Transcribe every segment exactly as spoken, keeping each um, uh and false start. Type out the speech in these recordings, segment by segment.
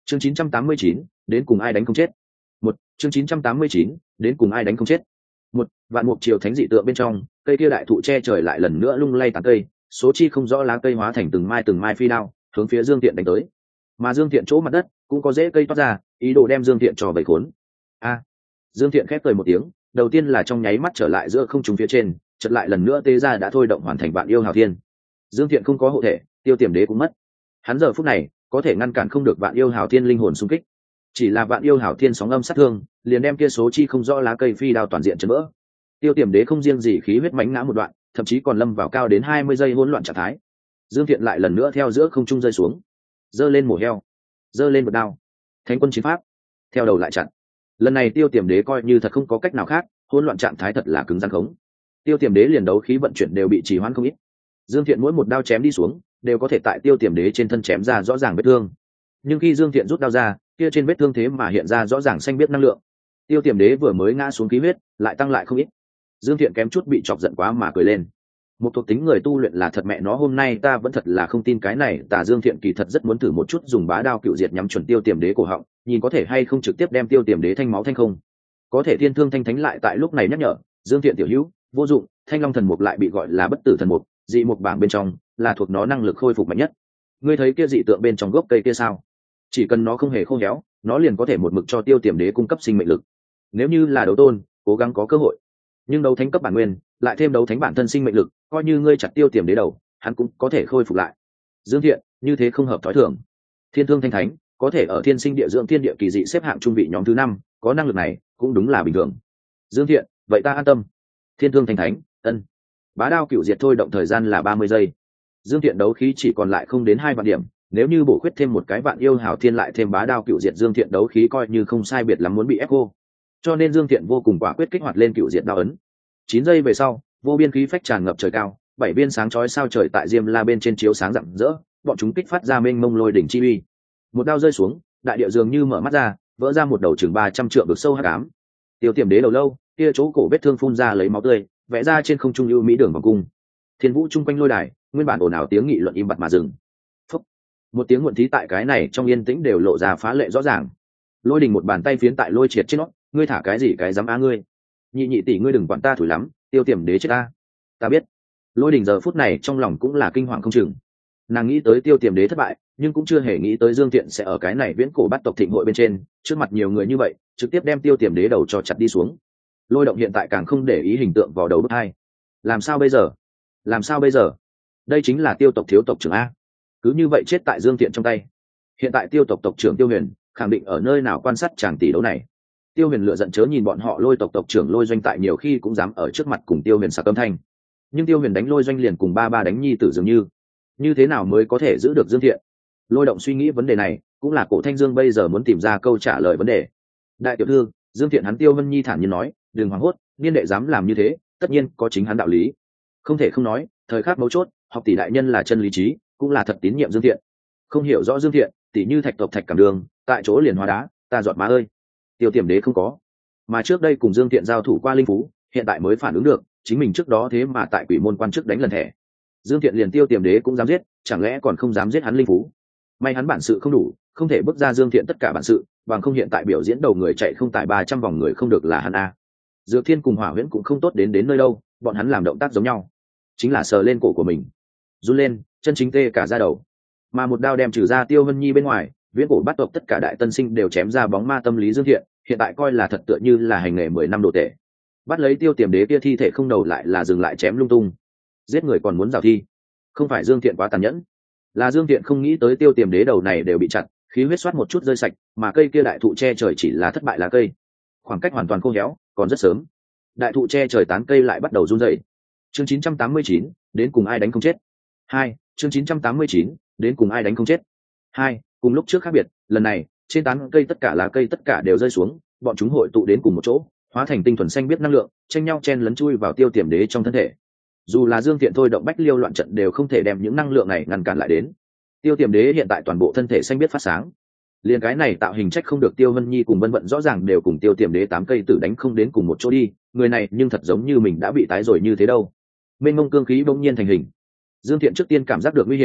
chương chín trăm tám mươi chín, đến cùng ai đánh không chết. Một chương chín trăm tám mươi chín, đến cùng ai đánh không chết. Một vạn mục triều thánh dị tượng bên trong, cây kia đại thụ che trời lại lần nữa lung lay tán cây, số chi không rõ lá cây hóa thành từng mai từng mai phi đao, hướng phía Dương Tiện đánh tới. Mà Dương Tiện chỗ mặt đất cũng có rễ cây toát ra, ý đồ đem Dương Tiện trò vây khốn. A! Dương Tiện khép cười một tiếng, đầu tiên là trong nháy mắt trở lại giữa không trung phía trên, chợt lại lần nữa tế ra đã thôi động hoàn thành Vạn Yêu Hào Thiên. Dương Tiện không có hộ thể, Tiêu Tiềm Đế cũng mất. Hắn giờ phút này có thể ngăn cản không được Vạn Yêu Hào Thiên linh hồn xung kích. Chỉ là Vạn Yêu Hào Thiên sóng âm sát thương, liền đem kia số chi không rõ lá cây phi đao toàn diện chấn vỡ. Tiêu Tiềm Đế không riêng gì khí huyết mãnh ngã một đoạn, thậm chí còn lâm vào cao đến hai mươi giây hỗn loạn trạng thái. Dương Thiện lại lần nữa theo giữa không trung rơi xuống, giơ lên mổ heo, giơ lên một đao. Thánh quân chiến pháp, theo đầu lại chặn. Lần này Tiêu Tiềm Đế coi như thật không có cách nào khác, hỗn loạn trạng thái thật là cứng rắn khống. Tiêu Tiềm Đế liền đấu khí vận chuyển đều bị trì hoãn không ít. Dương Thiện mỗi một đao chém đi xuống, đều có thể tại Tiêu Tiềm Đế trên thân chém ra rõ ràng vết thương. Nhưng khi Dương Thiện rút đao ra, kia trên vết thương thế mà hiện ra rõ ràng xanh biết năng lượng. Tiêu Tiềm Đế vừa mới ngã xuống khí huyết, lại tăng lại không ít. Dương Thiện kém chút bị chọc giận quá mà cười lên. Một thuộc tính người tu luyện là thật mẹ nó, hôm nay ta vẫn thật là không tin cái này. Tả Dương Thiện kỳ thật rất muốn thử một chút dùng bá đao cựu diệt nhắm chuẩn Tiêu Tiềm Đế cổ họng, nhìn có thể hay không trực tiếp đem Tiêu Tiềm Đế thanh máu thanh không. Có thể thiên thương thanh thánh lại tại lúc này nhắc nhở Dương Thiện tiểu hữu, vô dụng, thanh long thần mục lại bị gọi là bất tử thần mục, dị mục bảng bên trong là thuộc nó năng lực khôi phục mạnh nhất. Ngươi thấy kia dị tượng bên trong gốc cây kia sao? Chỉ cần nó không hề khô héo, nó liền có thể một mực cho Tiêu Tiềm Đế cung cấp sinh mệnh lực. Nếu như là đấu tôn, cố gắng có cơ hội, nhưng đấu thánh cấp bản nguyên lại thêm đấu thánh bản thân sinh mệnh lực, coi như ngươi chặt Tiêu Tiềm Đế đầu, hắn cũng có thể khôi phục lại. Dương Thiện, như thế không hợp thói thường. Thiên thương thanh thánh có thể ở thiên sinh địa dưỡng thiên địa kỳ dị xếp hạng trung vị nhóm thứ năm, có năng lực này cũng đúng là bình thường. Dương Thiện, vậy ta an tâm. Thiên thương thanh thánh, ân. Bá đao cựu diệt thôi động thời gian là ba mươi giây. Dương Thiện đấu khí chỉ còn lại không đến hai vạn điểm, nếu như bổ khuyết thêm một cái Vạn Yêu Hào Thiên lại thêm bá đao cựu diệt, Dương Thiện đấu khí coi như không sai biệt lắm muốn bị ép cô. Cho nên Dương Thiện vô cùng quả quyết kích hoạt lên cựu diệt đao ấn. Chín giây về sau, vô biên khí phách tràn ngập trời cao, bảy viên sáng chói sao trời tại Diêm La bên trên chiếu sáng rạng rỡ, bọn chúng kích phát ra mênh mông lôi đỉnh chi uy. Một đao rơi xuống, đại địa dường như mở mắt ra, vỡ ra một đầu chừng ba trăm trượng vực sâu hắc ám. Tiêu Tiềm Đế đầu lâu, kia chỗ cổ vết thương phun ra lấy máu tươi, vẽ ra trên không trung ưu mỹ đường vòng cung. Thiên vũ chung quanh lôi đài, nguyên bản ồn ào tiếng nghị luận im bặt mà dừng. Phúc. Một tiếng muộn thí tại cái này trong yên tĩnh đều lộ ra phá lệ rõ ràng. Lôi Đình một bàn tay phiến tại Lôi Triệt trên nó, ngươi thả cái gì cái dám á ngươi? Nhị nhị tỷ ngươi đừng quản ta thủi lắm, Tiêu Tiềm Đế chết ta. Ta biết. Lôi Đình giờ phút này trong lòng cũng là kinh hoàng không chừng. Nàng nghĩ tới Tiêu Tiềm Đế thất bại, nhưng cũng chưa hề nghĩ tới Dương Thiện sẽ ở cái này viễn cổ bắt tộc thịnh hội bên trên, trước mặt nhiều người như vậy, trực tiếp đem Tiêu Tiềm Đế đầu cho chặt đi xuống. Lôi Động hiện tại càng không để ý hình tượng vào đầu bức hai. Làm sao bây giờ? Làm sao bây giờ? Đây chính là Tiêu tộc thiếu tộc trưởng a, cứ như vậy chết tại Dương Thiện trong tay. Hiện tại Tiêu tộc tộc trưởng Tiêu Huyền khẳng định ở nơi nào quan sát tràng tỷ đấu này. Tiêu Huyền lựa giận chớ nhìn bọn họ Lôi tộc tộc trưởng Lôi Doanh tại nhiều khi cũng dám ở trước mặt cùng Tiêu Huyền sạc âm thanh, nhưng Tiêu Huyền đánh Lôi Doanh liền cùng ba ba đánh nhi tử dường như. Như thế nào mới có thể giữ được Dương Thiện? Lôi Động suy nghĩ vấn đề này, cũng là Cổ Thanh Dương bây giờ muốn tìm ra câu trả lời vấn đề. Đại tiểu thư, Dương Thiện hắn Tiêu Vân Nhi thản nhiên nói, đừng hoảng hốt, niên đệ dám làm như thế, tất nhiên có chính hắn đạo lý. Không thể không nói, thời khắc mấu chốt, học tỷ đại nhân là chân lý trí, cũng là thật tín nhiệm Dương Thiện. Không hiểu rõ Dương Thiện, tỷ như thạch tộc thạch cảm đường, tại chỗ liền hóa đá, ta giọt má ơi. Tiêu Tiềm Đế không có, mà trước đây cùng Dương Thiện giao thủ qua linh phú, hiện tại mới phản ứng được, chính mình trước đó thế mà tại Quỷ môn quan chức đánh lần thẻ. Dương Thiện liền Tiêu Tiềm Đế cũng dám giết, chẳng lẽ còn không dám giết hắn linh phú? May hắn bản sự không đủ, không thể bước ra Dương Thiện tất cả bản sự, bằng không hiện tại biểu diễn đầu người chạy không tại ba trăm vòng người không được là hắn a. Dược Thiên cùng Hỏa Huyễn cũng không tốt đến đến nơi đâu, bọn hắn làm động tác giống nhau, chính là sờ lên cổ của mình, run lên, chân chính tê cả da đầu. Mà một đao đem trừ ra Tiêu Vân Nhi bên ngoài, viễn cổ bắt tộc tất cả đại tân sinh đều chém ra bóng ma tâm lý Dương Thiện, hiện tại coi là thật tựa như là hành nghề mười năm đồ tệ. Bắt lấy Tiêu Tiềm Đế kia thi thể không đầu lại là dừng lại chém lung tung, giết người còn muốn rào thi. Không phải Dương Thiện quá tàn nhẫn, là Dương Thiện không nghĩ tới Tiêu Tiềm Đế đầu này đều bị chặt, khí huyết soát một chút rơi sạch, mà cây kia đại thụ che trời chỉ là thất bại lá cây, khoảng cách hoàn toàn khô héo, còn rất sớm. Đại thụ che trời tán cây lại bắt đầu run rẩy. Chương chín trăm tám mươi chín, đến cùng ai đánh không chết. Hai, chương chín trăm tám mươi chín, đến cùng ai đánh không chết. Hai, cùng lúc trước khác biệt, lần này, trên tán cây tất cả lá cây tất cả đều rơi xuống, bọn chúng hội tụ đến cùng một chỗ, hóa thành tinh thuần xanh biết năng lượng, tranh nhau chen lấn chui vào Tiêu Tiềm Đế trong thân thể. Dù là Dương Thiện thôi động bách liêu loạn trận đều không thể đem những năng lượng này ngăn cản lại đến. Tiêu Tiềm Đế hiện tại toàn bộ thân thể xanh biết phát sáng, liền cái này tạo hình trách không được Tiêu Vân Nhi cùng Vân Vận rõ ràng đều cùng Tiêu Tiềm Đế tám cây tử đánh không đến cùng một chỗ đi, người này nhưng thật giống như mình đã bị tái rồi như thế đâu. Mênh mông cương khí bỗng nhiên thành hình. Dương Thiện trước tiên cảm giác được nguy hiểm,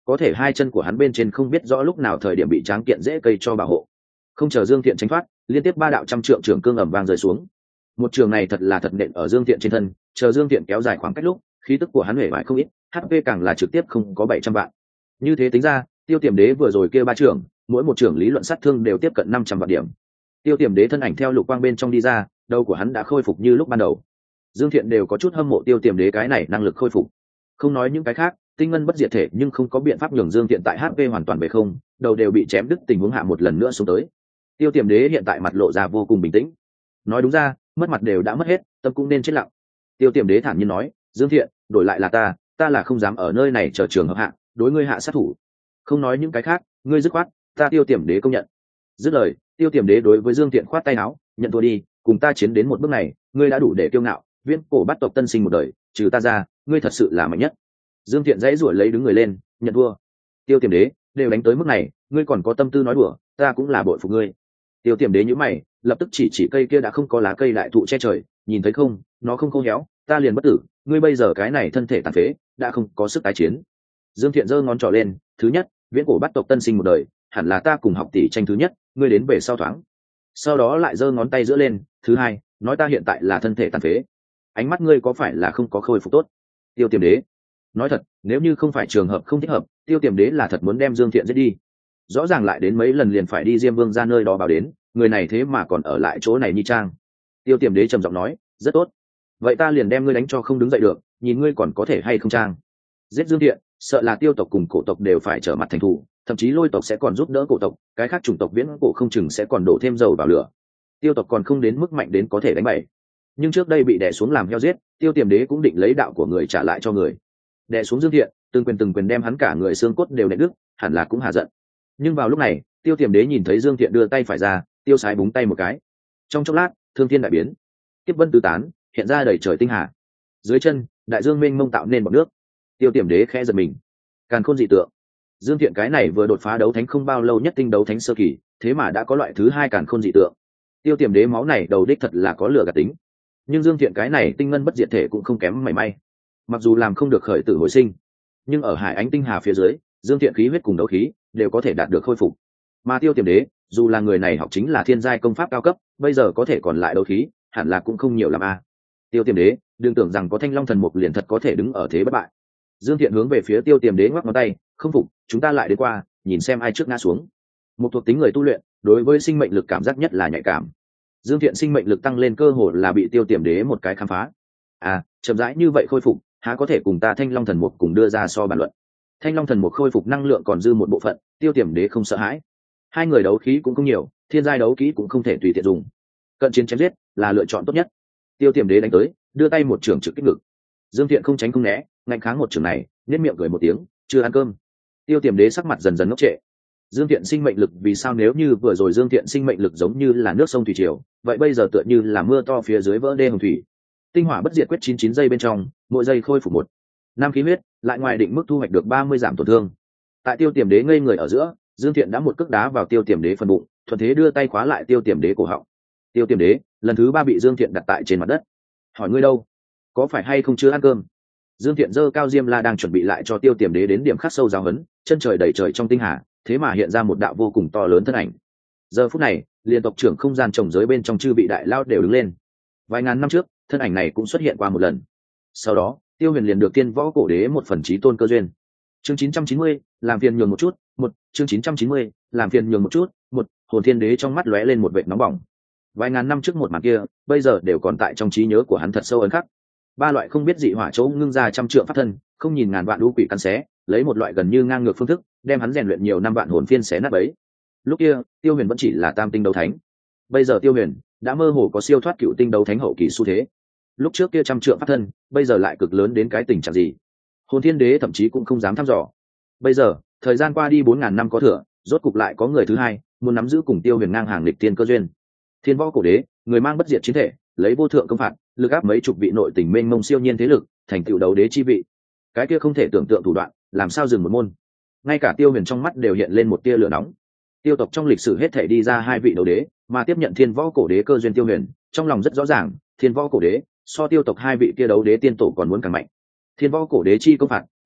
có thể hai chân của hắn bên trên không biết rõ lúc nào thời điểm bị tráng kiện dễ cây cho bảo hộ. Không chờ Dương Thiện tránh thoát, liên tiếp ba đạo trăm trượng trường cương ầm vang rơi xuống. Một trường này thật là thật nện ở Dương Thiện trên thân, chờ Dương Thiện kéo dài khoảng cách lúc, khí tức của hắn hể bại không ít, hát pê càng là trực tiếp không có bảy trăm vạn. Như thế tính ra, Tiêu Tiềm Đế vừa rồi kia ba trường, mỗi một trường lý luận sát thương đều tiếp cận năm trăm vạn điểm. Tiêu Tiềm Đế thân ảnh theo lục quang bên trong đi ra, đầu của hắn đã khôi phục như lúc ban đầu. Dương Thiện đều có chút hâm mộ Tiêu Tiềm Đế cái này năng lực khôi phục. Không nói những cái khác, tinh ngân bất diệt thể nhưng không có biện pháp nhường Dương Thiện tại hát pê hoàn toàn về không, đầu đều bị chém đứt tình huống hạ một lần nữa xuống tới. Tiêu Tiềm Đế hiện tại mặt lộ ra vô cùng bình tĩnh. Nói đúng ra, mất mặt đều đã mất hết, tâm cũng nên chết lặng. Tiêu Tiềm Đế thản nhiên nói, Dương Thiện, đổi lại là ta, ta là không dám ở nơi này chờ trường hợp hạ, đối ngươi hạ sát thủ. Không nói những cái khác, ngươi dứt khoát, ta Tiêu Tiềm Đế công nhận. Dứt lời, Tiêu Tiềm Đế đối với Dương Thiện khoát tay áo, nhận thua đi, cùng ta chiến đến một bước này, ngươi đã đủ để kiêu ngạo, viễn cổ bắt tộc tân sinh một đời, trừ ta ra, ngươi thật sự là mạnh nhất. Dương Thiện dãy rủa lấy đứng người lên, nhận thua. Tiêu Tiềm Đế, đều đánh tới mức này, ngươi còn có tâm tư nói đùa, ta cũng là bội phục ngươi. Tiêu Tiềm Đế nhíu mày, lập tức chỉ chỉ cây kia đã không có lá cây đại thụ che trời, nhìn thấy không, nó không khô héo, ta liền bất tử, ngươi bây giờ cái này thân thể tàn phế, đã không có sức tái chiến. Dương Thiện giơ ngón trỏ lên, thứ nhất, viễn cổ bắt tộc tân sinh một đời, hẳn là ta cùng học tỷ tranh thứ nhất, ngươi đến về sau thoáng. Sau đó lại giơ ngón tay giữa lên, thứ hai, nói ta hiện tại là thân thể tàn phế. Ánh mắt ngươi có phải là không có khôi phục tốt? Tiêu Tiềm Đế, nói thật, nếu như không phải trường hợp không thích hợp, Tiêu Tiềm Đế là thật muốn đem Dương Thiện giết đi. Rõ ràng lại đến mấy lần liền phải đi Diêm Vương ra nơi đó báo đến, người này thế mà còn ở lại chỗ này nhi trang. Tiêu Tiềm Đế trầm giọng nói, rất tốt, vậy ta liền đem ngươi đánh cho không đứng dậy được, nhìn ngươi còn có thể hay không trang. Giết Dương Thiện, sợ là Tiêu tộc cùng cổ tộc đều phải trở mặt thành thù, thậm chí Lôi tộc sẽ còn giúp đỡ cổ tộc, cái khác chủng tộc viễn cổ không chừng sẽ còn đổ thêm dầu vào lửa. Tiêu tộc còn không đến mức mạnh đến có thể đánh bại, nhưng trước đây bị đè xuống làm heo giết, Tiêu Tiềm Đế cũng định lấy đạo của người trả lại cho người. Đè xuống Dương Thiện, từng quyền từng quyền đem hắn cả người xương cốt đều nện đứt, hẳn là cũng hạ giận. Nhưng vào lúc này, Tiêu Tiềm Đế nhìn thấy Dương Thiện đưa tay phải ra, tiêu sái búng tay một cái. Trong chốc lát, thương thiên đại biến, kiếp vân tứ tán, hiện ra đầy trời tinh hà. Dưới chân, đại dương mênh mông tạo nên bọt nước. Tiêu Tiềm Đế khẽ giật mình, càn khôn dị tượng. Dương Thiện cái này vừa đột phá đấu thánh không bao lâu nhất tinh đấu thánh sơ kỳ, thế mà đã có loại thứ hai càn khôn dị tượng. Tiêu Tiềm Đế máu này đầu đích thật là có lửa gạt tính, nhưng Dương Thiện cái này tinh ngân bất diệt thể cũng không kém mảy may. Mặc dù làm không được khởi tử hồi sinh, nhưng ở hải ánh tinh hà phía dưới, Dương Thiện khí huyết cùng đấu khí đều có thể đạt được khôi phục. Mà Tiêu Tiềm Đế, dù là người này học chính là thiên giai công pháp cao cấp, bây giờ có thể còn lại đấu khí, hẳn là cũng không nhiều lắm a. À. Tiêu Tiềm Đế, đừng tưởng rằng có Thanh Long thần mục liền thật có thể đứng ở thế bất bại. Dương Thiện hướng về phía Tiêu Tiềm Đế ngoắc ngón tay, không phục, chúng ta lại đến qua, nhìn xem ai trước ngã xuống. Một thuộc tính người tu luyện, đối với sinh mệnh lực cảm giác nhất là nhạy cảm. Dương Thiện sinh mệnh lực tăng lên cơ hồ là bị Tiêu Tiềm Đế một cái khám phá. À, chậm rãi như vậy khôi phục, há có thể cùng ta Thanh Long thần mục cùng đưa ra so bàn luận. Thanh Long thần mục khôi phục năng lượng còn dư một bộ phận, Tiêu Tiềm Đế không sợ hãi. Hai người đấu khí cũng không nhiều, thiên giai đấu khí cũng không thể tùy tiện dùng. Cận chiến chém giết là lựa chọn tốt nhất. Tiêu Tiềm Đế đánh tới, đưa tay một trường trực kích ngực. Dương Thiện không tránh không né, ngạnh kháng một trường này, nhếch miệng cười một tiếng, chưa ăn cơm. Tiêu Tiềm Đế sắc mặt dần dần ngốc trệ. Dương Thiện sinh mệnh lực vì sao nếu như vừa rồi Dương Thiện sinh mệnh lực giống như là nước sông thủy triều, vậy bây giờ tựa như là mưa to phía dưới vỡ đê hồng thủy. Tinh hỏa bất diệt quyết chín chín giây bên trong, mỗi giây khôi phục một năm khí huyết, lại ngoài định mức thu hoạch được ba mươi giảm tổn thương. Tại Tiêu Tiềm Đế ngây người ở giữa, Dương Thiện đã một cước đá vào Tiêu Tiềm Đế phần bụng, thuận thế đưa tay khóa lại Tiêu Tiềm Đế cổ họng. Tiêu Tiềm Đế lần thứ ba bị Dương Thiện đặt tại trên mặt đất. Hỏi ngươi đâu? Có phải hay không chưa ăn cơm? Dương Thiện giơ cao diêm la đang chuẩn bị lại cho Tiêu Tiềm Đế đến điểm khắc sâu giáo hấn, chân trời đầy trời trong tinh hà, thế mà hiện ra một đạo vô cùng to lớn thân ảnh. Giờ phút này, liên tộc trưởng không gian trồng giới bên trong chư vị đại lao đều đứng lên. Vài ngàn năm trước, thân ảnh này cũng xuất hiện qua một lần. Sau đó, Tiêu Huyền liền được Tiên Võ Cổ Đế một phần chí tôn cơ duyên. Chương chín trăm chín mươi, làm phiền nhường một chút, một, chương chín trăm chín mươi, làm phiền nhường một chút, một, Hồn Thiên Đế trong mắt lóe lên một vệt nóng bỏng. Vài ngàn năm trước một màn kia, bây giờ đều còn tại trong trí nhớ của hắn thật sâu ấn khắc. Ba loại không biết dị hỏa chỗ ngưng ra trăm trượng pháp thân, không nhìn ngàn vạn lũ quỷ cắn xé, lấy một loại gần như ngang ngược phương thức, đem hắn rèn luyện nhiều năm vạn hồn phiên xé nát bấy. Lúc kia, Tiêu Huyền vẫn chỉ là tam tinh đấu thánh. Bây giờ Tiêu Huyền đã mơ hồ có siêu thoát cựu tinh đấu thánh hậu kỳ xu thế. Lúc trước kia trăm trượng pháp thân, bây giờ lại cực lớn đến cái tình trạng gì? Hồn Thiên Đế thậm chí cũng không dám thăm dò. Bây giờ, thời gian qua đi bốn ngàn năm có thừa, rốt cục lại có người thứ hai muốn nắm giữ cùng Tiêu Huyền ngang hàng lịch tiên cơ duyên. Thiên Võ Cổ Đế, người mang bất diệt chiến thể, lấy vô thượng công phạt, lực áp mấy chục vị nội tình mênh mông siêu nhiên thế lực, thành tựu đấu đế chi vị. Cái kia không thể tưởng tượng thủ đoạn, làm sao dừng một môn? Ngay cả Tiêu Huyền trong mắt đều hiện lên một tia lửa nóng. Tiêu tộc trong lịch sử hết thể đi ra hai vị đấu đế, mà tiếp nhận Thiên Võ Cổ Đế cơ duyên Tiêu Huyền, trong lòng rất rõ ràng, Thiên Võ Cổ Đế so Tiêu tộc hai vị kia đấu đế tiên tổ còn muốn càng mạnh. Thiên Võ Cổ Đế chi công phạt,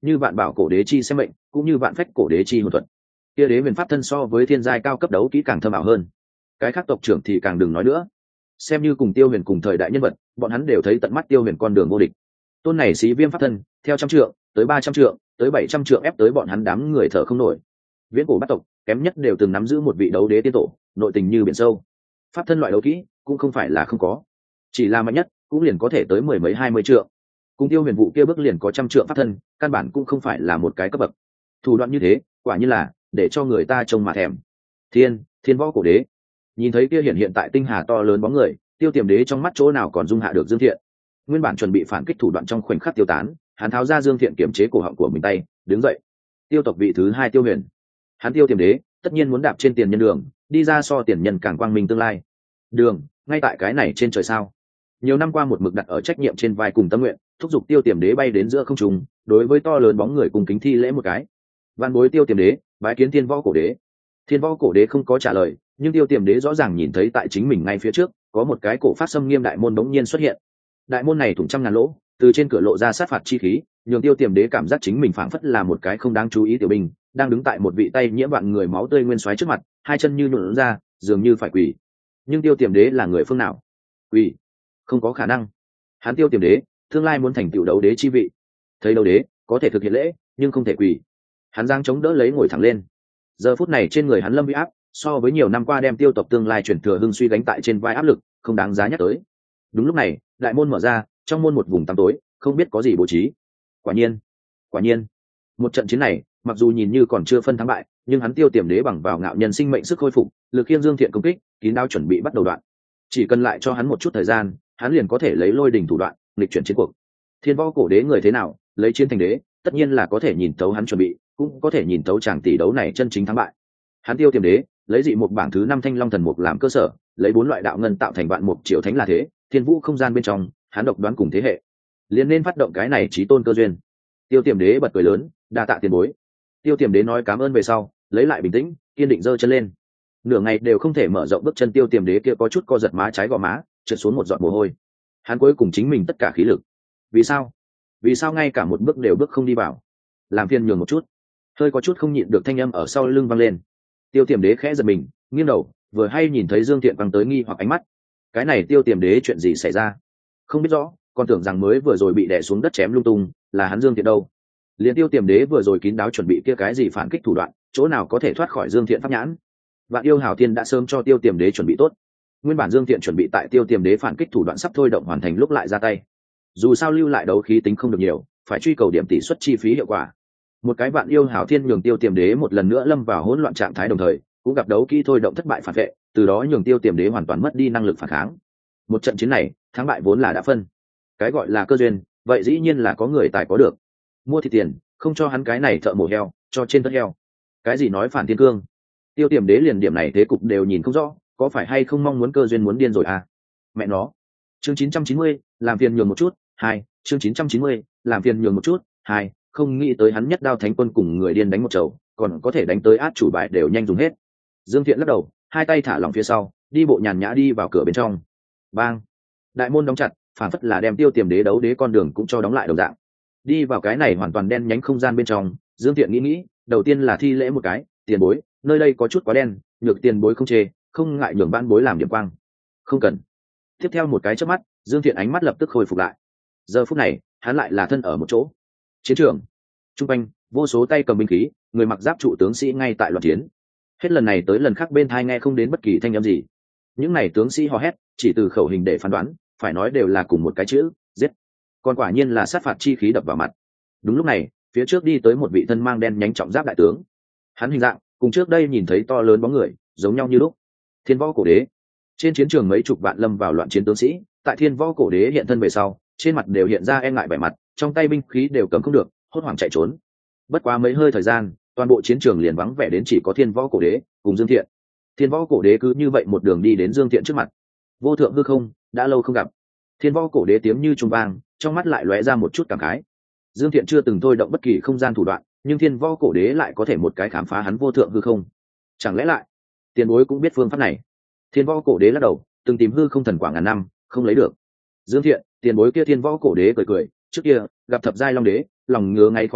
như vạn bảo cổ đế chi xem mệnh cũng như vạn phách cổ đế chi hồn thuật. Kia đế huyền pháp thân so với thiên giai cao cấp đấu kỹ càng thâm ảo hơn, cái khác tộc trưởng thì càng đừng nói nữa. Xem như cùng Tiêu Huyền cùng thời đại nhân vật, bọn hắn đều thấy tận mắt Tiêu Huyền con đường vô địch. Tôn này xí viêm pháp thân theo trăm trượng tới ba trăm trượng tới bảy trăm trượng ép tới bọn hắn đám người thở không nổi. Viễn cổ bát tộc kém nhất đều từng nắm giữ một vị đấu đế tiên tổ, nội tình như biển sâu. Pháp thân loại đấu kỹ cũng không phải là không có, chỉ là mạnh nhất cũng liền có thể tới mười mấy hai mươi trượng. Cùng Tiêu Huyền vụ kia bước liền có trăm trượng pháp thân, căn bản cũng không phải là một cái cấp bậc. Thủ đoạn như thế quả như là để cho người ta trông mà thèm. Thiên Thiên Võ cổ đế nhìn thấy kia hiện hiện tại tinh hà to lớn bóng người, Tiêu Tiềm đế trong mắt chỗ nào còn dung hạ được Dương Thiện. Nguyên bản chuẩn bị phản kích thủ đoạn trong khoảnh khắc tiêu tán, hắn tháo ra Dương Thiện kiểm chế cổ họng của mình tay, đứng dậy. Tiêu tộc vị thứ hai Tiêu Huyền, hắn Tiêu Tiềm đế tất nhiên muốn đạp trên tiền nhân đường, đi ra so tiền nhân càng quang minh tương lai. Đường ngay tại cái này trên trời sao? Nhiều năm qua một mực đặt ở trách nhiệm trên vai cùng tâm nguyện, thúc giục Tiêu Tiềm đế bay đến giữa không trung, đối với to lớn bóng người cùng kính thi lễ một cái. Van bối Tiêu Tiềm đế bái kiến Thiên Võ cổ đế. Thiên Võ cổ đế không có trả lời, nhưng Tiêu Tiềm đế rõ ràng nhìn thấy tại chính mình ngay phía trước có một cái cổ phát xâm nghiêm đại môn bỗng nhiên xuất hiện. Đại môn này thủng trăm ngàn lỗ, từ trên cửa lộ ra sát phạt chi khí, nhường Tiêu Tiềm đế cảm giác chính mình phảng phất là một cái không đáng chú ý tiểu binh, đang đứng tại một vị tay nhiễm vạn người máu tươi nguyên soái trước mặt, hai chân như nhũn ra, dường như phải quỳ. Nhưng Tiêu Tiềm đế là người phương nào? Quỳ? Không có khả năng. Hắn Tiêu Tiềm đế tương lai muốn thành tựu đấu đế chi vị, thấy đấu đế có thể thực hiện lễ, nhưng không thể quỳ. Hắn giang chống đỡ lấy ngồi thẳng lên. Giờ phút này trên người hắn lâm uy áp, so với nhiều năm qua đem Tiêu tộc tương lai chuyển thừa hưng suy gánh tại trên vai áp lực, không đáng giá nhắc tới. Đúng lúc này, đại môn mở ra, trong môn một vùng tăm tối, không biết có gì bố trí. Quả nhiên, quả nhiên, một trận chiến này, mặc dù nhìn như còn chưa phân thắng bại, nhưng hắn Tiêu Tiềm đế bằng vào ngạo nhân sinh mệnh sức khôi phục, lực khiêng Dương Thiện công kích, kín đáo chuẩn bị bắt đầu đoạn. Chỉ cần lại cho hắn một chút thời gian, hắn liền có thể lấy lôi đỉnh thủ đoạn, nghịch chuyển chiến cuộc. Thiên Võ cổ đế người thế nào, lấy chiến thành đế, tất nhiên là có thể nhìn thấu hắn chuẩn bị, cũng có thể nhìn thấu chàng tỷ đấu này chân chính thắng bại. Hắn Tiêu Tiềm đế lấy dị một bảng thứ năm thanh long thần mục làm cơ sở, lấy bốn loại đạo ngân tạo thành vạn mục triệu thánh là thế, thiên vũ không gian bên trong, hắn độc đoán cùng thế hệ, liền nên phát động cái này chí tôn cơ duyên. Tiêu Tiềm đế bật cười lớn, đa tạ tiền bối. Tiêu Tiềm đế nói cảm ơn về sau, lấy lại bình tĩnh, kiên định giơ chân lên. Nửa ngày đều không thể mở rộng bước chân, Tiêu Tiềm đế kia có chút co giật má trái gò má, trượt xuống một giọt mồ hôi. Hắn cuối cùng chính mình tất cả khí lực. Vì sao? Vì sao ngay cả một bước đều bước không đi vào? Làm phiền nhường một chút. Hơi có chút không nhịn được thanh âm ở sau lưng vang lên. Tiêu Tiềm đế khẽ giật mình, nghiêng đầu, vừa hay nhìn thấy Dương Thiện văng tới nghi hoặc ánh mắt. Cái này Tiêu Tiềm đế chuyện gì xảy ra? Không biết rõ, còn tưởng rằng mới vừa rồi bị đè xuống đất chém lung tung, là hắn Dương Thiện đâu. Liên Tiêu Tiềm đế vừa rồi kín đáo chuẩn bị kia cái gì phản kích thủ đoạn, chỗ nào có thể thoát khỏi Dương Thiện pháp nhãn. Vạn yêu hảo thiên đã sớm cho Tiêu Tiềm đế chuẩn bị tốt. Nguyên bản Dương Thiện chuẩn bị tại Tiêu Tiềm đế phản kích thủ đoạn sắp thôi động hoàn thành lúc lại ra tay. Dù sao lưu lại đấu khí tính không được nhiều, phải truy cầu điểm tỷ suất chi phí hiệu quả. Một cái Vạn yêu hảo thiên nhường Tiêu Tiềm đế một lần nữa lâm vào hỗn loạn trạng thái, đồng thời cũng gặp đấu kỹ thôi động thất bại phản vệ, từ đó nhường Tiêu Tiềm đế hoàn toàn mất đi năng lực phản kháng. Một trận chiến này, thắng bại vốn là đã phân. Cái gọi là cơ duyên, vậy dĩ nhiên là có người tài có được. Mua thì tiền, không cho hắn cái này thợ mổ heo, cho trên tất heo. Cái gì nói phản thiên cương? Tiêu Tiềm đế liền điểm này thế cục đều nhìn không rõ, có phải hay không mong muốn cơ duyên muốn điên rồi à? Mẹ nó. Chương chín trăm chín mươi, làm phiền nhường một chút, hai, chương chín trăm chín mươi, làm phiền nhường một chút, hai, không nghĩ tới hắn nhất đao thánh quân cùng người điên đánh một chầu, còn có thể đánh tới át chủ bài đều nhanh dùng hết. Dương Thiện lắc đầu, hai tay thả lỏng phía sau, đi bộ nhàn nhã đi vào cửa bên trong. Bang. Đại môn đóng chặt, phản phất là đem Tiêu Tiềm đế đấu đế con đường cũng cho đóng lại đồng dạng. Đi vào cái này hoàn toàn đen nhánh không gian bên trong, Dương Thiện nghĩ nghĩ, đầu tiên là thi lễ một cái, tiền bối, nơi đây có chút quá đen, nhược tiền bối không chê, không ngại nhường ban bối làm điểm quang. Không cần. Tiếp theo một cái chớp mắt, Dương Thiện ánh mắt lập tức khôi phục lại. Giờ phút này, hắn lại là thân ở một chỗ. Chiến trường. Trung quanh, vô số tay cầm binh khí, người mặc giáp trụ tướng sĩ ngay tại loạn chiến. Hết lần này tới lần khác bên tai nghe không đến bất kỳ thanh âm gì. Những này tướng sĩ hò hét, chỉ từ khẩu hình để phán đoán, phải nói đều là cùng một cái chữ, giết. Còn quả nhiên là sát phạt chi khí đập vào mặt. Đúng lúc này, phía trước đi tới một vị thân mang đen nhánh trọng giáp đại tướng. Hắn hình dạng cùng trước đây nhìn thấy to lớn bóng người, giống nhau như lúc. Thiên Võ cổ đế. Trên chiến trường mấy chục vạn lâm vào loạn chiến tướng sĩ, tại Thiên Võ cổ đế hiện thân về sau, trên mặt đều hiện ra e ngại vẻ mặt, trong tay binh khí đều cầm không được, hốt hoảng chạy trốn. Bất quá mấy hơi thời gian, toàn bộ chiến trường liền vắng vẻ đến chỉ có Thiên Võ cổ đế cùng Dương Thiện. Thiên Võ cổ đế cứ như vậy một đường đi đến Dương Thiện trước mặt. Vô thượng hư không, đã lâu không gặp. Thiên Võ cổ đế tiếng như trung vang, trong mắt lại lóe ra một chút cảm khái. Dương Thiện chưa từng thôi động bất kỳ không gian thủ đoạn, nhưng Thiên Võ cổ đế lại có thể một cái khám phá hắn vô thượng hư không. Chẳng lẽ lại, tiền bối cũng biết phương pháp này? Thiên Võ cổ đế lắc đầu, từng tìm hư không thần quả ngàn năm, không lấy được. Dương Thiện, tiền bối kia Thiên Võ cổ đế cười cười, trước kia gặp thập giai long đế, lòng ngứa ngáy khó nhịn,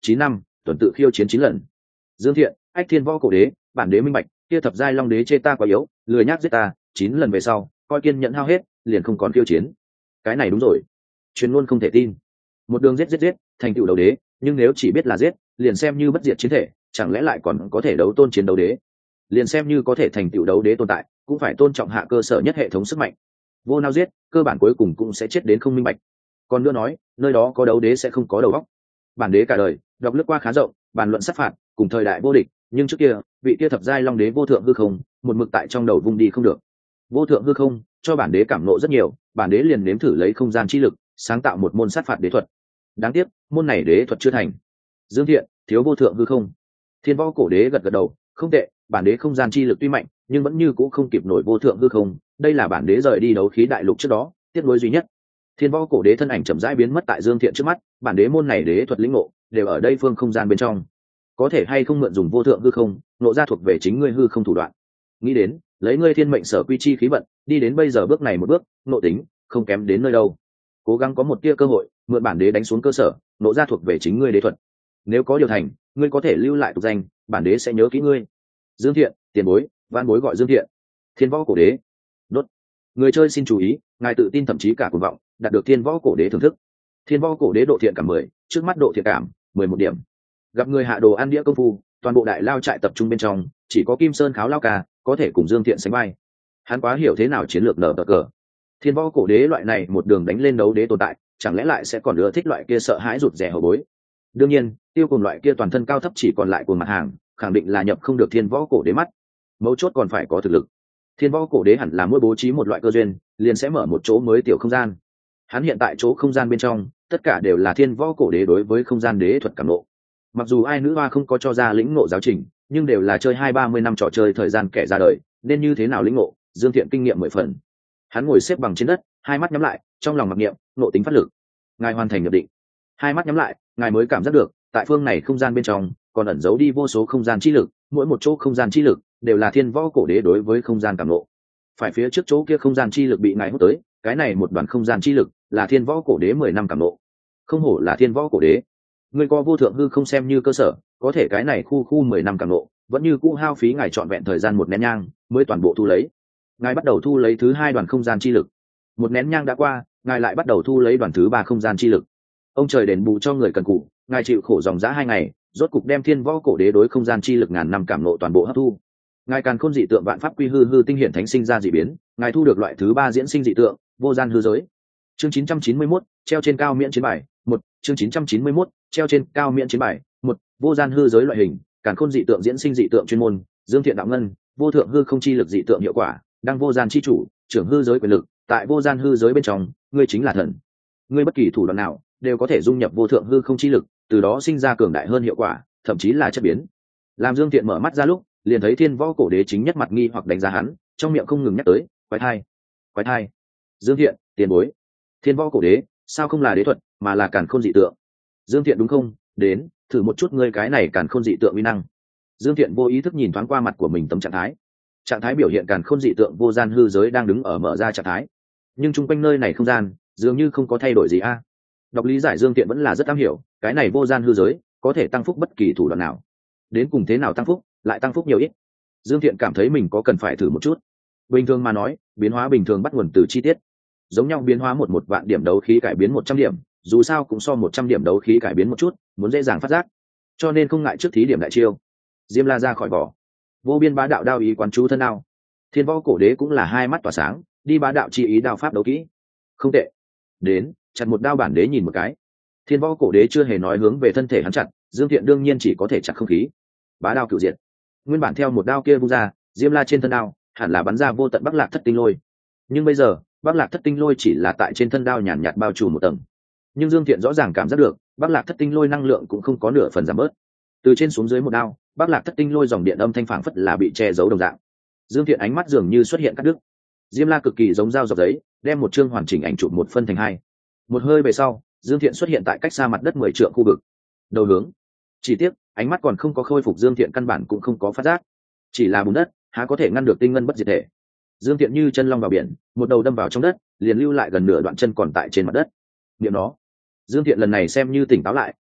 chín năm tuần tự khiêu chiến chín lần. Dương Thiện, ách thiên võ cổ đế, bản đế minh bạch, kia thập giai long đế chê ta quá yếu, lười nhác giết ta, chín lần về sau coi kiên nhẫn hao hết, liền không còn khiêu chiến. Cái này đúng rồi, truyền luôn không thể tin. Một đường giết giết giết thành tựu đấu đế, nhưng nếu chỉ biết là giết liền xem như bất diệt chiến thể, chẳng lẽ lại còn có thể đấu tôn chiến đấu đế? Liền xem như có thể thành tựu đấu đế tồn tại, cũng phải tôn trọng hạ cơ sở nhất hệ thống sức mạnh. Vô nao giết, cơ bản cuối cùng cũng sẽ chết đến không minh bạch. Còn nữa nói, nơi đó có đấu đế sẽ không có đầu óc. Bản đế cả đời đọc lướt qua khá rộng, bàn luận sát phạt cùng thời đại vô địch, nhưng trước kia vị kia thập giai long đế vô thượng hư không một mực tại trong đầu vung đi không được. Vô thượng hư không cho bản đế cảm nộ rất nhiều, bản đế liền nếm thử lấy không gian chi lực sáng tạo một môn sát phạt đế thuật. Đáng tiếc môn này đế thuật chưa thành. Dương Thiện, thiếu vô thượng hư không. Thiên võ cổ đế gật gật đầu, không tệ, bản đế không gian chi lực tuy mạnh nhưng vẫn như cũ không kịp nổi vô thượng hư không, đây là bản đế rời đi đấu khí đại lục trước đó tiếc nuối duy nhất. Thiên võ cổ đế thân ảnh chậm rãi biến mất tại Dương Thiện trước mắt, bản đế môn này đế thuật lĩnh ngộ đều ở đây phương không gian bên trong, có thể hay không mượn dùng vô thượng hư không nộ ra thuộc về chính ngươi hư không thủ đoạn. Nghĩ đến lấy ngươi thiên mệnh sở quy chi khí vận đi đến bây giờ bước này một bước, nộ tính không kém đến nơi đâu. Cố gắng có một tia cơ hội mượn bản đế đánh xuống cơ sở, nộ ra thuộc về chính ngươi đế thuật. Nếu có điều thành, ngươi có thể lưu lại tục danh, bản đế sẽ nhớ kỹ ngươi. Dương Thiện, tiền bối, van bối gọi Dương Thiện. Thiên võ cổ đế. Đốt. Người chơi xin chú ý, ngài tự tin thậm chí cả cuồng vọng, đạt được thiên võ cổ đế thưởng thức. Thiên võ cổ đế độ thiện cảm mười, trước mắt độ thiện cảm mười một điểm. Gặp người hạ đồ ăn đĩa công phu, toàn bộ đại lao trại tập trung bên trong chỉ có Kim Sơn Kháo lao ca có thể cùng Dương Thiện sánh vai. Hắn quá hiểu thế nào chiến lược nở bờ cờ. Thiên võ cổ đế loại này một đường đánh lên đấu đế tồn tại, chẳng lẽ lại sẽ còn ưa thích loại kia sợ hãi rụt rè hổ bối? Đương nhiên, tiêu cùng loại kia toàn thân cao thấp chỉ còn lại của mặt hàng, khẳng định là nhập không được thiên võ cổ đế mắt. Mấu chốt còn phải có thực lực. Thiên võ cổ đế hẳn là mỗi bố trí một loại cơ duyên liền sẽ mở một chỗ mới tiểu không gian. Hắn hiện tại chỗ không gian bên trong tất cả đều là thiên võ cổ đế đối với không gian đế thuật cảm nộ. Mặc dù ai nữ hoa không có cho ra lĩnh ngộ giáo trình, nhưng đều là chơi hai ba mươi năm trò chơi thời gian kẻ ra đời, nên như thế nào lĩnh ngộ, Dương Thiện kinh nghiệm mười phần. Hắn ngồi xếp bằng trên đất, hai mắt nhắm lại, trong lòng mặc niệm nộ tính phát lực. Ngài hoàn thành nhập định. Hai mắt nhắm lại, ngài mới cảm giác được tại phương này không gian bên trong còn ẩn giấu đi vô số không gian chi lực, mỗi một chỗ không gian chi lực đều là thiên võ cổ đế đối với không gian cảm nộ. Phải phía trước chỗ kia không gian chi lực bị ngài hút tới, cái này một đoàn không gian chi lực là thiên võ cổ đế mười năm cảm nộ. Không hổ là thiên võ cổ đế, người có vô thượng hư không xem như cơ sở, có thể cái này khu khu mười năm cảm nộ vẫn như cũ hao phí ngài trọn vẹn thời gian một nén nhang mới toàn bộ thu lấy. Ngài bắt đầu thu lấy thứ hai đoàn không gian chi lực, một nén nhang đã qua, ngài lại bắt đầu thu lấy đoàn thứ ba không gian chi lực. Ông trời đền bù cho người cần cù, ngài chịu khổ dòng dã hai ngày, rốt cục đem thiên võ cổ đế đối không gian chi lực ngàn năm cảm nộ toàn bộ hấp thu. Ngài càn khôn dị tượng vạn pháp quy hư hư tinh hiển thánh sinh ra dị biến, ngài thu được loại thứ ba diễn sinh dị tượng vô gian hư giới. Chương chín trăm chín mươi mốt, treo trên cao miễn chiến bài một. Chương chín trăm chín mươi mốt, treo trên cao miễn chiến bài một. Vô gian hư giới loại hình, càn khôn dị tượng diễn sinh dị tượng chuyên môn, Dương Thiện đạo ngân, vô thượng hư không chi lực dị tượng hiệu quả, đăng vô gian chi chủ, trưởng hư giới quyền lực, tại vô gian hư giới bên trong, ngươi chính là thần. Ngươi bất kỳ thủ đoạn nào đều có thể dung nhập vô thượng hư không chi lực, từ đó sinh ra cường đại hơn hiệu quả, thậm chí là chất biến. Làm Dương Thiện mở mắt ra lúc, liền thấy thiên võ cổ đế chính nhất mặt nghi hoặc đánh giá hắn, trong miệng không ngừng nhắc tới quái thai quái thai. Dương Thiện, tiền bối. Thiên võ cổ đế, sao không là đế thuật mà là càn khôn dị tượng? Dương Thiện đúng không, đến thử một chút ngươi cái này càn khôn dị tượng uy năng. Dương Thiện vô ý thức nhìn thoáng qua mặt của mình tấm trạng thái, trạng thái biểu hiện càn khôn dị tượng vô gian hư giới đang đứng ở mở ra trạng thái, nhưng chung quanh nơi này không gian dường như không có thay đổi gì a. Đọc lý giải Dương Thiện vẫn là rất am hiểu, cái này vô gian hư giới có thể tăng phúc bất kỳ thủ đoạn nào, đến cùng thế nào tăng phúc, lại tăng phúc nhiều ít. Dương Thiện cảm thấy mình có cần phải thử một chút. Bình thường mà nói, biến hóa bình thường bắt nguồn từ chi tiết. Giống nhau biến hóa một một vạn điểm đấu khí cải biến một trăm điểm, dù sao cũng so một trăm điểm đấu khí cải biến một chút, muốn dễ dàng phát giác. Cho nên không ngại trước thí điểm đại chiêu. Diêm La ra khỏi vỏ, vô biên bá đạo đao ý quán chú thân đao. Thiên võ cổ đế cũng là hai mắt tỏa sáng, đi bá đạo chi ý đao pháp đấu kỹ. Không tệ. Đến, chặt một đao bản đế nhìn một cái. Thiên võ cổ đế chưa hề nói hướng về thân thể hắn chặt, Dương Thiện đương nhiên chỉ có thể chặt không khí. Bá đao cửu diệt. Nguyên bản theo một đao kia vung ra, Diêm La trên thân đao hẳn là bắn ra vô tận Bắc Lạc Thất Tinh Lôi. Nhưng bây giờ, Bắc Lạc Thất Tinh Lôi chỉ là tại trên thân đao nhàn nhạt bao trùm một tầng. Nhưng Dương Thiện rõ ràng cảm giác được, Bắc Lạc Thất Tinh Lôi năng lượng cũng không có nửa phần giảm bớt. Từ trên xuống dưới một đao, Bắc Lạc Thất Tinh Lôi dòng điện âm thanh phảng phất là bị che giấu đồng dạng. Dương Thiện ánh mắt dường như xuất hiện cắt đứt. Diêm La cực kỳ giống dao dọc giấy, đem một chương hoàn chỉnh ảnh chụp một phân thành hai. Một hơi về sau, Dương Thiện xuất hiện tại cách xa mặt đất mười trượng khu vực. Đầu hướng. Chỉ tiếc, ánh mắt còn không có khôi phục, Dương Thiện căn bản cũng không có phát giác. Chỉ là bùn đất, há có thể ngăn được tinh ngân bất diệt thể. Dương Thiện như chân long vào biển, một đầu đâm vào trong đất, liền lưu lại gần nửa đoạn chân còn tại trên mặt đất. Niệm nó. Dương Thiện lần này xem như tỉnh táo lại,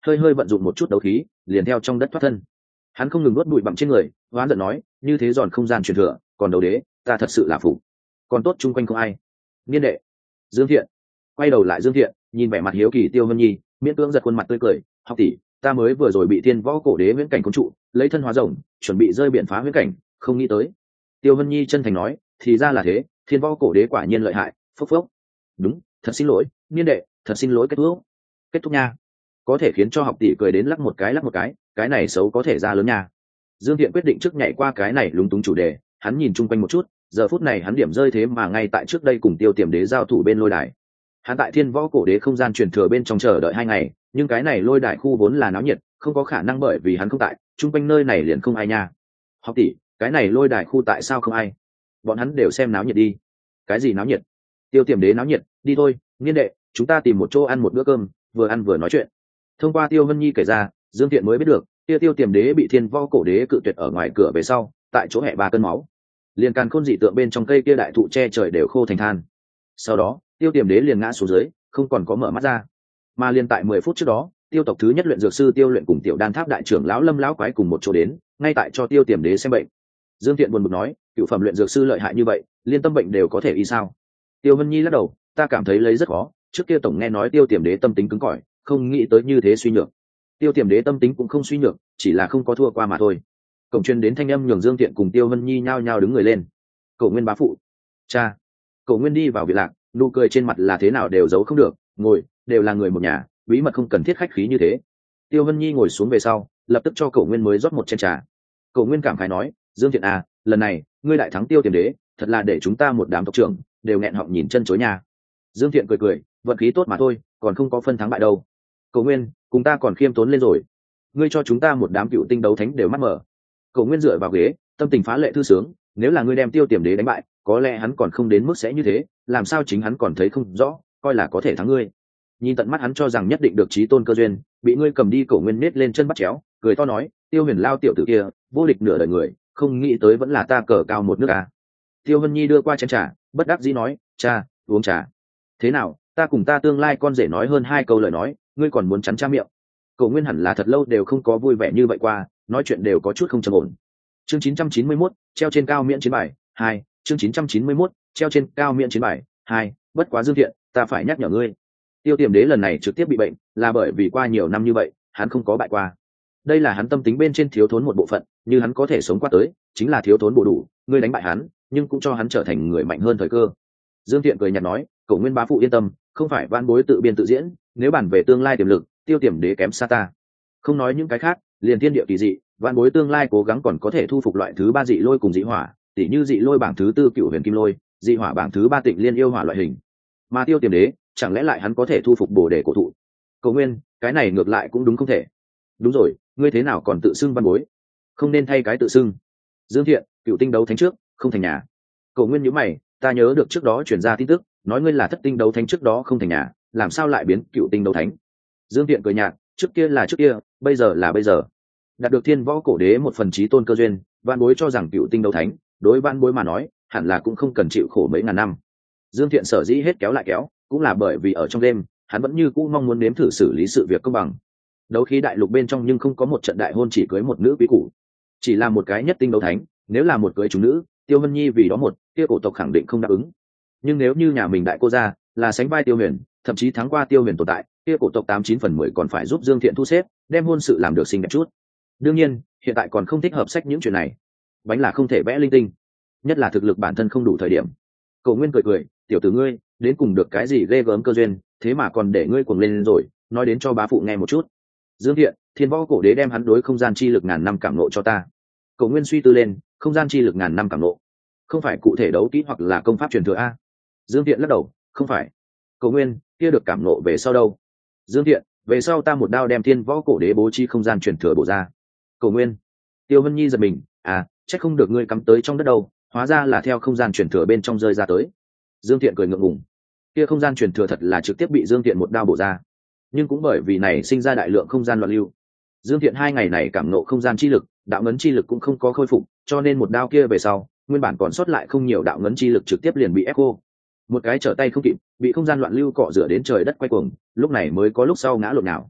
hơi hơi vận dụng một chút đấu khí liền theo trong đất thoát thân. Hắn không ngừng nuốt bụi bặm trên người, oán giận nói, như thế giòn không gian truyền thừa, còn đấu đế ta thật sự là phục. Còn tốt chung quanh không ai. Niên đệ. Dương Thiện quay đầu lại. Dương Thiện nhìn vẻ mặt hiếu kỳ Tiêu Vân Nhi, miễn cưỡng giật khuôn mặt tươi cười, học tỷ, ta mới vừa rồi bị thiên võ cổ đế huyễn cảnh cuốn trụ, lấy thân hóa rồng chuẩn bị rơi biển phá huyễn cảnh, không nghĩ tới. Tiêu Vân Nhi chân thành nói, thì ra là thế, thiên võ cổ đế quả nhiên lợi hại. Phốc phốc. Đúng, thật xin lỗi niên đệ, thật xin lỗi. Kết thúc. Kết thúc nha. Có thể khiến cho học tỷ cười đến lắc một cái lắc một cái, cái này xấu có thể ra lớn nha. Dương Thiện quyết định trước nhảy qua cái này lúng túng chủ đề, hắn nhìn chung quanh một chút, giờ phút này hắn điểm rơi thế mà ngay tại trước đây cùng Tiêu Tiềm Đế giao thủ bên lôi đài. Hắn tại thiên võ cổ đế không gian truyền thừa bên trong chờ đợi hai ngày, nhưng cái này lôi đài khu vốn là náo nhiệt, không có khả năng bởi vì hắn không tại, chung quanh nơi này liền không ai nha. Học tỷ, cái này lôi đài khu tại sao không ai? Bọn hắn đều xem náo nhiệt đi. Cái gì náo nhiệt? Tiêu Tiềm Đế náo nhiệt, đi thôi, niên đệ, chúng ta tìm một chỗ ăn một bữa cơm, vừa ăn vừa nói chuyện. Thông qua Tiêu Vân Nhi kể ra, Dương Thiện mới biết được, Tiêu Tiêu Tiềm Đế bị thiên võ cổ đế cự tuyệt ở ngoài cửa về sau, tại chỗ hẹ ba cơn máu, liền càn khôn dị tượng bên trong cây kia đại thụ che trời đều khô thành than. Sau đó Tiêu Tiềm Đế liền ngã xuống dưới, không còn có mở mắt ra. Mà liền tại mười phút trước đó, Tiêu tộc thứ nhất luyện dược sư Tiêu Luyện cùng Tiểu Đan Tháp đại trưởng lão Lâm lão quái cùng một chỗ đến, ngay tại cho Tiêu Tiềm Đế xem bệnh. Dương Thiện buồn bực nói, cựu phẩm luyện dược sư lợi hại như vậy, liên tâm bệnh đều có thể y sao? Tiêu Vân Nhi lắc đầu, ta cảm thấy lấy rất khó, trước kia tổng nghe nói Tiêu Tiềm Đế tâm tính cứng cỏi, không nghĩ tới như thế suy nhược. Tiêu Tiềm Đế tâm tính cũng không suy nhược, chỉ là không có thua qua mà thôi. Cổng truyền đến thanh âm nhường Dương Thiện cùng Tiêu Vân Nhi nhao nhao đứng người lên. Cổ Nguyên bá phụ. Cha. Cổ Nguyên đi vào viện lạc, nụ cười trên mặt là thế nào đều giấu không được, ngồi, đều là người một nhà, bí mật không cần thiết khách khí như thế. Tiêu Vân Nhi ngồi xuống về sau, lập tức cho Cổ Nguyên mới rót một chén trà. Cổ Nguyên cảm khái nói, Dương Thiện à, lần này ngươi đại thắng Tiêu Tiềm Đế, thật là để chúng ta một đám tộc trưởng đều nghẹn họng nhìn chân chối nhà. Dương Thiện cười cười, vận khí tốt mà thôi, còn không có phân thắng bại đâu. Cổ Nguyên, cùng ta còn khiêm tốn lên rồi. Ngươi cho chúng ta một đám cựu tinh đấu thánh đều mắt mở. Cổ Nguyên dựa vào ghế, tâm tình phá lệ thư sướng, nếu là ngươi đem Tiêu Tiềm Đế đánh bại, có lẽ hắn còn không đến mức sẽ như thế, làm sao chính hắn còn thấy không rõ, coi là có thể thắng ngươi. Nhìn tận mắt hắn cho rằng nhất định được chí tôn cơ duyên, bị ngươi cầm đi. Cổ Nguyên nết lên chân bắt chéo, cười to nói, Tiêu Huyền lao tiểu tử kia, vô địch nửa đời người, không nghĩ tới vẫn là ta cờ cao một nước à. Tiêu Vân Nhi đưa qua chén trà, bất đắc dĩ nói, cha, uống trà. Thế nào, ta cùng ta tương lai con rể nói hơn hai câu lời nói, ngươi còn muốn chắn cha miệng. Cổ Nguyên hẳn là thật lâu đều không có vui vẻ như vậy qua, nói chuyện đều có chút không trầm ổn. Chương chín trăm chín mươi mốt, treo trên cao miễn chiến bài hai. Chương chín trăm chín mươi mốt, treo trên cao miễn chiến bài hai. Bất quá Dương Thiện, ta phải nhắc nhở ngươi, Tiêu Tiềm Đế lần này trực tiếp bị bệnh, là bởi vì qua nhiều năm như vậy, hắn không có bại qua. Đây là hắn tâm tính bên trên thiếu thốn một bộ phận, như hắn có thể sống qua tới, chính là thiếu thốn bổ đủ, ngươi đánh bại hắn, nhưng cũng cho hắn trở thành người mạnh hơn thời cơ. Dương Thiện cười nhạt nói, Cổ Nguyên bá phụ yên tâm, không phải van bối tự biên tự diễn, nếu bàn về tương lai tiềm lực, Tiêu Tiềm Đế kém xa ta. Không nói những cái khác, liền thiên địa kỳ dị, van bối tương lai cố gắng còn có thể thu phục loại thứ ba dị lôi cùng dị hỏa, tỉ như dị lôi bảng thứ tư Cựu Huyền Kim Lôi, dị hỏa bảng thứ ba Tịnh Liên yêu hỏa loại hình. Mà Tiêu Tiềm Đế, chẳng lẽ lại hắn có thể thu phục Bồ Đề cổ thụ? Cổ Nguyên, cái này ngược lại cũng đúng không thể. Đúng rồi, ngươi thế nào còn tự xưng văn bối? Không nên thay cái tự xưng. Dương Thiện, cựu tinh đấu thánh trước, không thành nhà. Cổ Nguyên nhíu mày, ta nhớ được trước đó truyền ra tin tức, nói ngươi là thất tinh đấu thánh trước đó không thành nhà, làm sao lại biến cựu tinh đấu thánh? Dương Thiện cười nhạt, trước kia là trước kia, bây giờ là bây giờ. Đạt được thiên võ cổ đế một phần chí tôn cơ duyên, văn bối cho rằng cựu tinh đấu thánh, đối văn bối mà nói, hẳn là cũng không cần chịu khổ mấy ngàn năm. Dương Thiện sở dĩ hết kéo lại kéo, cũng là bởi vì ở trong đêm, hắn vẫn như cũ mong muốn nếm thử xử lý sự việc công bằng. Đấu khí đại lục bên trong nhưng không có một trận đại hôn chỉ cưới một nữ quý củ, chỉ là một cái nhất tinh đấu thánh, nếu là một cưới chúng nữ, Tiêu Vân Nhi vì đó một, kia cổ tộc khẳng định không đáp ứng. Nhưng nếu như nhà mình đại cô gia là sánh vai Tiêu Huyền, thậm chí thắng qua Tiêu Huyền tồn tại, kia cổ tộc tám chín phần mười còn phải giúp Dương Thiện thu xếp, đem hôn sự làm được xinh đẹp chút. Đương nhiên, hiện tại còn không thích hợp sách những chuyện này. Bánh là không thể vẽ linh tinh, nhất là thực lực bản thân không đủ thời điểm. Cổ Nguyên cười cười, tiểu tử ngươi, đến cùng được cái gì ghê gớm cơ duyên, thế mà còn để ngươi cuồng lên rồi, nói đến cho bá phụ nghe một chút. Dương Thiện, thiên võ cổ đế đem hắn đối không gian chi lực ngàn năm cảm nộ cho ta. Cổ Nguyên suy tư lên, không gian chi lực ngàn năm cảm nộ, không phải cụ thể đấu kỹ hoặc là công pháp truyền thừa a? Dương Thiện lắc đầu, không phải. Cổ Nguyên, kia được cảm nộ về sau đâu? Dương Thiện, về sau ta một đao đem thiên võ cổ đế bố trí không gian truyền thừa bổ ra. Cổ Nguyên. Tiêu Vân Nhi giật mình, à, chắc không được ngươi cắm tới trong đất đâu, hóa ra là theo không gian truyền thừa bên trong rơi ra tới. Dương Thiện cười ngượng ngùng, kia không gian truyền thừa thật là trực tiếp bị Dương Thiện một đao bổ ra, nhưng cũng bởi vì này sinh ra đại lượng không gian loạn lưu. Dương Thiện hai ngày này cảm nộ không gian chi lực, đạo ngấn chi lực cũng không có khôi phục, cho nên một đao kia về sau, nguyên bản còn sót lại không nhiều đạo ngấn chi lực trực tiếp liền bị ép khô. Một cái trở tay không kịp, bị không gian loạn lưu cọ rửa đến trời đất quay cuồng, lúc này mới có lúc sau ngã lộn nào.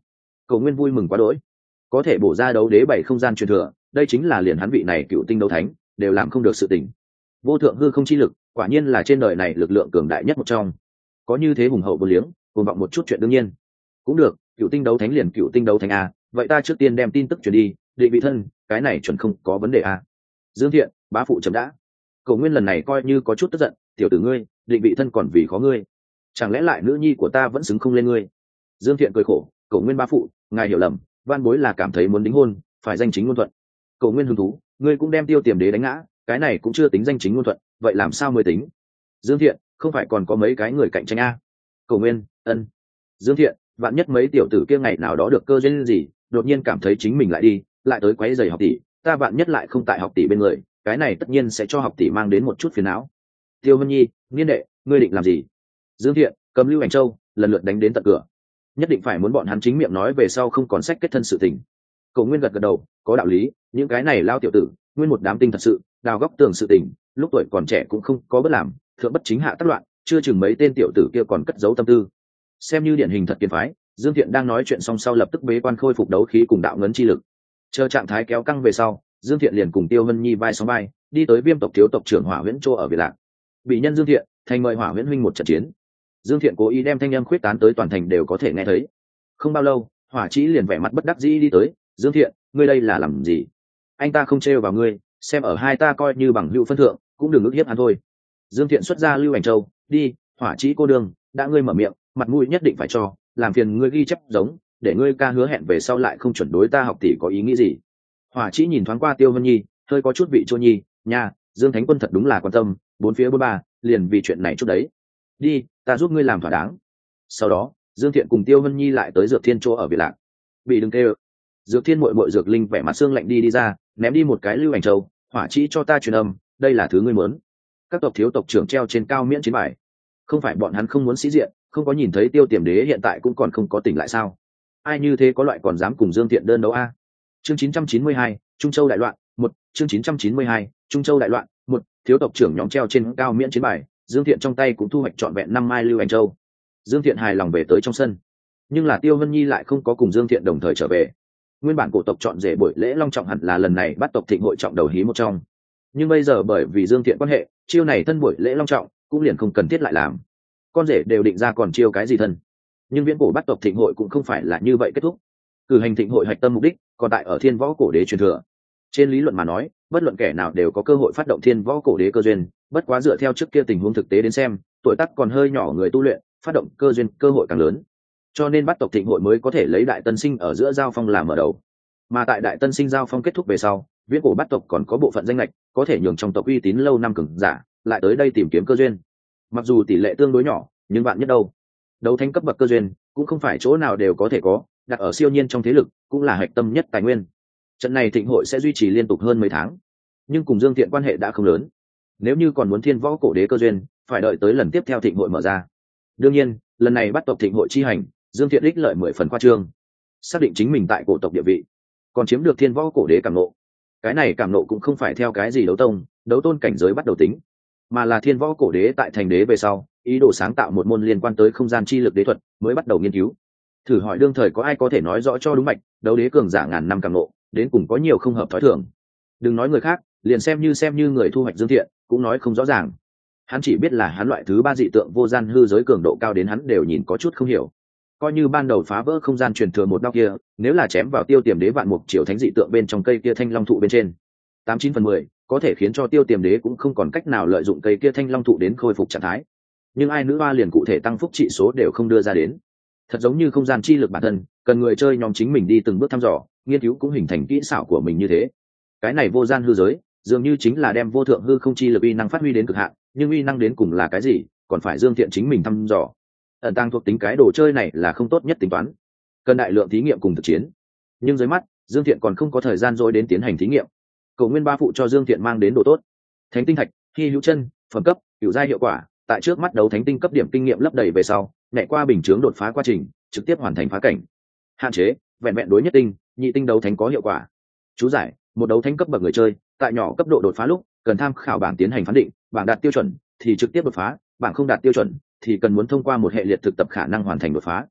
Cầu Nguyên vui mừng quá đỗi, có thể bổ ra đấu đế bảy không gian truyền thừa, đây chính là liền hắn vị này cựu tinh đấu thánh đều làm không được sự tình. Vô thượng hư không chi lực, quả nhiên là trên đời này lực lượng cường đại nhất một trong. Có như thế hùng hậu vô liếng, cuồng vọng một chút chuyện đương nhiên. Cũng được, cựu tinh đấu thánh liền cựu tinh đấu thánh a, vậy ta trước tiên đem tin tức truyền đi, định vị thân, cái này chuẩn không có vấn đề a. Dương Thiện, bá phụ chấm đã. Cầu Nguyên lần này coi như có chút tức giận, tiểu tử ngươi, định vị thân còn vì khó ngươi, chẳng lẽ lại nữ nhi của ta vẫn xứng không lên ngươi? Dương Thiện cười khổ, Cầu Nguyên bá phụ, ngài hiểu lầm, van bối là cảm thấy muốn đính hôn, phải danh chính ngôn thuận. Cầu Nguyên hứng thú, ngươi cũng đem Tiêu Tiềm Đế đánh ngã, cái này cũng chưa tính danh chính ngôn thuận, vậy làm sao mới tính? Dương Thiện, không phải còn có mấy cái người cạnh tranh a? Cầu Nguyên, ân. Dương Thiện, vạn nhất mấy tiểu tử kia ngày nào đó được cơ duyên gì, đột nhiên cảm thấy chính mình lại đi, lại tới quấy rầy học tỷ, ta vạn nhất lại không tại học tỷ bên người, cái này tất nhiên sẽ cho học tỷ mang đến một chút phiền não. Tiêu Vân Nhi, Niên đệ, ngươi định làm gì? Dương Thiện, cầm Lưu Ảnh Châu, lần lượt đánh đến tận cửa, nhất định phải muốn bọn hắn chính miệng nói về sau không còn sách kết thân sự tình. Cầu Nguyên gật gật đầu, có đạo lý, những cái này lao tiểu tử, nguyên một đám tinh thật sự, đào góc tường sự tình, lúc tuổi còn trẻ cũng không có bất làm, thượng bất chính hạ tác loạn, chưa chừng mấy tên tiểu tử kia còn cất giấu tâm tư. Xem như điển hình thật kiên phái, Dương Thiện đang nói chuyện xong sau lập tức bế quan khôi phục đấu khí cùng đạo ngấn chi lực. Chờ trạng thái kéo căng về sau, Dương Thiện liền cùng Tiêu Vân Nhi vai sóng vai, đi tới Viêm tộc thiếu tộc trưởng Hỏa Huyễn Châu ở Việt Lạc. Bị nhân Dương Thiện, thành mời Hỏa Huyễn huynh một trận chiến. Dương Thiện cố ý đem thanh âm khuyết tán tới toàn thành đều có thể nghe thấy. Không bao lâu, Hỏa Chí liền vẻ mặt bất đắc dĩ đi tới, "Dương Thiện, ngươi đây là làm gì? Anh ta không trêu vào ngươi, xem ở hai ta coi như bằng hữu phân thượng, cũng đừng ức hiếp hắn thôi." Dương Thiện xuất ra Lưu Ảnh Châu, "Đi, Hỏa Chí cô đường, đã ngươi mở miệng, mặt mũi nhất định phải cho, làm phiền ngươi ghi chép giống, để ngươi ca hứa hẹn về sau lại không chuẩn đối ta học tỷ có ý nghĩ gì." Hỏa Chí nhìn thoáng qua Tiêu Vân Nhi, hơi có chút vị chua nhi, "Nha, Dương Thánh Quân thật đúng là quan tâm, bốn phía bốn ba, liền vì chuyện này chút đấy. Đi, ta giúp ngươi làm thỏa đáng." Sau đó, Dương Thiện cùng Tiêu Vân Nhi lại tới Dược Thiên chỗ ở Việt Lạc. "Bị đừng kêu." Dược Thiên muội muội Dược Linh vẻ mặt xương lạnh đi đi ra, ném đi một cái Lưu Ảnh Châu, "Hỏa Chí cho ta truyền âm, đây là thứ ngươi muốn." Các tộc thiếu tộc trưởng treo trên cao miễn chiến bài. Không phải bọn hắn không muốn sĩ diện, không có nhìn thấy Tiêu Tiềm Đế hiện tại cũng còn không có tỉnh lại sao? Ai như thế có loại còn dám cùng Dương Thiện đơn đấu a? Chương chín trăm chín mươi hai, Trung Châu đại loạn, một, chương chín trăm chín mươi hai, Trung Châu đại loạn, một, thiếu tộc trưởng nhóm treo trên cao miễn chiến bài, Dương Thiện trong tay cũng thu hoạch trọn vẹn năm mai Lưu Ảnh Châu. Dương Thiện hài lòng về tới trong sân, nhưng là Tiêu Vân Nhi lại không có cùng Dương Thiện đồng thời trở về. Nguyên bản cổ tộc chọn rể buổi lễ long trọng hẳn là lần này bắt tộc thịnh hội trọng đầu hí một trong, nhưng bây giờ bởi vì Dương Thiện quan hệ, chiêu này thân buổi lễ long trọng cũng liền không cần thiết lại làm. Con rể đều định ra còn chiêu cái gì thân. Nhưng viễn cổ bắt tộc thịnh hội cũng không phải là như vậy kết thúc. Cử hành thịnh hội hạch tâm mục đích còn tại ở Thiên Võ Cổ Đế truyền thừa. Trên lý luận mà nói, bất luận kẻ nào đều có cơ hội phát động Thiên Võ Cổ Đế cơ duyên, bất quá dựa theo trước kia tình huống thực tế đến xem, tuổi tác còn hơi nhỏ người tu luyện, phát động cơ duyên cơ hội càng lớn. Cho nên bắt tộc thịnh hội mới có thể lấy đại tân sinh ở giữa giao phong làm mở đầu. Mà tại đại tân sinh giao phong kết thúc về sau, viễn cổ bắt tộc còn có bộ phận danh lệch có thể nhường trong tộc uy tín lâu năm cường giả lại tới đây tìm kiếm cơ duyên. Mặc dù tỷ lệ tương đối nhỏ, nhưng bạn nhất đâu, đấu thánh cấp bậc cơ duyên cũng không phải chỗ nào đều có thể có, đặt ở siêu nhiên trong thế lực cũng là hạch tâm nhất tài nguyên. Trận này thịnh hội sẽ duy trì liên tục hơn mấy tháng, nhưng cùng Dương Thiện quan hệ đã không lớn. Nếu như còn muốn Thiên Võ Cổ Đế cơ duyên, phải đợi tới lần tiếp theo thịnh hội mở ra. Đương nhiên, lần này bắt tộc thịnh hội chi hành, Dương Thiện ích lợi mười phần khoa trương, xác định chính mình tại cổ tộc địa vị, còn chiếm được Thiên Võ Cổ Đế cảm nộ. Cái này cảm nộ cũng không phải theo cái gì đấu tông, đấu tôn cảnh giới bắt đầu tính, mà là Thiên Võ Cổ Đế tại thành đế về sau, ý đồ sáng tạo một môn liên quan tới không gian chi lực đế thuật, mới bắt đầu nghiên cứu. Thử hỏi đương thời có ai có thể nói rõ cho đúng mạch, đấu đế cường giả ngàn năm cảm nộ, đến cùng có nhiều không hợp thói thường. Đừng nói người khác, liền xem như xem như người thu hoạch Dương Thiện, cũng nói không rõ ràng. Hắn chỉ biết là hắn loại thứ ba dị tượng vô gian hư giới cường độ cao đến hắn đều nhìn có chút không hiểu. Coi như ban đầu phá vỡ không gian truyền thừa một đao kia, nếu là chém vào Tiêu Tiềm Đế vạn mục triều thánh dị tượng bên trong cây kia thanh long thụ bên trên, tám chín phần mười có thể khiến cho Tiêu Tiềm Đế cũng không còn cách nào lợi dụng cây kia thanh long thụ đến khôi phục trạng thái. Nhưng ai nữ hoa liền cụ thể tăng phúc trị số đều không đưa ra đến. Thật giống như không gian chi lực bản thân, cần người chơi nhóm chính mình đi từng bước thăm dò, nghiên cứu cũng hình thành kỹ xảo của mình như thế. Cái này vô gian hư giới, dường như chính là đem vô thượng hư không chi lực uy năng phát huy đến cực hạn, nhưng uy năng đến cùng là cái gì, còn phải Dương Thiện chính mình thăm dò. Ẩn tăng thuộc tính cái đồ chơi này là không tốt nhất tính toán, cần đại lượng thí nghiệm cùng thực chiến. Nhưng dưới mắt, Dương Thiện còn không có thời gian dối đến tiến hành thí nghiệm. Cầu Nguyên ba phụ cho Dương Thiện mang đến đồ tốt, thánh tinh thạch, hy hữu chân, phẩm cấp, hữu giai hiệu quả, tại trước mắt đấu thánh tinh cấp điểm kinh nghiệm lấp đầy về sau, nhảy qua bình chướng đột phá quá trình, trực tiếp hoàn thành phá cảnh. Hạn chế, vẹn vẹn đối nhất tinh, nhị tinh đấu thánh có hiệu quả. Chú giải, một đấu thánh cấp bậc người chơi, tại nhỏ cấp độ đột phá lúc, cần tham khảo bảng tiến hành phán định, bảng đạt tiêu chuẩn thì trực tiếp đột phá, bảng không đạt tiêu chuẩn thì cần muốn thông qua một hệ liệt thực tập khả năng hoàn thành đột phá.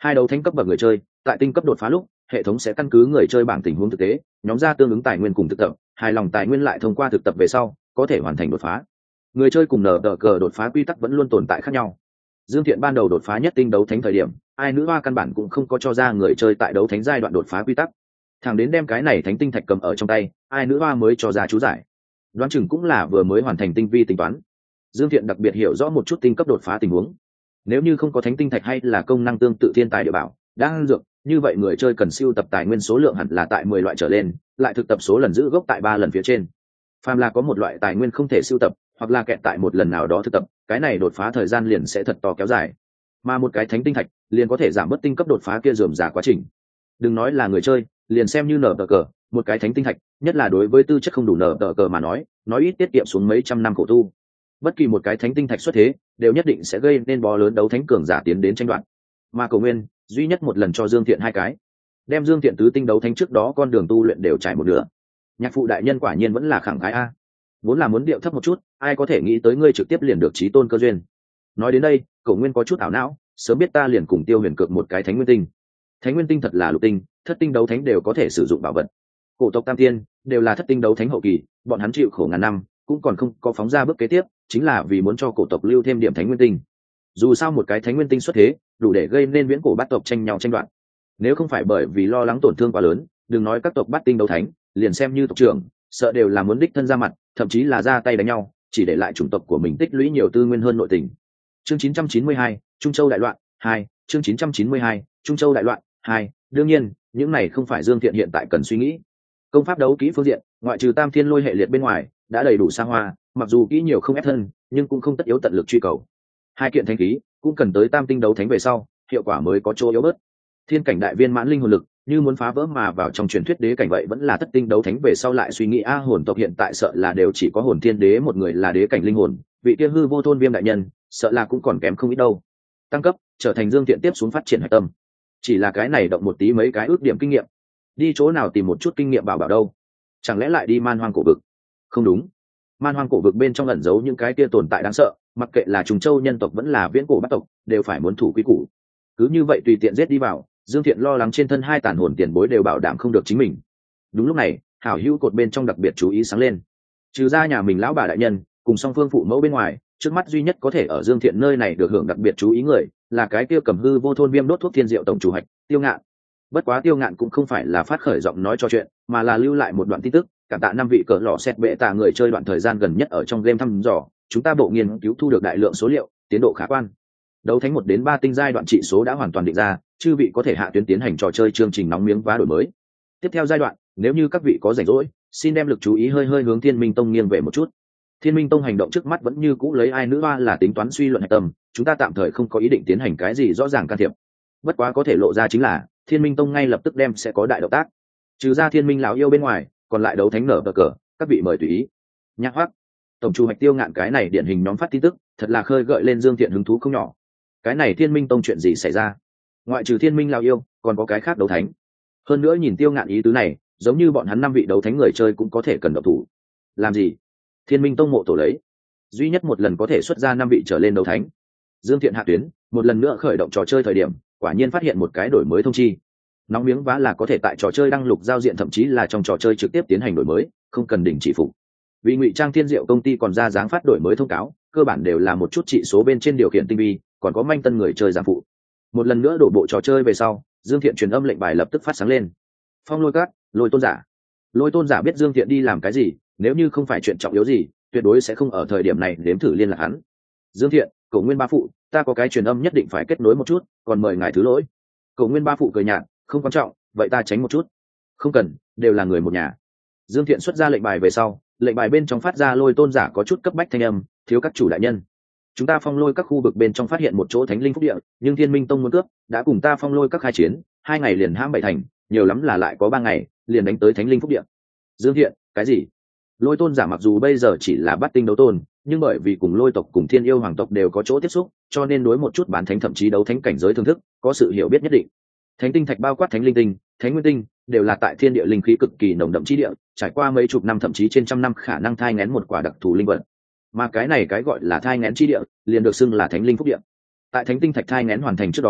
Hai đấu thánh cấp bậc người chơi tại tinh cấp đột phá lúc, hệ thống sẽ căn cứ người chơi bảng tình huống thực tế nhóm ra tương ứng tài nguyên cùng thực tập, hài lòng tài nguyên lại thông qua thực tập về sau có thể hoàn thành đột phá. Người chơi cùng nở đỡ cờ đột phá quy tắc vẫn luôn tồn tại khác nhau. Dương Thiện ban đầu đột phá nhất tinh đấu thánh thời điểm, ai nữ hoa căn bản cũng không có cho ra người chơi tại đấu thánh giai đoạn đột phá quy tắc. Thằng đến đem cái này thánh tinh thạch cầm ở trong tay, ai nữ hoa mới cho ra chú giải. Đoán chừng cũng là vừa mới hoàn thành tinh vi tính toán. Dương Thiện đặc biệt hiểu rõ một chút tinh cấp đột phá tình huống. Nếu như không có thánh tinh thạch hay là công năng tương tự thiên tài địa bảo, đang dược, như vậy người chơi cần siêu tập tài nguyên số lượng hẳn là tại mười loại trở lên, lại thực tập số lần giữ gốc tại ba lần phía trên. Phàm là có một loại tài nguyên không thể siêu tập, hoặc là kẹt tại một lần nào đó thực tập, cái này đột phá thời gian liền sẽ thật to kéo dài. Mà một cái thánh tinh thạch liền có thể giảm bớt tinh cấp đột phá kia rườm rà quá trình. Đừng nói là người chơi, liền xem như nở tờ cờ, một cái thánh tinh thạch, nhất là đối với tư chất không đủ nở tờ cờ mà nói, nói ít tiết kiệm xuống mấy trăm năm khổ tu. Bất kỳ một cái thánh tinh thạch xuất thế, đều nhất định sẽ gây nên bó lớn đấu thánh cường giả tiến đến tranh đoạt. Mà Cầu Nguyên duy nhất một lần cho Dương Thiện hai cái, đem Dương Thiện tứ tinh đấu thánh trước đó con đường tu luyện đều trải một nửa. Nhạc phụ đại nhân quả nhiên vẫn là khẳng khái a. Vốn là muốn điệu thấp một chút, ai có thể nghĩ tới ngươi trực tiếp liền được chí tôn cơ duyên. Nói đến đây, Cầu Nguyên có chút ảo não, sớm biết ta liền cùng Tiêu Huyền cược một cái thánh nguyên tinh. Thánh nguyên tinh thật là lục tinh, thất tinh đấu thánh đều có thể sử dụng bảo vật. Cổ tộc Tam Tiên đều là thất tinh đấu thánh hậu kỳ, bọn hắn chịu khổ ngàn năm, cũng còn không có phóng ra bước kế tiếp, chính là vì muốn cho cổ tộc lưu thêm điểm thánh nguyên tinh. Dù sao một cái thánh nguyên tinh xuất thế, đủ để gây nên viễn cổ bát tộc tranh nhau tranh đoạt. Nếu không phải bởi vì lo lắng tổn thương quá lớn, đừng nói các tộc bát tinh đấu thánh, liền xem như tộc trưởng, sợ đều là muốn đích thân ra mặt, thậm chí là ra tay đánh nhau, chỉ để lại chủng tộc của mình tích lũy nhiều tư nguyên hơn nội tình. Chương chín trăm chín mươi hai, Trung Châu đại loạn hai, chương chín trăm chín mươi hai, Trung Châu đại loạn hai. Đương nhiên, những này không phải Dương Thiện hiện tại cần suy nghĩ. Công pháp đấu kỹ phương diện, ngoại trừ Tam Thiên Lôi hệ liệt bên ngoài, đã đầy đủ xa hoa, mặc dù kỹ nhiều không ép thân, nhưng cũng không tất yếu tận lực truy cầu. Hai kiện thánh khí cũng cần tới tam tinh đấu thánh về sau, hiệu quả mới có chỗ yếu bớt. Thiên cảnh đại viên mãn linh hồn lực, như muốn phá vỡ mà vào trong truyền thuyết đế cảnh vậy vẫn là thất tinh đấu thánh về sau lại suy nghĩ a hồn tộc hiện tại sợ là đều chỉ có hồn thiên đế một người là đế cảnh linh hồn, vị kia hư vô thôn viêm đại nhân, sợ là cũng còn kém không ít đâu. Tăng cấp, trở thành Dương Thiện tiếp xuống phát triển hải tâm. Chỉ là cái này động một tí mấy cái ước điểm kinh nghiệm. Đi chỗ nào tìm một chút kinh nghiệm bảo bảo đâu? Chẳng lẽ lại đi man hoang cổ vực? Không đúng. Man hoang cổ vực bên trong ẩn giấu những cái kia tồn tại đáng sợ, mặc kệ là trùng châu nhân tộc vẫn là viễn cổ bát tộc, đều phải muốn thủ quy củ. Cứ như vậy tùy tiện giết đi vào, Dương Thiện lo lắng trên thân hai tàn hồn tiền bối đều bảo đảm không được chính mình. Đúng lúc này, hảo hữu cột bên trong đặc biệt chú ý sáng lên. Trừ ra nhà mình lão bà đại nhân, cùng song phương phụ mẫu bên ngoài, trước mắt duy nhất có thể ở Dương Thiện nơi này được hưởng đặc biệt chú ý người, là cái kia cầm hư vô thôn viêm đốt thuốc thiên diệu tổng chủ hạch, Tiêu Ngạn. Bất quá Tiêu Ngạn cũng không phải là phát khởi giọng nói cho chuyện, mà là lưu lại một đoạn tin tức, cảm tạ năm vị cỡ lọ xét bệ tạ người chơi đoạn thời gian gần nhất ở trong game thăm dò, chúng ta bộ nghiên cứu thu được đại lượng số liệu, tiến độ khả quan. Đấu thánh một đến ba tinh giai đoạn trị số đã hoàn toàn định ra, chư vị có thể hạ tuyến tiến hành trò chơi chương trình nóng miếng vá đổi mới. Tiếp theo giai đoạn, nếu như các vị có rảnh rỗi, xin đem lực chú ý hơi hơi hướng Thiên Minh Tông nghiêng về một chút. Thiên Minh Tông hành động trước mắt vẫn như cũ lấy ai nữ hoa là tính toán suy luận hạch tâm, chúng ta tạm thời không có ý định tiến hành cái gì rõ ràng can thiệp. Bất quá có thể lộ ra chính là, Thiên Minh Tông ngay lập tức đem sẽ có đại động tác. Trừ ra Thiên Minh lão yêu bên ngoài, còn lại đấu thánh nở bờ cờ, các vị mời tùy ý. Nhạc Hoắc, tổng chủ hạch Tiêu Ngạn cái này điển hình nhóm phát tin tức, thật là khơi gợi lên Dương Thiện hứng thú không nhỏ. Cái này Thiên Minh Tông chuyện gì xảy ra? Ngoại trừ Thiên Minh lão yêu, còn có cái khác đấu thánh. Hơn nữa nhìn Tiêu Ngạn ý tứ này, giống như bọn hắn năm vị đấu thánh người chơi cũng có thể cần động thủ. Làm gì? Thiên Minh Tông mộ tổ lấy, duy nhất một lần có thể xuất ra năm vị trở lên đấu thánh. Dương Thiện hạ tuyến, một lần nữa khởi động trò chơi thời điểm, quả nhiên phát hiện một cái đổi mới thông chi. Nóng miếng vá là có thể tại trò chơi đăng lục giao diện, thậm chí là trong trò chơi trực tiếp tiến hành đổi mới, không cần đình chỉ phục. Vì ngụy trang Thiên Diệu công ty còn ra dáng phát đổi mới thông cáo, cơ bản đều là một chút trị số bên trên điều khiển tinh vi, còn có manh tân người chơi giảm phụ. Một lần nữa đổ bộ trò chơi về sau, Dương Thiện truyền âm lệnh bài lập tức phát sáng lên. Phong Lôi Các, Lôi Tôn giả. Lôi Tôn giả biết Dương Thiện đi làm cái gì, nếu như không phải chuyện trọng yếu gì, tuyệt đối sẽ không ở thời điểm này đếm thử liên lạc hắn. Dương Thiện, Cổ Nguyên ba phụ, ta có cái truyền âm nhất định phải kết nối một chút, còn mời ngài thứ lỗi. Cổ Nguyên ba phụ cười nhạt, không quan trọng, vậy ta tránh một chút. Không cần, đều là người một nhà. Dương Thiện xuất ra lệnh bài về sau, lệnh bài bên trong phát ra Lôi Tôn giả có chút cấp bách thanh âm, thiếu các chủ đại nhân. Chúng ta phong lôi các khu vực bên trong phát hiện một chỗ thánh linh phúc địa, nhưng Thiên Minh Tông muốn cướp, đã cùng ta phong lôi các khai chiến, hai ngày liền hãm bảy thành, nhiều lắm là lại có ba ngày, liền đánh tới thánh linh phúc địa. Dương Thiện, cái gì? Lôi Tôn giả mặc dù bây giờ chỉ là bát tinh đấu tôn, nhưng bởi vì cùng lôi tộc cùng thiên yêu hoàng tộc đều có chỗ tiếp xúc, cho nên đối một chút bán thánh thậm chí đấu thánh cảnh giới thưởng thức, có sự hiểu biết nhất định. Thánh tinh thạch bao quát thánh linh tinh, thánh nguyên tinh, đều là tại thiên địa linh khí cực kỳ nồng đậm chi địa, trải qua mấy chục năm thậm chí trên trăm năm khả năng thai nghén một quả đặc thù linh vật. Mà cái này cái gọi là thai nghén chi địa, liền được xưng là thánh linh phúc địa. Tại thánh tinh thạch thai nghén hoàn thành trước đó,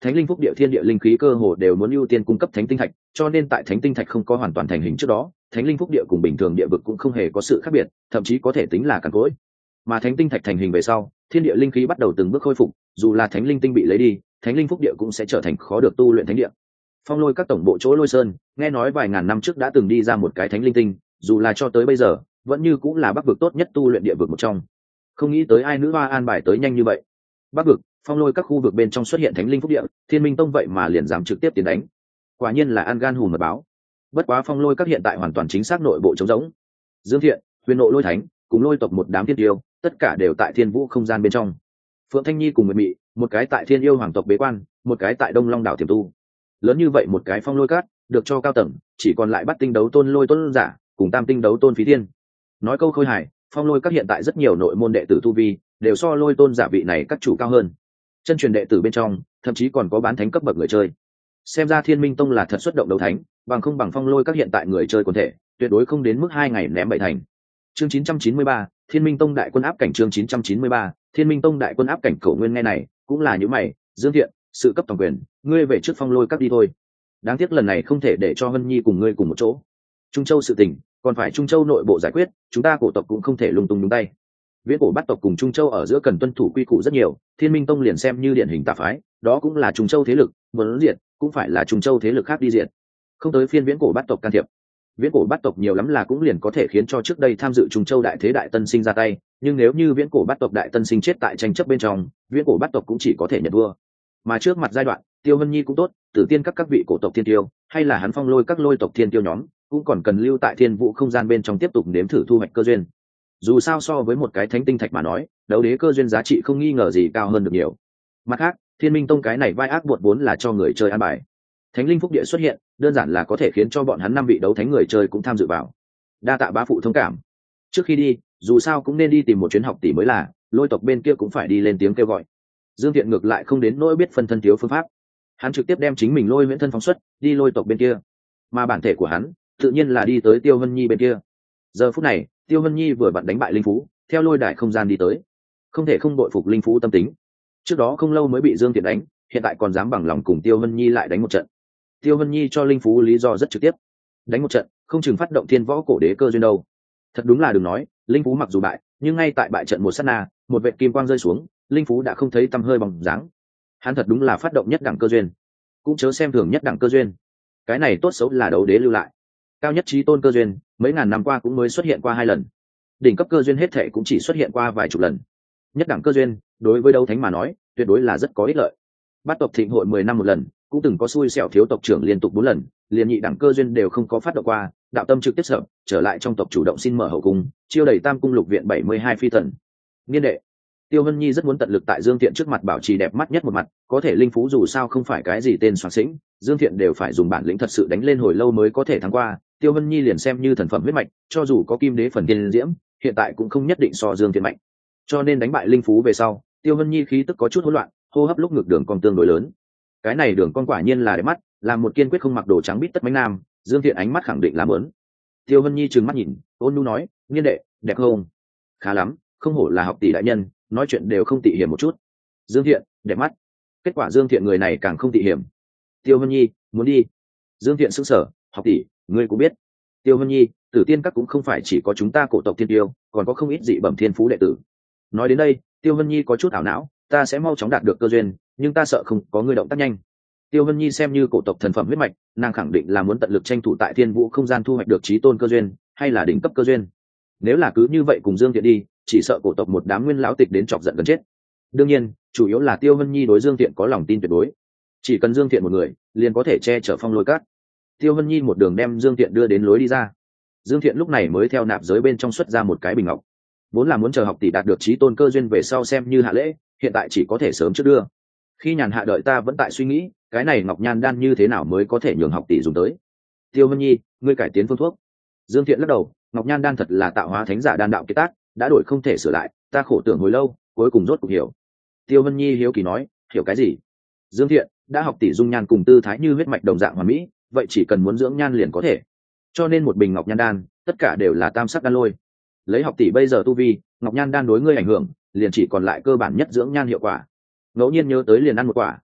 thánh linh phúc địa thiên địa linh khí cơ hồ đều muốn ưu tiên cung cấp thánh tinh thạch, cho nên tại thánh tinh thạch không có hoàn toàn thành hình trước đó, thánh linh phúc địa cùng bình thường địa vực cũng không hề có sự khác biệt, thậm chí có thể tính là cằn cỗi. Mà thánh tinh thạch thành hình về sau, thiên địa linh khí bắt đầu từng bước khôi phục, dù là thánh linh tinh bị lấy đi, thánh linh phúc địa cũng sẽ trở thành khó được tu luyện thánh địa. Phong lôi các tổng bộ chỗ lôi sơn, nghe nói vài ngàn năm trước đã từng đi ra một cái thánh linh tinh, dù là cho tới bây giờ vẫn như cũng là bắc vực tốt nhất tu luyện địa vực một trong. Không nghĩ tới ai nữ hoa an bài tới nhanh như vậy. Bắc vực, phong lôi các khu vực bên trong xuất hiện thánh linh phúc địa, thiên minh tông vậy mà liền dám trực tiếp tiến đánh, quả nhiên là an gan hùm mật báo. Bất quá phong lôi các hiện tại hoàn toàn chính xác nội bộ trống rỗng. Dương Thiện, huyền nộ lôi thánh cùng lôi tộc một đám thiên tiêu, tất cả đều tại thiên vũ không gian bên trong. Phượng Thanh Nhi cùng Nguyệt Mị, một cái tại thiên yêu hoàng tộc bế quan, một cái tại đông long đảo tiềm tu. Lớn như vậy một cái phong lôi cát được cho cao tầng, chỉ còn lại bắt tinh đấu tôn lôi tôn giả cùng tam tinh đấu tôn phí thiên. Nói câu khôi hài, phong lôi các hiện tại rất nhiều nội môn đệ tử tu vi đều so lôi tôn giả vị này các chủ cao hơn. Chân truyền đệ tử bên trong thậm chí còn có bán thánh cấp bậc người chơi. Xem ra thiên minh tông là thật xuất động đấu thánh, bằng không bằng phong lôi các hiện tại người chơi quần thể tuyệt đối không đến mức hai ngày ném bảy thành. Chương chín trăm chín mươi ba, thiên minh tông đại quân áp cảnh. Chương chín trăm chín mươi ba, thiên minh tông đại quân áp cảnh. Cổ Nguyên nghe này cũng là những mày. Dương Thiện, sự cấp toàn quyền, ngươi về trước phong lôi các đi thôi. Đáng tiếc lần này không thể để cho Hân Nhi cùng ngươi cùng một chỗ. Trung Châu sự tình còn phải Trung Châu nội bộ giải quyết, chúng ta cổ tộc cũng không thể lung tung nhúng tay. Viễn cổ bắt tộc cùng Trung Châu ở giữa cần tuân thủ quy củ rất nhiều, thiên minh tông liền xem như điển hình tà phái, đó cũng là Trung Châu thế lực, muốn diệt cũng phải là Trung Châu thế lực khác đi diệt, không tới phiên viễn cổ bắt tộc can thiệp. Viễn cổ bắt tộc nhiều lắm là cũng liền có thể khiến cho trước đây tham dự Trung Châu đại thế đại tân sinh ra tay, nhưng nếu như viễn cổ bắt tộc đại tân sinh chết tại tranh chấp bên trong, viễn cổ bắt tộc cũng chỉ có thể nhận vua. Mà trước mặt giai đoạn, Tiêu Vân Nhi cũng tốt, Tử Tiên các các vị cổ tộc thiên tiêu, hay là hắn phong lôi các lôi tộc thiên tiêu nhóm, cũng còn cần lưu tại thiên vũ không gian bên trong tiếp tục nếm thử thu hoạch cơ duyên. Dù sao so với một cái thánh tinh thạch mà nói, đấu đế cơ duyên giá trị không nghi ngờ gì cao hơn được nhiều. Mặt khác, thiên minh tông cái này vai ác buộc vốn là cho người chơi an bài. Thánh linh phúc địa xuất hiện, đơn giản là có thể khiến cho bọn hắn năm vị đấu thánh người chơi cũng tham dự vào. Đa tạ bá phụ thông cảm. Trước khi đi, dù sao cũng nên đi tìm một chuyến học tỷ mới là, lôi tộc bên kia cũng phải đi lên tiếng kêu gọi. Dương Thiện ngược lại không đến nỗi biết phân thân thiếu phương pháp, hắn trực tiếp đem chính mình lôi huyễn thân phóng xuất đi lôi tộc bên kia, mà bản thể của hắn tự nhiên là đi tới Tiêu Vân Nhi bên kia. Giờ phút này Tiêu Vân Nhi vừa vặn đánh bại linh phú, theo lôi đài không gian đi tới, không thể không đội phục linh phú tâm tính. Trước đó không lâu mới bị Dương Thiện đánh, hiện tại còn dám bằng lòng cùng Tiêu Vân Nhi lại đánh một trận. Tiêu Vân Nhi cho linh phú lý do rất trực tiếp, đánh một trận không chừng phát động thiên võ cổ đế cơ duyên đâu. Thật đúng là đừng nói, linh phú mặc dù bại, nhưng ngay tại bại trận một sát na, một vệt kim quang rơi xuống, linh phú đã không thấy tăm hơi bóng dáng. Hắn thật đúng là phát động nhất đẳng cơ duyên, cũng chớ xem thường nhất đẳng cơ duyên, cái này tốt xấu là đấu đế lưu lại. Cao nhất chí tôn cơ duyên mấy ngàn năm qua cũng mới xuất hiện qua hai lần, đỉnh cấp cơ duyên hết thệ cũng chỉ xuất hiện qua vài chục lần. Nhất đẳng cơ duyên đối với đấu thánh mà nói tuyệt đối là rất có ích lợi. Bát tộc thịnh hội mười năm một lần, cũng từng có xui xẻo thiếu tộc trưởng liên tục bốn lần liền nhị đẳng cơ duyên đều không có phát động qua, đạo tâm trực tiếp sợ trở lại trong tộc chủ động xin mở hậu cung, chiêu đầy tam cung lục viện bảy mươi hai phi tần. Niên đệ Tiêu Vân Nhi rất muốn tận lực tại Dương Thiện trước mặt bảo trì đẹp mắt nhất một mặt, có thể linh phú dù sao không phải cái gì tên soạn sĩnh, Dương Thiện đều phải dùng bản lĩnh thật sự đánh lên hồi lâu mới có thể thắng qua. Tiêu Vân Nhi liền xem như thần phẩm huyết mạch, cho dù có kim đế phần tiên diễm, hiện tại cũng không nhất định so Dương Thiện mạnh. Cho nên đánh bại linh phú về sau, Tiêu Vân Nhi khí tức có chút hỗn loạn, hô hấp lúc ngực đường cong tương đối lớn. Cái này đường cong quả nhiên là đẹp mắt, là một kiên quyết không mặc đồ trắng bít tất mánh nam. Dương Thiện ánh mắt khẳng định là muốn. Tiêu Vân Nhi trừng mắt nhìn, ôn nhu nói, niên đệ đẹp không? Khá lắm, không hổ là học tỷ đại nhân, nói chuyện đều không tị hiểm một chút. Dương Thiện đẹp mắt. Kết quả Dương Thiện người này càng không tị hiểm. Tiêu Vân Nhi muốn đi. Dương Thiện sững sờ, học tỷ ngươi cũng biết, Tiêu Vân Nhi, Tử Tiên các cũng không phải chỉ có chúng ta cổ tộc thiên tiêu, còn có không ít dị bẩm thiên phú đệ tử. Nói đến đây Tiêu Vân Nhi có chút ảo não, ta sẽ mau chóng đạt được cơ duyên, nhưng ta sợ không có người động tác nhanh. Tiêu Vân Nhi xem như cổ tộc thần phẩm huyết mạch, nàng khẳng định là muốn tận lực tranh thủ tại thiên vũ không gian thu hoạch được chí tôn cơ duyên hay là đỉnh cấp cơ duyên. Nếu là cứ như vậy cùng Dương Thiện đi, chỉ sợ cổ tộc một đám nguyên lão tịch đến chọc giận gần chết. Đương nhiên chủ yếu là Tiêu Vân Nhi đối Dương Thiện có lòng tin tuyệt đối, chỉ cần Dương Thiện một người liền có thể che chở phong lôi cát. Tiêu Vân Nhi một đường đem Dương Thiện đưa đến lối đi ra. Dương Thiện lúc này mới theo nạp giới bên trong xuất ra một cái bình ngọc, vốn là muốn chờ học tỷ đạt được chí tôn cơ duyên về sau xem như hạ lễ, hiện tại chỉ có thể sớm trước đưa. Khi nhàn hạ đợi ta vẫn tại suy nghĩ cái này ngọc nhan đan như thế nào mới có thể nhường học tỷ dùng tới. Tiêu Vân Nhi, ngươi cải tiến phương thuốc. Dương Thiện lắc đầu, ngọc nhan đan thật là tạo hóa thánh giả đan đạo kiệt tác, đã đổi không thể sửa lại, ta khổ tưởng hồi lâu cuối cùng rốt cuộc hiểu. Tiêu Vân Nhi hiếu kỳ nói, hiểu cái gì? Dương Thiện, đã học tỷ dung nhan cùng tư thái như huyết mạch đồng dạng hoàn mỹ, vậy chỉ cần muốn dưỡng nhan liền có thể, cho nên một bình ngọc nhan đan tất cả đều là tam sắc đan lôi. Lấy học tỷ bây giờ tu vi, ngọc nhan đan đối ngươi ảnh hưởng liền chỉ còn lại cơ bản nhất dưỡng nhan hiệu quả, ngẫu nhiên nhớ tới liền ăn một quả,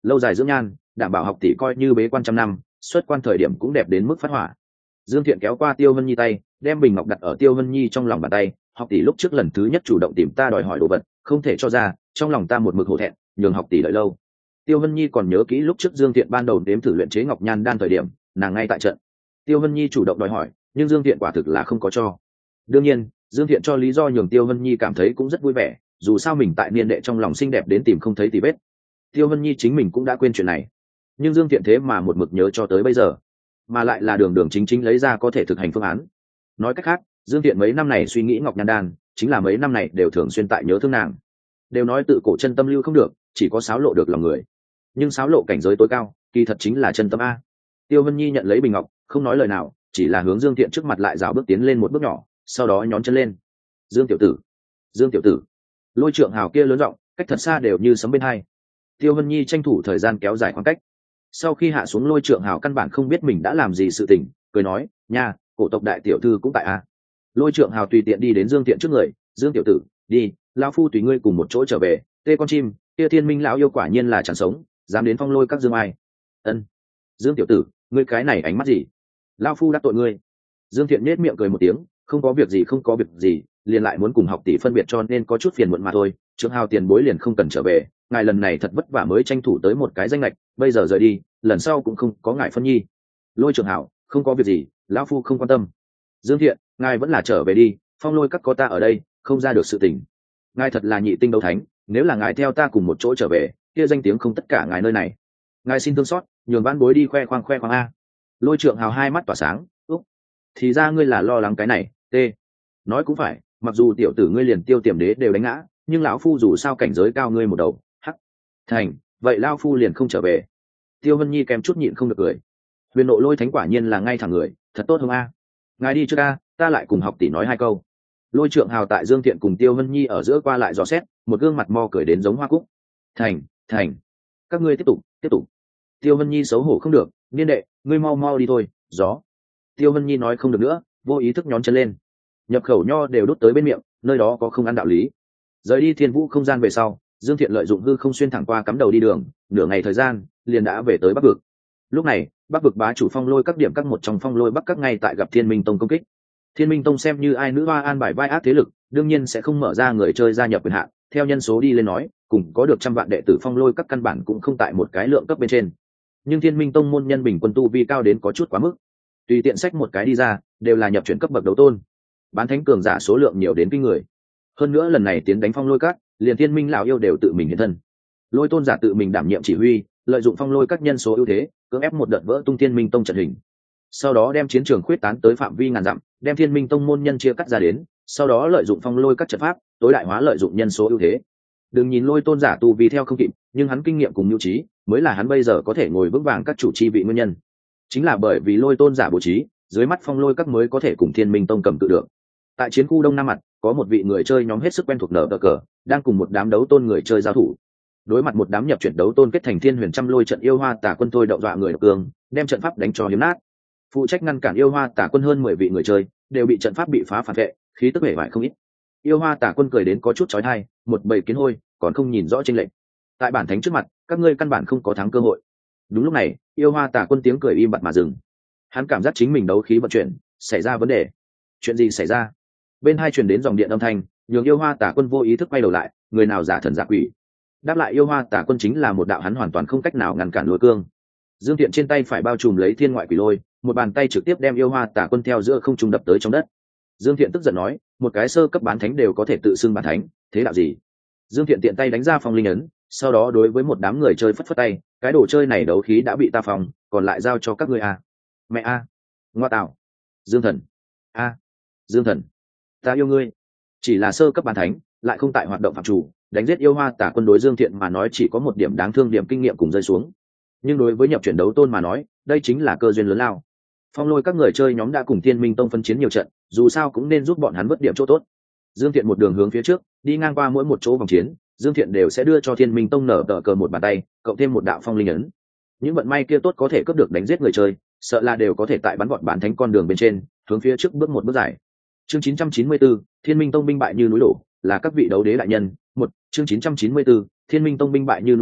lâu dài dưỡng nhan, đảm bảo học tỷ coi như bế quan trăm năm, xuất quan thời điểm cũng đẹp đến mức phát hỏa. Dương Thiện kéo qua Tiêu Vân Nhi tay, đem bình ngọc đặt ở Tiêu Vân Nhi trong lòng bàn tay. Học tỷ lúc trước lần thứ nhất chủ động tìm ta đòi hỏi đồ vật, không thể cho ra, trong lòng ta một mực hổ thẹn, nhường học tỷ đợi lâu. Tiêu Vân Nhi còn nhớ kỹ lúc trước Dương Thiện ban đầu đếm thử luyện chế ngọc nhan đan thời điểm, nàng ngay tại trận. Tiêu Vân Nhi chủ động đòi hỏi, nhưng Dương Thiện quả thực là không có cho. Đương nhiên, Dương Thiện cho lý do nhường Tiêu Vân Nhi cảm thấy cũng rất vui vẻ, dù sao mình tại niên đệ trong lòng xinh đẹp đến tìm không thấy tì vết. Tiêu Vân Nhi chính mình cũng đã quên chuyện này, nhưng Dương Thiện thế mà một mực nhớ cho tới bây giờ, mà lại là đường đường chính chính lấy ra có thể thực hành phương án. Nói cách khác, Dương Thiện mấy năm này suy nghĩ ngọc nhan đan, chính là mấy năm này đều thường xuyên tại nhớ thương nàng. Đều nói tự cổ chân tâm lưu không được, chỉ có sáo lộ được lòng người, nhưng sáo lộ cảnh giới tối cao kỳ thật chính là chân tâm a. Tiêu Vân Nhi nhận lấy bình ngọc, không nói lời nào, chỉ là hướng Dương Thiện trước mặt lại rào bước tiến lên một bước nhỏ, sau đó nhón chân lên. Dương tiểu tử, Dương tiểu tử. Lôi Trượng Hào kia lớn giọng, cách thật xa đều như sấm bên hai. Tiêu Vân Nhi tranh thủ thời gian kéo dài khoảng cách. Sau khi hạ xuống, Lôi Trượng Hào căn bản không biết mình đã làm gì sự tình, cười nói, nha, cổ tộc đại tiểu thư cũng tại a. Lôi Trượng Hào tùy tiện đi đến Dương Thiện trước người, Dương tiểu tử, đi, lão phu tùy ngươi cùng một chỗ trở về. Tê con chim, kia Thiên Minh lão yêu quả nhiên là chẳng sống, dám đến phong lôi các Dương ai. Ân. Dương tiểu tử, ngươi cái này ánh mắt gì? Lão phu đắc tội ngươi. Dương Thiện nhếch miệng cười một tiếng, không có việc gì không có việc gì, liền lại muốn cùng học tỷ phân biệt cho nên có chút phiền muộn mà thôi. Trượng Hào tiền bối liền không cần trở về, ngài lần này thật vất vả mới tranh thủ tới một cái danh lệch, bây giờ rời đi, lần sau cũng không có ngài phân nhi. Lôi Trượng Hào, không có việc gì, lão phu không quan tâm. Dương Thiện, ngài vẫn là trở về đi, phong lôi các có ta ở đây, không ra được sự tình. Ngài thật là nhị tinh đấu thánh, nếu là ngài theo ta cùng một chỗ trở về, kia danh tiếng không tất cả ngài nơi này. Ngài xin thương xót, nhường ban bối đi khoe khoang khoe khoang a. Lôi Trượng Hào hai mắt tỏa sáng, úc, thì ra ngươi là lo lắng cái này. T, nói cũng phải, mặc dù tiểu tử ngươi liền Tiêu Tiềm Đế đều đánh ngã, nhưng lão phu dù sao cảnh giới cao ngươi một đầu. Hắc, thành, vậy lão phu liền không trở về. Tiêu Vân Nhi kèm chút nhịn không được cười. Huyền Nộ Lôi Thánh quả nhiên là ngay thẳng người, thật tốt không a? Ngài đi trước a, ta lại cùng học tỷ nói hai câu. Lôi Trượng Hào tại Dương Thiện cùng Tiêu Vân Nhi ở giữa qua lại dò xét, một gương mặt mo cười đến giống hoa cúc. Thành, thành, các ngươi tiếp tục, tiếp tục. Tiêu Vân Nhi xấu hổ không được, niên đệ, ngươi mau mau đi thôi. Gió. Tiêu Vân Nhi nói không được nữa, vô ý thức nhón chân lên. Nhập khẩu nho đều đút tới bên miệng, nơi đó có không ăn đạo lý. Rời đi Thiên Vũ không gian về sau, Dương Thiện lợi dụng hư không xuyên thẳng qua cắm đầu đi đường, nửa ngày thời gian liền đã về tới Bắc vực. Lúc này, Bắc vực bá chủ phong lôi các điểm các một trong phong lôi bắc các ngay tại gặp Thiên Minh Tông công kích. Thiên Minh Tông xem như ai nữ hoa an bài vai ác thế lực, đương nhiên sẽ không mở ra người chơi gia nhập quyền hạn. Theo nhân số đi lên nói, cùng có được trăm vạn đệ tử phong lôi các căn bản cũng không tại một cái lượng cấp bên trên. Nhưng Thiên Minh Tông môn nhân bình quân tu vi cao đến có chút quá mức. Tùy tiện sách một cái đi ra, đều là nhập chuyển cấp bậc đấu tôn. Bán thánh cường giả số lượng nhiều đến kinh người. Hơn nữa lần này tiến đánh phong lôi các, liền Thiên Minh lão yêu đều tự mình hiện thân. Lôi tôn giả tự mình đảm nhiệm chỉ huy, lợi dụng phong lôi các nhân số ưu thế, cưỡng ép một đợt vỡ tung Thiên Minh Tông trận hình. Sau đó đem chiến trường khuyết tán tới phạm vi ngàn dặm, đem Thiên Minh Tông môn nhân chia cắt ra đến, sau đó lợi dụng phong lôi các trận pháp, tối đại hóa lợi dụng nhân số ưu thế. Đừng nhìn Lôi tôn giả tu vi theo không kịp, nhưng hắn kinh nghiệm cùng nhu trí, mới là hắn bây giờ có thể ngồi vững vàng các chủ chi vị nguyên nhân. Chính là bởi vì Lôi tôn giả bố trí, dưới mắt phong lôi các mới có thể cùng Thiên Minh Tông cầm tự được. Tại chiến khu đông nam mặt, có một vị người chơi nhóm hết sức quen thuộc nở cờ cờ, đang cùng một đám đấu tôn người chơi giao thủ. Đối mặt một đám nhập chuyển đấu tôn kết thành Thiên Huyền trăm lôi trận yêu hoa tà quân thôi động dọa người độc cường, đem trận pháp đánh cho hiếm nát. Phụ trách ngăn cản yêu hoa tà quân hơn mười vị người chơi, đều bị trận pháp bị phá phản vệ, khí tức bể bại không ít. Yêu hoa tà quân cười đến có chút chói tai, một bầy kiến hôi, còn không nhìn rõ chênh lệch. Tại bản thánh trước mặt, các ngươi căn bản không có thắng cơ hội. Đúng lúc này, yêu hoa tà quân tiếng cười im bặt mà dừng. Hắn cảm giác chính mình đấu khí vận chuyển xảy ra vấn đề. Chuyện gì xảy ra? Bên hai truyền đến dòng điện âm thanh, nhường yêu hoa tà quân vô ý thức quay đầu lại, người nào giả thần giả quỷ. Đáp lại yêu hoa tà quân chính là một đạo hắn hoàn toàn không cách nào ngăn cản lôi cương. Dương Tiện trên tay phải bao trùm lấy thiên ngoại quỷ lôi, một bàn tay trực tiếp đem yêu hoa tà quân theo giữa không trung đập tới trong đất. Dương Thiện tức giận nói, một cái sơ cấp bán thánh đều có thể tự xưng bán thánh, thế đạo gì? Dương Thiện tiện tay đánh ra phong linh ấn, sau đó đối với một đám người chơi phất phất tay, cái đồ chơi này đấu khí đã bị ta phòng, còn lại giao cho các ngươi a. Mẹ a, ngoa tạo, Dương Thần, a, Dương Thần, ta yêu ngươi. Chỉ là sơ cấp bán thánh, lại không tại hoạt động phạm chủ, đánh giết yêu hoa tà quân đối Dương Thiện mà nói chỉ có một điểm đáng thương, điểm kinh nghiệm cùng rơi xuống. Nhưng đối với nhập chuyển đấu tôn mà nói, đây chính là cơ duyên lớn lao. Phong lôi các người chơi nhóm đã cùng Thiên Minh Tông phân chiến nhiều trận, dù sao cũng nên giúp bọn hắn vớt điểm chỗ tốt. Dương Thiện một đường hướng phía trước, đi ngang qua mỗi một chỗ vòng chiến, Dương Thiện đều sẽ đưa cho Thiên Minh Tông nở tờ cờ một bàn tay, cộng thêm một đạo phong linh ấn. Những vận may kia tốt có thể cướp được đánh giết người chơi, sợ là đều có thể tại bắn gọn bản thánh con đường bên trên, hướng phía trước bước một bước dài. Chương chín trăm chín mươi tư, Thiên Minh Tông binh bại như núi đổ, là các vị đấu đế đại nhân. Một, chương chín trăm chín mươi tư, Thiên Minh Tông binh bại như núi đổ,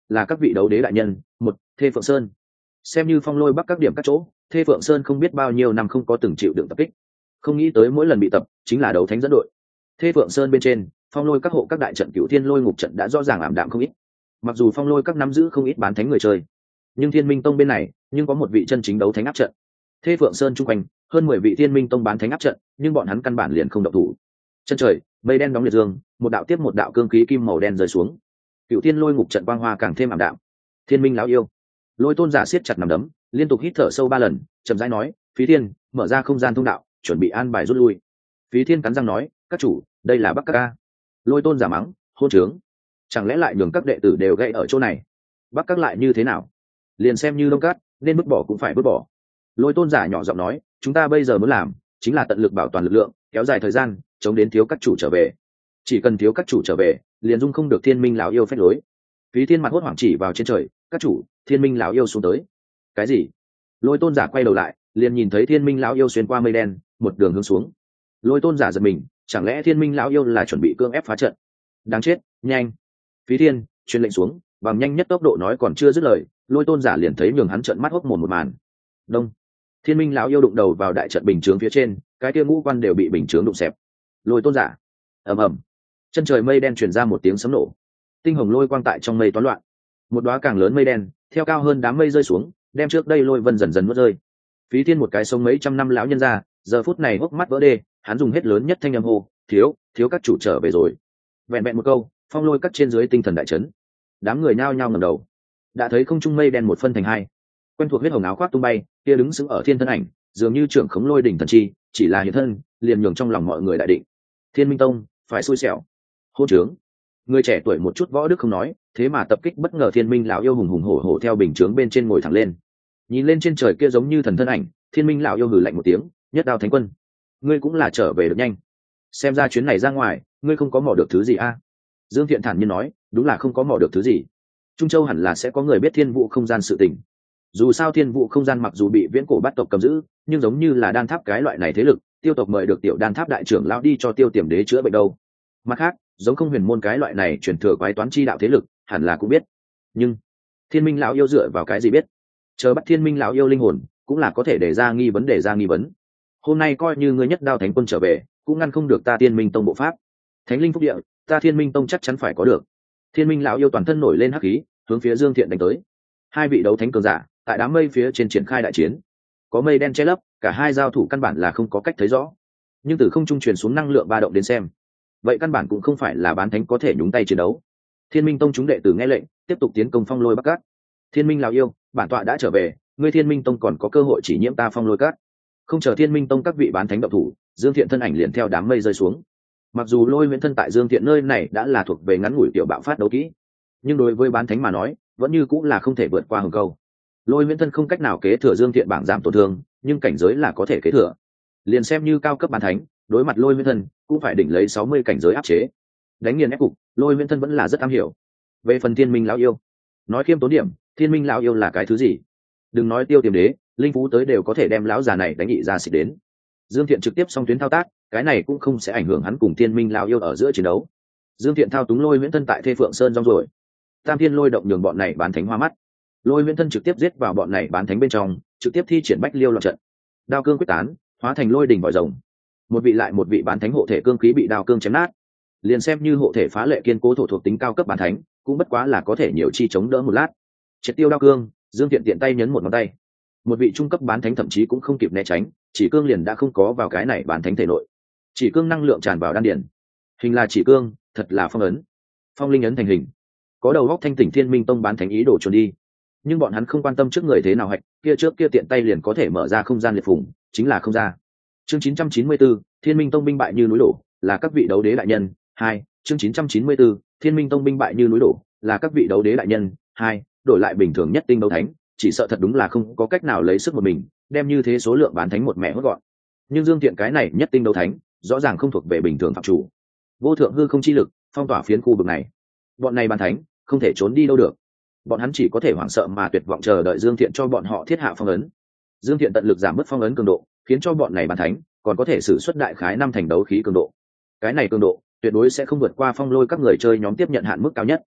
là các vị đấu đế đại nhân. Một, Thê Phượng Sơn. Xem như phong lôi bắc các điểm các chỗ, Thê Phượng Sơn không biết bao nhiêu năm không có từng chịu đựng tập kích, không nghĩ tới mỗi lần bị tập chính là đấu thánh dẫn đội. Thê Phượng Sơn bên trên, phong lôi các hộ các đại trận Cửu Thiên Lôi Ngục trận đã rõ ràng ảm đạm không ít. Mặc dù phong lôi các nắm giữ không ít bán thánh người chơi, nhưng Thiên Minh Tông bên này nhưng có một vị chân chính đấu thánh áp trận. Thê Phượng Sơn chung quanh hơn mười vị Thiên Minh Tông bán thánh áp trận, nhưng bọn hắn căn bản liền không động thủ. Chân trời, mây đen đóng liệt dương, một đạo tiếp một đạo cương khí kim màu đen rơi xuống. Cửu Thiên Lôi Ngục trận quang hoa càng thêm ảm đạm. Thiên Minh lão yêu, Lôi Tôn giả siết chặt nắm đấm, liên tục hít thở sâu ba lần, chậm rãi nói: "Phí Thiên, mở ra không gian thông đạo, chuẩn bị an bài rút lui." Phí Thiên cắn răng nói: "Các chủ, đây là Bắc Các ca." Lôi Tôn giả mắng: "Hôn trướng, chẳng lẽ lại nhường các đệ tử đều gãy ở chỗ này? Bắc Các lại như thế nào? Liền xem như Đông Cát, nên vứt bỏ cũng phải vứt bỏ." Lôi Tôn giả nhỏ giọng nói: "Chúng ta bây giờ muốn làm chính là tận lực bảo toàn lực lượng, kéo dài thời gian, chống đến thiếu các chủ trở về. Chỉ cần thiếu các chủ trở về, liền dung không được Thiên Minh lão yêu phách lối." Phí Thiên mặt hốt hoảng chỉ vào trên trời: "Các chủ, Thiên Minh lão yêu xuống tới." "Cái gì?" Lôi Tôn giả quay đầu lại, liền nhìn thấy Thiên Minh lão yêu xuyên qua mây đen, một đường hướng xuống. Lôi Tôn giả giật mình, chẳng lẽ Thiên Minh lão yêu là chuẩn bị cưỡng ép phá trận? Đáng chết, nhanh! Phí Thiên truyền lệnh xuống, bằng nhanh nhất tốc độ nói còn chưa dứt lời, Lôi Tôn giả liền thấy nhường hắn trợn mắt hốc mồm một màn. Đông. Thiên Minh lão yêu đụng đầu vào đại trận bình chướng phía trên, cái kia ngũ quan đều bị bình chướng đụng xẹp. Lôi Tôn giả. Ầm ầm. Chân trời mây đen truyền ra một tiếng sấm nổ. Tinh hồng lôi quang tại trong mây toán loạn. Một đóa càng lớn mây đen, theo cao hơn đám mây rơi xuống, đem trước đây lôi vân dần dần mất rơi. Phí Thiên một cái sống mấy trăm năm lão nhân ra, giờ phút này hốc mắt vỡ đê, hắn dùng hết lớn nhất thanh âm hô: "Thiếu, thiếu các chủ trở về rồi." Vẹn vẹn một câu, phong lôi các trên dưới tinh thần đại chấn. Đám người nhao nhao ngẩng đầu, đã thấy không trung mây đen một phân thành hai. Quen thuộc huyết hồng áo khoác tung bay, kia đứng sững ở thiên thân ảnh, dường như trưởng khống lôi đỉnh thần chi, chỉ là hiện thân, liền nhường trong lòng mọi người đại định. Thiên Minh Tông, phải xui xẻo. Hôn trướng. Người trẻ tuổi một chút võ đức không nói, thế mà tập kích bất ngờ Thiên Minh lão yêu hùng hùng hổ hổ theo bình chướng bên trên ngồi thẳng lên. Nhìn lên trên trời kia giống như thần thân ảnh, Thiên Minh lão yêu hừ lạnh một tiếng: "Nhất Đao Thánh Quân, ngươi cũng là trở về được nhanh. Xem ra chuyến này ra ngoài, ngươi không có mò được thứ gì a?" Dương Thiện thản nhiên nói: "Đúng là không có mò được thứ gì. Trung Châu hẳn là sẽ có người biết Thiên Vũ không gian sự tình. Dù sao Thiên Vũ không gian mặc dù bị viễn cổ bát tộc cầm giữ, nhưng giống như là đan tháp cái loại này thế lực, tiêu tộc mời được tiểu đan tháp đại trưởng lão đi cho Tiêu Tiềm Đế chữa bệnh đâu. Mặt khác, giống không huyền môn cái loại này truyền thừa quái toán chi đạo thế lực, hẳn là cũng biết. Nhưng Thiên Minh lão yêu dựa vào cái gì biết? Chờ bắt Thiên Minh lão yêu linh hồn, cũng là có thể để ra nghi vấn đề ra nghi vấn. Hôm nay coi như ngươi Nhất Đao Thánh Quân trở về, cũng ngăn không được ta Thiên Minh Tông bộ pháp. Thánh linh phúc địa, ta Thiên Minh Tông chắc chắn phải có được." Thiên Minh lão yêu toàn thân nổi lên hắc khí, hướng phía Dương Thiện đánh tới. Hai vị đấu thánh cường giả tại đám mây phía trên triển khai đại chiến. Có mây đen che lấp, cả hai giao thủ căn bản là không có cách thấy rõ. Nhưng từ không trung truyền xuống năng lượng ba động đến xem, vậy căn bản cũng không phải là bán thánh có thể nhúng tay chiến đấu. Thiên Minh Tông chúng đệ tử nghe lệnh, tiếp tục tiến công phong lôi Bắc Các. Thiên Minh lão yêu, bản tọa đã trở về, ngươi Thiên Minh Tông còn có cơ hội chỉ nhiễm ta phong lôi các. Không chờ Thiên Minh Tông các vị bán thánh động thủ, Dương Thiện thân ảnh liền theo đám mây rơi xuống. Mặc dù lôi huyễn thân tại Dương Thiện nơi này đã là thuộc về ngắn ngủi tiểu bạo phát đấu kỹ, nhưng đối với bán thánh mà nói, vẫn như cũng là không thể vượt qua hừng câu. Lôi huyễn thân không cách nào kế thừa Dương Thiện bảng giảm tổn thương, nhưng cảnh giới là có thể kế thừa. Liền xem như cao cấp bán thánh, đối mặt lôi huyễn thân cũng phải đỉnh lấy sáu mươi cảnh giới áp chế. Đánh nghiền ép cục, lôi huyễn thân vẫn là rất am hiểu. Về phần Thiên Minh lão yêu, nói khiêm tốn điểm, Thiên Minh lão yêu là cái thứ gì? Đừng nói Tiêu Tiềm Đế, linh phú tới đều có thể đem lão già này đánh nghị ra xịt đến. Dương Thiện trực tiếp song tuyến thao tác, cái này cũng không sẽ ảnh hưởng hắn cùng Thiên Minh lão yêu ở giữa chiến đấu. Dương Thiện thao túng lôi huyễn thân tại Thê Phượng Sơn rong rồi. Tam Thiên lôi động nhường bọn này bán thánh hoa mắt. Lôi huyễn thân trực tiếp giết vào bọn này bán thánh bên trong, trực tiếp thi triển bách liêu loạn trận. Đao cương quyết tán, hóa thành lôi đỉnh vòi rồng. Một vị lại một vị bán thánh hộ thể cương khí bị đao cương chém nát. Liền xem như hộ thể phá lệ kiên cố thổ thuộc tính cao cấp bán thánh, cũng bất quá là có thể nhiều chi chống đỡ một lát. Triệt tiêu đao cương, Dương Thiện tiện tay nhấn một ngón tay. Một vị trung cấp bán thánh thậm chí cũng không kịp né tránh, chỉ cương liền đã không có vào cái này bán thánh thể nội. Chỉ cương năng lượng tràn vào đan điền. Hình là chỉ cương, thật là phong ấn. Phong linh ấn thành hình. Có đầu góc thanh tỉnh Thiên Minh Tông bán thánh ý đồ trốn đi, nhưng bọn hắn không quan tâm trước người thế nào hạch, kia trước kia tiện tay liền có thể mở ra không gian liệt phủng, chính là không ra. Chương chín trăm chín mươi tư, Thiên Minh Tông binh bại như núi đổ, là các vị đấu đế đại nhân. Hai, chương chín trăm chín mươi tư, Thiên Minh Tông binh bại như núi đổ, là các vị đấu đế đại nhân. Hai, đổi lại bình thường nhất tinh đấu thánh, chỉ sợ thật đúng là không có cách nào lấy sức một mình đem như thế số lượng bán thánh một mẹ hốt gọn. Nhưng Dương Thiện cái này nhất tinh đấu thánh, rõ ràng không thuộc về bình thường phạm chủ. Vô thượng hư không chi lực phong tỏa phiến khu vực này, bọn này bán thánh không thể trốn đi đâu được. Bọn hắn chỉ có thể hoảng sợ mà tuyệt vọng chờ đợi Dương Thiện cho bọn họ thiết hạ phong ấn. Dương Thiện tận lực giảm bớt phong ấn cường độ, khiến cho bọn này bán thánh còn có thể sử xuất đại khái năm thành đấu khí cường độ. Cái này cường độ tuyệt đối sẽ không vượt qua phong lôi các người chơi nhóm tiếp nhận hạn mức cao nhất.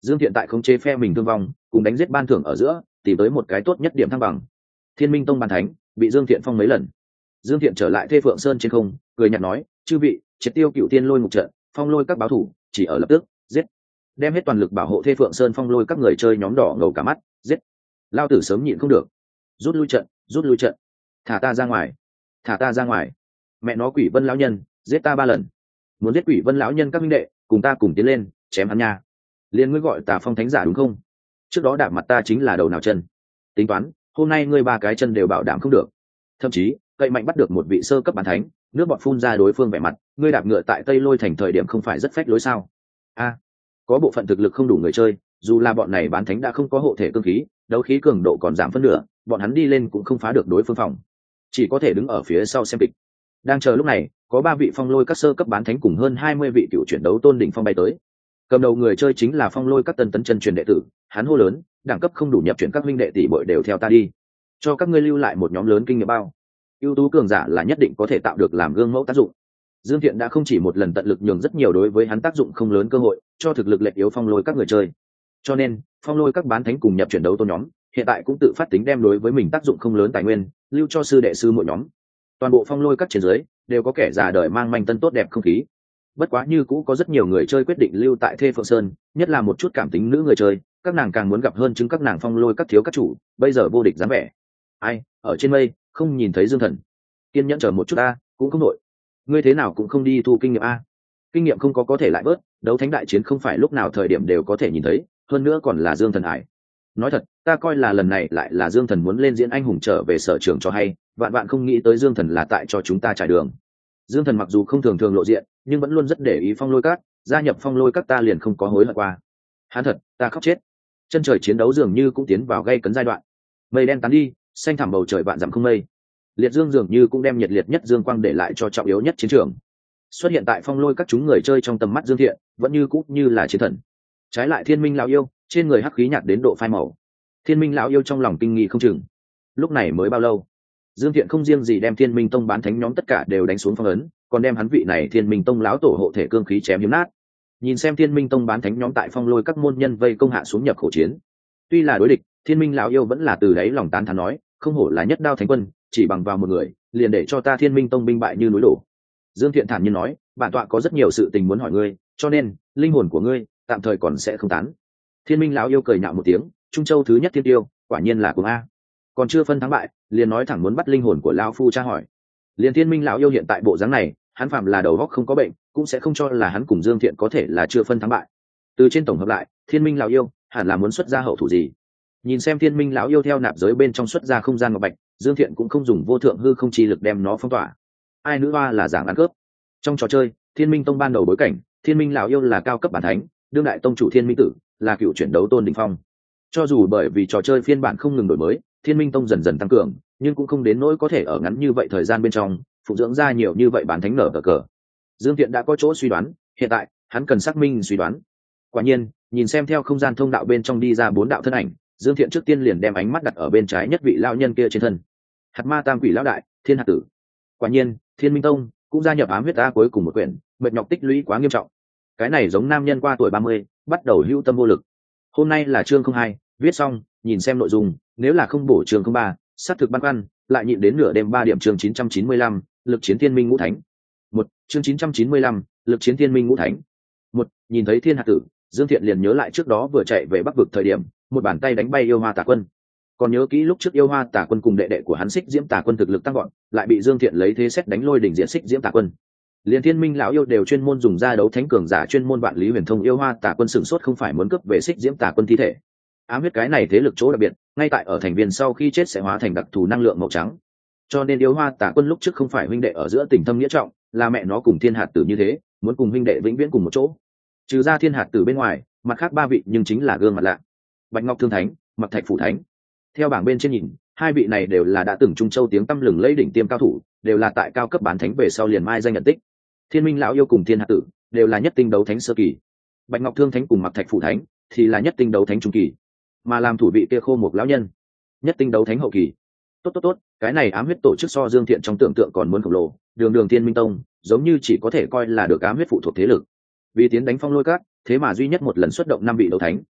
Dương Thiện tại khống chế phe mình thương vong cùng đánh giết ban thưởng ở giữa tìm tới một cái tốt nhất điểm thăng bằng. Thiên Minh Tông ban thánh bị Dương Thiện phong mấy lần. Dương Thiện trở lại Thê Phượng Sơn trên không, cười nhạt nói, chư vị, triệt tiêu Cựu Tiên Lôi ngục trận, phong lôi các báo thủ, chỉ ở lập tức, giết. Đem hết toàn lực bảo hộ Thê Phượng Sơn phong lôi các người chơi nhóm đỏ ngầu cả mắt, giết. Lao tử sớm nhịn không được. Rút lui trận, rút lui trận. Thả ta ra ngoài, thả ta ra ngoài. Mẹ nó Quỷ Vân lão nhân, giết ta ba lần. Muốn giết Quỷ Vân lão nhân các minh đệ, cùng ta cùng tiến lên, chém hắn nha. Liên ngươi gọi Tà Phong thánh giả đúng không? Trước đó đạp mặt ta chính là đầu nào chân. Tính toán, hôm nay ngươi ba cái chân đều bảo đảm không được. Thậm chí, cậy mạnh bắt được một vị sơ cấp bán thánh, nước bọt phun ra đối phương vẻ mặt, ngươi đạp ngựa tại Tây Lôi thành thời điểm không phải rất phách lối sao? A, có bộ phận thực lực không đủ người chơi, dù là bọn này bán thánh đã không có hộ thể cương khí, đấu khí cường độ còn giảm phân nửa, bọn hắn đi lên cũng không phá được đối phương phòng, chỉ có thể đứng ở phía sau xem kịch. Đang chờ lúc này, có ba vị phong lôi các sơ cấp bán thánh cùng hơn hai mươi vị cựu chuyển đấu tôn đỉnh phong bay tới. Cầm đầu người chơi chính là phong lôi các tân tấn chân truyền đệ tử, hắn hô lớn, đẳng cấp không đủ nhập chuyển các minh đệ tỷ bội đều theo ta đi, cho các ngươi lưu lại một nhóm lớn kinh nghiệm bao. Ưu tú cường giả là nhất định có thể tạo được làm gương mẫu tác dụng. Dương Thiện đã không chỉ một lần tận lực nhường rất nhiều đối với hắn tác dụng không lớn cơ hội, cho thực lực lệch yếu phong lôi các người chơi. Cho nên, phong lôi các bán thánh cùng nhập chuyển đấu tôn nhóm, hiện tại cũng tự phát tính đem đối với mình tác dụng không lớn tài nguyên, lưu cho sư đệ sư mỗi nhóm. Toàn bộ phong lôi các trên dưới đều có kẻ già đời mang manh tân tốt đẹp không khí. Bất quá như cũ có rất nhiều người chơi quyết định lưu tại Thê Phượng Sơn, nhất là một chút cảm tính nữ người chơi, các nàng càng muốn gặp hơn chứng các nàng phong lôi các thiếu các chủ, bây giờ vô địch dáng vẻ. Ai, ở trên mây, không nhìn thấy Dương Thần. Kiên nhẫn chờ một chút a, cũng không nổi. Ngươi thế nào cũng không đi thu kinh nghiệm a. Kinh nghiệm không có có thể lại bớt, đấu thánh đại chiến không phải lúc nào thời điểm đều có thể nhìn thấy, hơn nữa còn là Dương Thần hải. Nói thật, ta coi là lần này lại là Dương Thần muốn lên diễn anh hùng trở về sở trường cho hay, vạn vạn không nghĩ tới Dương Thần là tại cho chúng ta trải đường. Dương Thần mặc dù không thường thường lộ diện, nhưng vẫn luôn rất để ý phong lôi các, gia nhập phong lôi các ta liền không có hối hận qua. Hắn thật, ta khóc chết. Chân trời chiến đấu dường như cũng tiến vào gây cấn giai đoạn. Mây đen tán đi, xanh thẳm bầu trời vạn dặm không mây. Liệt dương dường như cũng đem nhiệt liệt nhất dương quang để lại cho trọng yếu nhất chiến trường. Xuất hiện tại phong lôi các chúng người chơi trong tầm mắt Dương Thiện, vẫn như cũ như là chiến thần. Trái lại Thiên Minh lão yêu, trên người hắc khí nhạt đến độ phai màu. Thiên Minh lão yêu trong lòng kinh nghi không chừng. Lúc này mới bao lâu, Dương Thiện không riêng gì đem Thiên Minh Tông bán thánh nhóm tất cả đều đánh xuống phong ấn, còn đem hắn vị này Thiên Minh Tông lão tổ hộ thể cương khí chém hiếm nát. Nhìn xem Thiên Minh Tông bán thánh nhóm tại phong lôi các môn nhân vây công hạ xuống nhập khổ chiến. Tuy là đối địch, Thiên Minh lão yêu vẫn là từ đáy lòng tán thán nói, không hổ là nhất đao thánh quân, chỉ bằng vào một người, liền để cho ta Thiên Minh Tông binh bại như núi đổ. Dương Thiện thản nhiên nói, bản tọa có rất nhiều sự tình muốn hỏi ngươi, cho nên linh hồn của ngươi tạm thời còn sẽ không tán. Thiên Minh lão yêu cười nhạo một tiếng, Trung Châu thứ nhất thiên tiêu, quả nhiên là cuồng a. Còn chưa phân thắng bại, liền nói thẳng muốn bắt linh hồn của lão phu tra hỏi. Liền Thiên Minh lão yêu hiện tại bộ dáng này, hắn phạm là đầu óc không có bệnh, cũng sẽ không cho là hắn cùng Dương Thiện có thể là chưa phân thắng bại. Từ trên tổng hợp lại, Thiên Minh lão yêu hẳn là muốn xuất ra hậu thủ gì. Nhìn xem Thiên Minh lão yêu theo nạp giới bên trong xuất ra không gian ngọc bạch, Dương Thiện cũng không dùng vô thượng hư không chi lực đem nó phong tỏa. Ai nữ hoa là giảng ăn cướp. Trong trò chơi, Thiên Minh Tông ban đầu bối cảnh, Thiên Minh lão yêu là cao cấp bản thánh, đương đại tông chủ Thiên Minh tử, là cựu chuyển đấu tôn đỉnh phong. Cho dù bởi vì trò chơi phiên bản không ngừng đổi mới, Thiên Minh Tông dần dần tăng cường, nhưng cũng không đến nỗi có thể ở ngắn như vậy thời gian bên trong phụ dưỡng ra nhiều như vậy bản thánh nở cờ cờ. Dương Thiện đã có chỗ suy đoán, hiện tại hắn cần xác minh suy đoán. Quả nhiên, nhìn xem theo không gian thông đạo bên trong đi ra bốn đạo thân ảnh, Dương Thiện trước tiên liền đem ánh mắt đặt ở bên trái nhất vị lão nhân kia trên thân. Hạt ma tam quỷ lão đại, Thiên hạt tử. Quả nhiên, Thiên Minh Tông cũng gia nhập ám huyết ta cuối cùng một quyển, mệt nhọc tích lũy quá nghiêm trọng. Cái này giống nam nhân qua tuổi ba mươi, bắt đầu hữu tâm vô lực. Hôm nay là chương không hai, viết xong, nhìn xem nội dung, nếu là không bổ chương không ba, sát thực băn khoăn, lại nhịn đến nửa đêm ba điểm chương chín trăm chín mươi lăm, lực chiến thiên minh ngũ thánh. Một, chương chín trăm chín mươi lăm, lực chiến thiên minh ngũ thánh. Một, nhìn thấy Thiên hạt tử, Dương Thiện liền nhớ lại trước đó vừa chạy về Bắc vực thời điểm, một bàn tay đánh bay yêu hoa tà quân. Còn nhớ kỹ lúc trước yêu hoa tà quân cùng đệ đệ của hắn Xích Diễm tà quân thực lực tăng gọn, lại bị Dương Thiện lấy thế xét đánh lôi đỉnh diện Xích Diễm tà quân. Liên Thiên Minh lão yêu đều chuyên môn dùng ra đấu thánh cường giả chuyên môn vạn lý huyền thông yêu hoa tà quân sửng sốt không phải muốn cướp về Xích Diễm tà quân thi thể. Ám huyết cái này thế lực chỗ đặc biệt, ngay tại ở thành viên sau khi chết sẽ hóa thành đặc thù năng lượng màu trắng. Cho nên yêu hoa tà quân lúc trước không phải huynh đệ ở giữa tình thâm nghĩa trọng, là mẹ nó cùng Thiên hạt tử như thế, muốn cùng huynh đệ vĩnh viễn cùng một chỗ. Trừ ra Thiên hạt tử bên ngoài, mặt khác ba vị nhưng chính là gương mặt lạ. Bạch Ngọc Thương Thánh, Mặc Thạch Phủ Thánh. Theo bảng bên trên nhìn, hai vị này đều là đã từng Trung Châu tiếng tăm lừng lẫy đỉnh tiêm cao thủ, đều là tại cao cấp bán thánh về sau liền mai danh nhận tích. Thiên Minh lão yêu cùng Thiên hạt tử đều là nhất tinh đấu thánh sơ kỳ. Bạch Ngọc Thương Thánh cùng Mặc Thạch Phủ Thánh thì là nhất tinh đấu thánh trung kỳ, mà làm thủ vị kia Khô Mục lão nhân, nhất tinh đấu thánh hậu kỳ. Tốt tốt tốt, cái này ám huyết tổ chức so Dương Thiện trong tưởng tượng còn muốn khổng lồ, đường đường Thiên Minh Tông, giống như chỉ có thể coi là được ám huyết phụ thuộc thế lực. Vì tiến đánh phong lôi các, thế mà duy nhất một lần xuất động năm vị đấu thánh,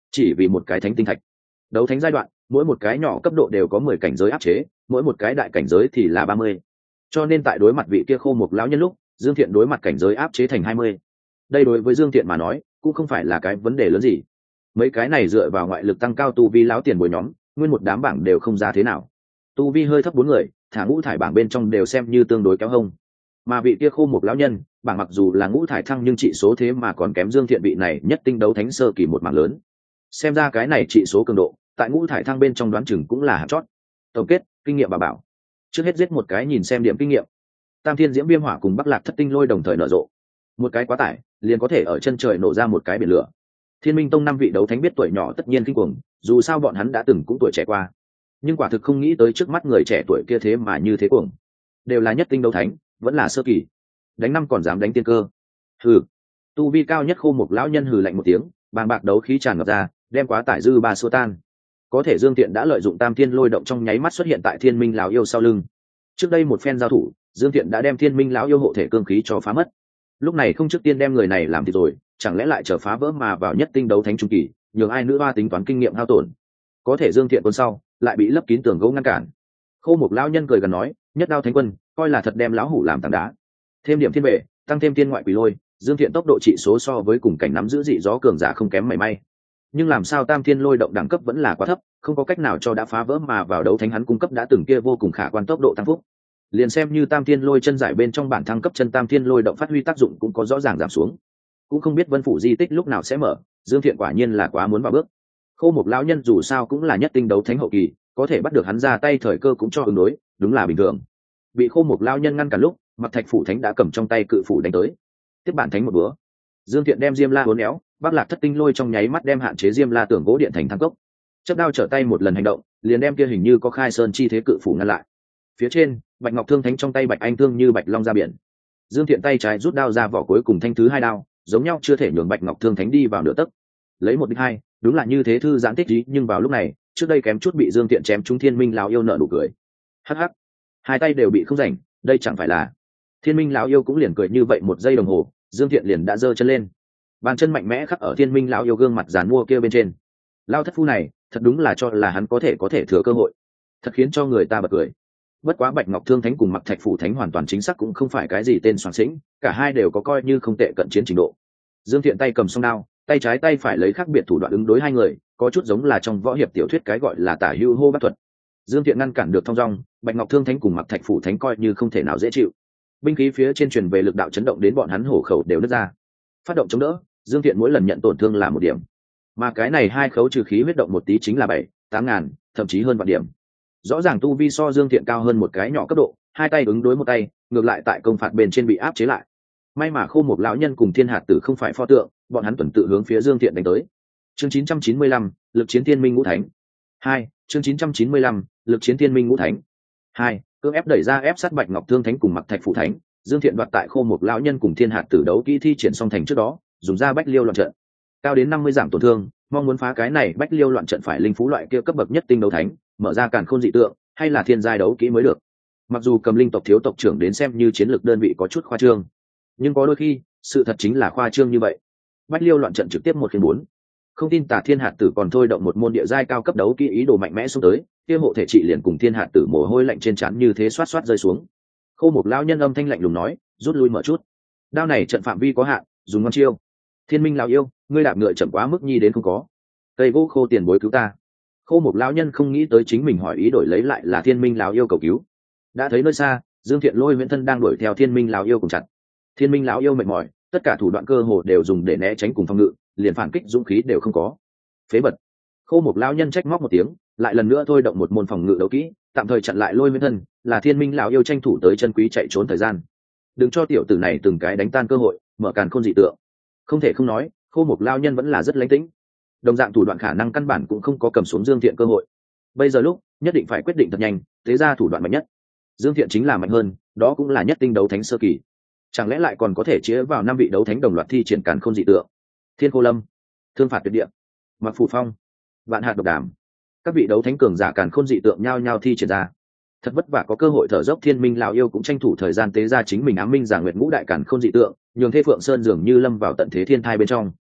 chỉ vì một cái thánh tinh thạch. Đấu thánh giai đoạn, mỗi một cái nhỏ cấp độ đều có mười cảnh giới áp chế, mỗi một cái đại cảnh giới thì là ba mươi. Cho nên tại đối mặt vị kia khô một lão nhân lúc, Dương Thiện đối mặt cảnh giới áp chế thành hai mươi. Đây đối với Dương Thiện mà nói, cũng không phải là cái vấn đề lớn gì. Mấy cái này dựa vào ngoại lực tăng cao tu vi lão tiền bối nhóm, nguyên một đám bảng đều không ra thế nào. Tu vi hơi thấp bốn người, thả ngũ thải bảng bên trong đều xem như tương đối kéo hông. Mà vị kia khô một lão nhân, bảng mặc dù là ngũ thải thăng nhưng trị số thế mà còn kém Dương Thiện vị này nhất tinh đấu thánh sơ kỳ một mảng lớn. Xem ra cái này trị số cường độ, tại ngũ thải thăng bên trong đoán chừng cũng là hạt chót. Tổng kết, kinh nghiệm bà bảo. Trước hết giết một cái nhìn xem điểm kinh nghiệm. Tam thiên diễm viêm hỏa cùng Bắc Lạc thất tinh lôi đồng thời nở rộ. Một cái quá tải, liền có thể ở chân trời nổ ra một cái biển lửa. Thiên Minh Tông năm vị đấu thánh biết tuổi nhỏ tất nhiên kinh cuồng, dù sao bọn hắn đã từng cũng tuổi trẻ qua. Nhưng quả thực không nghĩ tới trước mắt người trẻ tuổi kia thế mà như thế cuồng. Đều là nhất tinh đấu thánh, vẫn là sơ kỳ. Đánh năm còn dám đánh tiên cơ. Hừ. Tu vi cao nhất khô một lão nhân hừ lạnh một tiếng, bàng bạc đấu khí tràn ngập ra, đem quá tải dư ba xua tan. Có thể Dương Tiện đã lợi dụng Tam Thiên Lôi động trong nháy mắt xuất hiện tại Thiên Minh lão yêu sau lưng. Trước đây một phen giao thủ, Dương Tiện đã đem Thiên Minh lão yêu hộ thể cương khí cho phá mất. Lúc này không trước tiên đem người này làm thì rồi, chẳng lẽ lại chờ phá vỡ mà vào nhất tinh đấu thánh trung kỳ, nhường ai nữ hoa tính toán kinh nghiệm hao tổn. Có thể Dương Tiện quân sau lại bị lấp kín tường gỗ ngăn cản. Khô một lão nhân cười gần nói, nhất đao thánh quân, coi là thật đem lão hủ làm tảng đá. Thêm điểm thiên vệ, tăng thêm thiên ngoại quỷ lôi, Dương Tiện tốc độ trị số so với cùng cảnh nắm giữ dị gió cường giả không kém mảy may. Nhưng làm sao Tam Thiên Lôi động đẳng cấp vẫn là quá thấp, không có cách nào cho đã phá vỡ mà vào đấu thánh hắn cung cấp đã từng kia vô cùng khả quan tốc độ tăng phúc. Liền xem như Tam Thiên Lôi chân giải bên trong bản thăng cấp chân Tam Thiên Lôi động phát huy tác dụng cũng có rõ ràng giảm xuống. Cũng không biết Vân phủ di tích lúc nào sẽ mở, Dương Thiện quả nhiên là quá muốn vào bước. Khô một lão nhân dù sao cũng là nhất tinh đấu thánh hậu kỳ, có thể bắt được hắn ra tay thời cơ cũng cho ứng đối, đúng là bình thường. Bị Khô một lão nhân ngăn cản lúc, Mặc Thạch phủ thánh đã cầm trong tay cự phủ đánh tới. Tiếp bản thánh một búa. Dương Thiện đem Diêm La uốn éo, Bắc Lạc thất tinh lôi trong nháy mắt đem hạn chế Diêm La tưởng gỗ điện thành thang cốc. Chấp đao trở tay một lần hành động, liền đem kia hình như có khai sơn chi thế cự phủ ngăn lại. Phía trên, Bạch Ngọc Thương Thánh trong tay Bạch Anh Thương như bạch long ra biển. Dương Thiện tay trái rút đao ra vỏ cuối cùng thanh thứ hai đao, giống nhau chưa thể nhường Bạch Ngọc Thương Thánh đi vào nửa tấc. Lấy một địch hai, đúng là như thế thư giãn tích trí, nhưng vào lúc này, trước đây kém chút bị Dương Thiện chém trúng Thiên Minh lão yêu nở nụ cười. Hắc hắc, hai tay đều bị không rảnh, đây chẳng phải là. Thiên Minh lão yêu cũng liền cười như vậy một giây đồng hồ, Dương Thiện liền đã giơ chân lên. Bàn chân mạnh mẽ khắc ở Thiên Minh lão yêu gương mặt giàn mua kia bên trên. Lao thất phu này, thật đúng là cho là hắn có thể có thể thừa cơ hội. Thật khiến cho người ta bật cười. Bất quá Bạch Ngọc Thương Thánh cùng Mặc Thạch phủ thánh hoàn toàn chính xác cũng không phải cái gì tên soàng xĩnh, cả hai đều có coi như không tệ cận chiến trình độ. Dương Thiện tay cầm song đao, tay trái tay phải lấy khác biệt thủ đoạn ứng đối hai người, có chút giống là trong võ hiệp tiểu thuyết cái gọi là tả hữu hô bát thuật. Dương Thiện ngăn cản được thong dong, Bạch Ngọc Thương Thánh cùng Mặc Thạch phủ thánh coi như không thể nào dễ chịu. Binh khí phía trên truyền về lực đạo chấn động đến bọn hắn hổ khẩu đều nứt ra. Phát động chống đỡ, Dương Thiện mỗi lần nhận tổn thương là một điểm, mà cái này hai khấu trừ khí huyết động một tí chính là bảy, tám ngàn, thậm chí hơn vạn điểm. Rõ ràng tu vi so Dương Thiện cao hơn một cái nhỏ cấp độ, hai tay ứng đối một tay, ngược lại tại công phạt bên trên bị áp chế lại. May mà Khô một lão nhân cùng Thiên Hạt Tử không phải pho tượng, bọn hắn tuần tự hướng phía Dương Thiện đánh tới. Chương chín trăm chín mươi lăm, lực chiến Thiên Minh Ngũ Thánh. hai, chương chín trăm chín mươi lăm, lực chiến Thiên Minh Ngũ Thánh. hai, cưỡng ép đẩy ra ép sát Bạch Ngọc Thương Thánh cùng Mặc Thạch phủ thánh, Dương Thiện đoạt tại Khô một lão nhân cùng Thiên Hạt Tử đấu kỹ thi triển song thành trước đó, dùng ra Bách Liêu loạn trận. Cao đến năm mươi giảm tổn thương, mong muốn phá cái này Bách Liêu loạn trận phải linh phú loại kia cấp bậc nhất tinh đấu thánh, mở ra càn khôn dị tượng, hay là thiên giai đấu kỹ mới được. Mặc dù cầm linh tộc thiếu tộc trưởng đến xem như chiến lược đơn vị có chút khoa trương, nhưng có đôi khi sự thật chính là khoa trương như vậy. Bách Liêu loạn trận trực tiếp một khiến bốn, không tin Tả Thiên Hạt Tử còn thôi động một môn địa giai cao cấp đấu kỹ ý đồ mạnh mẽ xuống tới, kia hộ thể trị liền cùng Thiên Hạt Tử mồ hôi lạnh trên trán như thế xoát xoát rơi xuống. Khô một lão nhân âm thanh lạnh lùng nói, rút lui mở chút. Đao này trận phạm vi có hạn, dùng ngon chiêu. Thiên Minh lão yêu, ngươi đạp ngựa chậm quá mức nhi đến không có. Cây gỗ khô tiền bối cứu ta. Khô một lão nhân không nghĩ tới chính mình hỏi ý đổi lấy lại là Thiên Minh lão yêu cầu cứu. Đã thấy nơi xa, Dương Thiện lôi huyễn thân đang đuổi theo Thiên Minh lão yêu cùng chặt. Thiên Minh lão yêu mệt mỏi, tất cả thủ đoạn cơ hồ đều dùng để né tránh cùng phòng ngự, liền phản kích dũng khí đều không có. Phế bật. Khô một lão nhân trách móc một tiếng, lại lần nữa thôi động một môn phòng ngự đấu kỹ, tạm thời chặn lại lôi huyễn thân, là Thiên Minh lão yêu tranh thủ tới chân quý chạy trốn thời gian. Đừng cho tiểu tử này từng cái đánh tan cơ hội, mở càn khôn dị tượng. Không thể không nói, Khô một lão nhân vẫn là rất lãnh tĩnh. Đồng dạng thủ đoạn khả năng căn bản cũng không có cầm xuống Dương Thiện cơ hội. Bây giờ lúc nhất định phải quyết định thật nhanh, thế ra thủ đoạn mạnh nhất. Dương Thiện chính là mạnh hơn, đó cũng là nhất tinh đấu thánh sơ kỳ. Chẳng lẽ lại còn có thể chĩa vào năm vị đấu thánh đồng loạt thi triển càn khôn dị tượng? Thiên Cô Lâm, Thương Phạt Tuyệt Địa, Mặc Phù Phong, Vạn Hạt Độc Đàm, các vị đấu thánh cường giả càn khôn dị tượng nhao nhao thi triển ra. Thật vất vả có cơ hội thở dốc, Thiên Minh lão yêu cũng tranh thủ thời gian tế ra chính mình ám minh giả nguyệt ngũ đại càn khôn dị tượng, nhường Thê Phượng Sơn dường như lâm vào tận thế thiên thai bên trong.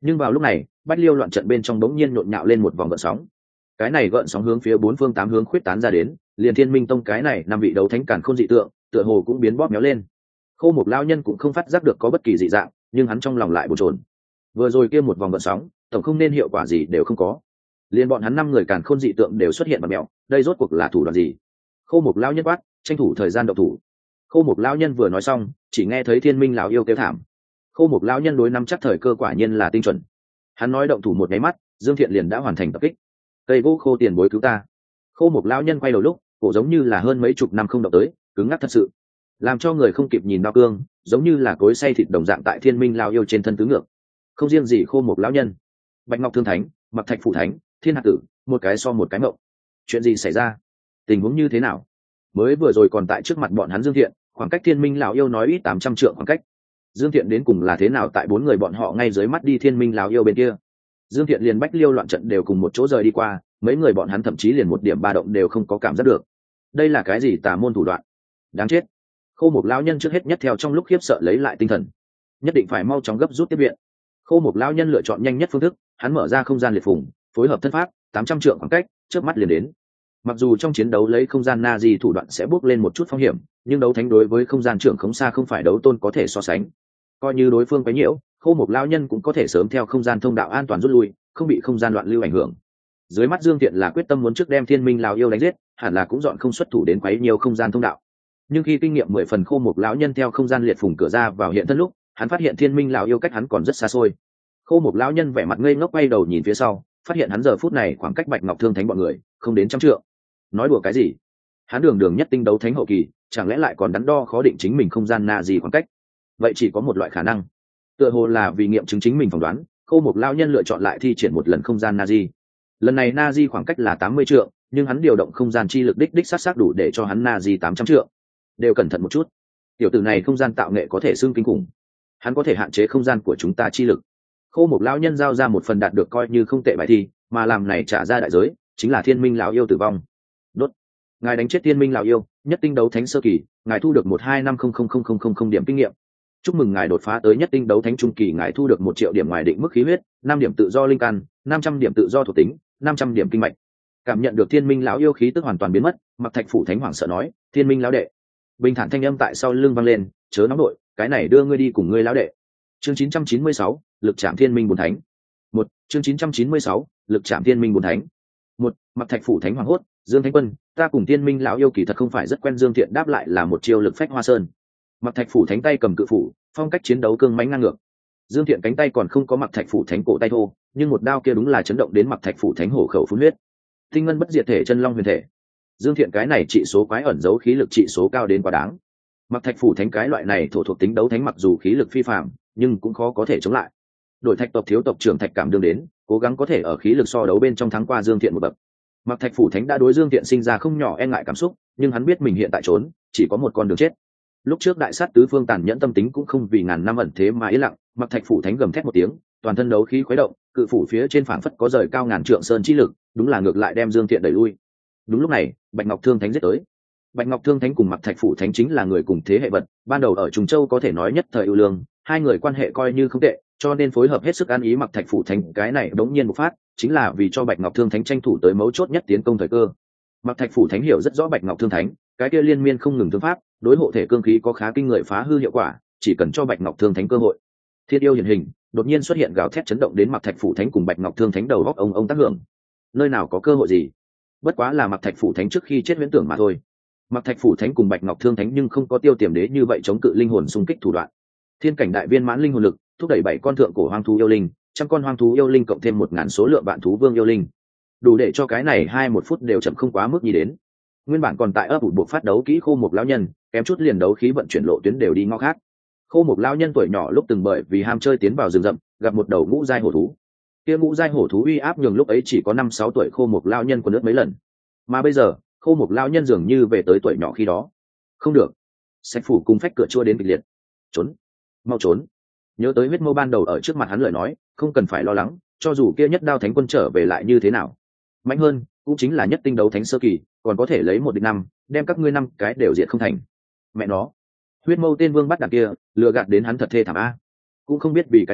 Nhưng vào lúc này bách liêu loạn trận bên trong bỗng nhiên nhộn nhạo lên một vòng gợn sóng. Cái này gợn sóng hướng phía bốn phương tám hướng khuyết tán ra đến, liền thiên minh tông cái này năm vị đấu thánh càn khôn dị tượng tựa hồ cũng biến bóp méo lên. Khô Mộc lão nhân cũng không phát giác được có bất kỳ dị dạng, nhưng hắn trong lòng lại bồn chồn. Vừa rồi kia một vòng gợn sóng tổng không nên hiệu quả gì đều không có, liền bọn hắn năm người càn khôn dị tượng đều xuất hiện và mẹo, đây rốt cuộc là thủ đoạn gì? Khô Mộc lão nhân quát, tranh thủ thời gian động thủ. Khô Mộc lão nhân vừa nói xong, chỉ nghe thấy thiên minh lão yêu kêu thảm. Khô Mộc lão nhân đối nắm chắc thời cơ quả nhiên là tinh chuẩn. Hắn nói động thủ một cái mắt, Dương Thiện liền đã hoàn thành tập kích. Cây gỗ khô tiền bối cứu ta. Khô Mộc lão nhân quay đầu lúc, cổ giống như là hơn mấy chục năm không động tới, cứng ngắc thật sự, làm cho người không kịp nhìn đao cương, giống như là cối xay thịt đồng dạng tại thiên minh lão yêu trên thân tứ ngược. Không riêng gì Khô Mộc lão nhân, Bạch Ngọc Thương Thánh, Mặc Thạch Phủ Thánh, Thiên Hạt Tử, một cái so một cái mộng. Chuyện gì xảy ra? Tình huống như thế nào? Mới vừa rồi còn tại trước mặt bọn hắn Dương Thiện, khoảng cách thiên minh lão yêu nói ít tám trăm trượng khoảng cách. Dương Thiện đến cùng là thế nào tại bốn người bọn họ ngay dưới mắt đi thiên minh lão yêu bên kia? Dương Thiện liền bách liêu loạn trận đều cùng một chỗ rời đi qua, mấy người bọn hắn thậm chí liền một điểm ba động đều không có cảm giác được. Đây là cái gì tà môn thủ đoạn? Đáng chết! Khô Mộc lão nhân trước hết nhất theo trong lúc khiếp sợ lấy lại tinh thần, nhất định phải mau chóng gấp rút tiếp viện. Khô Mộc lão nhân lựa chọn nhanh nhất phương thức, hắn mở ra không gian liệt phùng, phối hợp thân pháp, tám trăm trượng khoảng cách, trước mắt liền đến. Mặc dù trong chiến đấu lấy không gian na di thủ đoạn sẽ bước lên một chút phong hiểm, nhưng đấu thánh đối với không gian trưởng khống xa không phải đấu tôn có thể so sánh. Coi như đối phương quấy nhiễu, Khô Mộc lão nhân cũng có thể sớm theo không gian thông đạo an toàn rút lui, không bị không gian loạn lưu ảnh hưởng. Dưới mắt Dương Thiện là quyết tâm muốn trước đem thiên minh lão yêu đánh giết, hẳn là cũng dọn không xuất thủ đến quấy nhiều không gian thông đạo. Nhưng khi kinh nghiệm mười phần Khô Mộc lão nhân theo không gian liệt phùng cửa ra vào hiện thân lúc, hắn phát hiện thiên minh lão yêu cách hắn còn rất xa xôi. Khô Mộc lão nhân vẻ mặt ngây ngốc quay đầu nhìn phía sau, phát hiện hắn giờ phút này khoảng cách Bạch Ngọc Thương Thánh bọn người không đến trăm trượng. Nói đùa cái gì? Hắn đường đường nhất tinh đấu thánh hậu kỳ, chẳng lẽ lại còn đắn đo khó định chính mình không gian na gì khoảng cách? Vậy chỉ có một loại khả năng, tựa hồ là vì nghiệm chứng chính mình phỏng đoán, Khô Mộc lão nhân lựa chọn lại thi triển một lần không gian na di. Lần này na di khoảng cách là tám mươi trượng, nhưng hắn điều động không gian chi lực đích đích sát sát đủ để cho hắn na di tám trăm trượng. Đều cẩn thận một chút, tiểu tử này không gian tạo nghệ có thể xưng kinh khủng, hắn có thể hạn chế không gian của chúng ta chi lực. Khô Mộc lão nhân giao ra một phần đạt được coi như không tệ bài thi, mà làm này trả ra đại giới chính là thiên minh lão yêu tử vong. Đốt, ngài đánh chết thiên minh lão yêu, nhất tinh đấu thánh sơ kỳ, ngài thu được một hai năm không không không không không không điểm kinh nghiệm. Chúc mừng ngài đột phá tới nhất tinh đấu thánh trung kỳ, ngài thu được một triệu điểm ngoài định mức khí huyết, năm điểm tự do linh căn, năm trăm điểm tự do thuộc tính, năm trăm điểm kinh mạch. Cảm nhận được thiên minh lão yêu khí tức hoàn toàn biến mất, Mặc Thạch Phủ Thánh hoảng sợ nói, thiên minh lão đệ. Bình thản thanh âm tại sau lưng vang lên, chớ nóng đội, cái này đưa ngươi đi cùng ngươi lão đệ. Chương chín trăm chín mươi sáu, lực chạm thiên minh bốn thánh. Một, chương chín trăm chín mươi sáu, lực chạm thiên minh bốn thánh. Một, Mặc Thạch Phủ Thánh hoảng hốt, Dương Thánh Quân, ta cùng thiên minh lão yêu kỳ thật không phải rất quen. Dương Thiện đáp lại là một chiêu lực phách hoa sơn. Mặc Thạch Phủ Thánh tay cầm cự phủ, phong cách chiến đấu cương mãnh ngang ngược. Dương Thiện cánh tay còn không có Mặc Thạch Phủ Thánh cổ tay thô, nhưng một đao kia đúng là chấn động đến Mặc Thạch Phủ Thánh hổ khẩu phun huyết. Tinh ngân bất diệt thể, chân long huyền thể. Dương Thiện cái này trị số quái ẩn giấu khí lực trị số cao đến quá đáng. Mặc Thạch Phủ Thánh cái loại này thổ thuộc tính đấu thánh mặc dù khí lực phi phàm, nhưng cũng khó có thể chống lại. Đội Thạch tộc thiếu tộc trưởng Thạch Cảm đương đến, cố gắng có thể ở khí lực so đấu bên trong thắng qua Dương Thiện một bậc. Mặc Thạch Phủ Thánh đã đối Dương Thiện sinh ra không nhỏ e ngại cảm xúc, nhưng hắn biết mình hiện tại trốn chỉ có một con đường chết. Lúc trước đại sát tứ phương tàn nhẫn tâm tính cũng không vì ngàn năm ẩn thế mà yên lặng. Mặc Thạch Phủ Thánh gầm thét một tiếng, toàn thân đấu khí khuấy động, cự phủ phía trên phảng phất có rời cao ngàn trượng sơn chi lực, đúng là ngược lại đem Dương Thiện đẩy lui. Đúng lúc này, Bạch Ngọc Thương Thánh giết tới. Bạch Ngọc Thương Thánh cùng Mặc Thạch Phủ Thánh chính là người cùng thế hệ vật, ban đầu ở Trùng Châu có thể nói nhất thời ưu lương, hai người quan hệ coi như không tệ, cho nên phối hợp hết sức ăn ý. Mặc Thạch Phủ Thánh cái này đống nhiên một phát, chính là vì cho Bạch Ngọc Thương Thánh tranh thủ tới mấu chốt nhất tiến công thời cơ. Mặc Thạch Phủ Thánh hiểu rất rõ Bạch Ngọc Thương Thánh, cái kia liên miên không ngừng thương pháp, đối hộ thể cương khí có khá kinh người phá hư hiệu quả, chỉ cần cho Bạch Ngọc Thương Thánh cơ hội. Thiên yêu hiển hình, đột nhiên xuất hiện gào thét chấn động đến Mặc Thạch Phủ Thánh cùng Bạch Ngọc Thương Thánh đầu góc ông ông tác hưởng. Nơi nào có cơ hội gì? Bất quá là Mặc Thạch Phủ Thánh trước khi chết huyễn tưởng mà thôi. Mặc Thạch Phủ Thánh cùng Bạch Ngọc Thương Thánh nhưng không có tiêu tiềm đế như vậy chống cự linh hồn xung kích thủ đoạn. Thiên cảnh đại viên mãn linh hồn lực, thúc đẩy bảy con thượng cổ hoang thú yêu linh, trăm con hoang thú yêu linh cộng thêm một ngàn số lượng vạn thú vương yêu linh, đủ để cho cái này hai một phút đều chậm không quá mức gì đến. Nguyên bản còn tại ấp ủ buộc phát đấu kỹ Khô Mộc lão nhân, kém chút liền đấu khí vận chuyển lộ tuyến đều đi ngõ khác. Khô Mộc lão nhân tuổi nhỏ lúc từng bởi vì ham chơi tiến vào rừng rậm, gặp một đầu ngũ giai hổ thú. Kia ngũ giai hổ thú uy áp nhường lúc ấy chỉ có năm sáu tuổi Khô Mộc lão nhân còn nước mấy lần. Mà bây giờ, Khô Mộc lão nhân dường như về tới tuổi nhỏ khi đó. Không được. Sạch phủ cùng phách cửa chua đến kịch liệt. Trốn, mau trốn. Nhớ tới huyết mâu ban đầu ở trước mặt hắn lời nói, không cần phải lo lắng, cho dù kia nhất đao thánh quân trở về lại như thế nào. Mạnh hơn, cũng chính là nhất tinh đấu thánh sơ kỳ, còn có thể lấy một địch năm, đem các ngươi năm cái đều diệt không thành. Mẹ nó, huyết mâu tên vương bắt đằng kia, lừa gạt đến hắn thật thê thảm a. Cũng không biết vì cái gì,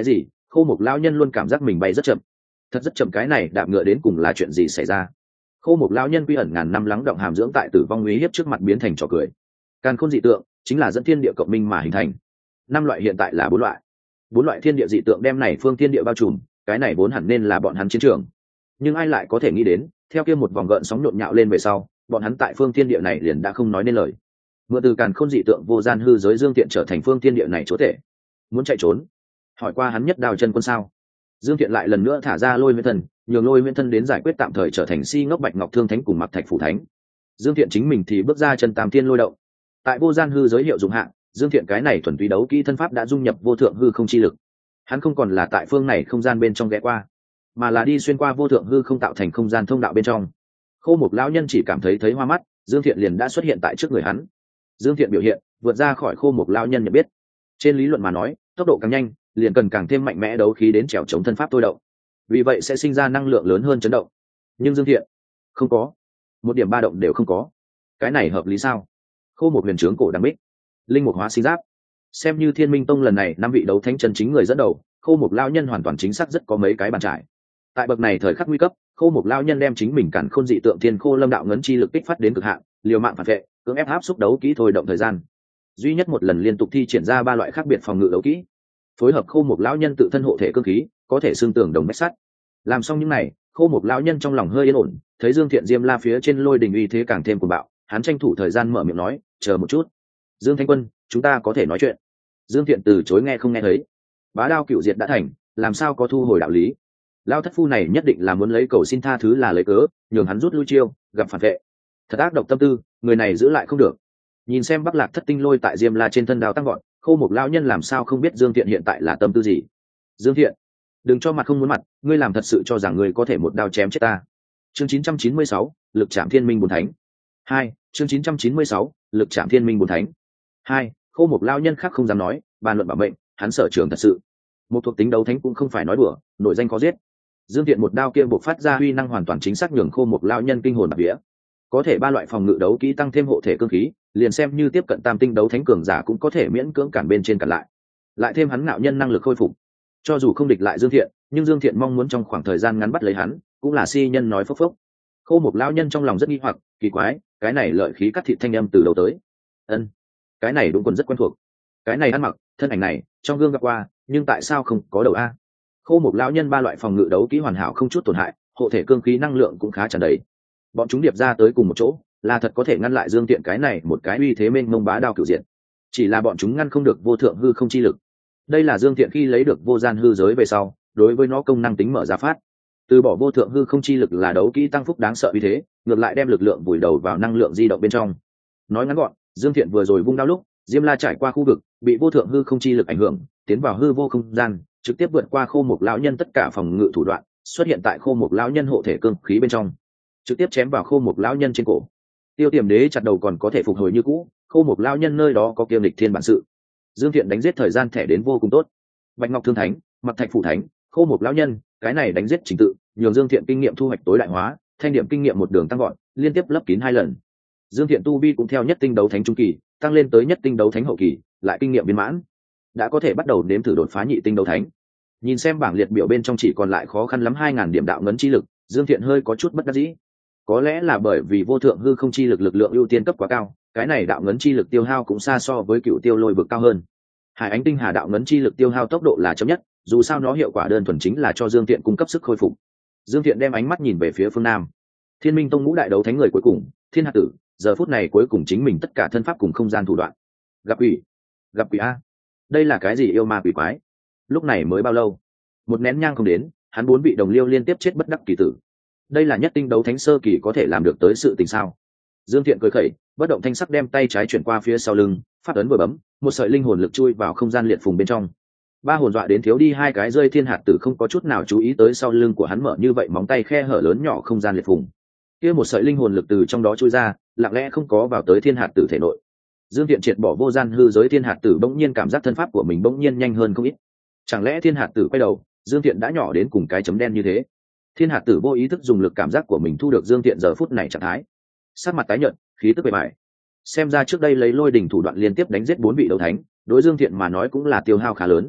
Khô Mộc lão nhân luôn cảm giác mình bay rất chậm, thật rất chậm. Cái này đạp ngựa đến cùng là chuyện gì xảy ra? Khô Mộc lão nhân quy ẩn ngàn năm lắng động hàm dưỡng tại tử vong uy hiếp trước mặt biến thành trò cười. Càn khôn dị tượng chính là dẫn thiên địa cộng minh mà hình thành, năm loại hiện tại là bốn loại, bốn loại thiên địa dị tượng đem này phương thiên địa bao trùm. Cái này vốn hẳn nên là bọn hắn chiến trường, nhưng ai lại có thể nghĩ đến, theo kia một vòng gợn sóng nhộn nhạo lên về sau, bọn hắn tại phương thiên địa này liền đã không nói nên lời. Mượn từ càn khôn dị tượng vô gian hư giới, Dương Tiện trở thành phương thiên địa này chúa tể. Muốn chạy trốn, hỏi qua hắn nhất đào chân quân sao? Dương Tiện lại lần nữa thả ra lôi nguyên thân, nhường lôi nguyên thân đến giải quyết, tạm thời trở thành si ngốc bạch ngọc thương thánh cùng mặc thạch phủ thánh. Dương Tiện chính mình thì bước ra chân tam thiên lôi động. Tại vô gian hư giới hiệu dụng hạ, Dương Tiện cái này thuần túy đấu kỹ thân pháp đã dung nhập vô thượng hư không chi lực. Hắn không còn là tại phương này không gian bên trong ghé qua, mà là đi xuyên qua vô thượng hư không tạo thành không gian thông đạo bên trong. Khô Mộc lão nhân chỉ cảm thấy thấy hoa mắt, Dương Thiện liền đã xuất hiện tại trước người hắn. Dương Thiện biểu hiện vượt ra khỏi Khô Mộc lão nhân nhận biết. Trên lý luận mà nói, tốc độ càng nhanh liền cần càng thêm mạnh mẽ đấu khí đến trèo chống thân pháp tôi động, vì vậy sẽ sinh ra năng lượng lớn hơn chấn động. Nhưng Dương Thiện không có một điểm ba động đều không có. Cái này hợp lý sao? Khô Mộc huyền trướng cổ đằng bích, linh mục hóa sinh giáp, xem như Thiên Minh Tông lần này năm vị đấu thánh chân chính người dẫn đầu, Khô Mộc lão nhân hoàn toàn chính xác rất có mấy cái bàn trải. Tại bậc này thời khắc nguy cấp, Khô Mộc lão nhân đem chính mình cản khôn dị tượng thiên khô lâm đạo ngấn chi lực kích phát đến cực hạn, liều mạng phản vệ, cưỡng ép áp xúc đấu kỹ thôi động thời gian. Duy nhất một lần liên tục thi triển ra ba loại khác biệt phòng ngự đấu kỹ, phối hợp Khô Mộc lão nhân tự thân hộ thể cương khí, có thể xương tường đồng bách sắt. Làm xong những này, Khô Mộc lão nhân trong lòng hơi yên ổn, thấy Dương Thiện Diêm La phía trên lôi đình uy thế càng thêm cuồng bạo, hắn tranh thủ thời gian mở miệng nói, chờ một chút, Dương Thanh Quân, chúng ta có thể nói chuyện. Dương Thiện từ chối nghe không nghe thấy. Bá đao cựu diệt đã thành, làm sao có thu hồi đạo lý? Lao thất phu này nhất định là muốn lấy cầu xin tha thứ là lấy cớ, nhường hắn rút lui chiêu, gặp phản vệ. Thật ác độc tâm tư, người này giữ lại không được. Nhìn xem Bắc Lạc thất tinh lôi tại Diêm La trên thân đao tăng gọn, Khô Mộc lão nhân làm sao không biết Dương Thiện hiện tại là tâm tư gì? Dương Thiện, đừng cho mặt không muốn mặt, ngươi làm thật sự cho rằng ngươi có thể một đao chém chết ta? Chương chín trăm chín mươi sáu, lực chạm thiên minh bốn thánh. Hai, chương chín trăm chín mươi sáu, lực chạm thiên minh bốn thánh. Hai, Khô Mộc lão nhân khác không dám nói, bàn luận bảo mệnh, hắn sở trường thật sự. Một thuộc tính đấu thánh cũng không phải nói đùa, nội danh có giết. Dương Thiện một đao kia bộc phát ra uy năng hoàn toàn chính xác, nhường Khô Mộc lão nhân kinh hồn bạt vía. Có thể ba loại phòng ngự đấu kỹ tăng thêm hộ thể cương khí, liền xem như tiếp cận tam tinh đấu thánh cường giả cũng có thể miễn cưỡng cản bên trên cản lại. Lại thêm hắn ngạo nhân năng lực khôi phục, cho dù không địch lại Dương Thiện, nhưng Dương Thiện mong muốn trong khoảng thời gian ngắn bắt lấy hắn, cũng là si nhân nói phốc phốc. Khô Mộc lão nhân trong lòng rất nghi hoặc, kỳ quái, cái này lợi khí cắt thịt thanh âm từ đầu tới. Ân, cái này đúng còn rất quen thuộc. Cái này ăn mặc, thân ảnh này, trong gương gặp qua, nhưng tại sao không có đầu a? Khô Mộc lão nhân ba loại phòng ngự đấu kỹ hoàn hảo không chút tổn hại, hộ thể cương khí năng lượng cũng khá tràn đầy. Bọn chúng điệp ra tới cùng một chỗ, là thật có thể ngăn lại Dương Tiện cái này một cái uy thế mênh mông bá đao cửu diện. Chỉ là bọn chúng ngăn không được vô thượng hư không chi lực. Đây là Dương Tiện khi lấy được vô gian hư giới về sau, đối với nó công năng tính mở ra phát. Từ bỏ vô thượng hư không chi lực là đấu kỹ tăng phúc đáng sợ uy thế, ngược lại đem lực lượng vùi đầu vào năng lượng di động bên trong. Nói ngắn gọn, Dương Tiện vừa rồi vung đao lúc, Diêm La trải qua khu vực, bị vô thượng hư không chi lực ảnh hưởng, tiến vào hư vô không gian, trực tiếp vượt qua Khô Mộc lão nhân tất cả phòng ngự thủ đoạn, xuất hiện tại Khô Mộc lão nhân hộ thể cương khí bên trong, trực tiếp chém vào Khô Mộc lão nhân trên cổ. Tiêu Tiềm Đế chặt đầu còn có thể phục hồi như cũ, Khô Mộc lão nhân nơi đó có kiêm lịch thiên bản sự. Dương Thiện đánh giết thời gian thẻ đến vô cùng tốt. Bạch Ngọc Thương Thánh, Mặc Thạch Phủ Thánh, Khô Mộc lão nhân, cái này đánh giết trình tự, nhường Dương Thiện kinh nghiệm thu hoạch tối đại hóa, thanh điểm kinh nghiệm một đường tăng gọn, liên tiếp lấp kín hai lần. Dương Thiện tu vi cũng theo nhất tinh đấu thánh trung kỳ, tăng lên tới nhất tinh đấu thánh hậu kỳ, lại kinh nghiệm viên mãn, đã có thể bắt đầu nếm thử đột phá nhị tinh đấu thánh. Nhìn xem bảng liệt biểu bên trong chỉ còn lại khó khăn lắm hai ngàn điểm đạo ngấn chi lực, Dương Thiện hơi có chút bất đắc dĩ. Có lẽ là bởi vì vô thượng hư không chi lực lực lượng ưu tiên cấp quá cao, cái này đạo ngấn chi lực tiêu hao cũng xa so với cựu tiêu lôi vực cao hơn. Hải Ánh Tinh Hà đạo ngấn chi lực tiêu hao tốc độ là chậm nhất, dù sao nó hiệu quả đơn thuần chính là cho Dương Thiện cung cấp sức khôi phục. Dương Thiện đem ánh mắt nhìn về phía phương nam. Thiên Minh Tông ngũ đại đấu thánh người cuối cùng, Thiên Hạt Tử, giờ phút này cuối cùng chính mình tất cả thân pháp cùng không gian thủ đoạn. Gặp quỷ, gặp quỷ a. Đây là cái gì yêu ma quỷ quái? Lúc này mới bao lâu? Một nén nhang không đến, hắn bốn vị đồng liêu liên tiếp chết bất đắc kỳ tử. Đây là nhất tinh đấu thánh sơ kỳ có thể làm được tới sự tình sao? Dương Thiện cười khẩy, bất động thanh sắc đem tay trái chuyển qua phía sau lưng, phát ấn vừa bấm, một sợi linh hồn lực chui vào không gian liệt phùng bên trong. Ba hồn dọa đến thiếu đi hai cái rơi. Thiên Hạt Tử không có chút nào chú ý tới sau lưng của hắn mở như vậy móng tay khe hở lớn nhỏ không gian liệt phùng. Kia một sợi linh hồn lực từ trong đó chui ra, lặng lẽ không có vào tới Thiên Hạt Tử thể nội. Dương Thiện triệt bỏ vô gian hư giới, Thiên Hạt Tử bỗng nhiên cảm giác thân pháp của mình bỗng nhiên nhanh hơn không ít. Chẳng lẽ Thiên Hạt Tử quay đầu, Dương Thiện đã nhỏ đến cùng cái chấm đen như thế? Thiên Hạt Tử vô ý thức dùng lực cảm giác của mình thu được Dương Thiện giờ phút này trạng thái, sắc mặt tái nhợt, khí tức bề bại. Xem ra trước đây lấy lôi đỉnh thủ đoạn liên tiếp đánh giết bốn vị đấu thánh, đối Dương Thiện mà nói cũng là tiêu hao khá lớn.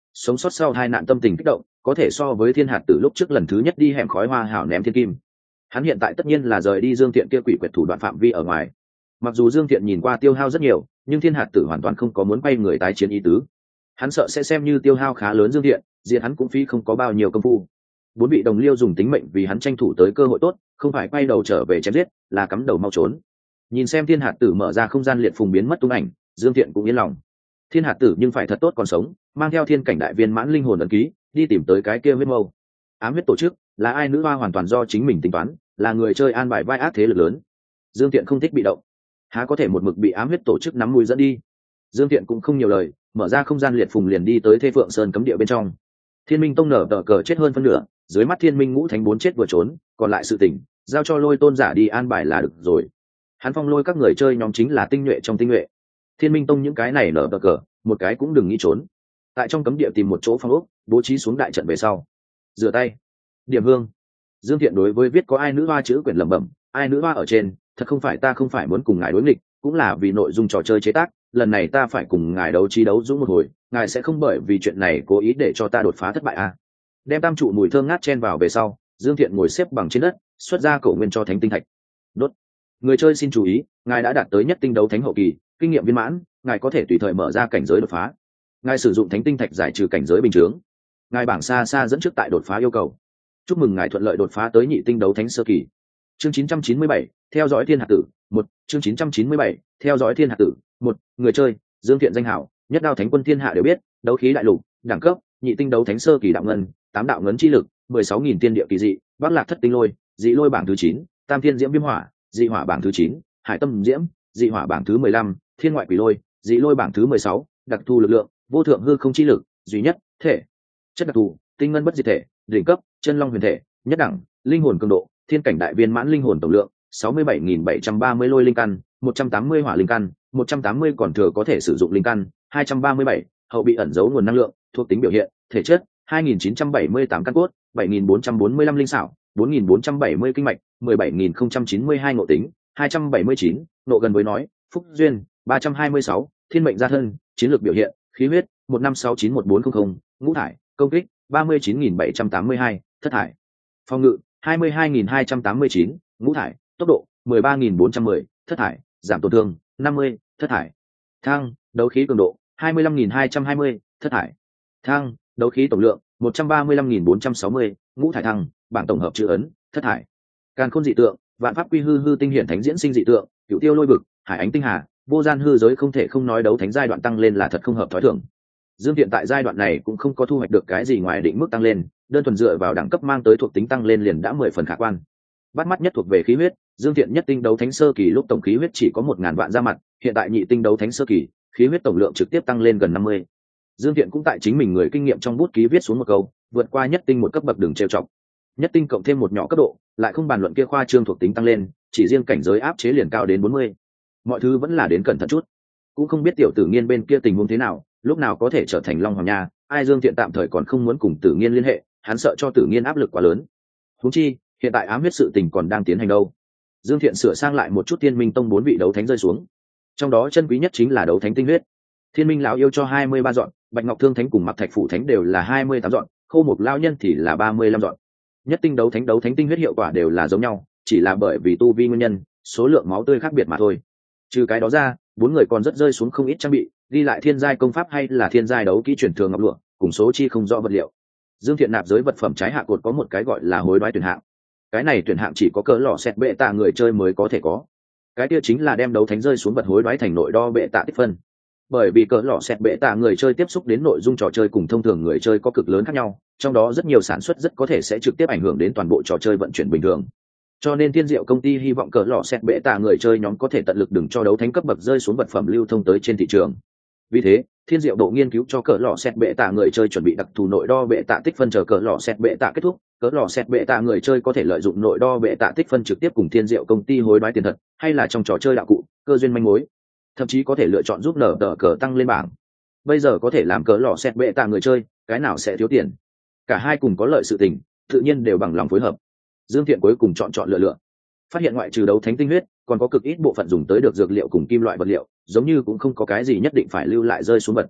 sống sót sau hai nạn tâm tình kích động có thể so với thiên hạt tử lúc trước lần thứ nhất đi hẻm khói hoa hảo ném thiên kim. Hắn hiện tại tất nhiên là rời đi Dương Thiện kia quỷ quyệt thủ đoạn phạm vi ở ngoài. Mặc dù Dương Thiện nhìn qua tiêu hao rất nhiều, nhưng thiên hạt tử hoàn toàn không có muốn quay người tái chiến ý tứ. Hắn sợ sẽ xem như tiêu hao khá lớn Dương Thiện, diện hắn cũng phí không có bao nhiêu công phu. Bốn vị đồng liêu dùng tính mệnh vì hắn tranh thủ tới cơ hội tốt, không phải quay đầu trở về chém giết, là cắm đầu mau trốn. Nhìn xem thiên hạt tử mở ra không gian liệt phùng biến mất tung ảnh, Dương Thiện cũng yên lòng. Thiên hạt tử nhưng phải thật tốt còn sống, mang theo thiên cảnh đại viên mãn linh hồn ấn ký, đi tìm tới cái kia huyết mâu. Ám huyết tổ chức là ai nữ hoa hoàn toàn do chính mình tính toán, là người chơi an bài vai ác thế lực lớn. Dương Thiện không thích bị động, há có thể một mực bị ám huyết tổ chức nắm mũi dẫn đi. Dương Thiện cũng không nhiều lời, mở ra không gian liệt phùng liền đi tới Thê Phượng Sơn cấm địa bên trong. Thiên Minh Tông nở tờ cờ chết hơn phân nửa, dưới mắt Thiên Minh Ngũ Thánh bốn chết vừa trốn, còn lại sự tình giao cho Lôi Tôn giả đi an bài là được rồi. Hắn phong lôi các người chơi nhóm chính là tinh nhuệ trong tinh nhuệ. Thiên Minh Tông những cái này nở tờ cờ, một cái cũng đừng nghĩ trốn. Tại trong cấm địa tìm một chỗ phong ốc, bố trí xuống đại trận về sau. Rửa tay. Điểm hương. Dương Thiện đối với viết có ai nữ hoa chữ quyển lẩm bẩm, ai nữ hoa ở trên, thật không phải ta không phải muốn cùng ngài đối nghịch, cũng là vì nội dung trò chơi chế tác, lần này ta phải cùng ngài đấu trí đấu dũng một hồi, ngài sẽ không bởi vì chuyện này cố ý để cho ta đột phá thất bại à? Đem tam trụ mùi thơm ngát chen vào về sau, Dương Thiện ngồi xếp bằng trên đất, xuất ra cổ nguyên cho thánh tinh thạch. Đốt. Người chơi xin chú ý, ngài đã đạt tới nhất tinh đấu thánh hậu kỳ, kinh nghiệm viên mãn, ngài có thể tùy thời mở ra cảnh giới đột phá. Ngài sử dụng thánh tinh thạch giải trừ cảnh giới bình thường. Ngài bảng xa xa dẫn trước tại đột phá yêu cầu. Chúc mừng ngài thuận lợi đột phá tới nhị tinh đấu thánh sơ kỳ. Chương chín trăm chín mươi bảy, theo dõi thiên hạt tử, một, chương chín trăm chín mươi bảy, theo dõi thiên hạt tử, một, người chơi, Dương Thiện danh hảo, nhất đao thánh quân thiên hạ đều biết, đấu khí đại lục, đẳng cấp, nhị tinh đấu thánh sơ kỳ đạo ngân, tám đạo ngấn chi lực, mười sáu nghìn tiên địa kỳ dị, Bắc Lạc thất tinh lôi, dị lôi bảng thứ chín, Tam thiên diễm viêm hỏa, dị hỏa bảng thứ chín, Hải tâm diễm, dị hỏa bảng thứ mười lăm, Thiên ngoại quỷ lôi, dị lôi bảng thứ mười sáu, đặc thù lực lượng, vô thượng hư không chi lực, duy nhất, thể, chất đặc thù, tinh ngân bất diệt thể, đỉnh cấp, chân long huyền thể, nhất đẳng, linh hồn cường độ, thiên cảnh đại viên mãn linh hồn tổng lượng, sáu mươi bảy nghìn bảy trăm ba mươi lôi linh căn, một trăm tám mươi hỏa linh căn, một trăm tám mươi còn thừa có thể sử dụng linh căn, hai trăm ba mươi bảy, hậu bị ẩn giấu nguồn năng lượng, thuộc tính biểu hiện, thể chất, hai nghìn chín trăm bảy mươi tám căn cốt, bảy nghìn bốn trăm bốn mươi lăm linh xảo, bốn nghìn bốn trăm bảy mươi kinh mạch, mười bảy nghìn không trăm chín mươi hai ngộ tính, hai trăm bảy mươi chín, nộ gần với nói, phúc duyên, ba trăm hai mươi sáu, thiên mệnh gia thân, chiến lược biểu hiện, khí huyết, một năm sáu chín một bốn không không, ngũ thải, công kích, ba mươi chín nghìn bảy trăm tám mươi hai, thất thải. Phòng ngự, hai mươi hai nghìn hai trăm tám mươi chín, ngũ thải, tốc độ, mười ba nghìn bốn trăm mười, thất thải, giảm tổn thương, năm mươi, thất thải. Thang, đấu khí cường độ, hai mươi lăm nghìn hai trăm hai mươi, thất thải. Thang, đấu khí tổng lượng, một trăm ba mươi lăm nghìn bốn trăm sáu mươi, ngũ thải thăng, bảng tổng hợp chữ ấn, thất thải. Càn khôn dị tượng, vạn pháp quy hư hư tinh hiển thánh diễn sinh dị tượng, cửu tiêu lôi vực, hải ánh tinh hà, vô gian hư giới không thể không nói đấu thánh giai đoạn tăng lên là thật không hợp thói thường. Dương Thiện tại giai đoạn này cũng không có thu hoạch được cái gì ngoài định mức tăng lên, đơn thuần dựa vào đẳng cấp mang tới thuộc tính tăng lên liền đã mười phần khả quan. Bắt mắt nhất thuộc về khí huyết, Dương Thiện nhất tinh đấu thánh sơ kỳ lúc tổng khí huyết chỉ có một ngàn vạn ra mặt, hiện tại nhị tinh đấu thánh sơ kỳ, khí huyết tổng lượng trực tiếp tăng lên gần năm mươi. Dương Thiện cũng tại chính mình người kinh nghiệm trong bút ký viết xuống một câu, vượt qua nhất tinh một cấp bậc đường trêu chọc. Nhất tinh cộng thêm một nhỏ cấp độ, lại không bàn luận kia khoa trương thuộc tính tăng lên, chỉ riêng cảnh giới áp chế liền cao đến bốn mươi. Mọi thứ vẫn là đến cẩn thận chút. Cũng không biết tiểu Tử Nghiên bên kia tình huống thế nào, lúc nào có thể trở thành Long Hoàng Nha, ai Dương Thiện tạm thời còn không muốn cùng Tử Nghiên liên hệ, hắn sợ cho Tử Nghiên áp lực quá lớn. Huống chi, hiện tại ám huyết sự tình còn đang tiến hành đâu. Dương Thiện sửa sang lại một chút Thiên Minh Tông bốn vị đấu thánh rơi xuống. Trong đó chân quý nhất chính là đấu thánh tinh huyết. Thiên Minh lão yêu cho hai mươi ba dọn, Bạch Ngọc Thương Thánh cùng Mặc Thạch Phủ Thánh đều là hai mươi tám dọn, Khô Mục lão nhân thì là ba mươi lăm dọn. Nhất tinh đấu thánh đấu thánh tinh huyết hiệu quả đều là giống nhau, chỉ là bởi vì tu vi nguyên nhân, số lượng máu tươi khác biệt mà thôi. Trừ cái đó ra, bốn người còn rất rơi xuống không ít trang bị, đi lại thiên giai công pháp hay là thiên giai đấu kỹ truyền thường ngọc lụa, cùng số chi không rõ vật liệu. Dương Thiện nạp giới vật phẩm trái hạ cột có một cái gọi là hối đoái tuyển hạng. Cái này tuyển hạng chỉ có cỡ lọ xẹt bệ tạ người chơi mới có thể có. Cái kia chính là đem đấu thánh rơi xuống vật hối đoái thành nội đo bệ tạ tích phân. Bởi vì cỡ lọ xẹt bệ tạ người chơi tiếp xúc đến nội dung trò chơi cùng thông thường người chơi có cực lớn khác nhau, trong đó rất nhiều sản xuất rất có thể sẽ trực tiếp ảnh hưởng đến toàn bộ trò chơi vận chuyển bình thường. Cho nên Thiên Diệu công ty hy vọng cỡ lọ xẹt bệ tạ người chơi nhóm có thể tận lực đừng cho đấu thánh cấp bậc rơi xuống vật phẩm lưu thông tới trên thị trường. Vì thế, Thiên Diệu độ nghiên cứu cho cỡ lọ xẹt bệ tạ người chơi chuẩn bị đặc thù nội đo bệ tạ tích phân chờ cỡ lọ xẹt bệ tạ kết thúc, cỡ lọ xẹt bệ tạ người chơi có thể lợi dụng nội đo bệ tạ tích phân trực tiếp cùng Thiên Diệu công ty hối đoái tiền thật, hay là trong trò chơi đạo cụ, cơ duyên manh mối, thậm chí có thể lựa chọn giúp nở tờ cờ tăng lên bảng. Bây giờ có thể làm cỡ lọ xẹt bệ tạ người chơi, cái nào sẽ thiếu tiền? Cả hai cùng có lợi sự tình, tự nhiên đều bằng lòng phối hợp. Dương Thiện cuối cùng chọn chọn lựa lựa, phát hiện ngoại trừ đấu thánh tinh huyết, còn có cực ít bộ phận dùng tới được dược liệu cùng kim loại vật liệu, giống như cũng không có cái gì nhất định phải lưu lại rơi xuống vật.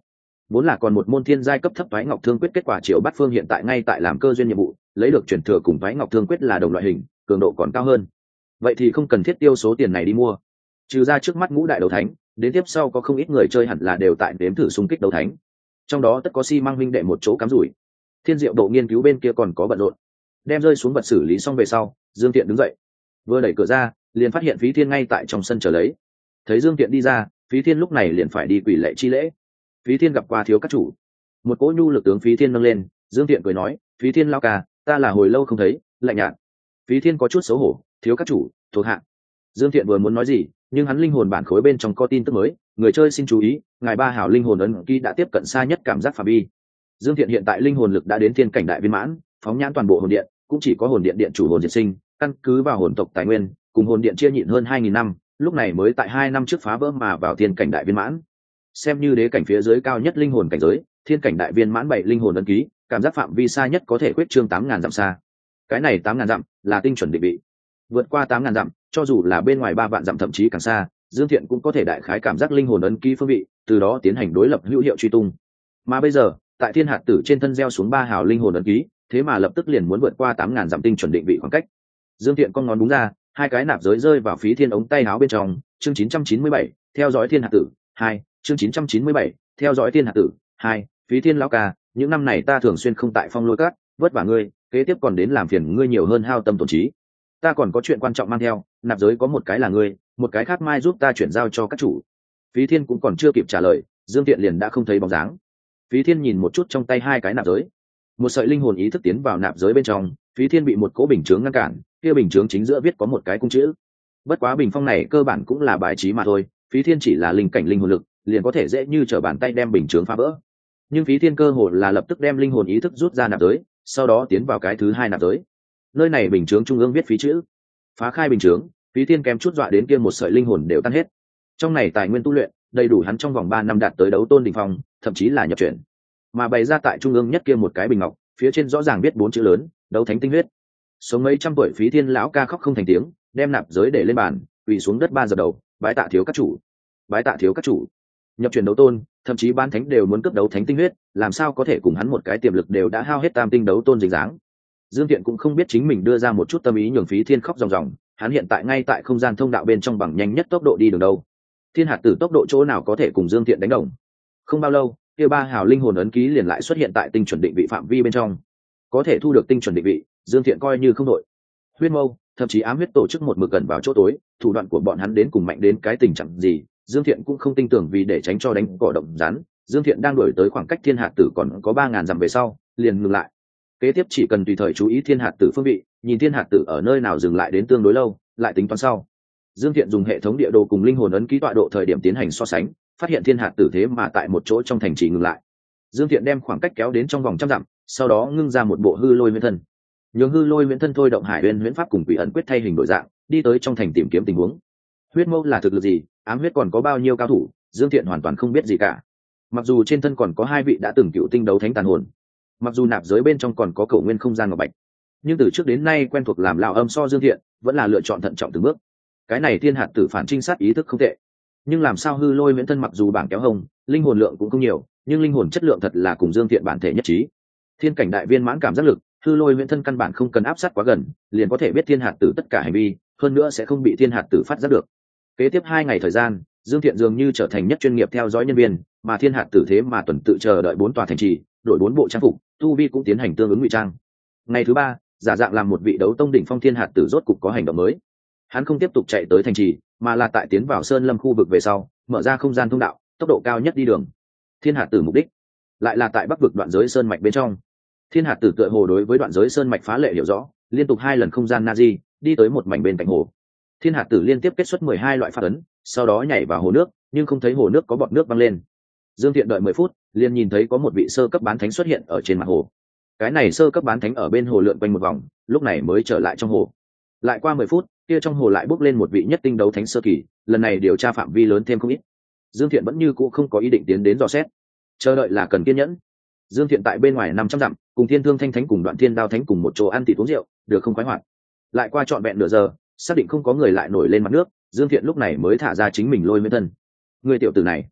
vốn là còn một môn thiên giai cấp thấp Toái Ngọc Thương Quyết, kết quả Triệu Bát Phương hiện tại ngay tại làm cơ duyên nhiệm vụ, lấy được chuyển thừa cùng Toái Ngọc Thương Quyết là đồng loại hình, cường độ còn cao hơn. Vậy thì không cần thiết tiêu số tiền này đi mua. Trừ ra trước mắt ngũ đại đấu thánh, đến tiếp sau có không ít người chơi hẳn là đều tại đếm thử xung kích đấu thánh. Trong đó tất có Xi Măng huynh đệ một chỗ cắm rủi. Thiên Diệu độ nghiên cứu bên kia còn có bận rộn. Đem rơi xuống vật xử lý xong về sau, Dương Tiện đứng dậy, vừa đẩy cửa ra, liền phát hiện Phí Thiên ngay tại trong sân chờ lấy. Thấy Dương Tiện đi ra, Phí Thiên lúc này liền phải đi quỳ lệ chi lễ. Phí Thiên gặp qua thiếu các chủ. Một cỗ nhu lực tướng Phí Thiên nâng lên, Dương Tiện cười nói, Phí Thiên lao ca, ta là hồi lâu không thấy, lạnh nhạt. Phí Thiên có chút xấu hổ, thiếu các chủ, thuộc hạ. Dương Tiện vừa muốn nói gì, nhưng hắn linh hồn bản khối bên trong có tin tức mới, người chơi xin chú ý, ngài ba hảo linh hồn ấn ký đã tiếp cận xa nhất cảm giác phạm vi. Dương Tiện hiện tại linh hồn lực đã đến thiên cảnh đại viên mãn, phóng nhãn toàn bộ hồn điện, cũng chỉ có hồn điện điện chủ hồn diệt sinh, căn cứ vào hồn tộc tài nguyên, cùng hồn điện chia nhịn hơn hai nghìn năm, lúc này mới tại hai năm trước phá vỡ mà vào thiên cảnh đại viên mãn. Xem như đế cảnh phía dưới cao nhất linh hồn cảnh giới, thiên cảnh đại viên mãn bảy linh hồn ấn ký, cảm giác phạm vi xa nhất có thể khuyết trương tám ngàn dặm xa. Cái này tám ngàn dặm là tinh chuẩn định vị. Vượt qua tám ngàn dặm, cho dù là bên ngoài ba vạn dặm thậm chí càng xa, Dương Thiện cũng có thể đại khái cảm giác linh hồn ấn ký phương vị, từ đó tiến hành đối lập hữu hiệu truy tung. Mà bây giờ, tại thiên hạt tử trên thân gieo xuống ba hào linh hồn ấn ký, thế mà lập tức liền muốn vượt qua tám ngàn dặm tinh chuẩn định vị khoảng cách. Dương Thiện con ngón đúng ra, hai cái nạp giới rơi vào Phí Thiên ống tay áo bên trong. Chương chín trăm chín mươi bảy, theo dõi thiên hạt tử hai. Chương chín trăm chín mươi bảy, theo dõi thiên hạt tử hai. Phí Thiên lão ca, những năm này ta thường xuyên không tại Phong Lôi Các, vất vả ngươi, kế tiếp còn đến làm phiền ngươi nhiều hơn hao tâm tổn trí. Ta còn có chuyện quan trọng mang theo, nạp giới có một cái là ngươi, một cái khác mai giúp ta chuyển giao cho các chủ. Phí Thiên cũng còn chưa kịp trả lời, Dương Tiện liền đã không thấy bóng dáng. Phí Thiên nhìn một chút trong tay hai cái nạp giới, một sợi linh hồn ý thức tiến vào nạp giới bên trong. Phí Thiên bị một cỗ bình chướng ngăn cản, kia bình chướng chính giữa viết có một cái cung chữ. Bất quá bình phong này cơ bản cũng là bài trí mà thôi, Phí Thiên chỉ là linh cảnh linh hồn lực, liền có thể dễ như trở bàn tay đem bình chướng phá vỡ. Nhưng Phí Thiên cơ hồ là lập tức đem linh hồn ý thức rút ra nạp giới, sau đó tiến vào cái thứ hai nạp giới. Nơi này bình chướng trung ương viết phí chữ. Phá khai bình chướng, Phí Thiên kém chút dọa đến kia một sợi linh hồn đều tan hết. Trong này tài nguyên tu luyện đầy đủ hắn trong vòng ba năm đạt tới đấu tôn đỉnh phong, thậm chí là nhập chuyển. Mà bày ra tại trung ương nhất kia một cái bình ngọc, phía trên rõ ràng viết bốn chữ lớn, đấu thánh tinh huyết. Sống mấy trăm tuổi Phí Thiên lão ca khóc không thành tiếng, đem nạp giới để lên bàn, quỳ xuống đất ba giờ đầu, bái tạ thiếu các chủ, bái tạ thiếu các chủ. Nhập chuyển đấu tôn, thậm chí ban thánh đều muốn cướp đấu thánh tinh huyết, làm sao có thể cùng hắn một cái tiềm lực đều đã hao hết tam tinh đấu tôn dính dáng. Dương Thiện cũng không biết chính mình đưa ra một chút tâm ý nhường Phí Thiên khóc ròng ròng, hắn hiện tại ngay tại không gian thông đạo bên trong bằng nhanh nhất tốc độ đi đường đâu. Thiên hạt tử tốc độ chỗ nào có thể cùng Dương Thiện đánh đồng. Không bao lâu, kia ba hào linh hồn ấn ký liền lại xuất hiện tại tinh chuẩn định vị phạm vi bên trong. Có thể thu được tinh chuẩn định vị, Dương Thiện coi như không đội. Huyết mâu, thậm chí ám huyết tổ chức một mực gần vào chỗ tối, thủ đoạn của bọn hắn đến cùng mạnh đến cái tình trạng gì, Dương Thiện cũng không tin tưởng, vì để tránh cho đánh cỏ động rắn, Dương Thiện đang đuổi tới khoảng cách thiên hạt tử còn có ba ngàn dặm về sau, liền ngừng lại. Kế tiếp chỉ cần tùy thời chú ý thiên hạt tử phương vị, nhìn thiên hạt tử ở nơi nào dừng lại đến tương đối lâu, lại tính toán sau. Dương Thiện dùng hệ thống địa đồ cùng linh hồn ấn ký tọa độ thời điểm tiến hành so sánh, phát hiện thiên hạt tử thế mà tại một chỗ trong thành trì ngừng lại. Dương Thiện đem khoảng cách kéo đến trong vòng trăm dặm, sau đó ngưng ra một bộ hư lôi huyễn thân. Nhường hư lôi huyễn thân thôi động hải uyên huyễn pháp cùng quỷ ẩn quyết thay hình đổi dạng, đi tới trong thành tìm kiếm tình huống. Huyết mâu là thực lực gì, ám huyết còn có bao nhiêu cao thủ, Dương Thiện hoàn toàn không biết gì cả. Mặc dù trên thân còn có hai vị đã từng cựu tinh đấu thánh tàn hồn, mặc dù nạp giới bên trong còn có cầu nguyên không gian ngọc bạch, nhưng từ trước đến nay quen thuộc làm lão âm so Dương Thiện vẫn là lựa chọn thận trọng từng bước. Cái này thiên hạt tử phản trinh sát ý thức không tệ, nhưng làm sao hư lôi huyễn thân mặc dù bảng kéo hồng, linh hồn lượng cũng không nhiều, nhưng linh hồn chất lượng thật là cùng Dương Thiện bản thể nhất trí. Thiên cảnh đại viên mãn cảm giác lực, hư lôi huyễn thân căn bản không cần áp sát quá gần, liền có thể biết thiên hạt tử tất cả hành vi, hơn nữa sẽ không bị thiên hạt tử phát giác được. Kế tiếp hai ngày thời gian, Dương Thiện dường như trở thành nhất chuyên nghiệp theo dõi nhân viên, mà thiên hạt tử thế mà tuần tự chờ đợi bốn tòa thành trì, đổi bốn bộ trang phục, tu vi cũng tiến hành tương ứng ngụy trang. Ngày thứ ba, giả dạng làm một vị đấu tông đỉnh phong thiên hạt tử rốt cục có hành động mới. Hắn không tiếp tục chạy tới thành trì, mà là tại tiến vào sơn lâm khu vực về sau, mở ra không gian thông đạo, tốc độ cao nhất đi đường. Thiên hạt tử mục đích lại là tại bắc vực đoạn giới sơn mạch bên trong. Thiên hạt tử tựa hồ đối với đoạn giới sơn mạch phá lệ hiểu rõ, liên tục hai lần không gian Nazi, đi tới một mảnh bên cạnh hồ. Thiên hạt tử liên tiếp kết xuất mười hai loại pháp ấn, sau đó nhảy vào hồ nước, nhưng không thấy hồ nước có bọt nước văng lên. Dương Thiện đợi mười phút, liền nhìn thấy có một vị sơ cấp bán thánh xuất hiện ở trên mặt hồ. Cái này sơ cấp bán thánh ở bên hồ lượn quanh một vòng, lúc này mới trở lại trong hồ. Lại qua mười phút, kia trong hồ lại bốc lên một vị nhất tinh đấu thánh sơ kỳ, lần này điều tra phạm vi lớn thêm không ít. Dương Thiện vẫn như cũ không có ý định tiến đến dò xét, chờ đợi là cần kiên nhẫn. Dương Thiện tại bên ngoài năm trăm dặm, cùng Thiên Thương Thanh Thánh cùng Đoạn Thiên Đao Thánh cùng một chỗ ăn thịt uống rượu, được không khoái hoạt. Lại qua trọn vẹn nửa giờ, xác định không có người lại nổi lên mặt nước, Dương Thiện lúc này mới thả ra chính mình lôi nguyên thân. Người tiểu tử này,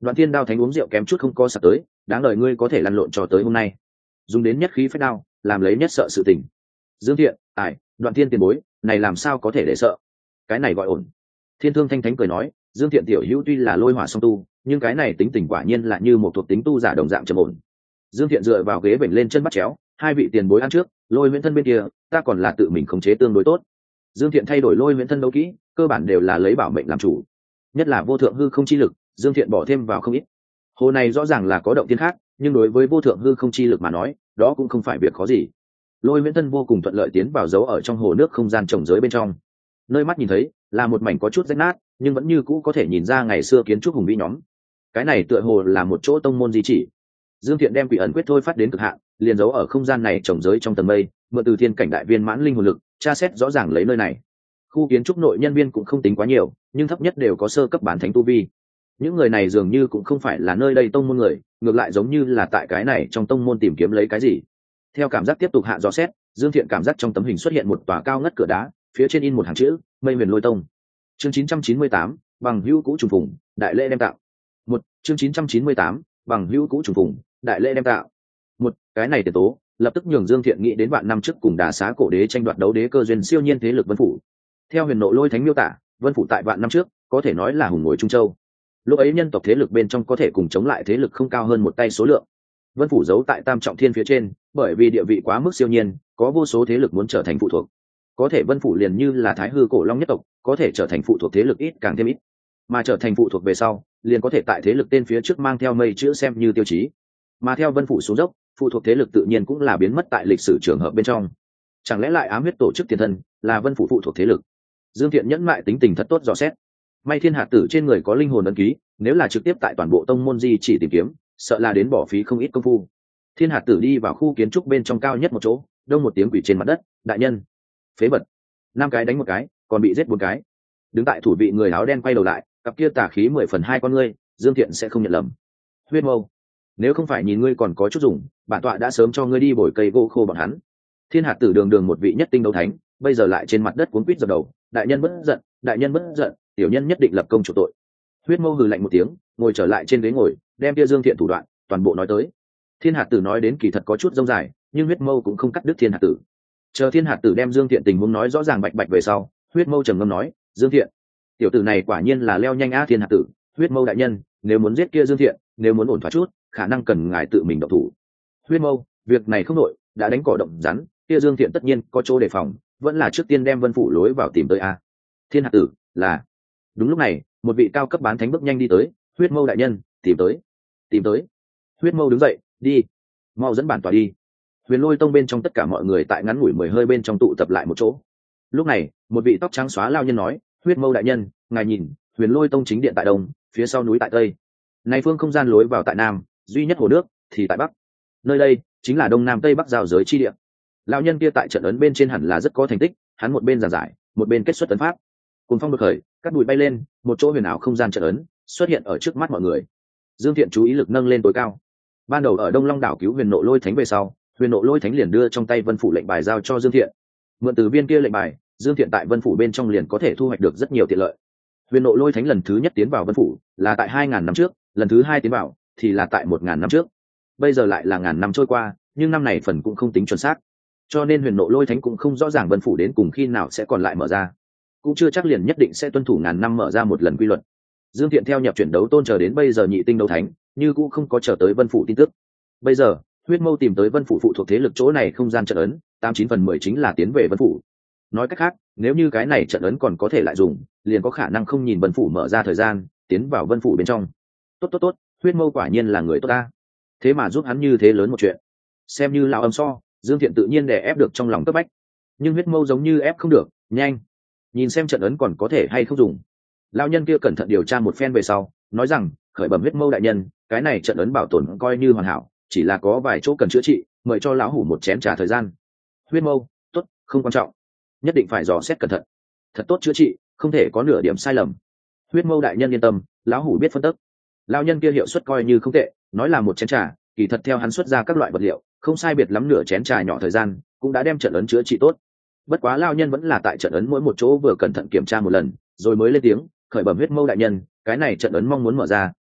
Đoạn Thiên Đao Thánh uống rượu kém chút không có sặc tới, đáng đời ngươi có thể lăn lộn cho tới hôm nay. Dùng đến nhất khí phách đao, làm lấy nhất sợ sự tình. Dương Thiện, ải, Đoạn Thiên tiền bối, này làm sao có thể để sợ? Cái này gọi ổn. Thiên Thương Thanh Thánh cười nói, Dương Thiện tiểu hữu tuy là lôi hỏa song tu, nhưng cái này tính tình quả nhiên là như một thuộc tính tu giả đồng dạng trầm ổn. Dương Thiện dựa vào ghế vểnh lên chân bắt chéo, hai vị tiền bối ăn trước, Lôi Huyễn Thân bên kia, ta còn là tự mình khống chế tương đối tốt. Dương Thiện thay đổi Lôi Huyễn Thân đấu kỹ, cơ bản đều là lấy bảo mệnh làm chủ, nhất là vô thượng hư không chi lực, Dương Thiện bỏ thêm vào không ít. Hồ này rõ ràng là có động tiên khác, nhưng đối với vô thượng hư không chi lực mà nói, đó cũng không phải việc khó gì. Lôi Huyễn Thân vô cùng thuận lợi tiến vào dấu ở trong hồ nước không gian trồng giới bên trong. Nơi mắt nhìn thấy là một mảnh có chút rách nát, nhưng vẫn như cũ có thể nhìn ra ngày xưa kiến trúc hùng vĩ nhóm. Cái này tựa hồ là một chỗ tông môn di chỉ. Dương Thiện đem quỷ ấn quyết thôi phát đến cực hạn, liền giấu ở không gian này trồng giới trong tầng mây, mượn từ thiên cảnh đại viên mãn linh hồn lực, tra xét rõ ràng lấy nơi này. Khu kiến trúc nội nhân viên cũng không tính quá nhiều, nhưng thấp nhất đều có sơ cấp bán thánh tu vi. Những người này dường như cũng không phải là nơi đây tông môn người, ngược lại giống như là tại cái này trong tông môn tìm kiếm lấy cái gì. Theo cảm giác tiếp tục hạ dò xét, Dương Thiện cảm giác trong tấm hình xuất hiện một tòa cao ngất cửa đá, phía trên in một hàng chữ: Mây Huyền Lôi Tông. Chương chín trăm chín mươi tám, bằng hữu cũ trùng phùng, đại lễ đem tạo. Một, chương chín trăm chín mươi tám, bằng hữu cũ trùng phùng, đại lễ đem tạo. Một, cái này tiền tố, lập tức nhường Dương Thiện nghĩ đến vạn năm trước cùng Đà Xá cổ đế tranh đoạt đấu đế cơ duyên siêu nhiên thế lực Vân phủ. Theo Huyền Nộ Lôi Thánh miêu tả, Vân phủ tại vạn năm trước, có thể nói là hùng ngồi Trung Châu. Lúc ấy nhân tộc thế lực bên trong có thể cùng chống lại thế lực không cao hơn một tay số lượng. Vân phủ giấu tại Tam Trọng Thiên phía trên, bởi vì địa vị quá mức siêu nhiên, có vô số thế lực muốn trở thành phụ thuộc. Có thể Vân phủ liền như là Thái Hư cổ long nhất tộc, có thể trở thành phụ thuộc thế lực ít càng thêm ít, mà trở thành phụ thuộc về sau, liền có thể tại thế lực tên phía trước mang theo mây chữ xem như tiêu chí. Mà theo Vân phủ xuống dốc, phụ thuộc thế lực tự nhiên cũng là biến mất tại lịch sử trường hợp bên trong. Chẳng lẽ lại ám huyết tổ chức tiền thân là Vân phủ phụ thuộc thế lực? Dương Thiện nhẫn mại tính tình thật tốt dò xét. May Thiên Hạt Tử trên người có linh hồn ấn ký, nếu là trực tiếp tại toàn bộ tông môn di chỉ tìm kiếm, sợ là đến bỏ phí không ít công phu. Thiên Hạt Tử đi vào khu kiến trúc bên trong cao nhất một chỗ, đông một tiếng quỷ trên mặt đất, đại nhân, phế vật. Năm cái đánh một cái, còn bị giết bốn cái. Đứng tại thủ vị người áo đen quay đầu lại, cặp kia tà khí mười phần hai con ngươi, Dương Thiện sẽ không nhận lầm. Huyết Mâu, nếu không phải nhìn ngươi còn có chút dùng, bản tọa đã sớm cho ngươi đi bồi cây gỗ khô bọn hắn. Thiên Hạt Tử đường đường một vị nhất tinh đấu thánh, bây giờ lại trên mặt đất cuốn quýt dập đầu, đại nhân bất giận, đại nhân bất giận, tiểu nhân nhất định lập công chủ tội. Huyết Mâu hừ lạnh một tiếng, ngồi trở lại trên ghế ngồi, đem kia Dương Thiện thủ đoạn toàn bộ nói tới. Thiên Hạt Tử nói đến kỳ thật có chút rông dài, nhưng Huyết Mâu cũng không cắt đứt Thiên Hạt Tử. Chờ Thiên Hạt Tử đem Dương Thiện tình huống nói rõ ràng bạch bạch về sau, Huyết Mâu trầm ngâm nói, Dương Thiện, tiểu tử này quả nhiên là leo nhanh a. Thiên Hạt Tử, Huyết Mâu đại nhân, nếu muốn giết kia Dương Thiện, nếu muốn ổn thỏa chút, khả năng cần ngài tự mình động thủ. Huyết Mâu, việc này không nội, đã đánh cỏ động rắn, kia Dương Thiện tất nhiên có chỗ đề phòng, vẫn là trước tiên đem Vân phủ lối vào tìm tới a. Thiên Hạt Tử, là. Đúng lúc này, một vị cao cấp bán thánh bước nhanh đi tới, Huyết Mâu đại nhân, tìm tới, tìm tới. Huyết Mâu đứng dậy, đi, mau dẫn bản tòa đi. Huyền Lôi Tông bên trong tất cả mọi người tại ngắn ngủi mười hơi bên trong tụ tập lại một chỗ. Lúc này, một vị tóc trắng xóa lao nhân nói, Huyết Mâu đại nhân, ngài nhìn, Huyền Lôi Tông chính điện tại đông, phía sau núi tại tây. Này phương không gian lối vào tại nam, duy nhất hồ nước thì tại bắc. Nơi đây chính là đông nam tây bắc giao giới chi địa. Lão nhân kia tại trận ấn bên trên hẳn là rất có thành tích, hắn một bên giảng giải, một bên kết xuất ấn pháp. Cùng phong bực khởi, các bụi bay lên, một chỗ huyền ảo không gian trận ấn xuất hiện ở trước mắt mọi người. Dương Thiện chú ý lực nâng lên tối cao. Ban đầu ở Đông Long đảo cứu Huyền Nộ Lôi Thánh về sau, Huyền Nộ Lôi Thánh liền đưa trong tay Vân phủ lệnh bài giao cho Dương Thiện. Mượn từ viên kia lệnh bài, Dương Thiện tại Vân phủ bên trong liền có thể thu hoạch được rất nhiều tiện lợi. Huyền Nộ Lôi Thánh lần thứ nhất tiến vào Vân phủ là tại hai ngàn năm trước, lần thứ hai tiến vào thì là tại một ngàn năm trước. Bây giờ lại là ngàn năm trôi qua, nhưng năm này phần cũng không tính chuẩn xác. Cho nên Huyền Nộ Lôi Thánh cũng không rõ ràng Vân phủ đến cùng khi nào sẽ còn lại mở ra, cũng chưa chắc liền nhất định sẽ tuân thủ ngàn năm mở ra một lần quy luật. Dương Thiện theo nhập chuyển đấu tôn chờ đến bây giờ nhị tinh đấu thánh, như cũng không có chờ tới Vân phủ tin tức. Bây giờ, Huyết Mâu tìm tới Vân phủ phụ thuộc thế lực chỗ này không gian trận ấn, tám chín phần mười chính là tiến về Vân phủ. Nói cách khác, nếu như cái này trận ấn còn có thể lại dùng, liền có khả năng không nhìn Vân phủ mở ra thời gian, tiến vào Vân phủ bên trong. Tốt tốt tốt, Huyết Mâu quả nhiên là người tốt ta. Thế mà giúp hắn như thế lớn một chuyện. Xem như lão âm so, Dương Thiện tự nhiên đè ép được trong lòng cấp bách. Nhưng Huyết Mâu giống như ép không được, nhanh. Nhìn xem trận ấn còn có thể hay không dùng. Lão nhân kia cẩn thận điều tra một phen về sau, nói rằng, khởi bẩm Huyết Mâu đại nhân, cái này trận ấn bảo tồn coi như hoàn hảo, chỉ là có vài chỗ cần chữa trị, mời cho lão hủ một chén trà thời gian. Huyết Mâu, tốt, không quan trọng, nhất định phải dò xét cẩn thận, thật tốt chữa trị, không thể có nửa điểm sai lầm. Huyết Mâu đại nhân yên tâm, lão hủ biết phân tích. Lão nhân kia hiệu suất coi như không tệ, nói là một chén trà, kỳ thật theo hắn xuất ra các loại vật liệu, không sai biệt lắm nửa chén trà nhỏ thời gian, cũng đã đem trận ấn chữa trị tốt. Bất quá lão nhân vẫn là tại trận ấn mỗi một chỗ vừa cẩn thận kiểm tra một lần, rồi mới lên tiếng, khởi bẩm Huyết Mâu đại nhân, cái này trận ấn mong muốn mở ra,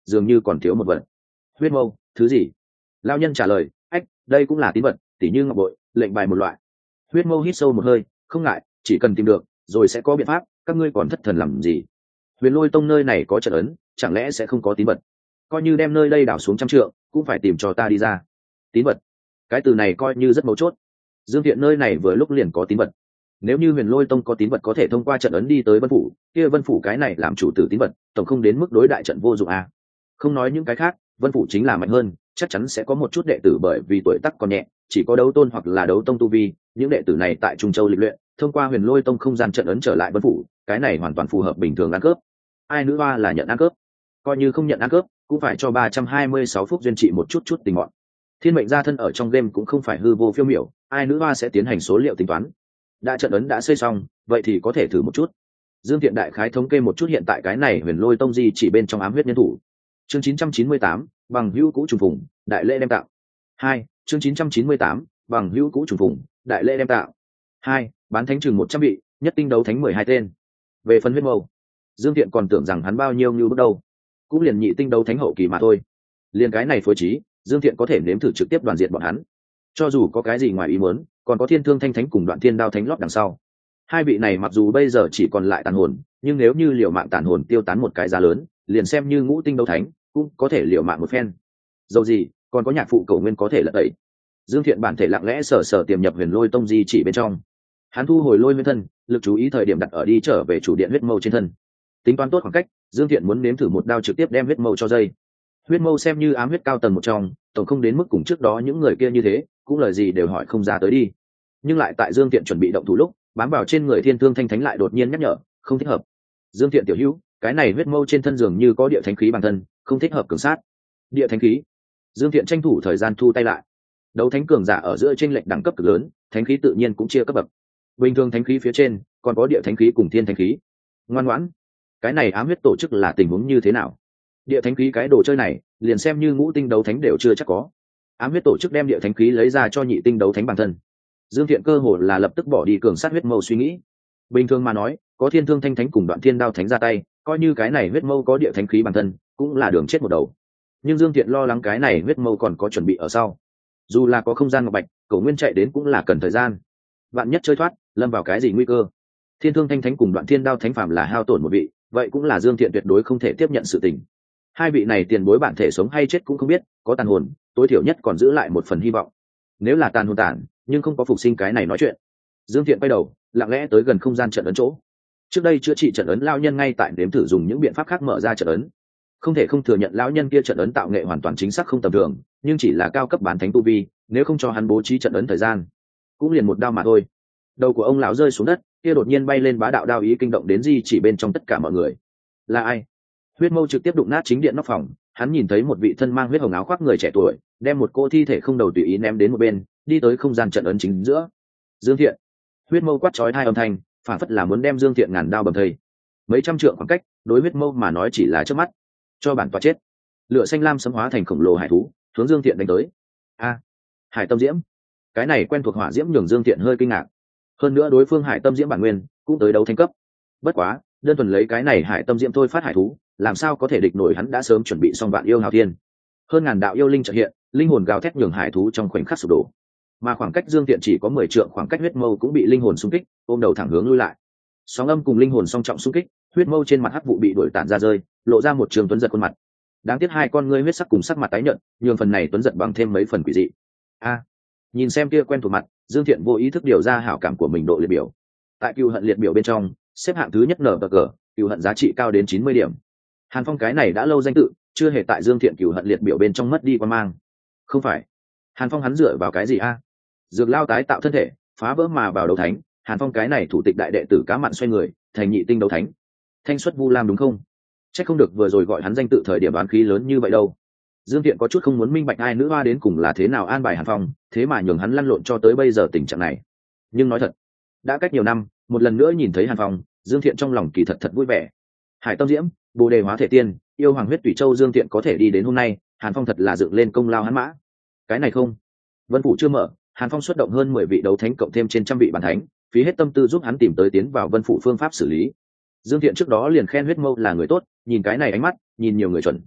dường như còn thiếu một vật. Huyết mâu, thứ gì? Lão nhân trả lời, ách, đây cũng là tín vật, tỉ như ngọc bội, lệnh bài một loại. Huyết mâu hít sâu một hơi, không ngại, chỉ cần tìm được rồi sẽ có biện pháp, các ngươi còn thất thần làm gì? Huyền Lôi Tông nơi này có trận ấn, chẳng lẽ sẽ không có tín vật? Coi như đem nơi đây đảo xuống trăm trượng, cũng phải tìm cho ta đi ra. Tín vật, cái từ này coi như rất mấu chốt. Dương Thiện nơi này vừa lúc liền có tín vật. Nếu như Huyền Lôi Tông có tín vật có thể thông qua trận ấn đi tới Vân Phủ, kia Vân Phủ cái này làm chủ tử tín vật, tổng không đến mức đối đại trận vô dụng à? Không nói những cái khác, Vân Phủ chính là mạnh hơn, chắc chắn sẽ có một chút đệ tử bởi vì tuổi tác còn nhẹ, chỉ có đấu tôn hoặc là đấu tông tu vi, những đệ tử này tại Trung Châu lịch luyện, thông qua Huyền Lôi Tông không gian trận ấn trở lại Vân Phủ, cái này hoàn toàn phù hợp bình thường ăn cướp. Ai nữ hoa là nhận ăn cướp, coi như không nhận ăn cướp, cũng phải cho ba trăm hai mươi sáu phút duyên trị một chút chút tình mọn. Thiên mệnh gia thân ở trong game cũng không phải hư vô phiêu miểu, ai nữ hoa sẽ tiến hành số liệu tính toán. Đã trận ấn đã xây xong, vậy thì có thể thử một chút. Dương Thiện đại khái thống kê một chút hiện tại cái này Huyền Lôi Tông gì chỉ bên trong ám huyết nhân thủ. Chương chín trăm chín mươi tám, bằng hữu cũ trùng phùng, đại lễ đem tạo. Hai, chương chín trăm chín mươi tám, bằng hữu cũ trùng phùng, đại lễ đem tạo. Hai, bán thánh chừng một trăm vị, nhất tinh đấu thánh mười hai tên. Về phần huyết mâu, Dương Thiện còn tưởng rằng hắn bao nhiêu như bước đầu, cũng liền nhị tinh đấu thánh hậu kỳ mà thôi. Liền cái này phối trí, Dương Thiện có thể nếm thử trực tiếp đoàn diện bọn hắn. Cho dù có cái gì ngoài ý muốn, còn có Thiên Thương Thanh Thánh cùng Đoạn Thiên Đao Thánh lót đằng sau. Hai vị này mặc dù bây giờ chỉ còn lại tàn hồn, nhưng nếu như liều mạng tàn hồn tiêu tán một cái giá lớn, liền xem như ngũ tinh đấu thánh, cũng có thể liều mạng một phen. Dầu gì, còn có nhạc phụ cầu nguyên có thể lật tẩy. Dương Thiện bản thể lặng lẽ sờ sờ tiềm nhập Huyền Lôi Tông di chỉ bên trong. Hắn thu hồi lôi nguyên thân, lực chú ý thời điểm đặt ở đi trở về chủ điện huyết mâu trên thân. Tính toán tốt khoảng cách, Dương Thiện muốn nếm thử một đao trực tiếp đem huyết mâu cho dây. Huyết mâu xem như ám huyết cao tầng một trong, tổng không đến mức cùng trước đó những người kia như thế, cũng lời gì đều hỏi không ra tới đi. Nhưng lại tại Dương Thiện chuẩn bị động thủ lúc, bám vào trên người Thiên Thương Thanh Thánh lại đột nhiên nhắc nhở, không thích hợp. Dương Thiện tiểu hữu, cái này huyết mâu trên thân dường như có địa thánh khí bản thân, không thích hợp cường sát. Địa thánh khí. Dương Thiện tranh thủ thời gian thu tay lại. Đấu thánh cường giả ở giữa chênh lệch đẳng cấp cực lớn, thánh khí tự nhiên cũng chia cấp bậc. Bình thường thánh khí phía trên, còn có địa thánh khí cùng thiên thánh khí. Ngoan ngoãn, cái này ám huyết tổ chức là tình huống như thế nào? Địa thánh khí cái đồ chơi này, liền xem như ngũ tinh đấu thánh đều chưa chắc có. Ám huyết tổ chức đem địa thánh khí lấy ra cho nhị tinh đấu thánh bản thân. Dương Thiện cơ hồ là lập tức bỏ đi cường sát huyết mâu suy nghĩ. Bình thường mà nói, có Thiên Thương Thanh Thánh cùng Đoạn Thiên Đao Thánh ra tay, coi như cái này huyết mâu có địa thánh khí bản thân, cũng là đường chết một đầu. Nhưng Dương Thiện lo lắng cái này huyết mâu còn có chuẩn bị ở sau. Dù là có không gian ngọc bạch, Cổ Nguyên chạy đến cũng là cần thời gian. Vạn nhất chơi thoát, lâm vào cái gì nguy cơ? Thiên Thương Thanh Thánh cùng Đoạn Thiên Đao Thánh phàm là hao tổn một vị, vậy cũng là Dương Thiện tuyệt đối không thể tiếp nhận sự tình. Hai vị này tiền bối bản thể sống hay chết cũng không biết, có tàn hồn, tối thiểu nhất còn giữ lại một phần hy vọng. Nếu là tàn hồn tàn, nhưng không có phục sinh cái này nói chuyện. Dương Thiện quay đầu, lặng lẽ tới gần không gian trận ấn chỗ. Trước đây chữa trị trận ấn lão nhân ngay tại đếm thử dùng những biện pháp khác mở ra trận ấn. Không thể không thừa nhận lão nhân kia trận ấn tạo nghệ hoàn toàn chính xác không tầm thường, nhưng chỉ là cao cấp bán thánh tu vi, nếu không cho hắn bố trí trận ấn thời gian, cũng liền một đao mà thôi. Đầu của ông lão rơi xuống đất, kia đột nhiên bay lên bá đạo đao ý kinh động đến di chỉ bên trong tất cả mọi người. Là ai? Huyết mâu trực tiếp đụng nát chính điện nóc phòng, hắn nhìn thấy một vị thân mang huyết hồng áo khoác người trẻ tuổi, đem một cô thi thể không đầu tùy ý ném đến một bên, đi tới không gian trận ấn chính giữa. Dương Thiện. Huyết mâu quát chói hai âm thanh, phản phất là muốn đem Dương Thiện ngàn đao bầm thây. Mấy trăm trượng khoảng cách, đối huyết mâu mà nói chỉ là trước mắt. Cho bản tọa chết. Lửa xanh lam sấm hóa thành khổng lồ hải thú, hướng Dương Thiện đánh tới. A, Hải Tâm Diễm. Cái này quen thuộc hỏa diễm nhường Dương Thiện hơi kinh ngạc. Hơn nữa đối phương Hải Tâm Diễm bản nguyên cũng tới đấu thánh cấp. Bất quá, đơn thuần lấy cái này Hải Tâm Diễm thôi phát hải thú, làm sao có thể địch nổi hắn đã sớm chuẩn bị xong vạn yêu hào thiên. Hơn ngàn đạo yêu linh chợt hiện, linh hồn gào thét nhường hải thú trong khoảnh khắc sụp đổ. Mà khoảng cách Dương Thiện chỉ có mười trượng, khoảng cách huyết mâu cũng bị linh hồn xung kích, ôm đầu thẳng hướng lui lại. Sóng âm cùng linh hồn song trọng xung kích, huyết mâu trên mặt hắc vụ bị đuổi tản ra rơi, lộ ra một trường tuấn giật khuôn mặt. Đáng tiếc hai con ngươi huyết sắc cùng sắc mặt tái nhợt, nhường phần này tuấn giật bằng thêm mấy phần quỷ dị. A, nhìn xem kia quen thuộc mặt, Dương Thiện vô ý thức điều ra hảo cảm của mình độ liệt biểu. Tại cừu hận liệt biểu bên trong, xếp hạng thứ nhất nở bờ cờ, cừu hận giá trị cao đến chín mươi điểm. Hàn Phong cái này đã lâu danh tự, chưa hề tại Dương Thiện cừu hận liệt biểu bên trong mất đi quan mang. Không phải, Hàn Phong hắn dựa vào cái gì a? Dược lao tái tạo thân thể, phá vỡ mà vào đấu thánh, Hàn Phong cái này thủ tịch đại đệ tử cá mặn xoay người, thành nhị tinh đấu thánh. Thanh xuất Vu Lam đúng không? Chắc không được vừa rồi gọi hắn danh tự thời điểm đoán khí lớn như vậy đâu. Dương Thiện có chút không muốn minh bạch ai nữ hoa đến cùng là thế nào an bài Hàn Phong, thế mà nhường hắn lăn lộn cho tới bây giờ tình trạng này. Nhưng nói thật, đã cách nhiều năm, một lần nữa nhìn thấy Hàn Phong, Dương Thiện trong lòng kỳ thật thật vui vẻ. Hải Tâm Diễm, Bồ Đề Hóa Thể Tiên, yêu hoàng huyết tùy châu, Dương Thiện có thể đi đến hôm nay, Hàn Phong thật là dựng lên công lao hắn mã. Cái này không, Vân Phủ chưa mở, Hàn Phong xuất động hơn mười vị đấu thánh cộng thêm trên trăm vị bản thánh, phí hết tâm tư giúp hắn tìm tới tiến vào Vân Phủ phương pháp xử lý. Dương Thiện trước đó liền khen huyết mâu là người tốt, nhìn cái này ánh mắt, nhìn nhiều người chuẩn.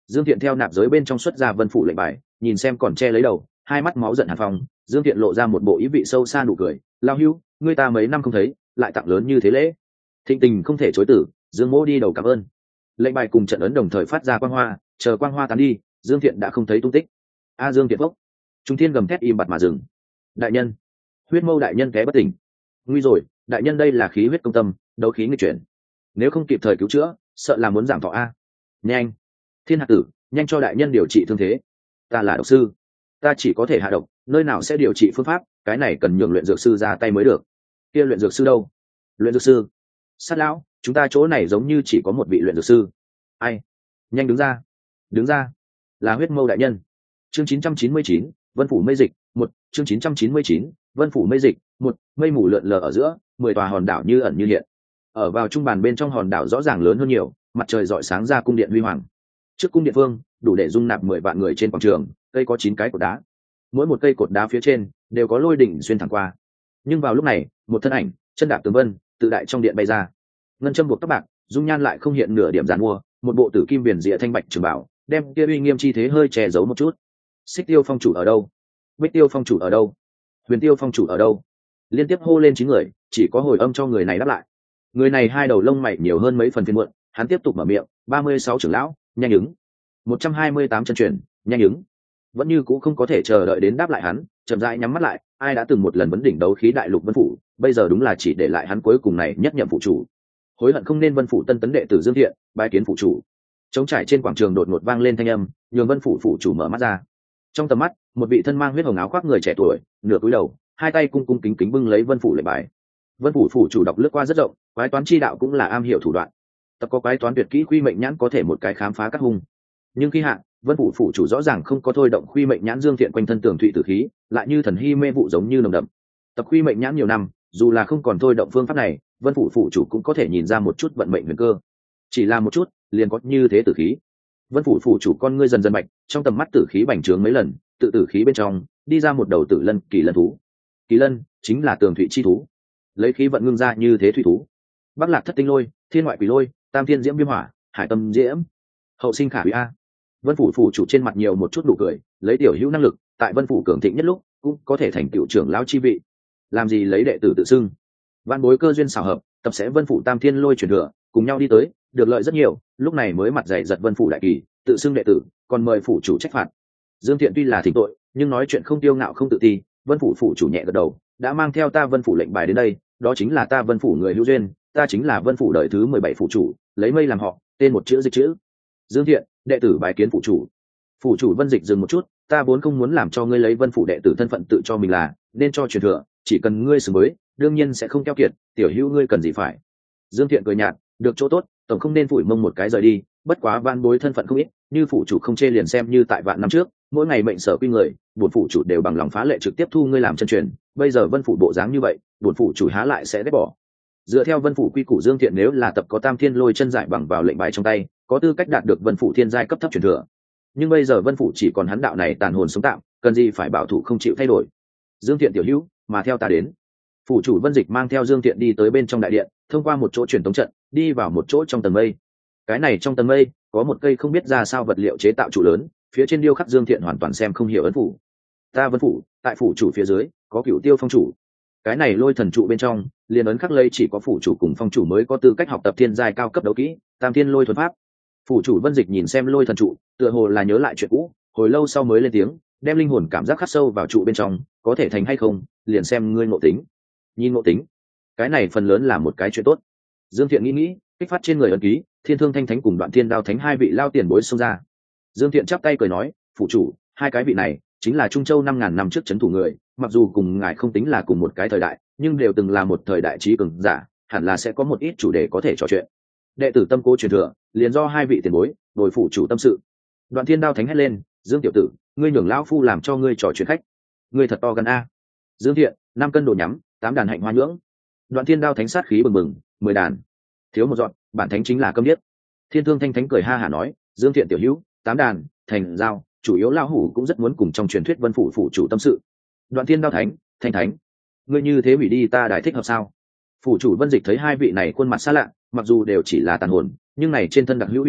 Dương Thiện theo nạp giới bên trong xuất ra vân phủ lệnh bài, nhìn xem còn che lấy đầu, hai mắt máu giận hàn phong. Dương Thiện lộ ra một bộ ý vị sâu xa nụ cười. Lao hưu, ngươi ta mấy năm không thấy, lại tặng lớn như thế lễ. Thịnh tình không thể chối tử, Dương Mỗ đi đầu cảm ơn. Lệnh bài cùng trận ấn đồng thời phát ra quang hoa, chờ quang hoa tán đi, Dương Thiện đã không thấy tung tích. A Dương Thiện phốc. Trung thiên gầm thét im bặt mà dừng. Đại nhân, huyết mâu đại nhân té bất tỉnh. Nguy rồi, đại nhân đây là khí huyết công tâm, đấu khí nghịch chuyển. Nếu không kịp thời cứu chữa, sợ là muốn giảm thọ a. Nhanh, Thiên Hạc Tử, nhanh cho đại nhân điều trị thương thế. Ta là độc sư, ta chỉ có thể hạ độc, nơi nào sẽ điều trị phương pháp, cái này cần nhường luyện dược sư ra tay mới được. Kia luyện dược sư đâu? Luyện dược sư? Sát lão, chúng ta chỗ này giống như chỉ có một vị luyện dược sư. Ai? Nhanh đứng ra, đứng ra. Là huyết mâu đại nhân. Chương chín trăm chín mươi chín, Vân phủ mây dịch, một, chương chín trăm chín mươi chín, Vân phủ mây dịch, một, mây mù lượn lờ ở giữa, mười tòa hòn đảo như ẩn như hiện. Ở vào trung bàn bên trong hòn đảo rõ ràng lớn hơn nhiều, mặt trời rọi sáng ra cung điện huy hoàng. Trước cung điện vương, đủ để dung nạp mười vạn người trên quảng trường, cây có chín cái cột đá. Mỗi một cây cột đá phía trên đều có lôi đỉnh xuyên thẳng qua. Nhưng vào lúc này, một thân ảnh, chân đạp tường vân, tự đại trong điện bay ra. Ngân châm buộc tóc bạc, dung nhan lại không hiện nửa điểm giàn mua, một bộ tử kim viền rìa thanh bạch trường bảo, đem kia uy nghiêm chi thế hơi che giấu một chút. Xích Tiêu phong chủ ở đâu? Bích Tiêu phong chủ ở đâu? Huyền Tiêu phong chủ ở đâu? Liên tiếp hô lên chín người, chỉ có hồi âm cho người này đáp lại. Người này hai đầu lông mày nhiều hơn mấy phần phiên muộn, hắn tiếp tục mở miệng, ba mươi sáu trưởng lão, nhanh ứng. một trăm hai mươi tám chân truyền, nhanh ứng. Vẫn như cũ không có thể chờ đợi đến đáp lại hắn, chậm rãi nhắm mắt lại, ai đã từng một lần vấn đỉnh đấu khí đại lục Vân phủ, bây giờ đúng là chỉ để lại hắn cuối cùng này nhất nhậm phụ chủ. Hối hận không nên Vân phủ tân tấn đệ tử Dương Thiện, bái kiến phụ chủ. Trống trải trên quảng trường đột ngột vang lên thanh âm, nhường Vân phủ phụ chủ mở mắt ra. Trong tầm mắt, một vị thân mang huyết hồng áo khoác người trẻ tuổi, nửa cúi đầu, hai tay cung cung kính kính bưng lấy Vân phủ lệnh bài. Vân phủ phủ chủ đọc lướt qua rất rộng, quái toán chi đạo cũng là am hiểu thủ đoạn. Tập có quái toán tuyệt kỹ Khuy Mệnh Nhãn có thể một cái khám phá các hung. Nhưng khi hạ, Vân phủ phủ chủ rõ ràng không có thôi động Khuy Mệnh Nhãn Dương Thiện quanh thân tường thụy tử khí, lại như thần hy mê vụ giống như nồng đậm. Tập Khuy Mệnh Nhãn nhiều năm, dù là không còn thôi động phương pháp này, Vân phủ phủ chủ cũng có thể nhìn ra một chút vận mệnh huyền cơ. Chỉ là một chút, liền có như thế tử khí. Vân phủ phủ chủ con ngươi dần dần bạch, trong tầm mắt tử khí bành trướng mấy lần, tự tử khí bên trong đi ra một đầu tử lân kỳ lân thú. Kỳ lân chính là tường thụy chi thú, lấy khí vận ngưng ra như thế thủy thú. Bắc Lạc thất tinh lôi, thiên ngoại quỷ lôi, tam thiên diễm viêm hỏa, hải tâm diễm, hậu sinh khả hủy a. Vân phủ phủ chủ trên mặt nhiều một chút nụ cười, lấy tiểu hữu năng lực, tại Vân phủ cường thịnh nhất lúc cũng có thể thành tiểu trưởng lão chi vị. Làm gì lấy đệ tử tự xưng? Văn bối cơ duyên xảo hợp, tập sẽ Vân phủ tam thiên lôi chuyển thừa, cùng nhau đi tới, được lợi rất nhiều, lúc này mới mặt dày giật Vân phủ đại kỳ, tự xưng đệ tử, còn mời phủ chủ trách phạt. Dương Thiện tuy là thỉnh tội, nhưng nói chuyện không tiêu ngạo không tự ti. Vân phủ phủ chủ nhẹ gật đầu, đã mang theo ta Vân phủ lệnh bài đến đây, đó chính là ta Vân phủ người hữu duyên, ta chính là Vân phủ đời thứ mười bảy phủ chủ, lấy mây làm họ, tên một chữ dịch chữ. Dương Thiện, đệ tử bái kiến phủ chủ. Phủ chủ Vân Dịch dừng một chút, ta vốn không muốn làm cho ngươi lấy Vân phủ đệ tử thân phận tự cho mình là, nên cho truyền thừa, chỉ cần ngươi xứng với, đương nhiên sẽ không keo kiệt, tiểu hữu ngươi cần gì phải. Dương Thiện cười nhạt, được chỗ tốt, tổng không nên phủi mông một cái rời đi, bất quá van bối thân phận không ít, như phủ chủ không chê liền xem như tại vạn năm trước, mỗi ngày mệnh sở quy người, bổn phủ chủ đều bằng lòng phá lệ trực tiếp thu ngươi làm chân truyền, bây giờ Vân phủ bộ dáng như vậy, bổn phủ chủ há lại sẽ ghét bỏ. Dựa theo Vân phủ quy củ, Dương Thiện nếu là tập có tam thiên lôi chân giải bằng vào lệnh bài trong tay, có tư cách đạt được Vân phủ thiên giai cấp thấp truyền thừa. Nhưng bây giờ Vân phủ chỉ còn hắn đạo này tàn hồn sống tạm, cần gì phải bảo thủ không chịu thay đổi. Dương Thiện tiểu hữu, mà theo ta đến. Phủ chủ Vân Dịch mang theo Dương Thiện đi tới bên trong đại điện, thông qua một chỗ truyền tống trận, đi vào một chỗ trong tầng mây. Cái này trong tầng mây có một cây không biết ra sao vật liệu chế tạo trụ lớn, phía trên điêu khắc Dương Thiện hoàn toàn xem không hiểu ấn phủ. Ta Vân phủ, tại phủ chủ phía dưới có Cửu Tiêu phong chủ. Cái này lôi thần trụ bên trong liền ấn khắc lây chỉ có phủ chủ cùng phong chủ mới có tư cách học tập thiên giai cao cấp đấu kỹ tam thiên lôi thuần pháp. Phủ chủ Vân Dịch nhìn xem lôi thần trụ, tựa hồ là nhớ lại chuyện cũ, hồi lâu sau mới lên tiếng, đem linh hồn cảm giác khắc sâu vào trụ bên trong, có thể thành hay không liền xem ngươi ngộ tính. Nhìn ngộ tính, cái này phần lớn là một cái chuyện tốt. Dương Thiện nghĩ nghĩ, kích phát trên người ấn ký, Thiên Thương Thanh Thánh cùng Đoạn Thiên Đao Thánh hai vị lao tiền bối xông ra. Dương Thiện chắp tay cười nói, phủ chủ, hai cái vị này chính là Trung Châu năm ngàn năm trước trấn thủ người, mặc dù cùng ngài không tính là cùng một cái thời đại, nhưng đều từng là một thời đại trí cường giả, hẳn là sẽ có một ít chủ đề có thể trò chuyện. Đệ tử tâm cố truyền thừa, liền do hai vị tiền bối, đổi phủ chủ tâm sự. Đoạn Thiên Đao Thánh hét lên, Dương tiểu tử, ngươi nhường lão phu làm cho ngươi trò chuyện khách, ngươi thật to gan a. Dương Thiện, năm cân đồ nhắm, tám đàn hạnh hoa nhưỡng. Đoạn Thiên Đao Thánh sát khí bừng bừng, mười đàn, thiếu một dọn, bản thánh chính là câm điếc. Thiên Thương Thanh Thánh cười ha hả nói, Dương Thiện tiểu hữu, tám đàn, thành giao, chủ yếu lão hủ cũng rất muốn cùng trong truyền thuyết Vân phủ phủ chủ tâm sự. Đoạn Thiên Đao Thánh, Thanh Thánh, ngươi như thế hủy đi ta đại thích hợp sao? Phủ chủ Vân Dịch thấy hai vị này khuôn mặt xa lạ, mặc dù đều chỉ là tàn hồn, nhưng này trên thân đặc hữu uy thế,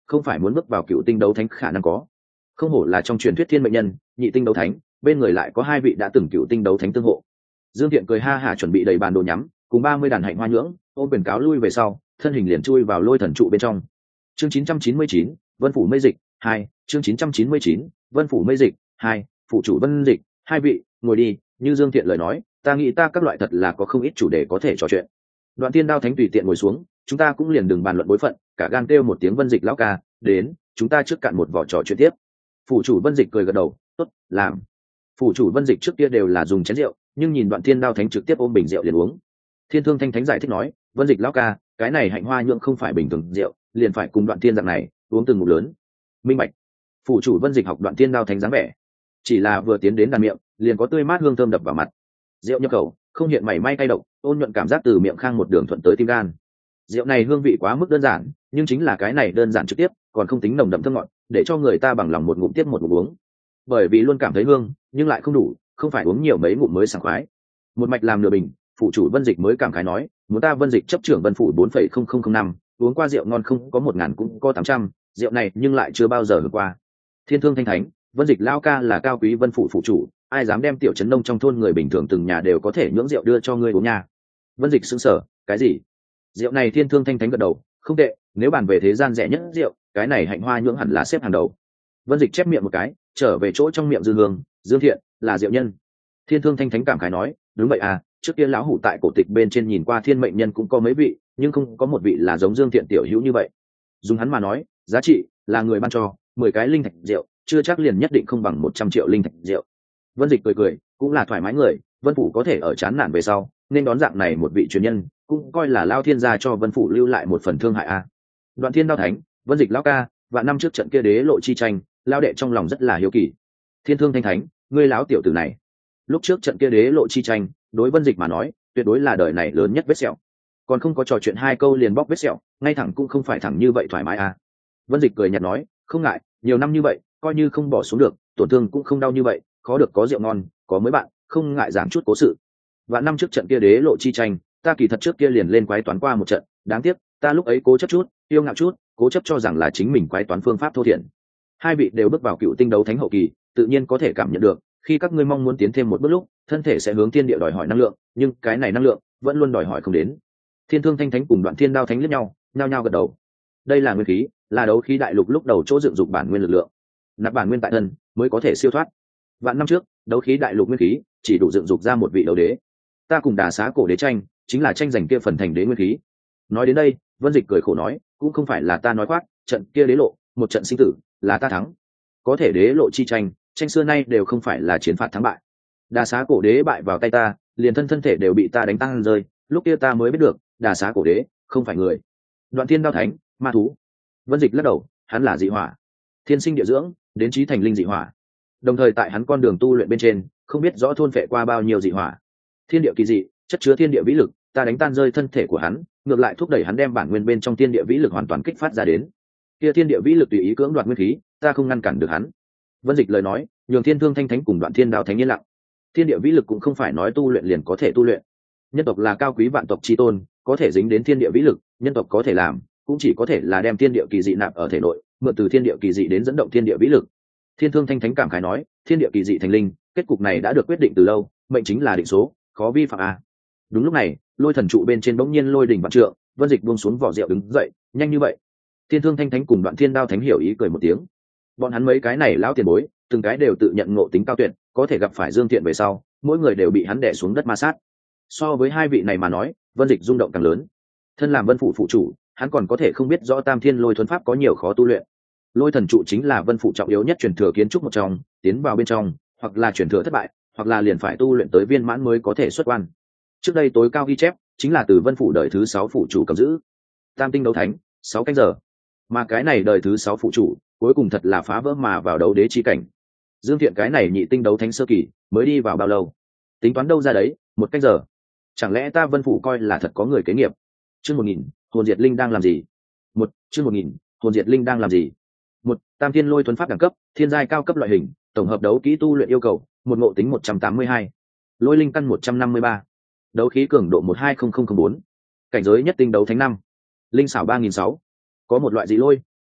không phải muốn bước vào cựu tinh đấu thánh khả năng có. Không hổ là trong truyền thuyết thiên mệnh nhân, nhị tinh đấu thánh, bên người lại có hai vị đã từng cựu tinh đấu thánh tương hộ. Dương Thiện cười ha hả chuẩn bị đầy bàn đồ nhắm, cùng ba mươi đàn hạnh hoa nhưỡng, ôm quyền cáo lui về sau, thân hình liền chui vào lôi thần trụ bên trong. Chương chín trăm chín mươi chín, Vân phủ mây dịch hai, chương chín trăm chín mươi chín, Vân phủ mây dịch hai, phụ chủ Vân Dịch, hai vị, ngồi đi, như Dương Thiện lời nói, ta nghĩ ta các loại thật là có không ít chủ đề có thể trò chuyện. Đoạn Tiên Đao Thánh tùy tiện ngồi xuống, chúng ta cũng liền đừng bàn luận bối phận, cả gan kêu một tiếng Vân Dịch lão ca, đến, chúng ta trước cạn một vỏ trò chuyện tiếp. Phụ chủ Vân Dịch cười gật đầu, tốt, làm. Phụ chủ Vân Dịch trước kia đều là dùng chén rượu, nhưng nhìn Đoạn Tiên Đao Thánh trực tiếp ôm bình rượu liền uống. Thiên Thương Thanh Thánh giải thích nói, Vân Dịch lão ca, cái này hạnh hoa nhượng không phải bình thường rượu, liền phải cùng Đoạn Tiên dạng này uống từng ngụm lớn. Minh bạch. Phụ chủ Vân Dịch học Đoạn Tiên Đao Thánh dáng vẻ, chỉ là vừa tiến đến đàn miệng, liền có tươi mát hương thơm đập vào mặt. Rượu nhập khẩu, không hiện mảy may cay độc, ôn nhuận cảm giác từ miệng khang một đường thuận tới tim gan. Rượu này hương vị quá mức đơn giản, nhưng chính là cái này đơn giản trực tiếp, còn không tính nồng đậm thơm ngọt, để cho người ta bằng lòng một ngụm tiếp một ngụm uống. Bởi vì luôn cảm thấy hương, nhưng lại không đủ, không phải uống nhiều mấy ngụm mới sảng khoái. Một mạch làm nửa bình, phụ chủ Vân Dịch mới cảm khái nói, muốn ta Vân Dịch chấp trưởng Vân phủ bốn phẩy không không không năm, uống qua rượu ngon không có một ngàn cũng có tám trăm, rượu này nhưng lại chưa bao giờ hưởng qua. Thiên Thương Thanh Thánh, Vân Dịch lao ca là cao quý Vân phủ phụ chủ, ai dám đem tiểu trấn nông trong thôn người bình thường từng nhà đều có thể nhưỡng rượu đưa cho ngươi uống nha. Vân Dịch sững sờ, cái gì? Rượu này Thiên Thương Thanh Thánh gật đầu, không tệ, nếu bàn về thế gian rẻ nhất rượu, cái này hạnh hoa nhưỡng hẳn là xếp hàng đầu. Vân Dịch chép miệng một cái, trở về chỗ trong miệng dư hương, Dương Thiện là rượu nhân. Thiên Thương Thanh Thánh cảm khái nói, đúng vậy à, trước kia lão hủ tại cổ tịch bên trên nhìn qua thiên mệnh nhân cũng có mấy vị, nhưng không có một vị là giống Dương Thiện tiểu hữu như vậy. Dùng hắn mà nói, giá trị là người ban cho mười cái linh thạch rượu, chưa chắc liền nhất định không bằng một trăm triệu linh thạch rượu. Vân Dịch cười cười, cũng là thoải mái người, Vân phủ có thể ở chán nản về sau, nên đón dạng này một vị truyền nhân, cũng coi là lao thiên gia cho Vân phủ lưu lại một phần thương hại a. À. Đoạn Thiên Đao Thánh, Vân Dịch lão ca, và năm trước trận kia đế lộ chi tranh, lao đệ trong lòng rất là hiếu kỳ. Thiên Thương Thanh Thánh, ngươi láo tiểu tử này. Lúc trước trận kia đế lộ chi tranh, đối Vân Dịch mà nói, tuyệt đối là đời này lớn nhất vết sẹo. Còn không có trò chuyện hai câu liền bóc vết sẹo, ngay thẳng cũng không phải thẳng như vậy thoải mái a. À. Vân Dịch cười nhạt nói, không ngại, nhiều năm như vậy, coi như không bỏ xuống được, tổn thương cũng không đau như vậy, khó được có rượu ngon, có mới bạn, không ngại giảng chút cố sự. Và năm trước trận kia đế lộ chi tranh, ta kỳ thật trước kia liền lên quái toán qua một trận, đáng tiếc, ta lúc ấy cố chấp chút, yêu ngạo chút, cố chấp cho rằng là chính mình quái toán phương pháp thô thiển. Hai vị đều bước vào cựu tinh đấu thánh hậu kỳ, tự nhiên có thể cảm nhận được, khi các ngươi mong muốn tiến thêm một bước lúc, thân thể sẽ hướng thiên địa đòi hỏi năng lượng, nhưng cái này năng lượng vẫn luôn đòi hỏi không đến. Thiên Thương Thanh Thánh cùng Đoạn Thiên Đao Thánh liếc nhau, nhao nhao gật đầu. Đây là nguyên khí, là đấu khí đại lục lúc đầu chỗ dựng dục bản nguyên lực lượng. Nạp bản nguyên tại thân mới có thể siêu thoát. Vạn năm trước, đấu khí đại lục nguyên khí chỉ đủ dựng dục ra một vị đấu đế. Ta cùng Đà Xá cổ đế tranh, chính là tranh giành kia phần thành đế nguyên khí. Nói đến đây, Vân Dịch cười khổ nói, cũng không phải là ta nói khoác, trận kia đế lộ, một trận sinh tử, là ta thắng. Có thể đế lộ chi tranh, tranh xưa nay đều không phải là chiến phạt thắng bại. Đà Xá cổ đế bại vào tay ta, liền thân thân thể đều bị ta đánh tăng rơi, lúc kia ta mới biết được, Đà Xá cổ đế không phải người. Đoạn Thiên Đao Thánh, ma thú. Vân Dịch lắc đầu, hắn là dị hỏa, thiên sinh địa dưỡng, đến trí thành linh dị hỏa. Đồng thời tại hắn con đường tu luyện bên trên, không biết rõ thôn phệ qua bao nhiêu dị hỏa. Thiên địa kỳ dị, chất chứa thiên địa vĩ lực, ta đánh tan rơi thân thể của hắn, ngược lại thúc đẩy hắn đem bản nguyên bên trong thiên địa vĩ lực hoàn toàn kích phát ra đến. Kia thiên địa vĩ lực tùy ý cưỡng đoạt nguyên khí, ta không ngăn cản được hắn. Vân Dịch lời nói, nhường Thiên Thương Thanh Thánh cùng Đoạn Thiên Đao Thánh yên lặng. Thiên địa vĩ lực cũng không phải nói tu luyện liền có thể tu luyện. Nhân tộc là cao quý vạn tộc chi tôn, có thể dính đến thiên địa vĩ lực, nhân tộc có thể làm, cũng chỉ có thể là đem thiên địa kỳ dị nạp ở thể nội, mượn từ thiên địa kỳ dị đến dẫn động thiên địa vĩ lực. Thiên Thương Thanh Thánh cảm khái nói, thiên địa kỳ dị thành linh, kết cục này đã được quyết định từ lâu, mệnh chính là định số, khó vi phạm à. Đúng lúc này, lôi thần trụ bên trên bỗng nhiên lôi đỉnh vạn trượng, Vân Dịch buông xuống vỏ rượu đứng dậy, nhanh như vậy. Thiên Thương Thanh Thánh cùng Đoạn Thiên Đao Thánh hiểu ý cười một tiếng. Bọn hắn mấy cái này lão tiền bối, từng cái đều tự nhận ngộ tính cao tuyệt, có thể gặp phải Dương Thiện về sau, mỗi người đều bị hắn đè xuống đất ma sát. So với hai vị này mà nói, Vân Dịch rung động càng lớn. Thân làm Vân phủ phụ chủ, hắn còn có thể không biết rõ Tam Thiên Lôi Thuần Pháp có nhiều khó tu luyện. Lôi thần trụ chính là Vân phủ trọng yếu nhất truyền thừa kiến trúc một trong, tiến vào bên trong, hoặc là truyền thừa thất bại, hoặc là liền phải tu luyện tới viên mãn mới có thể xuất quan. Trước đây tối cao ghi chép chính là từ Vân phủ đời thứ sáu phụ chủ cầm giữ. Tam tinh đấu thánh, sáu canh giờ. Mà cái này đời thứ sáu phụ chủ, cuối cùng thật là phá vỡ mà vào đấu đế chi cảnh. Dương Thiện cái này nhị tinh đấu thánh sơ kỳ, mới đi vào bao lâu? Tính toán đâu ra đấy, một canh giờ. Chẳng lẽ ta Vân phủ coi là thật có người kế nghiệp? Chương một nghìn, hồn diệt linh đang làm gì? Một, chương một nghìn, hồn diệt linh đang làm gì? Một, Tam Thiên Lôi Thuần Pháp đẳng cấp, thiên giai cao cấp loại hình, tổng hợp đấu kỹ tu luyện yêu cầu, một ngộ tính một trăm tám mươi hai, lôi linh căn một trăm năm mươi ba, đấu khí cường độ một hai không không không bốn, cảnh giới nhất tinh đấu thánh năm, linh xảo ba nghìn sáu. Có một loại dị lôi,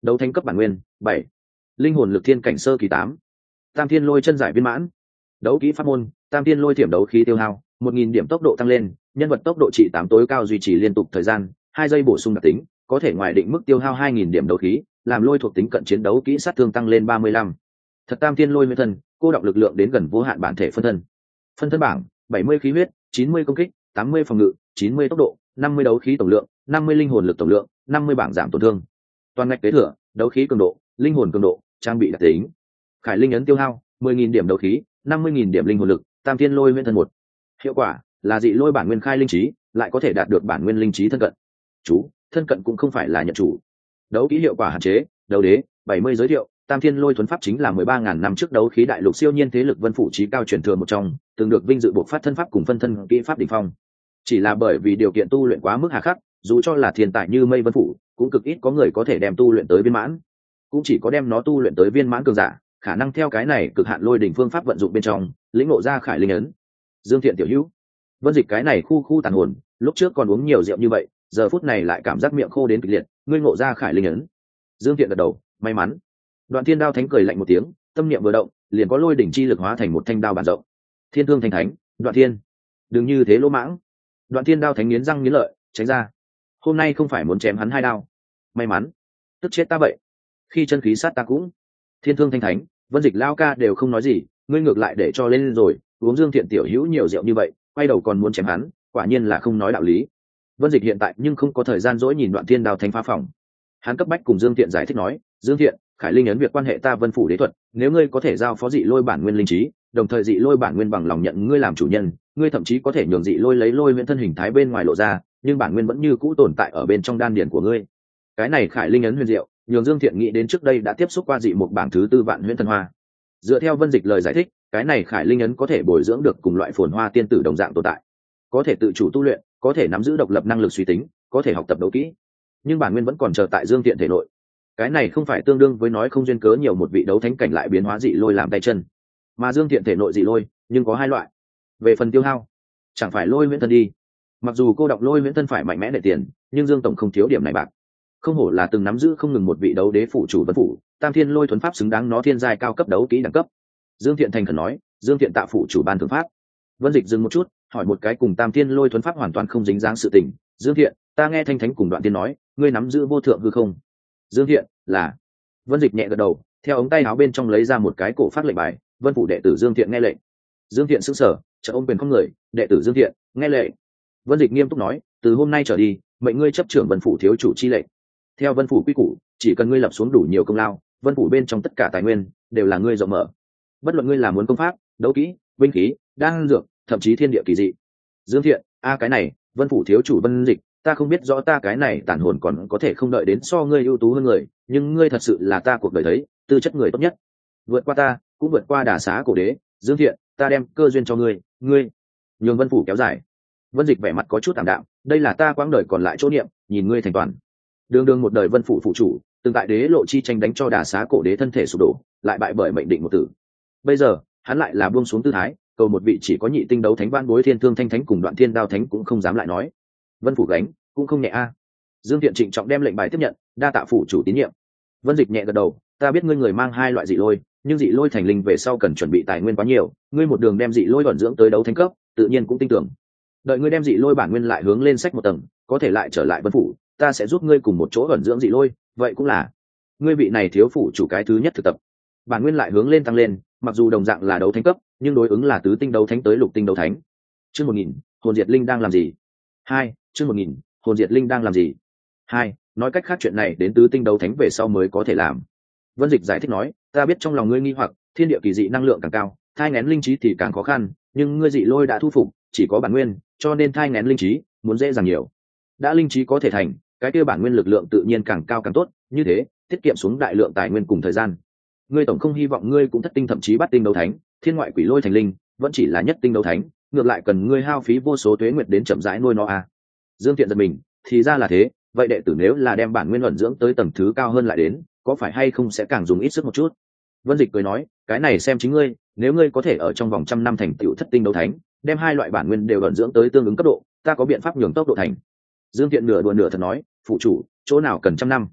đấu thánh cấp bản nguyên bảy, linh hồn lực thiên cảnh sơ kỳ tám, tam thiên lôi chân giải viên mãn. Đấu kỹ pháp môn tam thiên lôi thiểm đấu khí tiêu hao một nghìn điểm, tốc độ tăng lên, nhân vật tốc độ trị tám tối cao, duy trì liên tục thời gian hai giây, bổ sung đặc tính có thể ngoài định mức tiêu hao hai nghìn điểm đấu khí, làm lôi thuộc tính cận chiến đấu kỹ sát thương tăng lên ba mươi lăm. Thật tam thiên lôi nguyên thân, cô đọng lực lượng đến gần vô hạn bản thể phân thân. Phân thân bảng bảy mươi khí huyết, chín mươi công kích, tám mươi phòng ngự, chín mươi tốc độ, năm mươi đấu khí tổng lượng, năm mươi linh hồn lực tổng lượng, năm mươi bảng giảm tổn thương. Toàn ngạch kế thừa đấu khí cường độ, linh hồn cường độ, trang bị đặc tính. Khải linh ấn tiêu hao mười nghìn điểm đấu khí, năm mươi nghìn điểm linh hồn lực, tam thiên lôi nguyên thân một. Hiệu quả là dị lôi bản nguyên khai linh trí, lại có thể đạt được bản nguyên linh trí thân cận. Chú thân cận cũng không phải là nhận chủ. Đấu kỹ hiệu quả hạn chế đấu đế bảy mươi giới thiệu tam thiên lôi thuấn pháp chính là mười ba ngàn năm trước đấu khí đại lục siêu nhiên thế lực vân phủ trí cao truyền thừa một trong, từng được vinh dự buộc phát thân pháp cùng phân thân kỹ pháp đỉnh phong. Chỉ là bởi vì điều kiện tu luyện quá mức hà khắc, dù cho là thiên tài như mây vân phủ cũng cực ít có người có thể đem tu luyện tới viên mãn, cũng chỉ có đem nó tu luyện tới viên mãn cường giả khả năng theo cái này cực hạn lôi đỉnh phương pháp vận dụng bên trong lĩnh ngộ ra khải linh ấn. Dương Thiện tiểu hữu, Vân Dịch cái này khu khu tàn hồn, lúc trước còn uống nhiều rượu như vậy, giờ phút này lại cảm giác miệng khô đến kịch liệt, ngươi ngộ ra khải linh ấn. Dương Thiện gật đầu, may mắn. Đoạn Thiên Đao Thánh cười lạnh một tiếng, tâm niệm vừa động, liền có lôi đỉnh chi lực hóa thành một thanh đao bản rộng. Thiên Thương Thanh Thánh, Đoạn Thiên, đừng như thế lỗ mãng. Đoạn Thiên Đao Thánh nghiến răng nghiến lợi, tránh ra. Hôm nay không phải muốn chém hắn hai đao, may mắn, tức chết ta vậy. Khi chân khí sát ta cũng. Thiên Thương Thanh Thánh, Vân Dịch lao ca đều không nói gì, ngươi ngược lại để cho lên rồi, uống Dương Thiện tiểu hữu nhiều rượu như vậy, quay đầu còn muốn chém hắn, quả nhiên là không nói đạo lý. Vân Dịch hiện tại nhưng không có thời gian dỗi nhìn Đoạn Thiên Đao Thánh phá phòng. Hắn cấp bách cùng Dương Thiện giải thích nói, Dương Thiện, khải linh ấn việc quan hệ ta Vân phủ đế thuật, nếu ngươi có thể giao phó dị lôi bản nguyên linh trí, đồng thời dị lôi bản nguyên bằng lòng nhận ngươi làm chủ nhân, ngươi thậm chí có thể nhường dị lôi lấy lôi nguyên thân hình thái bên ngoài lộ ra, nhưng bản nguyên vẫn như cũ tồn tại ở bên trong đan điển của ngươi. Cái này khải linh ấn huyền diệu, nhường Dương Thiện nghĩ đến trước đây đã tiếp xúc qua dị một bảng thứ tư vạn huyễn thần hoa. Dựa theo Vân Dịch lời giải thích, cái này khải linh ấn có thể bồi dưỡng được cùng loại phồn hoa tiên tử đồng dạng tồn tại, có thể tự chủ tu luyện, có thể nắm giữ độc lập năng lực suy tính, có thể học tập đấu kỹ, nhưng bản nguyên vẫn còn chờ tại Dương Thiện thể nội. Cái này không phải tương đương với nói không duyên cớ nhiều một vị đấu thánh cảnh lại biến hóa dị lôi làm tay chân, mà Dương Thiện thể nội dị lôi nhưng có hai loại. Về phần tiêu hao, chẳng phải lôi huyễn thân đi. Mặc dù cô đọc lôi huyễn thân phải mạnh mẽ để tiền, nhưng Dương tổng không thiếu điểm này bạc. Không hổ là từng nắm giữ không ngừng một vị đấu đế phủ chủ Vân phủ, tam thiên lôi thuấn pháp xứng đáng nó thiên giai cao cấp đấu kỹ đẳng cấp. Dương Thiện thành khẩn nói, Dương Thiện tạ phủ chủ ban thượng pháp. Vân Dịch dừng một chút, hỏi một cái cùng tam thiên lôi thuấn pháp hoàn toàn không dính dáng sự tình. Dương Thiện, ta nghe Thanh Thánh cùng Đoạn Tiên nói, ngươi nắm giữ vô thượng hư không? Dương Thiện, là. Vân Dịch nhẹ gật đầu, theo ống tay áo bên trong lấy ra một cái cổ phát lệnh bài. Vân phủ đệ tử Dương Thiện nghe lệnh. Dương Thiện sững sờ, chợt ôm quyền không người, đệ tử Dương Thiện nghe lệnh. Vân Dịch nghiêm túc nói, từ hôm nay trở đi, mệnh ngươi chấp trưởng Vân phủ thiếu chủ chi lệnh. Theo Vân phủ quy củ, chỉ cần ngươi lập xuống đủ nhiều công lao, Vân phủ bên trong tất cả tài nguyên đều là ngươi rộng mở. Bất luận ngươi là muốn công pháp, đấu kỹ, binh khí, đan dược, thậm chí thiên địa kỳ dị. Dương Thiện, a cái này, Vân phủ thiếu chủ Vân Dịch, ta không biết rõ ta cái này tàn hồn còn có thể không đợi đến so ngươi ưu tú hơn người, nhưng ngươi thật sự là ta cuộc đời thấy tư chất người tốt nhất, vượt qua ta, cũng vượt qua đả xá cổ đế. Dương Thiện, ta đem cơ duyên cho ngươi, ngươi nhường Vân phủ kéo dài. Vân Dịch vẻ mặt có chút tạm đạm, đây là ta quãng đời còn lại chỗ niệm, nhìn ngươi thành toàn. Đường đường một đời Vân phủ phụ chủ, từng tại đế lộ chi tranh đánh cho đả xá cổ đế thân thể sụp đổ, lại bại bởi mệnh định một tử. Bây giờ hắn lại là buông xuống tư thái, cầu một vị chỉ có nhị tinh đấu thánh ban bối Thiên Thương Thanh Thánh cùng Đoạn Thiên Đao Thánh cũng không dám lại nói. Vân phủ gánh cũng không nhẹ a. Dương Thiện trịnh trọng đem lệnh bài tiếp nhận, đa tạ phủ chủ tín nhiệm. Vân Dịch nhẹ gật đầu, ta biết ngươi người mang hai loại dị lôi, nhưng dị lôi thành linh về sau cần chuẩn bị tài nguyên quá nhiều, ngươi một đường đem dị lôi vận dưỡng tới đấu thánh cấp, tự nhiên cũng tin tưởng. Đợi ngươi đem dị lôi bản nguyên lại hướng lên sách một tầng, có thể lại trở lại Vân phủ, ta sẽ giúp ngươi cùng một chỗ vận dưỡng dị lôi, vậy cũng là ngươi vị này thiếu phủ chủ cái thứ nhất thực tập. Bản nguyên lại hướng lên tăng lên, mặc dù đồng dạng là đấu thánh cấp, nhưng đối ứng là tứ tinh đấu thánh tới lục tinh đấu thánh. Chương một nghìn, hồn diệt linh đang làm gì? Hai, chương một nghìn, hồn diệt linh đang làm gì? Hai, nói cách khác chuyện này đến tứ tinh đấu thánh về sau mới có thể làm. Vân Dịch giải thích nói, ta biết trong lòng ngươi nghi hoặc, thiên địa kỳ dị năng lượng càng cao, thai nghén linh trí thì càng khó khăn, nhưng ngươi dị lôi đã thu phục, chỉ có bản nguyên, cho nên thai nghén linh trí muốn dễ dàng nhiều. Đã linh trí có thể thành, cái kia bản nguyên lực lượng tự nhiên càng cao càng tốt, như thế tiết kiệm xuống đại lượng tài nguyên cùng thời gian. Ngươi tổng không hy vọng ngươi cũng thất tinh thậm chí bát tinh đấu thánh, thiên ngoại quỷ lôi thành linh, vẫn chỉ là nhất tinh đấu thánh, ngược lại cần ngươi hao phí vô số tuế nguyệt đến chậm rãi nuôi nó à? Dương Thiện giật mình, thì ra là thế, vậy đệ tử nếu là đem bản nguyên luận dưỡng tới tầng thứ cao hơn lại đến, có phải hay không sẽ càng dùng ít sức một chút? Vân Dịch cười nói, cái này xem chính ngươi, nếu ngươi có thể ở trong vòng trăm năm thành tựu thất tinh đấu thánh, đem hai loại bản nguyên đều luận dưỡng tới tương ứng cấp độ, ta có biện pháp nhường tốc độ thành. Dương Thiện nửa đùa nửa thật nói, phụ chủ, chỗ nào cần trăm năm?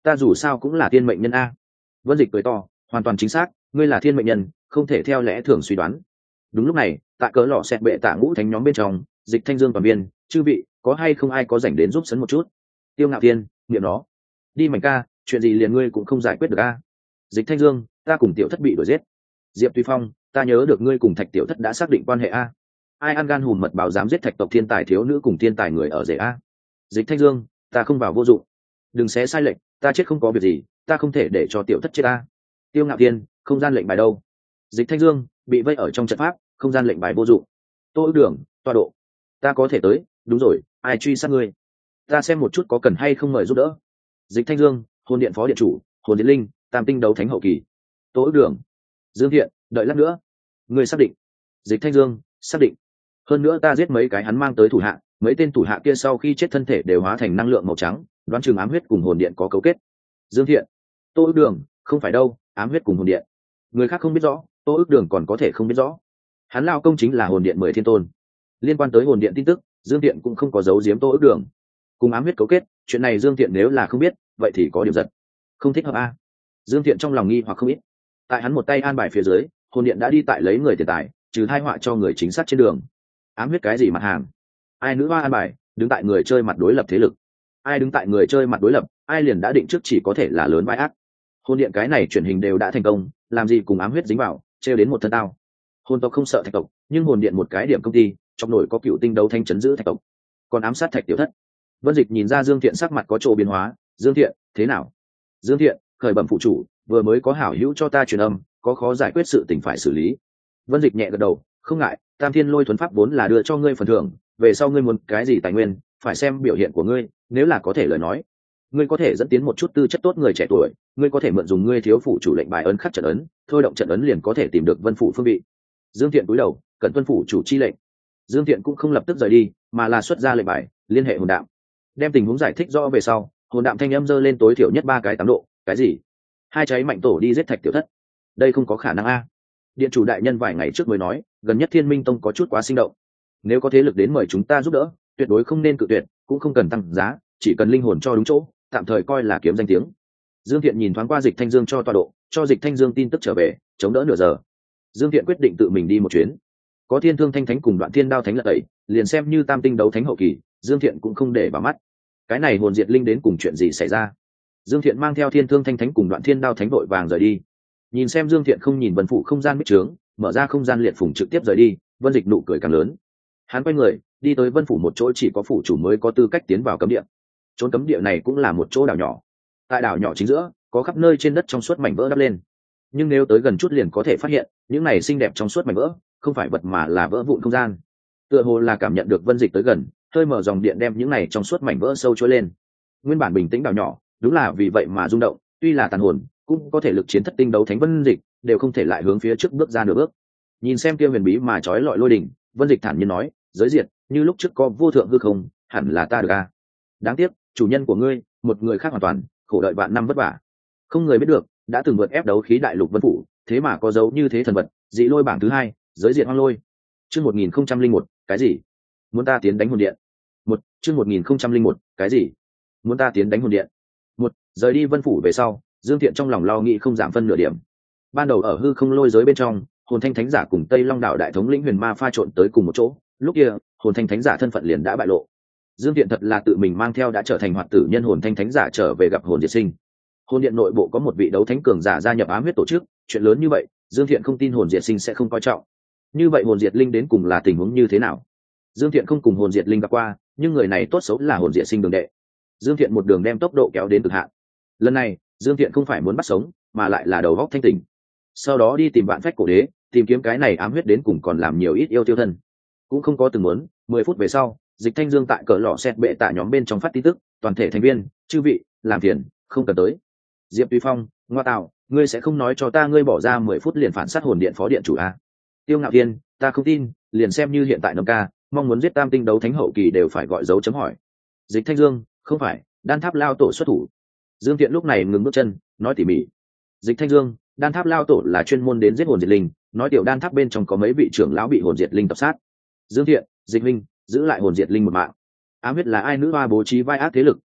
ta dù sao cũng là thiên mệnh nhân a. Vân Dịch cười to, hoàn toàn chính xác, ngươi là thiên mệnh nhân, không thể theo lẽ thường suy đoán. Đúng lúc này, tại cỡ lọ xẹt bệ tạ ngũ thánh nhóm bên trong, Dịch Thanh Dương toàn viên, chư vị, có hay không ai có rảnh đến giúp sấn một chút? Tiêu Ngạo Thiên, niệm nó. Đi Mảnh ca, chuyện gì liền ngươi cũng không giải quyết được a. Dịch Thanh Dương, ta cùng tiểu thất bị đuổi giết. Diệp Tuy Phong, ta nhớ được ngươi cùng Thạch tiểu thất đã xác định quan hệ a. Ai ăn gan hùm mật báo dám giết Thạch tộc thiên tài thiếu nữ cùng thiên tài người ở rể a. Dịch Thanh Dương, ta không vào vô dụng. Đừng xé sai lệnh, ta chết không có việc gì, ta không thể để cho tiểu thất chết a. Tiêu Ngạo Thiên, không gian lệnh bài đâu? Dịch Thanh Dương, bị vây ở trong trận pháp, không gian lệnh bài vô dụng. Tô Ước Đường, tọa độ. Ta có thể tới, đúng rồi, ai truy sát ngươi? Ta xem một chút có cần hay không mời giúp đỡ. Dịch Thanh Dương, hồn điện phó điện chủ, hồn điện linh, tam tinh đấu thánh hậu kỳ. Tô Ước Đường, Dương Thiện, đợi lát nữa. Ngươi xác định? Dịch Thanh Dương, xác định. Hơn nữa ta giết mấy cái hắn mang tới thủ hạ, mấy tên thủ hạ kia sau khi chết thân thể đều hóa thành năng lượng màu trắng, đoán chừng ám huyết cùng hồn điện có cấu kết. Dương Thiện, Tô Ước Đường, không phải đâu, ám huyết cùng hồn điện. Người khác không biết rõ, Tô Ước Đường còn có thể không biết rõ. Hắn lao công chính là hồn điện mười thiên tôn. Liên quan tới hồn điện tin tức, Dương Thiện cũng không có giấu giếm Tô Ước Đường. Cùng ám huyết cấu kết, chuyện này Dương Thiện nếu là không biết, vậy thì có điểm giật. Không thích hợp a. Dương Thiện trong lòng nghi hoặc không ít. Tại hắn một tay an bài phía dưới, hồn điện đã đi tại lấy người tiền tài, trừ thai họa cho người chính xác trên đường. Ám huyết cái gì mặt hàng? Ai nữ hoa an bài, đứng tại người chơi mặt đối lập thế lực. Ai đứng tại người chơi mặt đối lập, ai liền đã định trước chỉ có thể là lớn vai ác. Hồn điện cái này truyền hình đều đã thành công, làm gì cùng ám huyết dính vào, trêu đến một thân tao. Hồn tộc không sợ thạch tộc, nhưng hồn điện một cái điểm công ty, trong nổi có cựu tinh đấu thanh chấn giữ thạch tộc, còn ám sát thạch tiểu thất. Vân Dịch nhìn ra Dương Thiện sắc mặt có chỗ biến hóa. Dương Thiện, thế nào? Dương Thiện, khởi bẩm phụ chủ, vừa mới có hảo hữu cho ta truyền âm, có khó giải quyết sự tình phải xử lý. Vân Dịch nhẹ gật đầu, không ngại, Tam Thiên Lôi thuần pháp vốn là đưa cho ngươi phần thưởng, về sau ngươi muốn cái gì tài nguyên, phải xem biểu hiện của ngươi, nếu là có thể lời nói, ngươi có thể dẫn tiến một chút tư chất tốt người trẻ tuổi, ngươi có thể mượn dùng ngươi thiếu phụ chủ lệnh bài ấn khắc trận ấn, thôi động trận ấn liền có thể tìm được Vân phủ phương vị. Dương Thiện cúi đầu, cẩn tuân phủ chủ chi lệnh. Dương Thiện cũng không lập tức rời đi, mà là xuất ra lệnh bài, liên hệ hồn đạm, đem tình huống giải thích rõ về sau, hồn đạm thanh âm dơ lên tối thiểu nhất ba cái tám độ. Cái gì? Hai cháy mạnh tổ đi giết thạch tiểu thất? Đây không có khả năng a. Điện chủ đại nhân vài ngày trước mới nói, gần nhất Thiên Minh Tông có chút quá sinh động, nếu có thế lực đến mời chúng ta giúp đỡ, tuyệt đối không nên cự tuyệt, cũng không cần tăng giá, chỉ cần linh hồn cho đúng chỗ, tạm thời coi là kiếm danh tiếng. Dương Thiện nhìn thoáng qua Dịch Thanh Dương cho tọa độ, cho Dịch Thanh Dương tin tức trở về, chống đỡ nửa giờ. Dương Thiện quyết định tự mình đi một chuyến. Có Thiên Thương Thanh Thánh cùng Đoạn Thiên Đao Thánh lật tẩy, liền xem như tam tinh đấu thánh hậu kỳ, Dương Thiện cũng không để vào mắt. Cái này hồn diệt linh đến cùng chuyện gì xảy ra? Dương Thiện mang theo Thiên Thương Thanh Thánh cùng Đoạn Thiên Đao Thánh vội vàng rời đi. Nhìn xem Dương Thiện không nhìn Vân phủ không gian bích trướng, mở ra không gian liệt phùng trực tiếp rời đi, Vân Dịch nụ cười càng lớn. Hắn quay người, đi tới Vân phủ một chỗ chỉ có phủ chủ mới có tư cách tiến vào cấm địa. Trốn cấm địa này cũng là một chỗ đảo nhỏ. Tại đảo nhỏ chính giữa, có khắp nơi trên đất trong suốt mảnh vỡ đắp lên. Nhưng nếu tới gần chút liền có thể phát hiện, những này xinh đẹp trong suốt mảnh vỡ, không phải vật mà là vỡ vụn không gian. Tựa hồ là cảm nhận được Vân Dịch tới gần, hơi mở dòng điện đem những này trong suốt mảnh vỡ sâu trôi lên. Nguyên bản bình tĩnh đảo nhỏ, đúng là vì vậy mà rung động, tuy là tàn hồn, cũng có thể lực chiến thất tinh đấu thánh Vân Dịch, đều không thể lại hướng phía trước bước ra nửa bước. Nhìn xem kia huyền bí mà trói lọi lôi đỉnh, Vân Dịch thản nhiên nói, giới diệt, như lúc trước có vô thượng hư không, hẳn là ta được a. Đáng tiếc, chủ nhân của ngươi, một người khác hoàn toàn, khổ đợi vạn năm vất vả. Không người biết được, đã từng vượt ép đấu khí đại lục Vân phủ, thế mà có dấu như thế thần vật, dị lôi bảng thứ hai, giới diệt hoang lôi. Chương một nghìn không trăm linh một, cái gì? Muốn ta tiến đánh hồn điện? Một, chương một nghìn không trăm linh một, cái gì? Muốn ta tiến đánh hồn điện? Một, rời đi Vân phủ về sau, Dương Thiện trong lòng lo nghĩ không giảm phân nửa điểm. Ban đầu ở hư không lôi giới bên trong, hồn thanh thánh giả cùng Tây Long đạo đại thống lĩnh Huyền Ma pha trộn tới cùng một chỗ, lúc kia, hồn thanh thánh giả thân phận liền đã bại lộ. Dương Thiện thật là tự mình mang theo đã trở thành hoạt tử nhân hồn thanh thánh giả trở về gặp hồn diệt sinh. Hồn điện nội bộ có một vị đấu thánh cường giả gia nhập ám huyết tổ chức, chuyện lớn như vậy, Dương Thiện không tin hồn diệt sinh sẽ không coi trọng. Như vậy hồn diệt linh đến cùng là tình huống như thế nào? Dương Thiện không cùng hồn diệt linh gặp qua, nhưng người này tốt xấu là hồn diệt sinh đường đệ. Dương Thiện một đường đem tốc độ kéo đến cực hạn. Lần này, Dương Thiện không phải muốn bắt sống, mà lại là đầu góc thanh tỉnh. Sau đó đi tìm Vạn Phách cổ đế, tìm kiếm cái này ám huyết đến cùng còn làm nhiều ít yêu tiêu thân. Cũng không có từng muốn, mười phút về sau, Dịch Thanh Dương tại cỡ lọ xét bệ tạ nhóm bên trong phát tin tức, toàn thể thành viên, chư vị, làm phiền, không cần tới. Diệp Tuy Phong, ngoa tạo, ngươi sẽ không nói cho ta ngươi bỏ ra mười phút liền phản sát hồn điện phó điện chủ a? Tiêu Ngạo Thiên, ta không tin, liền xem như hiện tại Nông ca, mong muốn giết tam tinh đấu thánh hậu kỳ đều phải gọi dấu chấm hỏi. Dịch Thanh Dương, không phải, Đan Tháp lao tổ xuất thủ. Dương Thiện lúc này ngừng bước chân, nói tỉ mỉ. Dịch Thanh Dương, Đan Tháp lao tổ là chuyên môn đến giết hồn diệt linh, nói tiểu Đan Tháp bên trong có mấy vị trưởng lão bị hồn diệt linh tập sát. Dương Thiện, Dịch Minh, giữ lại hồn diệt linh một mạng. Ám huyết là ai nữ hoa bố trí vai ác thế lực,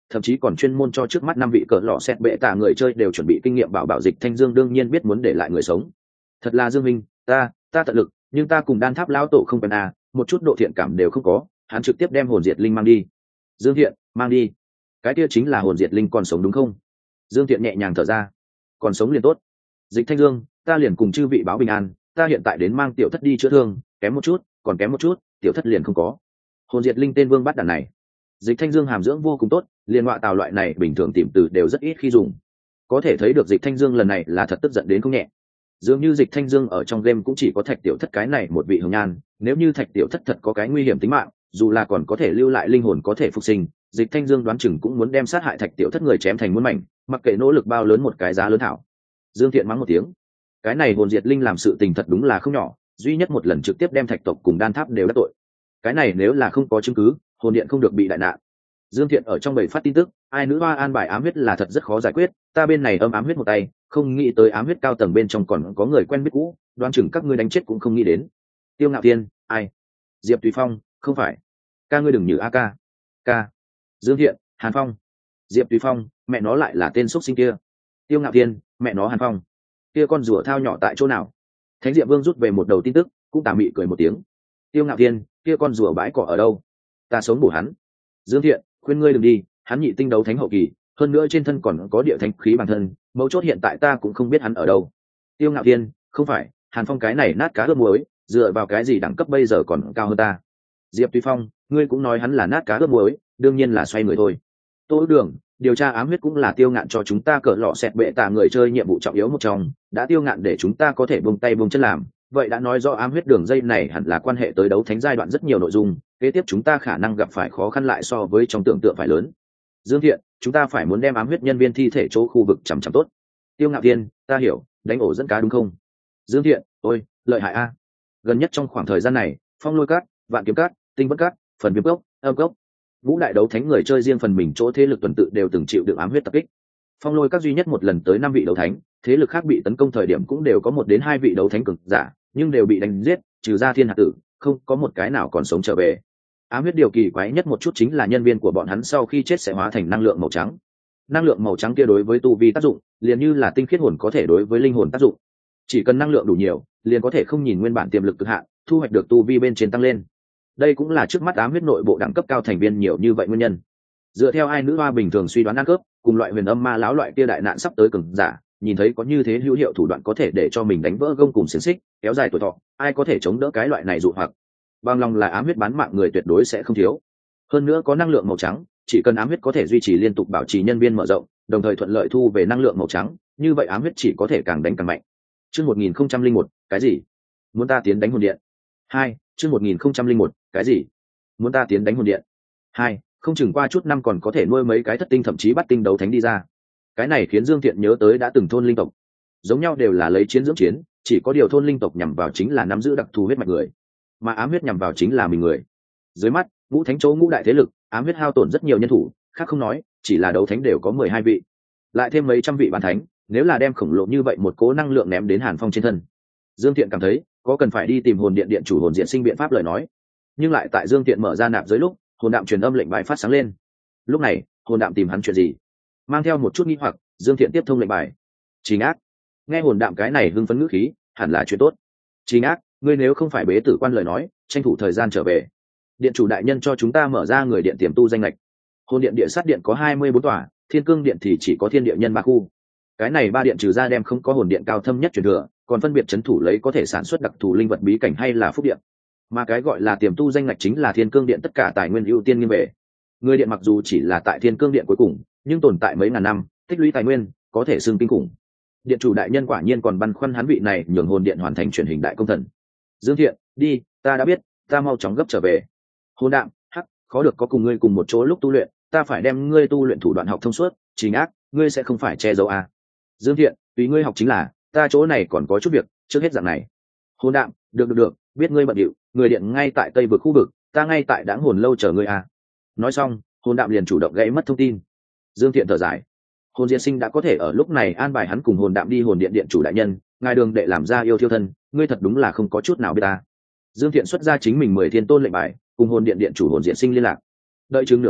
thậm chí còn chuyên môn cho trước mắt năm vị cỡ lọ xét bệ tạ người chơi đều chuẩn bị kinh nghiệm bảo bảo Dịch Thanh Dương đương nhiên biết muốn để lại người sống. Thật là Dương Minh, ta ta tận lực, nhưng ta cùng đan tháp lão tổ không quen à, một chút độ thiện cảm đều không có, hắn trực tiếp đem hồn diệt linh mang đi. Dương Thiện, mang đi. Cái kia chính là hồn diệt linh còn sống đúng không? Dương Thiện nhẹ nhàng thở ra. Còn sống liền tốt. Dịch Thanh Dương, ta liền cùng chư vị báo bình an, ta hiện tại đến mang tiểu thất đi chữa thương, kém một chút, còn kém một chút, tiểu thất liền không có. Hồn diệt linh tên vương bắt đàn này. Dịch Thanh Dương hàm dưỡng vô cùng tốt, liền ngọa tào loại này bình thường tìm từ đều rất ít khi dùng. Có thể thấy được Dịch Thanh Dương lần này là thật tức giận đến không nhẹ. Dường như Dịch Thanh Dương ở trong game cũng chỉ có Thạch Tiểu Thất cái này một vị hồng nhan, nếu như Thạch Tiểu Thất thật có cái nguy hiểm tính mạng, dù là còn có thể lưu lại linh hồn có thể phục sinh, Dịch Thanh Dương đoán chừng cũng muốn đem sát hại Thạch Tiểu Thất người chém thành muôn mảnh, mặc kệ nỗ lực bao lớn một cái giá lớn thảo. Dương Thiện mắng một tiếng, cái này hồn diệt linh làm sự tình thật đúng là không nhỏ, duy nhất một lần trực tiếp đem Thạch tộc cùng đan tháp đều đắc tội. Cái này nếu là không có chứng cứ, hồn điện không được bị đại nạn. Dương Thiện ở trong bầy phát tin tức, ai nữ hoa an bài ám huyết là thật rất khó giải quyết, ta bên này âm ám huyết một tay, không nghĩ tới ám huyết cao tầng bên trong còn có người quen biết cũ, đoán chừng các ngươi đánh chết cũng không nghĩ đến. Tiêu Ngạo Thiên, ai? Diệp Tùy Phong, không phải. Ca ngươi đừng nhử a ca. Ca. Dương Thiện, Hàn Phong. Diệp Tùy Phong, mẹ nó lại là tên xuất sinh kia. Tiêu Ngạo Thiên, mẹ nó Hàn Phong. Kia con rùa thao nhỏ tại chỗ nào? Thánh Diệp Vương rút về một đầu tin tức, cũng tà mị cười một tiếng. Tiêu Ngạo Thiên, kia con rùa bãi cỏ ở đâu? Ta sống bổ hắn. Dương Thiện, khuyên ngươi đừng đi, hắn nhị tinh đấu thánh hậu kỳ, hơn nữa trên thân còn có địa thánh khí bản thân, mấu chốt hiện tại ta cũng không biết hắn ở đâu. Tiêu Ngạo Thiên, không phải, Hàn Phong cái này nát cá ướp muối, dựa vào cái gì đẳng cấp bây giờ còn cao hơn ta. Diệp Tùy Phong, ngươi cũng nói hắn là nát cá ướp muối, đương nhiên là xoay người thôi. Tô Ước Đường, điều tra ám huyết cũng là Tiêu Ngạn cho chúng ta cỡ lọ xẹt bệ tạ người chơi nhiệm vụ trọng yếu một trong, đã Tiêu Ngạn để chúng ta có thể buông tay buông chân làm, vậy đã nói rõ ám huyết đường dây này hẳn là quan hệ tới đấu thánh giai đoạn rất nhiều nội dung, kế tiếp chúng ta khả năng gặp phải khó khăn lại so với trong tưởng tượng phải lớn. Dương Thiện, chúng ta phải muốn đem ám huyết nhân viên thi thể chỗ khu vực chằm chằm tốt. Tiêu Ngạo Thiên, ta hiểu, đánh ổ dẫn cá đúng không? Dương Thiện, ôi, lợi hại a. Gần nhất trong khoảng thời gian này, Phong Lôi Cát, Vạn Kiếm Cát, Tinh Bất Cát, Phần Viêm Cốc, Âm Cốc, Vũ đại đấu thánh người chơi riêng phần mình chỗ thế lực tuần tự đều từng chịu được ám huyết tập kích. Phong Lôi Các duy nhất một lần tới năm vị đấu thánh, thế lực khác bị tấn công thời điểm cũng đều có một đến hai vị đấu thánh cường giả, nhưng đều bị đánh giết, trừ ra Thiên Hạt Tử, không có một cái nào còn sống trở về. Ám huyết điều kỳ quái nhất một chút chính là nhân viên của bọn hắn sau khi chết sẽ hóa thành năng lượng màu trắng. Năng lượng màu trắng kia đối với tu vi tác dụng, liền như là tinh khiết hồn có thể đối với linh hồn tác dụng. Chỉ cần năng lượng đủ nhiều, liền có thể không nhìn nguyên bản tiềm lực cực hạn, thu hoạch được tu vi bên trên tăng lên. Đây cũng là trước mắt ám huyết nội bộ đẳng cấp cao thành viên nhiều như vậy nguyên nhân. Dựa theo ai nữ hoa bình thường suy đoán ăn cướp, cùng loại huyền âm ma lão loại kia đại nạn sắp tới cường giả, nhìn thấy có như thế hữu hiệu thủ đoạn có thể để cho mình đánh vỡ gông cùng xiềng xích, kéo dài tuổi thọ, ai có thể chống đỡ cái loại này dụ hoặc. Bằng lòng là ám huyết bán mạng người tuyệt đối sẽ không thiếu. Hơn nữa có năng lượng màu trắng, chỉ cần ám huyết có thể duy trì liên tục bảo trì nhân viên mở rộng, đồng thời thuận lợi thu về năng lượng màu trắng, như vậy ám huyết chỉ có thể càng đánh càng mạnh. Chương một nghìn không trăm linh một, cái gì? Muốn ta tiến đánh hồn điện? Hai, chương một nghìn không trăm linh một, cái gì? Muốn ta tiến đánh hồn điện? Hai, không chừng qua chút năm còn có thể nuôi mấy cái thất tinh thậm chí bắt tinh đấu thánh đi ra. Cái này khiến Dương Thiện nhớ tới đã từng thôn linh tộc, giống nhau đều là lấy chiến dưỡng chiến, chỉ có điều thôn linh tộc nhằm vào chính là nắm giữ đặc thù huyết mạch người, mà ám huyết nhằm vào chính là mình người. Dưới mắt ngũ thánh chỗ ngũ đại thế lực, ám huyết hao tổn rất nhiều nhân thủ, khác không nói, chỉ là đấu thánh đều có mười hai vị, lại thêm mấy trăm vị bán thánh, nếu là đem khổng lồ như vậy một cố năng lượng ném đến Hàn Phong trên thân, Dương Thiện cảm thấy có cần phải đi tìm hồn điện điện chủ hồn diện sinh biện pháp lời nói. Nhưng lại tại Dương Thiện mở ra nạp giới lúc, hồn đạm truyền âm lệnh bài phát sáng lên. Lúc này hồn đạm tìm hắn chuyện gì? Mang theo một chút nghi hoặc, Dương Thiện tiếp thông lệnh bài. Trình Ác. Nghe hồn đạm cái này hưng phấn ngữ khí, hẳn là chuyện tốt. Trình Ác, ngươi nếu không phải bế tử quan lời nói, tranh thủ thời gian trở về. Điện chủ đại nhân cho chúng ta mở ra người điện tiềm tu danh lệch. Hồn điện địa sát điện có hai mươi bốn tòa, thiên cương điện thì chỉ có thiên địa nhân ba khu. Cái này ba điện trừ ra đem không có hồn điện cao thâm nhất truyền thừa, còn phân biệt chấn thủ lấy có thể sản xuất đặc thù linh vật bí cảnh hay là phúc điện. Mà cái gọi là tiềm tu danh ngạch chính là thiên cương điện tất cả tài nguyên ưu tiên nghiêng về. Người điện mặc dù chỉ là tại thiên cương điện cuối cùng, nhưng tồn tại mấy ngàn năm, tích lũy tài nguyên có thể xưng kinh khủng. Điện chủ đại nhân quả nhiên còn băn khoăn hắn vị này nhường hồn điện hoàn thành truyền hình đại công thần. Dương Thiện, đi, ta đã biết, ta mau chóng gấp trở về. Hồn đạm, hắc, khó được có cùng ngươi cùng một chỗ lúc tu luyện, ta phải đem ngươi tu luyện thủ đoạn học thông suốt. Trình Ác, ngươi sẽ không phải che giấu à? Dương Thiện, tùy ngươi học chính là, ta chỗ này còn có chút việc, trước hết dạng này. Hồn đạm, được được được, biết ngươi bận điệu, người điện ngay tại tây vực khu vực, ta ngay tại Đãng Hồn lâu chờ ngươi à. Nói xong, hồn đạm liền chủ động gãy mất thông tin. Dương Thiện thở dài, hồn diễn sinh đã có thể ở lúc này an bài hắn cùng hồn đạm đi hồn điện điện chủ đại nhân, ngài đường đệ làm ra yêu thiêu thân, ngươi thật đúng là không có chút nào biết ta. Dương Thiện xuất ra chính mình mười thiên tôn lệnh bài, cùng hồn điện điện chủ hồn diễn sinh liên lạc. Đợi chừng nửa phút,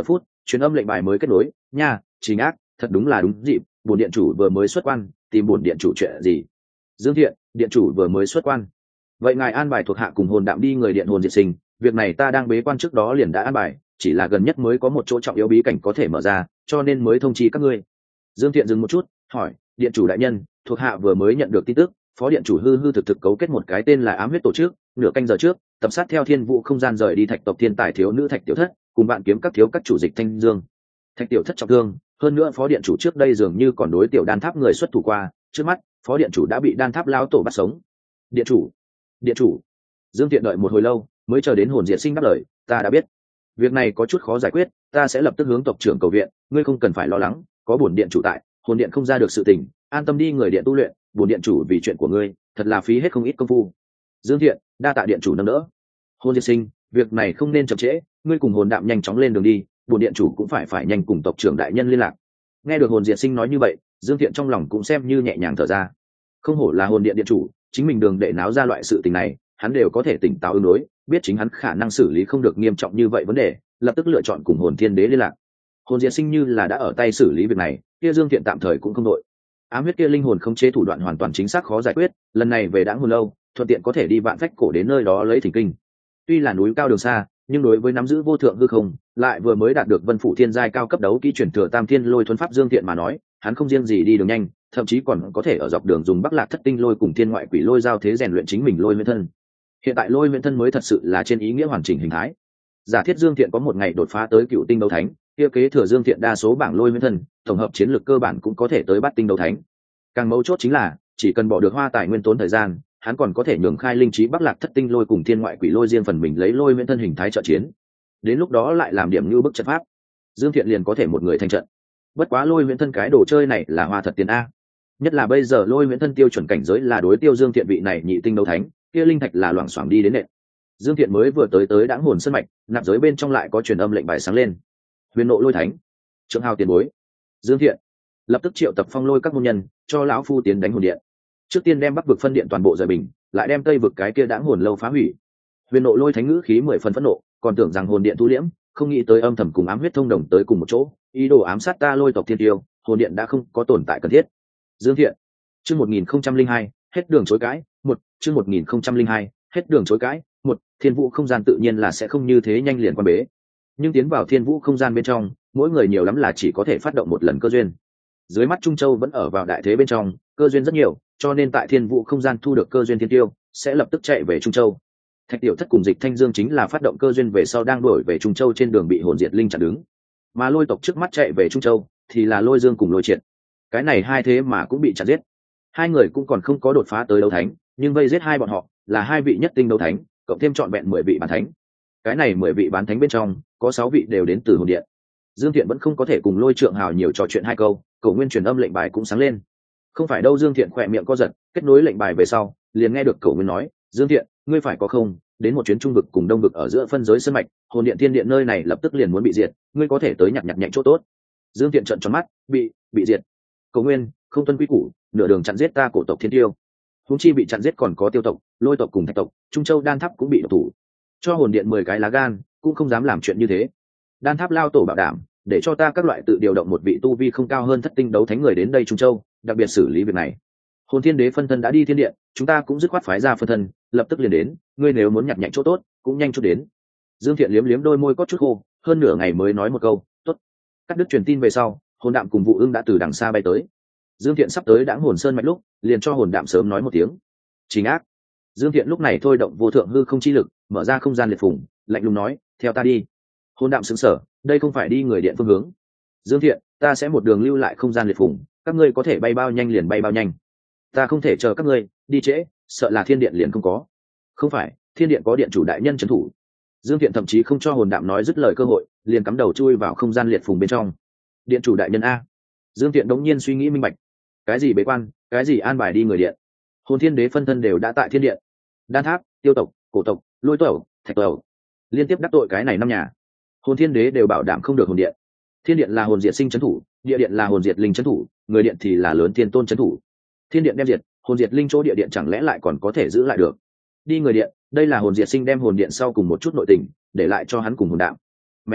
truyền âm lệnh bài mới kết nối nha. Trình Ác, thật đúng là đúng dịp, bổn điện chủ vừa mới xuất quan, tìm bổn điện chủ chuyện gì? Dương Thiện, điện chủ vừa mới xuất quan, vậy ngài an bài thuộc hạ cùng hồn đạm đi người điện hồn diệt sinh, việc này ta đang bế quan trước đó liền đã an bài, chỉ là gần nhất mới có một chỗ trọng yếu bí cảnh có thể mở ra, cho nên mới thông chi các ngươi. Dương Thiện dừng một chút, hỏi, điện chủ đại nhân, thuộc hạ vừa mới nhận được tin tức, phó điện chủ hư hư thực thực cấu kết một cái tên là ám huyết tổ chức, nửa canh giờ trước tập sát theo thiên vũ không gian rời đi thạch tộc thiên tài thiếu nữ Thạch Tiểu Thất, cùng bạn kiếm các thiếu các chủ dịch Thanh Dương. Thạch Tiểu Thất trọng thương, hơn nữa phó điện chủ trước đây dường như còn đối tiểu đan tháp người xuất thủ qua, trước mắt phó điện chủ đã bị đan tháp lao tổ bắt sống. Điện chủ, điện chủ. Dương Tiện đợi một hồi lâu mới chờ đến hồn diệt sinh đáp lời, ta đã biết, việc này có chút khó giải quyết, ta sẽ lập tức hướng tộc trưởng cầu viện, ngươi không cần phải lo lắng, có bổn điện chủ tại, hồn điện không ra được sự tình, an tâm đi người điện tu luyện, bổn điện chủ vì chuyện của ngươi thật là phí hết không ít công phu. Dương Thiện, đa tạ điện chủ nâng đỡ. Hồn diệt sinh, việc này không nên chậm trễ, ngươi cùng hồn đạm nhanh chóng lên đường đi, bổn điện chủ cũng phải phải nhanh cùng tộc trưởng đại nhân liên lạc. Nghe được hồn diệt sinh nói như vậy, Dương Thiện trong lòng cũng xem như nhẹ nhàng thở ra. Không hổ là hồn điện điện chủ, chính mình đường đệ náo ra loại sự tình này, hắn đều có thể tỉnh táo ứng đối, biết chính hắn khả năng xử lý không được nghiêm trọng như vậy vấn đề, lập tức lựa chọn cùng hồn thiên đế liên lạc. Hồn diệt sinh như là đã ở tay xử lý việc này, kia Dương Thiện tạm thời cũng không đội. Ám huyết kia linh hồn không chế thủ đoạn hoàn toàn chính xác khó giải quyết, lần này về đãng hồn lâu, thuận tiện có thể đi vạn phách cổ đến nơi đó lấy thỉnh kinh. Tuy là núi cao đường xa, nhưng đối với nắm giữ vô thượng hư không, lại vừa mới đạt được vân phủ thiên giai cao cấp đấu kỹ chuyển thừa tam thiên lôi thuần pháp Dương Thiện mà nói, hắn không riêng gì đi đường nhanh, thậm chí còn có thể ở dọc đường dùng bắc lạc thất tinh lôi cùng thiên ngoại quỷ lôi giao thế rèn luyện chính mình lôi nguyên thân. Hiện tại lôi nguyên thân mới thật sự là trên ý nghĩa hoàn chỉnh hình thái. Giả thiết Dương Thiện có một ngày đột phá tới cựu tinh đấu thánh, kia kế thừa Dương Thiện đa số bảng lôi nguyên thân, tổng hợp chiến lược cơ bản cũng có thể tới bát tinh đấu thánh. Càng mấu chốt chính là, chỉ cần bỏ được hoa tài nguyên tốn thời gian, hắn còn có thể nhường khai linh trí bắc lạc thất tinh lôi cùng thiên ngoại quỷ lôi riêng phần mình lấy lôi nguyên thân hình thái trợ chiến. Đến lúc đó lại làm điểm như bức trận pháp, Dương Thiện liền có thể một người thành trận. Bất quá lôi nguyên thân cái đồ chơi này là hoa thật tiền a, nhất là bây giờ lôi nguyên thân tiêu chuẩn cảnh giới là đối tiêu Dương Thiện vị này nhị tinh đấu thánh, kia linh thạch là loảng xoảng đi đến nện. Dương Thiện mới vừa tới tới đãng hồn sân mạch, nạp giới bên trong lại có truyền âm lệnh bài sáng lên. Huyền nộ lôi thánh, trượng hào tiền bối. Dương Thiện lập tức triệu tập phong lôi các môn nhân, cho lão phu tiến đánh hồn điện. Trước tiên đem bắc vực phân điện toàn bộ rời bình, lại đem tây vực cái kia đãng hồn lâu phá hủy. Huyền nộ lôi thánh ngữ khí mười phần phẫn nộ, còn tưởng rằng hồn điện thu liễm, không nghĩ tới âm thầm cùng ám huyết thông đồng tới cùng một chỗ, ý đồ ám sát ta lôi tộc thiên tiêu, hồn điện đã không có tồn tại cần thiết. Dương Thiện, chương một nghìn không trăm linh hai, hết đường chối cãi. Một, chương một nghìn không trăm linh hai, hết đường chối cãi. Một, thiên vũ không gian tự nhiên là sẽ không như thế nhanh liền quan bế, nhưng tiến vào thiên vũ không gian bên trong, mỗi người nhiều lắm là chỉ có thể phát động một lần cơ duyên. Dưới mắt Trung Châu vẫn ở vào đại thế bên trong, cơ duyên rất nhiều, cho nên tại thiên vũ không gian thu được cơ duyên thiên tiêu sẽ lập tức chạy về Trung Châu. Thạch Tiểu Thất cùng Dịch Thanh Dương chính là phát động cơ duyên về sau đang đuổi về Trung Châu trên đường bị hồn diệt linh chặn đứng, mà lôi tộc trước mắt chạy về Trung Châu thì là Lôi Dương cùng Lôi Triệt. Cái này hai thế mà cũng bị chặn giết. Hai người cũng còn không có đột phá tới đấu thánh, nhưng vây giết hai bọn họ là hai vị nhất tinh đấu thánh, cộng thêm trọn vẹn mười vị bán thánh. Cái này mười vị bán thánh bên trong có sáu vị đều đến từ hồn điện. Dương Thiện vẫn không có thể cùng Lôi Trượng Hào nhiều trò chuyện hai câu, Cổ Nguyên truyền âm lệnh bài cũng sáng lên. Không phải đâu, Dương Thiện khỏe miệng co giật, kết nối lệnh bài về sau, liền nghe được Cổ Nguyên nói, Dương Thiện, ngươi phải có không, đến một chuyến trung vực cùng đông vực ở giữa phân giới sơn mạch, hồn điện thiên điện nơi này lập tức liền muốn bị diệt, ngươi có thể tới nhặt nhặt nhạnh chỗ tốt. Dương Thiện trợn tròn mắt, bị bị diệt. Cổ Nguyên, không tuân quy củ, nửa đường chặn giết ta cổ tộc thiên tiêu. Huống chi bị chặn giết còn có tiêu tộc, lôi tộc cùng thạch tộc, Trung Châu đan tháp cũng bị độc thủ. Cho hồn điện mười cái lá gan, cũng không dám làm chuyện như thế. Đan tháp lao tổ bảo đảm, để cho ta các loại tự điều động một vị tu vi không cao hơn thất tinh đấu thánh người đến đây Trung Châu, đặc biệt xử lý việc này. Hồn thiên đế phân thân đã đi thiên điện, chúng ta cũng dứt khoát phái ra phân thân, lập tức liền đến, ngươi nếu muốn nhặt nhạnh chỗ tốt, cũng nhanh chút đến. Dương Thiện liếm liếm đôi môi có chút khô, hơn nửa ngày mới nói một câu, tốt. Cắt đứt truyền tin về sau, hồn đạm cùng Vụ Ưng đã từ đằng xa bay tới. Dương Thiện sắp tới đãng hồn sơn mạch lúc, liền cho hồn đạm sớm nói một tiếng. Chính ác. Dương Thiện lúc này thôi động vô thượng hư không chi lực, mở ra không gian liệt phùng, lạnh lùng nói, theo ta đi. Hồn đạm sững sờ, đây không phải đi người điện phương hướng. Dương Thiện, ta sẽ một đường lưu lại không gian liệt phùng, các ngươi có thể bay bao nhanh liền bay bao nhanh. Ta không thể chờ các ngươi đi trễ, sợ là thiên điện liền không có. Không phải, thiên điện có điện chủ đại nhân trấn thủ. Dương Thiện thậm chí không cho hồn đạm nói dứt lời cơ hội, liền cắm đầu chui vào không gian liệt phùng bên trong. Điện chủ đại nhân a. Dương Thiện đống nhiên suy nghĩ minh bạch, cái gì bế quan, cái gì an bài đi người điện. Hồn thiên đế phân thân đều đã tại thiên điện. Đan tháp, tiêu tộc, cổ tộc, lôi tộc, thạch tộc, liên tiếp đắc tội cái này năm nhà. Hồn thiên đế đều bảo đảm không được hồn điện. Thiên điện là hồn diệt sinh trấn thủ, địa điện là hồn diệt linh trấn thủ, người điện thì là lớn thiên tôn trấn thủ. Thiên điện đem diệt, hồn diệt linh chỗ địa điện chẳng lẽ lại còn có thể giữ lại được? Đi người điện, đây là hồn diệt sinh đem hồn điện sau cùng một chút nội tình để lại cho hắn cùng hồn đạm. Mẹ nó,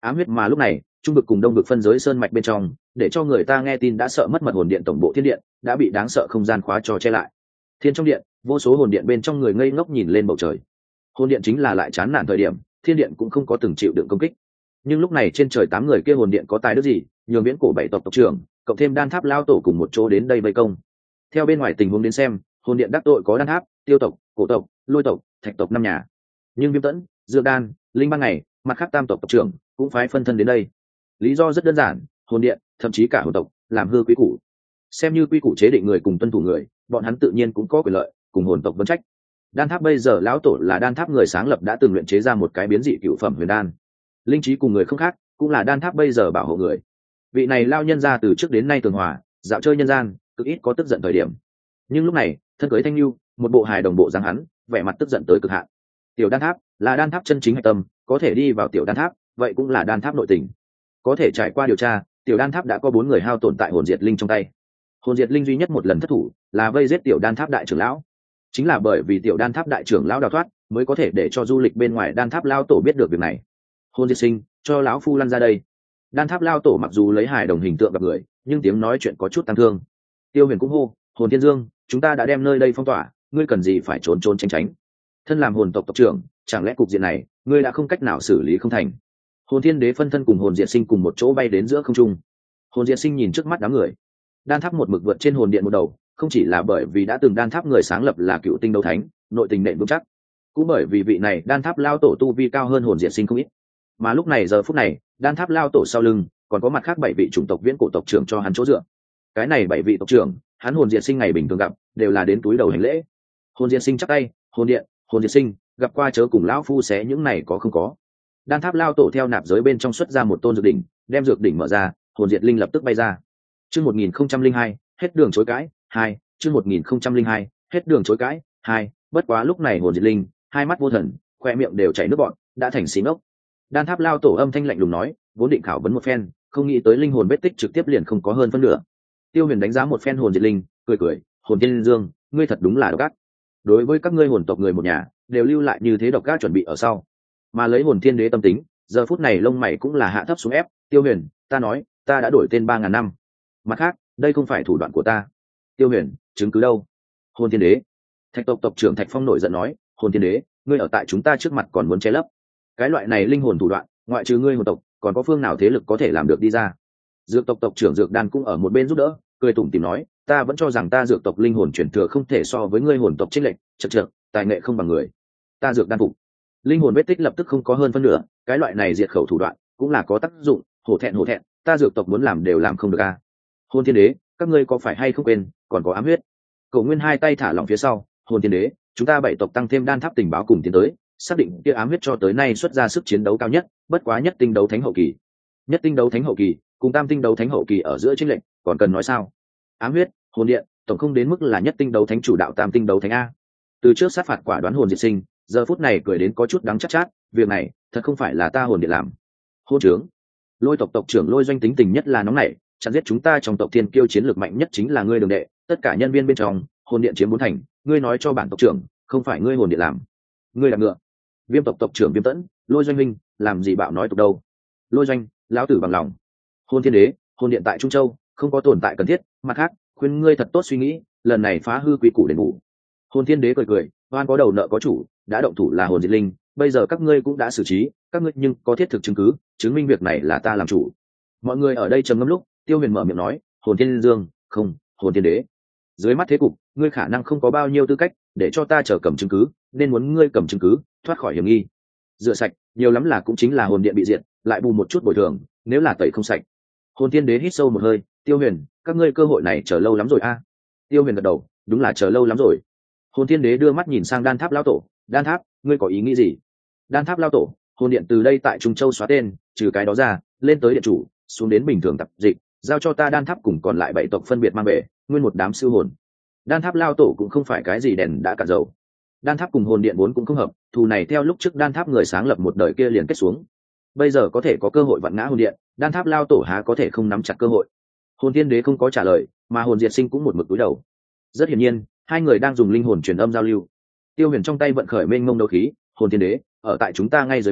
ám huyết mà lúc này trung vực cùng đông vực phân giới sơn mạch bên trong, để cho người ta nghe tin đã sợ mất mật hồn điện tổng bộ thiên điện đã bị đáng sợ không gian khóa trò che lại. Thiên trong điện, vô số hồn điện bên trong người ngây ngốc nhìn lên bầu trời. Hồn điện chính là lại chán nản thời điểm, thiên điện cũng không có từng chịu đựng công kích. Nhưng lúc này trên trời tám người kia hồn điện có tài đức gì, nhường viễn cổ bảy tộc tộc trưởng, cộng thêm đan tháp lao tổ cùng một chỗ đến đây vây công. Theo bên ngoài tình huống đến xem, hồn điện đắc tội có đan tháp, tiêu tộc, cổ tộc, lôi tộc, thạch tộc năm nhà. Nhưng viêm tẫn, dược đan, linh băng này, mặt khác tam tộc tộc trưởng cũng phái phân thân đến đây. Lý do rất đơn giản, hồn điện, thậm chí cả hồn tộc, làm hư quý củ. Xem như quy củ chế định người cùng tuân thủ người, bọn hắn tự nhiên cũng có quyền lợi cùng hồn tộc vấn trách. Đan tháp bây giờ lão tổ là đan tháp người sáng lập đã từng luyện chế ra một cái biến dị cựu phẩm huyền đan. Linh trí cùng người không khác, cũng là đan tháp bây giờ bảo hộ người. Vị này lao nhân ra từ trước đến nay tường hòa, dạo chơi nhân gian, cực ít có tức giận thời điểm. Nhưng lúc này, thân cưới thanh lưu, một bộ hài đồng bộ dáng hắn, vẻ mặt tức giận tới cực hạn. Tiểu đan tháp là đan tháp chân chính hạch tâm, có thể đi vào tiểu đan tháp, vậy cũng là đan tháp nội tình. Có thể trải qua điều tra, tiểu đan tháp đã có bốn người hao tổn tại hồn diệt linh trong tay. Hồn diệt linh duy nhất một lần thất thủ, là vây giết tiểu đan tháp đại trưởng lão. Chính là bởi vì tiểu đan tháp đại trưởng lão đào thoát, mới có thể để cho du lịch bên ngoài đan tháp lao tổ biết được việc này. Hồn diệt sinh, cho lão phu lăn ra đây. Đan tháp lao tổ mặc dù lấy hài đồng hình tượng gặp người, nhưng tiếng nói chuyện có chút tăng thương. Tiêu Huyền cũng hô, hồn thiên dương, chúng ta đã đem nơi đây phong tỏa, ngươi cần gì phải trốn trốn tránh tránh? Thân làm hồn tộc tộc trưởng, chẳng lẽ cục diện này ngươi đã không cách nào xử lý không thành? Hồn thiên đế phân thân cùng hồn diệt sinh cùng một chỗ bay đến giữa không trung. Hồn diệt sinh nhìn trước mắt đám người. Đan tháp một mực vượt trên hồn điện một đầu, không chỉ là bởi vì đã từng đan tháp người sáng lập là cựu tinh đấu thánh, nội tình nện vững chắc, cũng bởi vì vị này đan tháp lao tổ tu vi cao hơn hồn diệt sinh không ít. Mà lúc này giờ phút này, đan tháp lao tổ sau lưng còn có mặt khác bảy vị chủng tộc viễn cổ tộc trưởng cho hắn chỗ dựa. Cái này bảy vị tộc trưởng, hắn hồn diệt sinh ngày bình thường gặp, đều là đến túi đầu hành lễ. Hồn diệt sinh chắp tay, hồn điện, hồn diệt sinh, gặp qua chớ cùng lão phu xé những này có không có. Đan tháp lao tổ theo nạp giới bên trong xuất ra một tôn dược đỉnh, đem dược đỉnh mở ra, hồn diệt linh lập tức bay ra. Chương một nghìn không trăm linh hai, hết đường chối cãi, hai, chương một nghìn không trăm linh hai, hết đường chối cãi, hai, bất quá lúc này hồn diệt linh, hai mắt vô thần, khoe miệng đều chảy nước bọt, đã thành xí ngốc. Đan tháp lao tổ âm thanh lạnh lùng nói, vốn định khảo vấn một phen, không nghĩ tới linh hồn vết tích trực tiếp liền không có hơn phân nửa. Tiêu Huyền đánh giá một phen hồn diệt linh, cười cười, hồn tiên dương, ngươi thật đúng là độc ác. Đối với các ngươi hồn tộc người một nhà, đều lưu lại như thế độc ác chuẩn bị ở sau. Mà lấy hồn thiên đế tâm tính, giờ phút này lông mày cũng là hạ thấp xuống ép. Tiêu Huyền, ta nói, ta đã đổi tên ba ngàn năm. Mặt khác, đây không phải thủ đoạn của ta. Tiêu Huyền, chứng cứ đâu? Hồn thiên đế. Thạch tộc tộc trưởng Thạch Phong nổi giận nói, hồn thiên đế, ngươi ở tại chúng ta trước mặt còn muốn che lấp. Cái loại này linh hồn thủ đoạn, ngoại trừ ngươi hồn tộc, còn có phương nào thế lực có thể làm được đi ra? Dược tộc tộc trưởng Dược Đan cũng ở một bên giúp đỡ, cười tủm tỉm nói, ta vẫn cho rằng ta dược tộc linh hồn chuyển thừa không thể so với ngươi hồn tộc chênh lệch, chậc chậc, tài nghệ không bằng người. Ta Dược Đan phục. Linh hồn vết tích lập tức không có hơn phân nửa, cái loại này diệt khẩu thủ đoạn cũng là có tác dụng, hổ thẹn hổ thẹn, ta dược tộc muốn làm đều làm không được a. À. Hồn thiên đế, các ngươi có phải hay không quên, còn có ám huyết. Cổ Nguyên hai tay thả lỏng phía sau, hồn thiên đế, chúng ta bảy tộc tăng thêm đan tháp tình báo cùng tiến tới, xác định kia ám huyết cho tới nay xuất ra sức chiến đấu cao nhất, bất quá nhất tinh đấu thánh hậu kỳ. Nhất tinh đấu thánh hậu kỳ cùng tam tinh đấu thánh hậu kỳ ở giữa chênh lệch, còn cần nói sao? Ám huyết, hồn điện, tổng không đến mức là nhất tinh đấu thánh chủ đạo tam tinh đấu thánh a. Từ trước sát phạt quả đoán hồn diệt sinh, giờ phút này cười đến có chút đắng chát chát, việc này thật không phải là ta hồn điện làm. Hôn trưởng, Lôi tộc tộc trưởng Lôi Doanh tính tình nhất là nóng nảy, chặn giết chúng ta trong tộc thiên kiêu chiến lược mạnh nhất chính là ngươi đường đệ, tất cả nhân viên bên trong, hồn điện chiếm bốn thành, ngươi nói cho bản tộc trưởng, không phải ngươi hồn điện làm. Ngươi là ngựa. Viêm tộc tộc trưởng Viêm Tẫn, Lôi Doanh minh, làm gì bạo nói tục đâu? Lôi Doanh, lão tử bằng lòng. Hồn thiên đế, hồn điện tại Trung Châu, không có tồn tại cần thiết, mặt khác, khuyên ngươi thật tốt suy nghĩ, lần này phá hư quy củ đền bù. Hồn thiên đế cười cười, oan có đầu nợ có chủ, đã động thủ là hồn diệt linh, bây giờ các ngươi cũng đã xử trí, các ngươi nhưng có thiết thực chứng cứ chứng minh việc này là ta làm chủ. Mọi người ở đây trầm ngâm lúc, Tiêu Huyền mở miệng nói, hồn thiên dương, không, hồn thiên đế, dưới mắt thế cục, ngươi khả năng không có bao nhiêu tư cách để cho ta chờ cầm chứng cứ, nên muốn ngươi cầm chứng cứ thoát khỏi hiểm nghi. Rửa sạch, nhiều lắm là cũng chính là hồn điện bị diệt, lại bù một chút bồi thường, nếu là tẩy không sạch. Hồn thiên đế hít sâu một hơi, Tiêu Huyền, các ngươi cơ hội này chờ lâu lắm rồi a. À? Tiêu Huyền gật đầu, đúng là chờ lâu lắm rồi. Hồn thiên đế đưa mắt nhìn sang đan tháp lao tổ, đan tháp, ngươi có ý nghĩ gì? Đan tháp lao tổ, hồn điện từ đây tại Trung Châu xóa tên, trừ cái đó ra, lên tới điện chủ, xuống đến bình thường tập dịch, giao cho ta đan tháp cùng còn lại bảy tộc phân biệt mang về, nguyên một đám siêu hồn. Đan tháp lao tổ cũng không phải cái gì đèn đã cạn dầu. Đan tháp cùng hồn điện vốn cũng không hợp, thù này theo lúc trước đan tháp người sáng lập một đời kia liền kết xuống. Bây giờ có thể có cơ hội vặn ngã hồn điện, đan tháp lao tổ há có thể không nắm chặt cơ hội. Hồn thiên đế không có trả lời, mà hồn diệt sinh cũng một mực cúi đầu. Rất hiển nhiên, hai người đang dùng linh hồn truyền âm giao lưu. Tiêu Huyền trong tay vận khởi mênh mông đấu khí, hồn thiên đế, ở tại chúng ta ngay dưới mắt,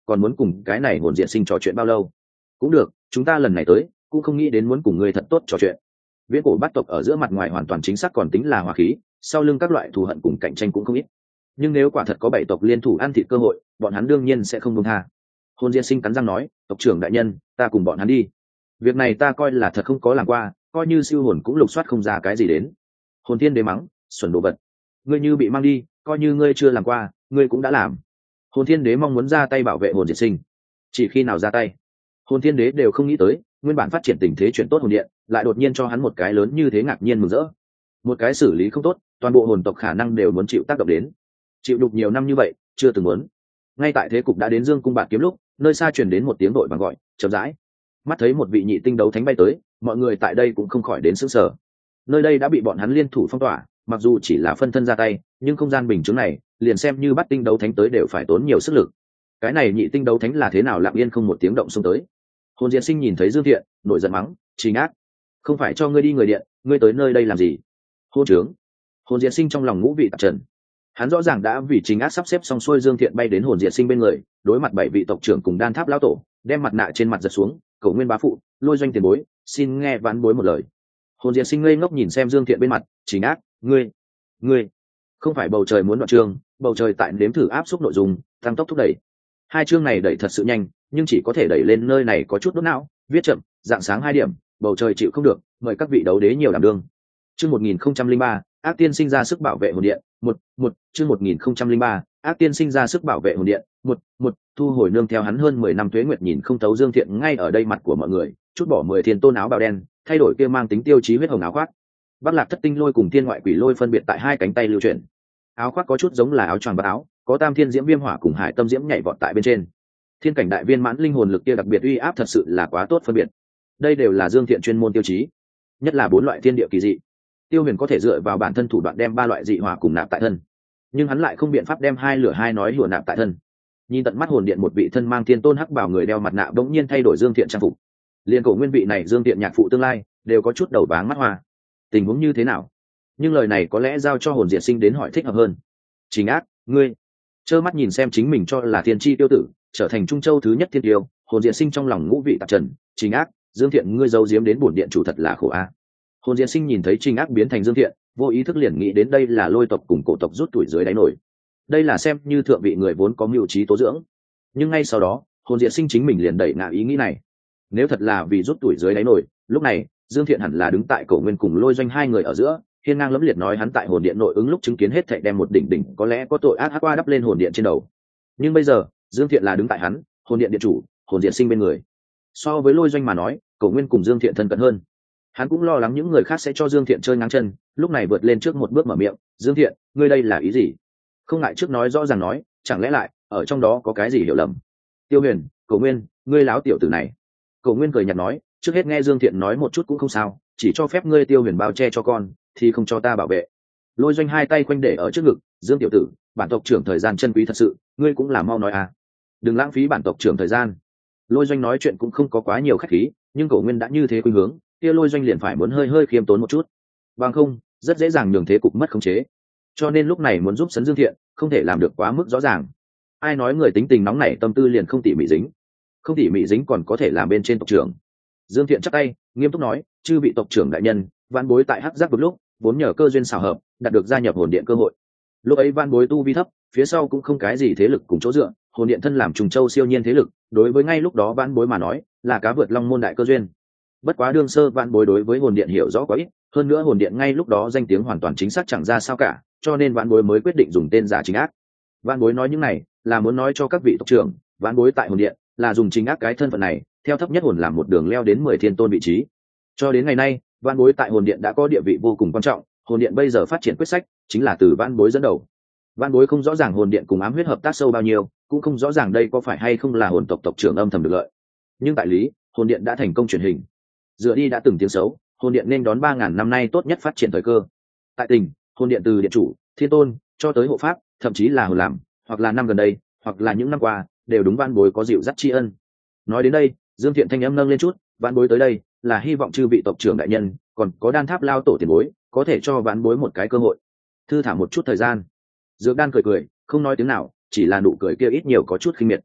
còn muốn cùng cái này hồn diện sinh trò chuyện bao lâu? Cũng được, chúng ta lần này tới cũng không nghĩ đến muốn cùng ngươi thật tốt trò chuyện. Viễn cổ bát tộc ở giữa mặt ngoài hoàn toàn chính xác còn tính là hòa khí, sau lưng các loại thù hận cùng cạnh tranh cũng không ít, nhưng nếu quả thật có bảy tộc liên thủ ăn thịt cơ hội, bọn hắn đương nhiên sẽ không buông tha. Hồn Diên Sinh cắn răng nói, tộc trưởng đại nhân, ta cùng bọn hắn đi. Việc này ta coi là thật không có làm qua, coi như siêu hồn cũng lục soát không ra cái gì đến. Hồn Thiên Đế mắng, xuẩn đồ vật, ngươi như bị mang đi, coi như ngươi chưa làm qua, ngươi cũng đã làm. Hồn Thiên Đế mong muốn ra tay bảo vệ Hồn Diên Sinh, chỉ khi nào ra tay, Hồn Thiên Đế đều không nghĩ tới, nguyên bản phát triển tình thế chuyện tốt hồn điện, lại đột nhiên cho hắn một cái lớn như thế ngạc nhiên mừng rỡ. Một cái xử lý không tốt, toàn bộ hồn tộc khả năng đều muốn chịu tác động đến. Chịu đục nhiều năm như vậy, chưa từng muốn. Ngay tại thế cục đã đến Dương cung bạt kiếm lúc, nơi xa truyền đến một tiếng đội vàng gọi, chậm rãi. Mắt thấy một vị nhị tinh đấu thánh bay tới, mọi người tại đây cũng không khỏi đến sững sờ. Nơi đây đã bị bọn hắn liên thủ phong tỏa, mặc dù chỉ là phân thân ra tay, nhưng không gian bình chứng này, liền xem như bắt tinh đấu thánh tới đều phải tốn nhiều sức lực. Cái này nhị tinh đấu thánh là thế nào lặng yên không một tiếng động xông tới. Hồn Diên Sinh nhìn thấy Dương Thiện, nổi giận mắng, "Trình Ác, không phải cho ngươi đi người điện, ngươi tới nơi đây làm gì?" Hôn trướng. Hồn Diên Sinh trong lòng ngũ vị tạp trần. Hắn rõ ràng đã vì Trình Ác sắp xếp xong xuôi Dương Thiện bay đến Hồn Diên Sinh bên người, đối mặt bảy vị tộc trưởng cùng Đan Tháp lão tổ, đem mặt nạ trên mặt giật xuống, cầu nguyên bá phụ, Lôi Doanh tiền bối, xin nghe vãn bối một lời. Hồn Diên Sinh ngây ngốc nhìn xem Dương Thiện bên mặt, "Trình Ác, ngươi, ngươi, không phải bầu trời muốn đoạn chương, bầu trời tại nếm thử áp suất nội dung, tăng tốc thúc đẩy. Hai chương này đẩy thật sự nhanh, nhưng chỉ có thể đẩy lên nơi này có chút đốt não, viết chậm, dạng sáng hai điểm, bầu trời chịu không được, mời các vị đấu đế nhiều đảm đương." Chương một nghìn không trăm linh ba, ác tiên sinh ra sức bảo vệ hồn điện, một, một, chương một nghìn không trăm linh ba, ác tiên sinh ra sức bảo vệ hồn điện, một, một, thu hồi nương theo hắn hơn mười năm tuế nguyệt nhìn không thấu Dương Thiện ngay ở đây mặt của mọi người, chút bỏ mười thiên tôn áo bào đen, thay đổi kia mang tính tiêu chí huyết hồng áo khoác. Bắc Lạc Thất Tinh Lôi cùng Thiên Ngoại Quỷ Lôi phân biệt tại hai cánh tay lưu chuyển. Áo khoác có chút giống là áo choàng và áo, có Tam Thiên Diễm Viêm Hỏa cùng Hải Tâm Diễm nhảy vọt tại bên trên. Thiên cảnh đại viên mãn linh hồn lực kia đặc biệt uy áp thật sự là quá tốt phân biệt. Đây đều là Dương Thiện chuyên môn tiêu chí, nhất là bốn loại thiên địa kỳ dị. Tiêu Huyền có thể dựa vào bản thân thủ đoạn đem ba loại dị hỏa cùng nạp tại thân, nhưng hắn lại không biện pháp đem hai lửa hai nói lửa nạp tại thân. Nhìn tận mắt hồn điện một vị thân mang thiên tôn hắc bảo người đeo mặt nạ bỗng nhiên thay đổi Dương Thiện trang phục, liên cổ nguyên vị này Dương Thiện nhạc phụ tương lai đều có chút đầu váng mắt hoa. Tình huống như thế nào? Nhưng lời này có lẽ giao cho Hồn Diệt Sinh đến hỏi thích hợp hơn. Trình Ác, ngươi trơ mắt nhìn xem chính mình cho là thiên chi tiêu tử, trở thành Trung Châu thứ nhất thiên tiêu. Hồn Diệt Sinh trong lòng ngũ vị tạp trần. Trình Ác, Dương Thiện ngươi giấu giếm đến bổn điện chủ thật là khổ a. Hồn Diệt Sinh nhìn thấy Trình Ác biến thành Dương Thiện, vô ý thức liền nghĩ đến đây là Lôi tộc cùng cổ tộc rút tuổi dưới đáy nổi. Đây là xem như thượng vị người vốn có mưu trí tố dưỡng. Nhưng ngay sau đó, Hồn Diệt Sinh chính mình liền đẩy ngã ý nghĩ này. Nếu thật là vì rút tuổi dưới đáy nổi, lúc này Dương Thiện hẳn là đứng tại cổ nguyên cùng Lôi Doanh hai người ở giữa, hiên ngang lẫm liệt nói hắn tại hồn điện nội ứng lúc chứng kiến hết thảy đem một đỉnh đỉnh có lẽ có tội ác ác qua đắp lên hồn điện trên đầu. Nhưng bây giờ Dương Thiện là đứng tại hắn hồn điện điện chủ, Hồn Diệt Sinh bên người. So với Lôi Doanh mà nói, cổ nguyên cùng Dương Thiện thân cận hơn. Hắn cũng lo lắng những người khác sẽ cho Dương Thiện chơi ngang chân, lúc này vượt lên trước một bước mở miệng, Dương Thiện, ngươi đây là ý gì? Không ngại trước nói rõ ràng nói, chẳng lẽ lại ở trong đó có cái gì hiểu lầm? Tiêu Huyền, cổ nguyên, ngươi láo tiểu tử này. Cổ nguyên cười nhạt nói, trước hết nghe Dương Thiện nói một chút cũng không sao, chỉ cho phép ngươi Tiêu Huyền bao che cho con, thì không cho ta bảo vệ. Lôi Doanh hai tay quanh để ở trước ngực, Dương tiểu tử, bản tộc trưởng thời gian chân quý thật sự, ngươi cũng là mau nói à, đừng lãng phí bản tộc trưởng thời gian. Lôi Doanh nói chuyện cũng không có quá nhiều khách khí, nhưng cổ nguyên đã như thế khuynh hướng, kia Lôi Doanh liền phải muốn hơi hơi khiêm tốn một chút, bằng không rất dễ dàng nhường thế cục mất khống chế. Cho nên lúc này muốn giúp sấn Dương Thiện, không thể làm được quá mức rõ ràng. Ai nói người tính tình nóng nảy tâm tư liền không tỉ mỉ dính, không tỉ mỉ dính còn có thể làm bên trên tộc trưởng. Dương Thiện chắp tay nghiêm túc nói, chư vị tộc trưởng đại nhân, Vạn Bối tại Hắc Giác vực lúc vốn nhờ cơ duyên xảo hợp đạt được gia nhập hồn điện cơ hội. Lúc ấy Vạn Bối tu vi thấp, phía sau cũng không cái gì thế lực cùng chỗ dựa, hồn điện thân làm trùng châu siêu nhiên thế lực, đối với ngay lúc đó Vạn Bối mà nói là cá vượt long môn đại cơ duyên. Bất quá đương sơ Vạn Bối đối với hồn điện hiểu rõ quá ít, hơn nữa hồn điện ngay lúc đó danh tiếng hoàn toàn chính xác chẳng ra sao cả, cho nên Vạn Bối mới quyết định dùng tên giả Chính Ác. Vạn Bối nói những này là muốn nói cho các vị tộc trưởng, Vạn Bối tại hồn điện là dùng Chính Ác cái thân phận này, theo thấp nhất hồn làm một đường leo đến mười thiên tôn vị trí. Cho đến ngày nay, Vạn Bối tại hồn điện đã có địa vị vô cùng quan trọng, hồn điện bây giờ phát triển quyết sách chính là từ Vạn Bối dẫn đầu. Vạn Bối không rõ ràng hồn điện cùng ám huyết hợp tác sâu bao nhiêu, cũng không rõ ràng đây có phải hay không là hồn tộc tộc trưởng âm thầm được lợi. Nhưng tại lý, hồn điện đã thành công truyền hình. Dựa đi đã từng tiếng xấu, hồn điện nên đón ba ngàn năm nay tốt nhất phát triển thời cơ. Tại tình, hồn điện từ điện chủ, thiên tôn cho tới hộ pháp, thậm chí là hồn làm, hoặc là năm gần đây, hoặc là những năm qua, đều đúng Vạn Bối có dịu dắt tri ân. Nói đến đây, Dương Thiện thanh âm nâng lên chút, Vạn Bối tới đây là hy vọng chư vị tộc trưởng đại nhân, còn có Đan Tháp lao tổ tiền bối, có thể cho Vạn Bối một cái cơ hội, thư thả một chút thời gian. Dược Đan cười cười, không nói tiếng nào, chỉ là nụ cười kia ít nhiều có chút khinh miệt.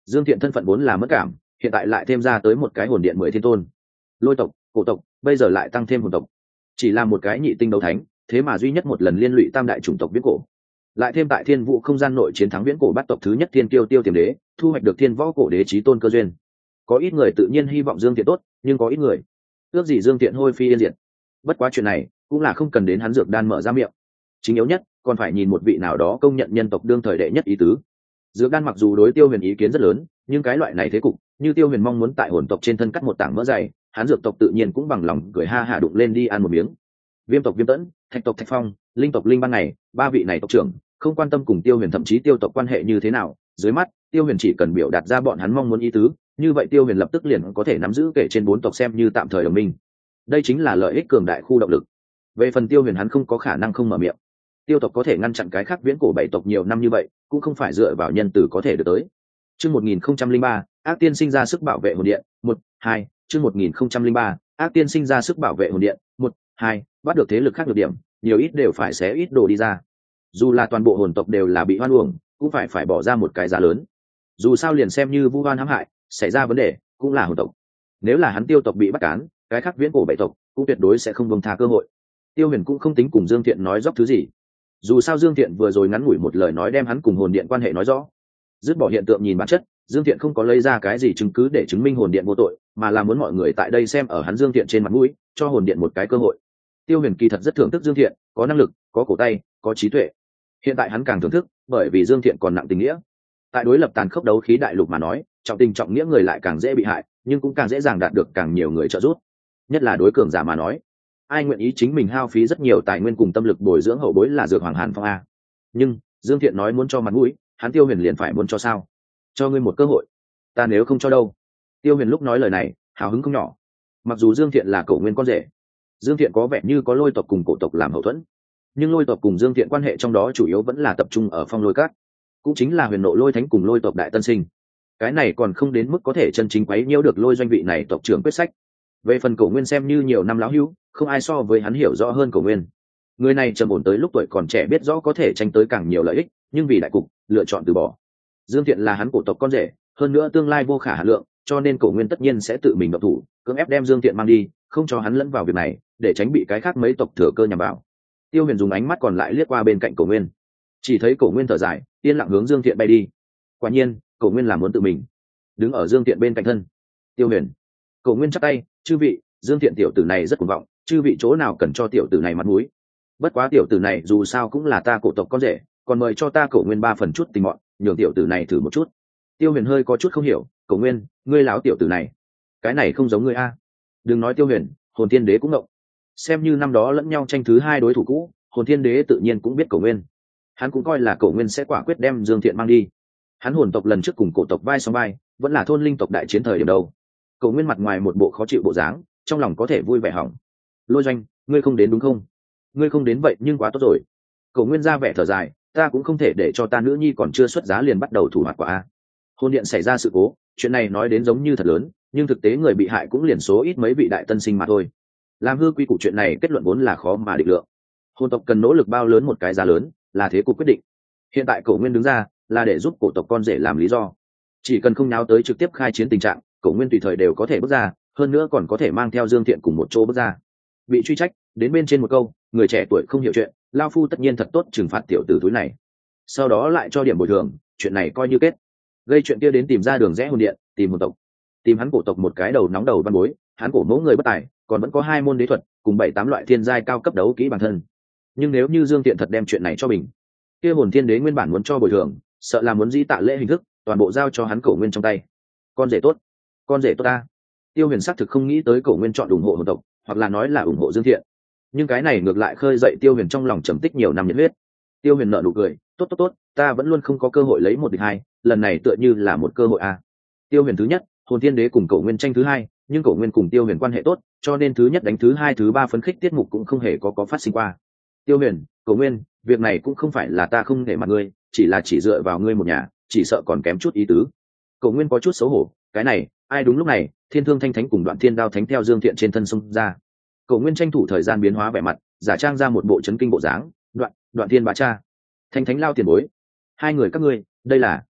Dương Thiện thân phận vốn là mất cảm, hiện tại lại thêm ra tới một cái hồn điện mười thiên tôn, lôi tộc, cổ tộc, bây giờ lại tăng thêm hồn tộc, chỉ là một cái nhị tinh đấu thánh, thế mà duy nhất một lần liên lụy tam đại chủng tộc viễn cổ, lại thêm tại thiên vũ không gian nội chiến thắng viễn cổ bắt tộc thứ nhất thiên tiêu tiêu tiềm đế, thu hoạch được thiên võ cổ đế chí tôn cơ duyên. Có ít người tự nhiên hy vọng Dương Thiện tốt, nhưng có ít người ước gì Dương Thiện hôi phi yên diệt. Bất quá chuyện này cũng là không cần đến hắn dược đan mở ra miệng, chính yếu nhất còn phải nhìn một vị nào đó công nhận nhân tộc đương thời đệ nhất ý tứ. Dược đan mặc dù đối Tiêu Huyền ý kiến rất lớn, nhưng cái loại này thế cục, như Tiêu Huyền mong muốn tại hồn tộc trên thân cắt một tảng mỡ dày, hắn dược tộc tự nhiên cũng bằng lòng cười ha hạ đụng lên đi ăn một miếng. Viêm tộc Viêm Tẫn, Thạch tộc Thạch Phong, Linh tộc Linh Ban này, ba vị này tộc trưởng không quan tâm cùng Tiêu Huyền thậm chí Tiêu tộc quan hệ như thế nào, dưới mắt Tiêu Huyền chỉ cần biểu đạt ra bọn hắn mong muốn ý tứ, như vậy Tiêu Huyền lập tức liền có thể nắm giữ kể trên bốn tộc xem như tạm thời đồng minh. Đây chính là lợi ích cường đại khu động lực. Về phần Tiêu Huyền hắn không có khả năng không mở miệng. Tiêu tộc có thể ngăn chặn cái khác viễn cổ bảy tộc nhiều năm như vậy, cũng không phải dựa vào nhân từ có thể được tới. Chương một nghìn không trăm linh ba, ác tiên sinh ra sức bảo vệ hồn điện, một, hai, chương một nghìn không trăm linh ba, ác tiên sinh ra sức bảo vệ hồn điện, một, hai, bắt được thế lực khác được điểm, nhiều ít đều phải xé ít đồ đi ra. Dù là toàn bộ hồn tộc đều là bị hoan uổng, cũng phải phải bỏ ra một cái giá lớn. Dù sao liền xem như vu oan hãm hại, xảy ra vấn đề, cũng là hồn tộc. Nếu là hắn Tiêu tộc bị bắt cán, cái khác viễn cổ bảy tộc cũng tuyệt đối sẽ không buông tha cơ hội. Tiêu Huyền cũng không tính cùng Dương Thiện nói dốc thứ gì. Dù sao Dương Thiện vừa rồi ngắn ngủi một lời nói đem hắn cùng hồn điện quan hệ nói rõ, dứt bỏ hiện tượng nhìn bản chất, Dương Thiện không có lấy ra cái gì chứng cứ để chứng minh hồn điện vô tội, mà là muốn mọi người tại đây xem ở hắn Dương Thiện trên mặt mũi, cho hồn điện một cái cơ hội. Tiêu Huyền kỳ thật rất thưởng thức Dương Thiện, có năng lực, có cổ tay, có trí tuệ. Hiện tại hắn càng thưởng thức, bởi vì Dương Thiện còn nặng tình nghĩa. Tại đối lập tàn khốc đấu khí đại lục mà nói, trọng tình trọng nghĩa người lại càng dễ bị hại, nhưng cũng càng dễ dàng đạt được càng nhiều người trợ giúp. Nhất là đối cường giả mà nói, ai nguyện ý chính mình hao phí rất nhiều tài nguyên cùng tâm lực bồi dưỡng hậu bối là Dược Hoàng Hàn Phong a. Nhưng Dương Thiện nói muốn cho mặt mũi, hắn Tiêu Huyền liền phải muốn cho sao? Cho ngươi một cơ hội. Ta nếu không cho đâu? Tiêu Huyền lúc nói lời này, hào hứng không nhỏ. Mặc dù Dương Thiện là Cổ Nguyên con rể, Dương Thiện có vẻ như có Lôi tộc cùng cổ tộc làm hậu thuẫn, nhưng Lôi tộc cùng Dương Thiện quan hệ trong đó chủ yếu vẫn là tập trung ở Phong Lôi Các, cũng chính là Huyền Nộ Lôi Thánh cùng Lôi tộc đại tân sinh. Cái này còn không đến mức có thể chân chính quấy nhiễu được Lôi doanh vị này tộc trưởng quyết sách. Về phần Cổ Nguyên xem như nhiều năm lão hữu, không ai so với hắn hiểu rõ hơn Cổ Nguyên. Người này trầm ổn tới lúc tuổi còn trẻ biết rõ có thể tranh tới càng nhiều lợi ích, nhưng vì đại cục lựa chọn từ bỏ. Dương Thiện là hắn cổ tộc con rể, hơn nữa tương lai vô khả hà lượng, cho nên Cổ Nguyên tất nhiên sẽ tự mình động thủ, cưỡng ép đem Dương Thiện mang đi, không cho hắn lẫn vào việc này, để tránh bị cái khác mấy tộc thừa cơ nhằm vào. Tiêu Huyền dùng ánh mắt còn lại liếc qua bên cạnh Cổ Nguyên, chỉ thấy Cổ Nguyên thở dài, yên lặng hướng Dương Thiện bay đi. Quả nhiên, Cổ Nguyên làm muốn tự mình đứng ở Dương Thiện bên cạnh thân. Tiêu Huyền, Cổ Nguyên chắp tay, chư vị, Dương Thiện tiểu tử này rất cuồng vọng, chư vị chỗ nào cần cho tiểu tử này mặt mũi. Bất quá tiểu tử này dù sao cũng là ta cổ tộc con rể, còn mời cho ta Cổ Nguyên ba phần chút tình mọn, nhường tiểu tử này thử một chút. Tiêu Huyền hơi có chút không hiểu, Cổ Nguyên, ngươi láo tiểu tử này, cái này không giống ngươi a. Đừng nói Tiêu Huyền, Hồn Thiên Đế cũng ngộng. Xem như năm đó lẫn nhau tranh thứ hai đối thủ cũ, Hồn Thiên Đế tự nhiên cũng biết Cổ Nguyên. Hắn cũng coi là Cổ Nguyên sẽ quả quyết đem Dương Thiện mang đi. Hắn hồn tộc lần trước cùng cổ tộc vai song vai, vẫn là thôn linh tộc đại chiến thời điểm đầu. Cổ Nguyên mặt ngoài một bộ khó chịu bộ dáng, trong lòng có thể vui vẻ hỏng. Lôi Doanh, ngươi không đến đúng không? Ngươi không đến vậy nhưng quá tốt rồi. Cổ Nguyên ra vẻ thở dài, ta cũng không thể để cho ta nữ nhi còn chưa xuất giá liền bắt đầu thủ hoạt quả a. Hôn điện xảy ra sự cố, chuyện này nói đến giống như thật lớn, nhưng thực tế người bị hại cũng liền số ít mấy vị đại tân sinh mà thôi. Làm hư quy củ chuyện này kết luận vốn là khó mà định lượng. Hôn tộc cần nỗ lực bao lớn một cái giá lớn, là thế cục quyết định. Hiện tại Cổ Nguyên đứng ra, là để giúp cổ tộc con rể làm lý do. Chỉ cần không náo tới trực tiếp khai chiến tình trạng, Cổ Nguyên tùy thời đều có thể bước ra, hơn nữa còn có thể mang theo Dương Thiện cùng một chỗ bước ra. Bị truy trách, đến bên trên một câu, người trẻ tuổi không hiểu chuyện, lao phu tất nhiên thật tốt trừng phạt tiểu tử túi này. Sau đó lại cho điểm bồi thường, chuyện này coi như kết. Gây chuyện kia đến tìm ra đường rẽ hồn điện, tìm hồn tộc, tìm hắn cổ tộc một cái đầu nóng đầu văn bối, hắn cổ mẫu người bất tài, còn vẫn có hai môn đế thuật, cùng bảy tám loại thiên giai cao cấp đấu kỹ bản thân. Nhưng nếu như Dương Thiện thật đem chuyện này cho mình, kia Hồn Thiên Đế nguyên bản muốn cho bồi thường, sợ là muốn dĩ tạ lễ hình thức, toàn bộ giao cho hắn Cổ Nguyên trong tay. Con rể tốt, con rể tốt ta. Tiêu Huyền xác thực không nghĩ tới Cổ Nguyên chọn ủng hộ hồn tộc, hoặc là nói là ủng hộ Dương Thiện. Nhưng cái này ngược lại khơi dậy Tiêu Huyền trong lòng trầm tích nhiều năm nhiệt huyết. Tiêu Huyền nở nụ cười, tốt tốt tốt, ta vẫn luôn không có cơ hội lấy một địch hai, lần này tựa như là một cơ hội a. Tiêu Huyền thứ nhất, Hồn Thiên Đế cùng Cổ Nguyên tranh thứ hai, nhưng Cổ Nguyên cùng Tiêu Huyền quan hệ tốt, cho nên thứ nhất đánh thứ hai thứ ba phấn khích tiết mục cũng không hề có có phát sinh qua. Tiêu Huyền, Cổ Nguyên, việc này cũng không phải là ta không để mặt ngươi, chỉ là chỉ dựa vào ngươi một nhà, chỉ sợ còn kém chút ý tứ. Cổ Nguyên có chút xấu hổ, cái này, ai đúng lúc này, Thiên Thương Thanh Thánh cùng Đoạn Thiên Đao Thánh theo Dương Thiện trên thân xông ra. Cổ Nguyên tranh thủ thời gian biến hóa vẻ mặt, giả trang ra một bộ chấn kinh bộ dáng, "Đoạn, Đoạn Thiên bá cha, Thanh Thánh lao tiền bối, hai người các ngươi, đây là?"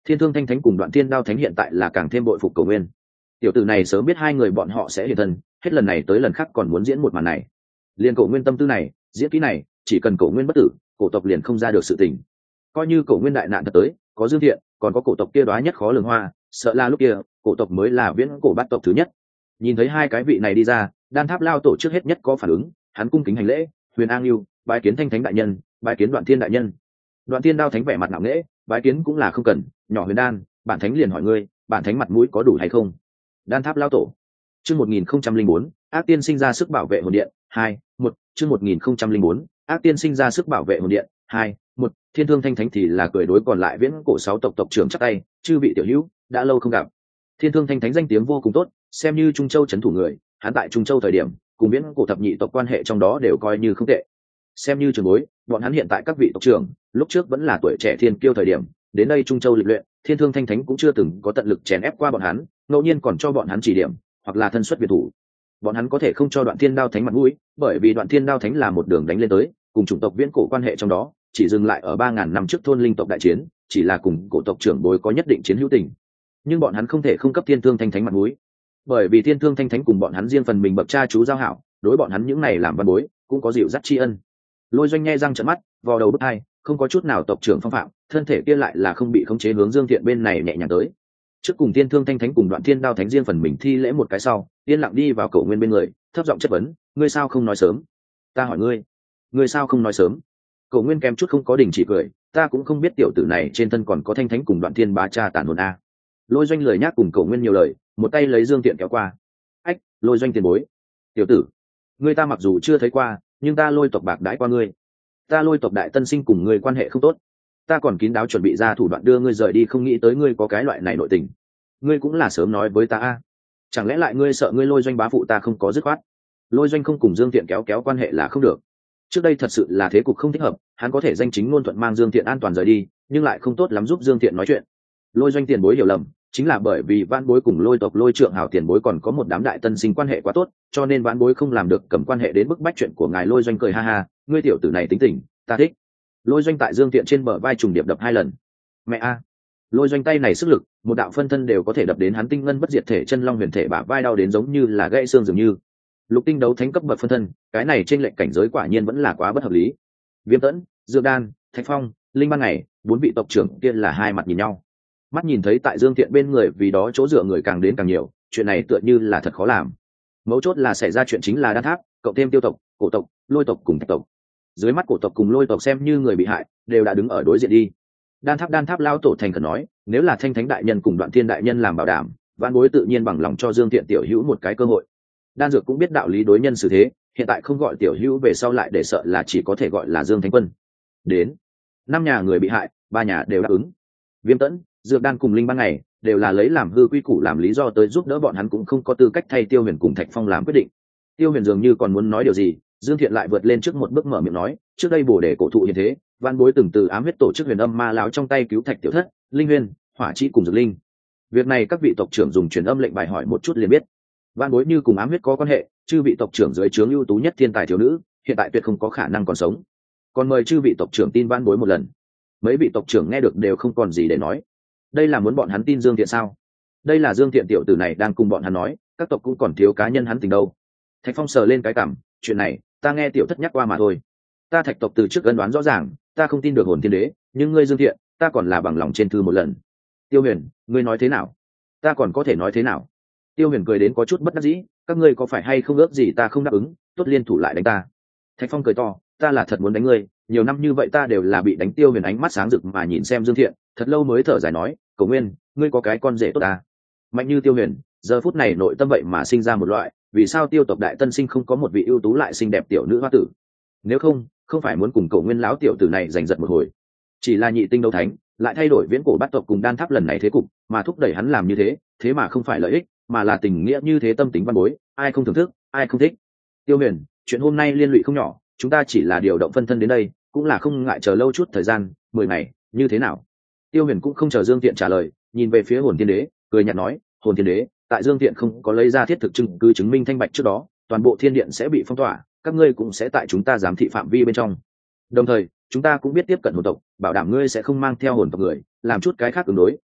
Thiên Thương Thanh Thánh cùng Đoạn Thiên Đao Thánh hiện tại là càng thêm bội phục Cổ Nguyên. Tiểu tử này sớm biết hai người bọn họ sẽ hiện thân, hết lần này tới lần khác còn muốn diễn một màn này. Liên Cổ Nguyên tâm tư này, diễn kỹ này, chỉ cần Cổ Nguyên bất tử, cổ tộc liền không ra được sự tình. Coi như Cổ Nguyên đại nạn thật tới, có Dương Thiện, còn có cổ tộc kia đoá nhất khó lường hoa, sợ là lúc kia, cổ tộc mới là viễn cổ bát tộc thứ nhất. Nhìn thấy hai cái vị này đi ra, Đan Tháp lao tổ trước hết nhất có phản ứng, hắn cung kính hành lễ, Huyền An Lưu, bái kiến Thanh Thánh đại nhân, bái kiến Đoạn Thiên đại nhân. Đoạn Thiên Đao Thánh vẻ mặt nặng nễ, bái kiến cũng là không cần, nhỏ Huyền Đan, bản thánh liền hỏi ngươi, bản thánh mặt mũi có đủ hay không? Đan Tháp lao tổ. Chương một nghìn không trăm linh bốn, ác tiên sinh ra sức bảo vệ hồn điện, hai, một, chương một nghìn không trăm linh bốn, ác tiên sinh ra sức bảo vệ hồn điện, hai, một, Thiên Thương Thanh Thánh thì là cười đối còn lại viễn cổ sáu tộc tộc trưởng chắp tay, chư vị tiểu hữu, đã lâu không gặp. Thiên Thương Thanh Thánh danh tiếng vô cùng tốt, xem như Trung Châu trấn thủ người, hắn tại Trung Châu thời điểm, cùng viễn cổ thập nhị tộc quan hệ trong đó đều coi như không tệ. Xem như trường bối, bọn hắn hiện tại các vị tộc trưởng, lúc trước vẫn là tuổi trẻ thiên kiêu thời điểm, đến đây Trung Châu lịch luyện, Thiên Thương Thanh Thánh cũng chưa từng có tận lực chèn ép qua bọn hắn, ngẫu nhiên còn cho bọn hắn chỉ điểm, hoặc là thân xuất biệt thủ. Bọn hắn có thể không cho Đoạn Thiên Đao Thánh mặt mũi, bởi vì Đoạn Thiên Đao Thánh là một đường đánh lên tới, cùng chủng tộc viễn cổ quan hệ trong đó, chỉ dừng lại ở ba ngàn năm trước thôn linh tộc đại chiến, chỉ là cùng cổ tộc trưởng bối có nhất định chiến hữu tình. Nhưng bọn hắn không thể không cấp Thiên Thương Thanh Thánh mặt mũi, bởi vì Thiên Thương Thanh Thánh cùng bọn hắn riêng phần mình bậc cha chú giao hảo, đối bọn hắn những này làm văn bối, cũng có dịu dắt tri ân. Lôi Doanh nghe răng trợn mắt, vò đầu bứt tai, không có chút nào tộc trưởng phong phạm, thân thể kia lại là không bị khống chế hướng Dương Thiện bên này nhẹ nhàng tới. Trước cùng Thiên Thương Thanh Thánh cùng Đoạn Thiên Đao Thánh riêng phần mình thi lễ một cái sau, yên lặng đi vào Cổ Nguyên bên người, thấp giọng chất vấn, ngươi sao không nói sớm? Ta hỏi ngươi, ngươi sao không nói sớm? Cổ Nguyên kém chút không có đình chỉ cười, ta cũng không biết tiểu tử này trên thân còn có Thanh Thánh cùng Đoạn Thiên bá cha tàn hồn a. Lôi Doanh lời nhắc cùng Cổ Nguyên nhiều lời, một tay lấy Dương Thiện kéo qua. Ách, Lôi Doanh tiền bối, tiểu tử, ngươi ta mặc dù chưa thấy qua, nhưng ta Lôi tộc bạc đãi qua ngươi. Ta Lôi tộc đại tân sinh cùng ngươi quan hệ không tốt, ta còn kín đáo chuẩn bị ra thủ đoạn đưa ngươi rời đi, không nghĩ tới ngươi có cái loại này nội tình. Ngươi cũng là sớm nói với ta a, chẳng lẽ lại ngươi sợ ngươi Lôi Doanh bá phụ ta không có dứt khoát? Lôi Doanh không cùng Dương Thiện kéo kéo quan hệ là không được. Trước đây thật sự là thế cục không thích hợp, hắn có thể danh chính ngôn thuận mang Dương Thiện an toàn rời đi, nhưng lại không tốt lắm giúp Dương Thiện nói chuyện. Lôi Doanh tiền bối hiểu lầm, chính là bởi vì Vãn Bối cùng Lôi tộc Lôi Trượng Hào tiền bối còn có một đám đại tân sinh quan hệ quá tốt, cho nên Vãn Bối không làm được cầm quan hệ đến bức bách chuyện của ngài. Lôi Doanh cười ha ha, ngươi tiểu tử này tính tình, ta thích. Lôi Doanh tại Dương Thiện trên bờ vai trùng điệp đập hai lần. Mẹ a! Lôi Doanh tay này sức lực, một đạo phân thân đều có thể đập đến hắn tinh ngân bất diệt thể chân long huyền thể bả vai đau đến giống như là gãy xương dường như. Lục tinh đấu thánh cấp bậc phân thân, cái này trên lệnh cảnh giới quả nhiên vẫn là quá bất hợp lý. Viêm Tẫn, Dương Đan, Thạch Phong, Linh Ban Ngày, bốn vị tộc trưởng kia là hai mặt nhìn nhau. Mắt nhìn thấy tại Dương Thiện bên người vì đó chỗ dựa người càng đến càng nhiều, chuyện này tựa như là thật khó làm. Mấu chốt là xảy ra chuyện chính là Đan Tháp, cộng thêm Tiêu tộc, Cổ tộc, Lôi tộc cùng Thạch tộc. Dưới mắt Cổ tộc cùng Lôi tộc xem như người bị hại, đều đã đứng ở đối diện đi. Đan Tháp Đan Tháp lao tổ thành khẩn nói, nếu là Thanh Thánh đại nhân cùng Đoạn Thiên đại nhân làm bảo đảm, Vãn Bối tự nhiên bằng lòng cho Dương Thiện tiểu hữu một cái cơ hội. Đan Dược cũng biết đạo lý đối nhân xử thế, hiện tại không gọi tiểu hữu về sau lại để sợ là chỉ có thể gọi là Dương Thánh Quân. Đến năm nhà người bị hại, ba nhà đều đáp ứng. Viêm Tẫn, Dược Đan cùng Linh Ban Ngày đều là lấy làm hư quy củ làm lý do tới giúp đỡ bọn hắn, cũng không có tư cách thay Tiêu Huyền cùng Thạch Phong làm quyết định. Tiêu Huyền dường như còn muốn nói điều gì, Dương Thiện lại vượt lên trước một bước mở miệng nói, trước đây bổ để cổ thụ hiện thế, Vãn Bối từng từ ám huyết tổ chức Huyền Âm Ma lão trong tay cứu Thạch Tiểu Thất, Linh Huyền, Hỏa Chi cùng Dược Linh. Việc này các vị tộc trưởng dùng truyền âm lệnh bài hỏi một chút liền biết. Vãn Bối như cùng ám huyết có quan hệ, chư vị tộc trưởng dưới trướng ưu tú nhất thiên tài thiếu nữ, hiện tại tuyệt không có khả năng còn sống. Còn mời chư vị tộc trưởng tin Vãn Bối một lần. Mấy vị tộc trưởng nghe được đều không còn gì để nói. Đây là muốn bọn hắn tin Dương Thiện sao? Đây là Dương Thiện tiểu tử này đang cùng bọn hắn nói, các tộc cũng còn thiếu cá nhân hắn tình đâu. Thạch Phong sờ lên cái cằm, chuyện này ta nghe tiểu thất nhắc qua mà thôi. Ta Thạch tộc từ trước ân đoán rõ ràng, ta không tin được hồn thiên đế, nhưng ngươi Dương Thiện, ta còn là bằng lòng trên thư một lần. Tiêu Huyền, ngươi nói thế nào? Ta còn có thể nói thế nào? Tiêu Huyền cười đến có chút bất đắc dĩ, các ngươi có phải hay không ước gì ta không đáp ứng, tốt liên thủ lại đánh ta. Thạch Phong cười to, ta là thật muốn đánh ngươi, nhiều năm như vậy ta đều là bị đánh. Tiêu Huyền ánh mắt sáng rực mà nhìn xem Dương Thiện, thật lâu mới thở dài nói, Cổ Nguyên, ngươi có cái con rể tốt ta. Mạnh như Tiêu Huyền, giờ phút này nội tâm vậy mà sinh ra một loại, vì sao Tiêu tộc đại tân sinh không có một vị ưu tú lại xinh đẹp tiểu nữ hoa tử? Nếu không, không phải muốn cùng Cổ Nguyên lão tiểu tử này giành giật một hồi. Chỉ là nhị tinh đấu thánh, lại thay đổi viễn cổ bát tộc cùng Đan Tháp lần này thế cục, mà thúc đẩy hắn làm như thế, thế mà không phải lợi ích, mà là tình nghĩa như thế tâm tính văn bối, ai không thưởng thức, ai không thích. Tiêu Huyền, chuyện hôm nay liên lụy không nhỏ, chúng ta chỉ là điều động phân thân đến đây, cũng là không ngại chờ lâu chút thời gian, mười ngày, như thế nào? Tiêu Huyền cũng không chờ Dương Tiện trả lời, nhìn về phía Hồn Thiên Đế, cười nhạt nói, Hồn Thiên Đế, tại Dương Tiện không có lấy ra thiết thực chứng cứ chứng minh thanh bạch trước đó, toàn bộ thiên điện sẽ bị phong tỏa, các ngươi cũng sẽ tại chúng ta giám thị phạm vi bên trong. Đồng thời, chúng ta cũng biết tiếp cận hồn tộc, bảo đảm ngươi sẽ không mang theo hồn tộc người, làm chút cái khác ứng đối,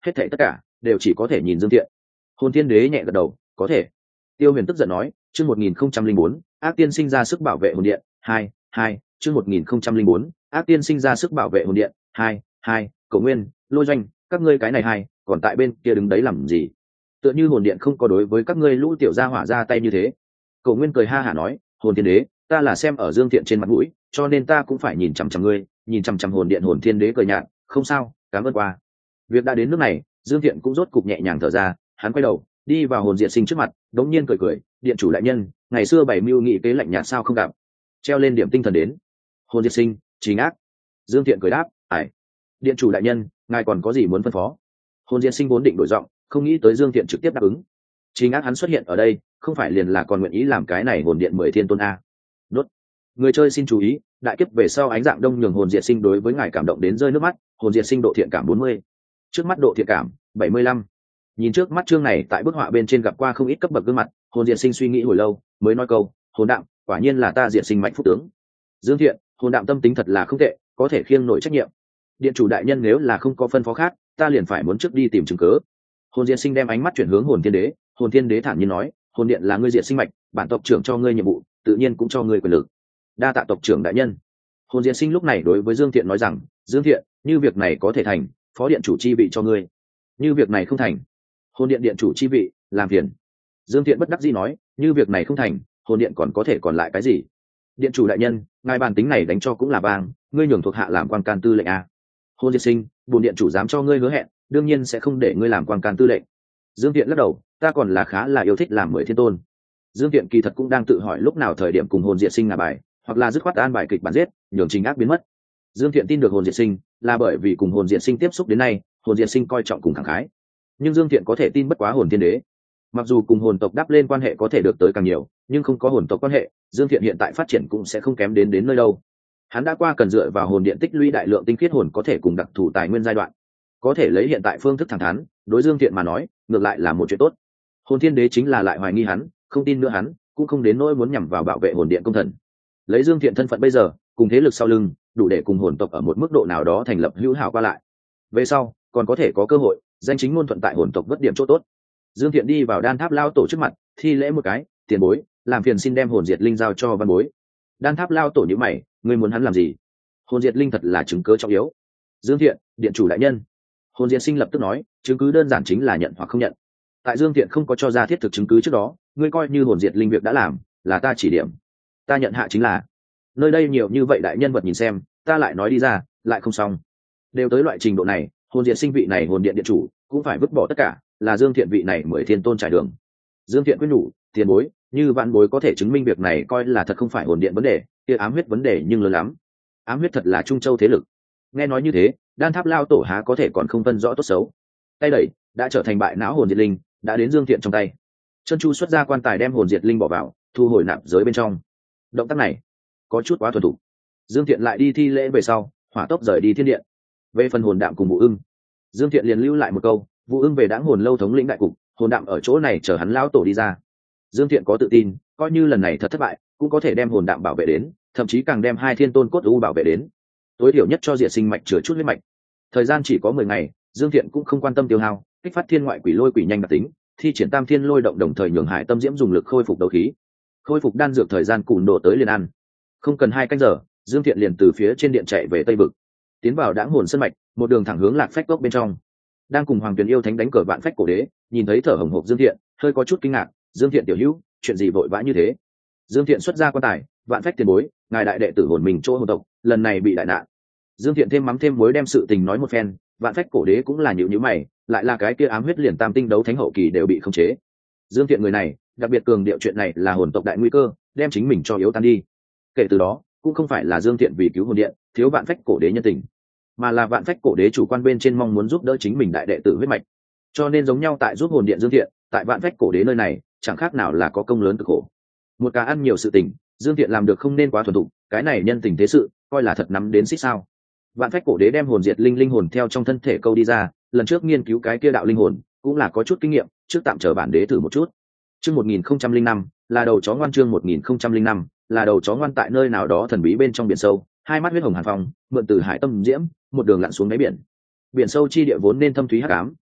hết thảy tất cả đều chỉ có thể nhìn Dương Thiện. Hồn Thiên Đế nhẹ gật đầu, có thể. Tiêu Huyền tức giận nói, chương một nghìn không trăm linh bốn, ác tiên sinh ra sức bảo vệ hồn điện, hai, hai, chương một nghìn không trăm linh bốn, ác tiên sinh ra sức bảo vệ hồn điện, hai, hai, Cổ Nguyên, Lôi Doanh, các ngươi cái này hai, còn tại bên kia đứng đấy làm gì? Tựa như hồn điện không có đối với các ngươi lũ tiểu gia hỏa ra tay như thế. Cổ Nguyên cười ha hả nói, Hồn Thiên Đế, ta là xem ở Dương Thiện trên mặt mũi, cho nên ta cũng phải nhìn chằm chằm ngươi, nhìn chằm chằm hồn điện. Hồn Thiên Đế cười nhạt, không sao, cảm ơn qua. Việc đã đến nước này, Dương Thiện cũng rốt cục nhẹ nhàng thở ra, hắn quay đầu đi vào Hồn Diệt Sinh trước mặt, đống nhiên cười cười, điện chủ đại nhân, ngày xưa bảy mưu nghị kế lạnh nhạt sao không gặp, treo lên điểm tinh thần đến. Hồn Diệt Sinh, Chính Ác. Dương Thiện cười đáp, ải, điện chủ đại nhân, ngài còn có gì muốn phân phó? Hồn Diệt Sinh vốn định đổi giọng, không nghĩ tới Dương Thiện trực tiếp đáp ứng. Chính Ác hắn xuất hiện ở đây, không phải liền là còn nguyện ý làm cái này hồn điện mười thiên tôn a. Đốt. Người chơi xin chú ý, đại kiếp về sau ánh dạng đông nhường Hồn Diệt Sinh đối với ngài cảm động đến rơi nước mắt. Hồn Diệt Sinh độ thiện cảm bốn mươi, trước mắt độ thiện cảm bảy mươi lăm. Nhìn trước mắt chương này tại bức họa bên trên gặp qua không ít cấp bậc gương mặt, Hồn Diệt Sinh suy nghĩ hồi lâu mới nói câu, hồn đạm, quả nhiên là ta diệt sinh mạnh phúc tướng. Dương Thiện, hồn đạm tâm tính thật là không tệ, có thể khiêng nổi trách nhiệm. Điện chủ đại nhân nếu là không có phân phó khác, ta liền phải muốn trước đi tìm chứng cớ. Hồn Diệt Sinh đem ánh mắt chuyển hướng Hồn Thiên Đế. Hồn Thiên Đế thản nhiên nói, hồn điện là ngươi diệt sinh mạch, bản tộc trưởng cho ngươi nhiệm vụ, tự nhiên cũng cho ngươi quyền lực. Đa tạ tộc trưởng đại nhân. Hồn Diệt Sinh lúc này đối với Dương Thiện nói rằng, Dương Thiện, như việc này có thể thành, phó điện chủ chi vị cho ngươi. Như việc này không thành, hồn điện điện chủ chi vị làm phiền. Dương Thiện bất đắc dĩ nói, như việc này không thành, hồn điện còn có thể còn lại cái gì? Điện chủ đại nhân, ngài bản tính này đánh cho cũng là vang, ngươi nhường thuộc hạ làm quan can tư lệnh a. Hồn Diệt Sinh, bổn điện chủ dám cho ngươi hứa hẹn, đương nhiên sẽ không để ngươi làm quan can tư lệnh. Dương Thiện lắc đầu, ta còn là khá là yêu thích làm mười thiên tôn. Dương Thiện kỳ thật cũng đang tự hỏi lúc nào thời điểm cùng Hồn Diệt Sinh ngả bài, hoặc là dứt khoát an bài kịch bản giết, nhường Chính Ác biến mất. Dương Thiện tin được Hồn Diệt Sinh, là bởi vì cùng Hồn Diệt Sinh tiếp xúc đến nay, Hồn Diệt Sinh coi trọng cùng thẳng khái. Nhưng Dương Thiện có thể tin bất quá Hồn Thiên Đế. Mặc dù cùng hồn tộc đáp lên quan hệ có thể được tới càng nhiều, nhưng không có hồn tộc quan hệ, Dương Thiện hiện tại phát triển cũng sẽ không kém đến đến nơi đâu. Hắn đã qua cần dựa vào hồn điện tích lũy đại lượng tinh khiết hồn có thể cùng đặc thù tài nguyên giai đoạn, có thể lấy hiện tại phương thức thẳng thắn, đối Dương Thiện mà nói, ngược lại là một chuyện tốt. Hồn Thiên Đế chính là lại hoài nghi hắn, không tin nữa hắn, cũng không đến nỗi muốn nhằm vào bảo vệ hồn điện công thần. Lấy Dương Thiện thân phận bây giờ, cùng thế lực sau lưng, đủ để cùng hồn tộc ở một mức độ nào đó thành lập hữu hảo qua lại. Về sau, còn có thể có cơ hội danh chính ngôn thuận tại hồn tộc vất điểm chỗ tốt. Dương Thiện đi vào Đan Tháp lao tổ trước mặt, thi lễ một cái, tiền bối, làm phiền xin đem hồn diệt linh giao cho văn bối. Đan Tháp lao tổ nhíu mày, ngươi muốn hắn làm gì? Hồn diệt linh thật là chứng cứ trọng yếu. Dương Thiện, điện chủ đại nhân. Hồn diệt sinh lập tức nói, chứng cứ đơn giản chính là nhận hoặc không nhận. Tại Dương Thiện không có cho ra thiết thực chứng cứ trước đó, ngươi coi như hồn diệt linh việc đã làm, là ta chỉ điểm. Ta nhận hạ chính là. Nơi đây nhiều như vậy đại nhân vật nhìn xem, ta lại nói đi ra, lại không xong. Đều tới loại trình độ này, hồn diệt sinh vị này hồn điện điện chủ cũng phải vứt bỏ tất cả, là Dương Thiện vị này mười thiên tôn trải đường. Dương Thiện quyết nhủ, tiền bối, như vạn bối có thể chứng minh việc này coi là thật không phải hồn điện vấn đề, kia ám huyết vấn đề nhưng lớn lắm. Ám huyết thật là trung châu thế lực. Nghe nói như thế, Đan Tháp lao tổ há có thể còn không phân rõ tốt xấu. Tay đẩy đã trở thành bại não hồn diệt linh, đã đến Dương Thiện trong tay. Chân Chu xuất ra quan tài đem hồn diệt linh bỏ vào, thu hồi nạp giới bên trong. Động tác này có chút quá thuần thục. Dương Thiện lại đi thi lễ về sau, hỏa tốc rời đi thiên điện. Về phần hồn đạm cùng Vũ Ưng, Dương Thiện liền lưu lại một câu, Vũ Ưng về đãng hồn lâu thống lĩnh đại cục, hồn đạm ở chỗ này chờ hắn lão tổ đi ra. Dương Thiện có tự tin, coi như lần này thật thất bại, cũng có thể đem hồn đạm bảo vệ đến, thậm chí càng đem hai thiên tôn cốt u bảo vệ đến, tối thiểu nhất cho diệt sinh mạch chữa chút huyết mạch. Thời gian chỉ có mười ngày, Dương Thiện cũng không quan tâm tiêu hao, kích phát thiên ngoại quỷ lôi quỷ nhanh đặc tính, thi triển tam thiên lôi động đồng thời nhường Hải Tâm Diễm dùng lực khôi phục đấu khí, khôi phục đan dược thời gian cùn độ tới liền ăn. Không cần hai canh giờ, Dương Thiện liền từ phía trên điện chạy về tây vực, tiến vào đãng hồn sân mạch, một đường thẳng hướng Lạc Phách Cốc bên trong. Đang cùng Hoàng Tuyền yêu thánh đánh cờ Vạn Phách cổ đế, nhìn thấy thở hổn hộc Dương Thiện, hơi có chút kinh ngạc, Dương Thiện tiểu hữu, chuyện gì vội vã như thế? Dương Thiện xuất ra quan tài, Vạn Phách tiền bối, ngài đại đệ tử hồn mình chỗ hồn tộc, lần này bị đại nạn. Dương Thiện thêm mắm thêm muối đem sự tình nói một phen, Vạn Phách cổ đế cũng là nhíu nhíu mày, lại là cái kia ám huyết liền tam tinh đấu thánh hậu kỳ đều bị khống chế. Dương Thiện người này, đặc biệt cường điệu chuyện này là hồn tộc đại nguy cơ, đem chính mình cho yếu tan đi. Kể từ đó, cũng không phải là Dương Thiện vì cứu hồn điện, thiếu Vạn Phách cổ đế nhân tình, mà là Vạn Phách cổ đế chủ quan bên trên mong muốn giúp đỡ chính mình đại đệ tử huyết mạch. Cho nên giống nhau tại giúp hồn điện Dương Thiện, tại Vạn Phách cổ đế nơi này, chẳng khác nào là có công lớn cực khổ. Một cá ăn nhiều sự tình, Dương Thiện làm được không nên quá thuần thục, cái này nhân tình thế sự, coi là thật nắm đến xích sao. Vạn Phách cổ đế đem hồn diệt linh linh hồn theo trong thân thể câu đi ra, lần trước nghiên cứu cái kia đạo linh hồn, cũng là có chút kinh nghiệm, trước tạm chờ bản đế thử một chút. Chương một nghìn không trăm linh năm, là đầu chó ngoan chương một nghìn không trăm linh năm, là đầu chó ngoan tại nơi nào đó thần bí bên trong biển sâu, hai mắt huyết hồng hàn phong, mượn từ Hải Tâm Diễm, một đường lặn xuống đáy biển. Biển sâu chi địa vốn nên thâm thúy hắc ám,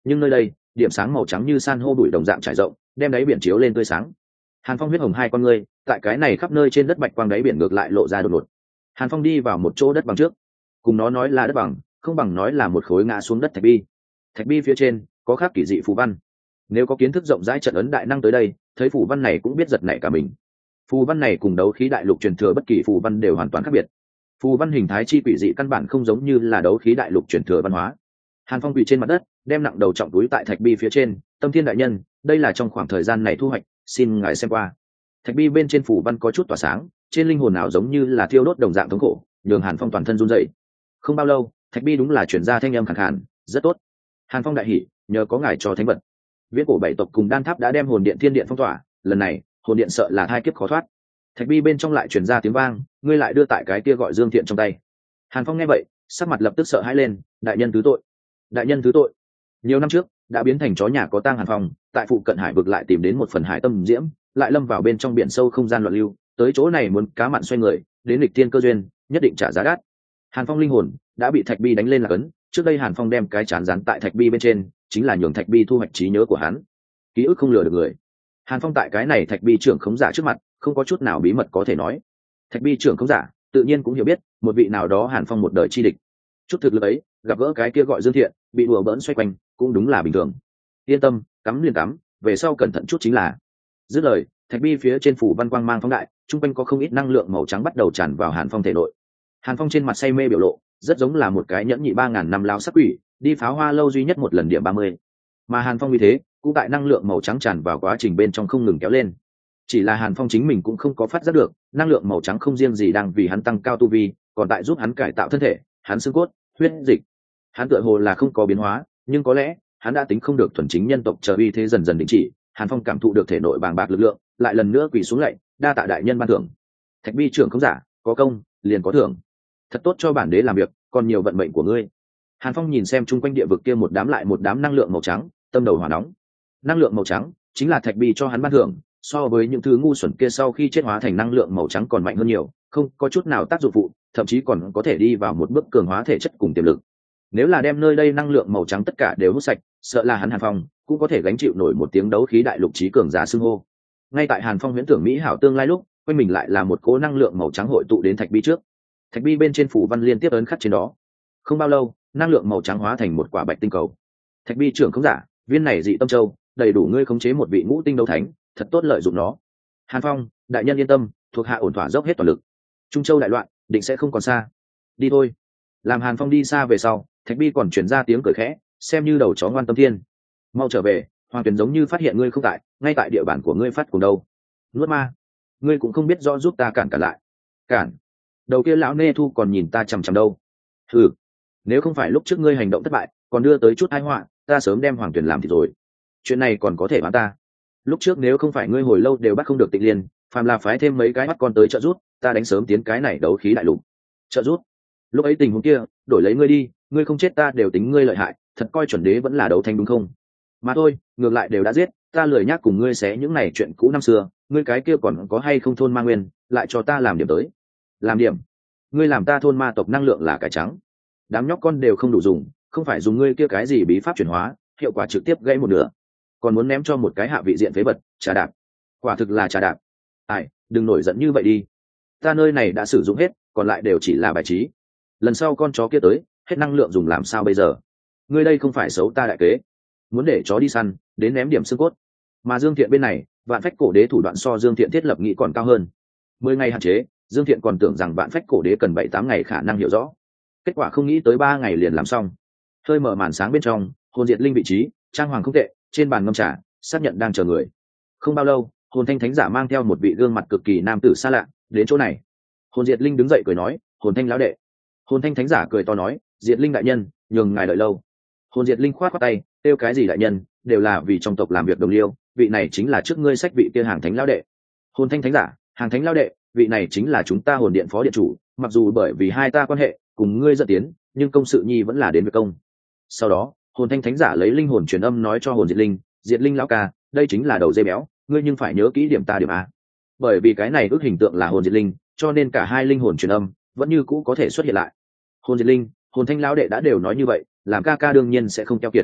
nhưng nơi đây điểm sáng màu trắng như san hô bụi đồng dạng trải rộng, đem đáy biển chiếu lên tươi sáng. Hàn Phong huyết hồng hai con ngươi tại cái này khắp nơi trên đất bạch quang đáy biển ngược lại lộ ra đột ngột. Hàn Phong đi vào một chỗ đất bằng trước, cùng nó nói là đất bằng, không bằng nói là một khối ngã xuống đất thạch bi. Thạch bi phía trên có khắc kỳ dị phù văn. Nếu có kiến thức rộng rãi trận ấn đại năng tới đây, thấy phù văn này cũng biết giật nảy cả mình. Phù văn này cùng đấu khí đại lục truyền thừa bất kỳ phù văn đều hoàn toàn khác biệt. Phù văn hình thái chi quỷ dị căn bản không giống như là đấu khí đại lục truyền thừa văn hóa. Hàn Phong quỳ trên mặt đất, đem nặng đầu trọng túi tại thạch bi phía trên. Tâm Thiên đại nhân, đây là trong khoảng thời gian này thu hoạch, xin ngài xem qua. Thạch bi bên trên phù văn có chút tỏa sáng, trên linh hồn nào giống như là thiêu đốt đồng dạng thống khổ, nhường Hàn Phong toàn thân run rẩy. Không bao lâu, thạch bi đúng là chuyển ra thanh âm khàn khàn, rất tốt. Hàn Phong đại hỉ, nhờ có ngài cho thánh vật. Viễn cổ bảy tộc cùng đan tháp đã đem hồn điện thiên điện phong tỏa, lần này hồn điện sợ là hai kiếp khó thoát. Thạch bi bên trong lại truyền ra tiếng vang, ngươi lại đưa tại cái kia gọi Dương Thiện trong tay. Hàn Phong nghe vậy, sắc mặt lập tức sợ hãi lên, đại nhân thứ tội, đại nhân thứ tội. Nhiều năm trước đã biến thành chó nhà có tang Hàn Phong, tại phụ cận hải vực lại tìm đến một phần hải tâm diễm, lại lâm vào bên trong biển sâu không gian loạn lưu, tới chỗ này muốn cá mặn xoay người, đến lịch tiên cơ duyên, nhất định trả giá đắt. Hàn Phong linh hồn đã bị thạch bi đánh lên là cấn, trước đây Hàn Phong đem cái chán rán tại thạch bi bên trên, chính là nhường thạch bi thu hoạch trí nhớ của hắn. Ký ức không lừa được người. Hàn Phong tại cái này thạch bi trưởng khống giả trước mặt, không có chút nào bí mật có thể nói. Thạch bi trưởng khống giả tự nhiên cũng hiểu biết, một vị nào đó Hàn Phong một đời chi địch. Chút thực lực ấy, gặp gỡ cái kia gọi Dương Thiện, bị đùa bỡn xoay quanh, cũng đúng là bình thường. Yên tâm, cắm liền cắm, về sau cẩn thận chút chính là. Dứt lời, thạch bi phía trên phủ văn quang mang phóng đại, trung quanh có không ít năng lượng màu trắng bắt đầu tràn vào Hàn Phong thể nội. Hàn Phong trên mặt say mê biểu lộ, rất giống là một cái nhẫn nhị ba ngàn năm lao sắc quỷ, đi pháo hoa lâu duy nhất một lần điểm ba mươi. Mà Hàn Phong như thế, cũng tại năng lượng màu trắng tràn vào quá trình bên trong không ngừng kéo lên. Chỉ là Hàn Phong chính mình cũng không có phát giác được, năng lượng màu trắng không riêng gì đang vì hắn tăng cao tu vi, còn tại giúp hắn cải tạo thân thể, hắn xương cốt, huyết dịch. Hắn tựa hồ là không có biến hóa, nhưng có lẽ hắn đã tính không được thuần chính nhân tộc trở uy thế dần dần đình chỉ. Hàn Phong cảm thụ được thể nội bàng bạc lực lượng, lại lần nữa quỳ xuống lạy, đa tạ đại nhân ban thưởng. Thạch bi trưởng không giả, có công liền có thưởng. Thật tốt cho bản đế làm việc, còn nhiều vận mệnh của ngươi. Hàn Phong nhìn xem chung quanh địa vực kia một đám lại một đám năng lượng màu trắng, tâm đầu hỏa nóng. Năng lượng màu trắng chính là thạch bi cho hắn ban thưởng, so với những thứ ngu xuẩn kia sau khi chết hóa thành năng lượng màu trắng còn mạnh hơn nhiều, không có chút nào tác dụng phụ, thậm chí còn có thể đi vào một bước cường hóa thể chất cùng tiềm lực. Nếu là đem nơi đây năng lượng màu trắng tất cả đều hút sạch, sợ là hắn Hàn Phong cũng có thể gánh chịu nổi một tiếng đấu khí đại lục trí cường giả xưng hô. Ngay tại Hàn Phong huyễn tưởng mỹ hảo tương lai lúc, quanh mình lại là một cỗ năng lượng màu trắng hội tụ đến thạch bi trước. Thạch bi bên trên phủ văn liên tiếp ấn khắc trên đó. Không bao lâu, năng lượng màu trắng hóa thành một quả bạch tinh cầu. Thạch bi trưởng không giả, viên này dị tâm châu, đầy đủ ngươi khống chế một vị ngũ tinh đấu thánh, thật tốt lợi dụng nó. Hàn Phong, đại nhân yên tâm, thuộc hạ ổn thỏa dốc hết toàn lực. Trung châu đại loạn, định sẽ không còn xa. Đi thôi. Làm Hàn Phong đi xa về sau, thạch bi còn chuyển ra tiếng cười khẽ, xem như đầu chó ngoan Tâm Thiên. Mau trở về, Hoàng Tuyền giống như phát hiện ngươi không tại, ngay tại địa bàn của ngươi phát cùng đâu. Nuốt ma, ngươi cũng không biết rõ giúp ta cản cả lại. Cản? Đầu kia lão nê thu còn nhìn ta chằm chằm đâu. Ừ, nếu không phải lúc trước ngươi hành động thất bại, còn đưa tới chút tai họa, ta sớm đem Hoàng Tuyền làm thì rồi. Chuyện này còn có thể bán ta. Lúc trước nếu không phải ngươi hồi lâu đều bắt không được Tịnh Liên, phàm là phái thêm mấy cái bắt con tới trợ giúp, ta đánh sớm tiến cái này đấu khí đại lục. Trợ giúp? Lúc ấy tình huống kia, đổi lấy ngươi đi, ngươi không chết ta đều tính ngươi lợi hại, thật coi chuẩn đế vẫn là đấu thanh đúng không? Mà thôi, ngược lại đều đã giết, ta lười nhác cùng ngươi xé những này chuyện cũ năm xưa, ngươi cái kia còn có hay không thôn ma nguyên, lại cho ta làm điểm tới. Làm điểm? Ngươi làm ta thôn ma tộc năng lượng là cải trắng. Đám nhóc con đều không đủ dùng, không phải dùng ngươi kia cái gì bí pháp chuyển hóa, hiệu quả trực tiếp gãy một nửa. Còn muốn ném cho một cái hạ vị diện phế vật, trà đạp. Quả thực là trà đạp. Ai, đừng nổi giận như vậy đi. Ta nơi này đã sử dụng hết, còn lại đều chỉ là bài trí. Lần sau con chó kia tới, hết năng lượng dùng làm sao bây giờ? Ngươi đây không phải xấu ta đại kế. Muốn để chó đi săn, đến ném điểm xương cốt. Mà Dương Thiện bên này, Vạn Phách Cổ Đế thủ đoạn so Dương Thiện thiết lập nghị còn cao hơn. Mười ngày hạn chế, Dương Thiện còn tưởng rằng Vạn Phách Cổ Đế cần bảy tám ngày khả năng hiểu rõ. Kết quả không nghĩ tới ba ngày liền làm xong. Hơi mở màn sáng bên trong, hồn diệt linh vị trí, trang hoàng không tệ, trên bàn ngâm trà, xác nhận đang chờ người. Không bao lâu, hồn thanh thánh giả mang theo một vị gương mặt cực kỳ nam tử xa lạ đến chỗ này. Hồn diệt linh đứng dậy cười nói, hồn thanh lão đệ. Hồn thanh thánh giả cười to nói, diệt linh đại nhân, nhường ngài đợi lâu. Hồn diệt linh khoát khoát tay, kêu cái gì đại nhân, đều là vì trong tộc làm việc đồng liêu, vị này chính là trước ngươi sách vị kia hàng thánh lão đệ. Hồn thanh thánh giả, hàng thánh lão đệ, vị này chính là chúng ta hồn điện phó điện chủ, mặc dù bởi vì hai ta quan hệ cùng ngươi dẫn tiến, nhưng công sự nhi vẫn là đến việc công. Sau đó, hồn thanh thánh giả lấy linh hồn truyền âm nói cho hồn diệt linh, diệt linh lão ca, đây chính là đầu dây béo, ngươi nhưng phải nhớ kỹ điểm ta điểm a. Bởi vì cái này ước hình tượng là hồn diệt linh, cho nên cả hai linh hồn truyền âm vẫn như cũ có thể xuất hiện lại. Hồn diệt linh, hồn thanh lão đệ đã đều nói như vậy, làm ca ca đương nhiên sẽ không keo kiệt.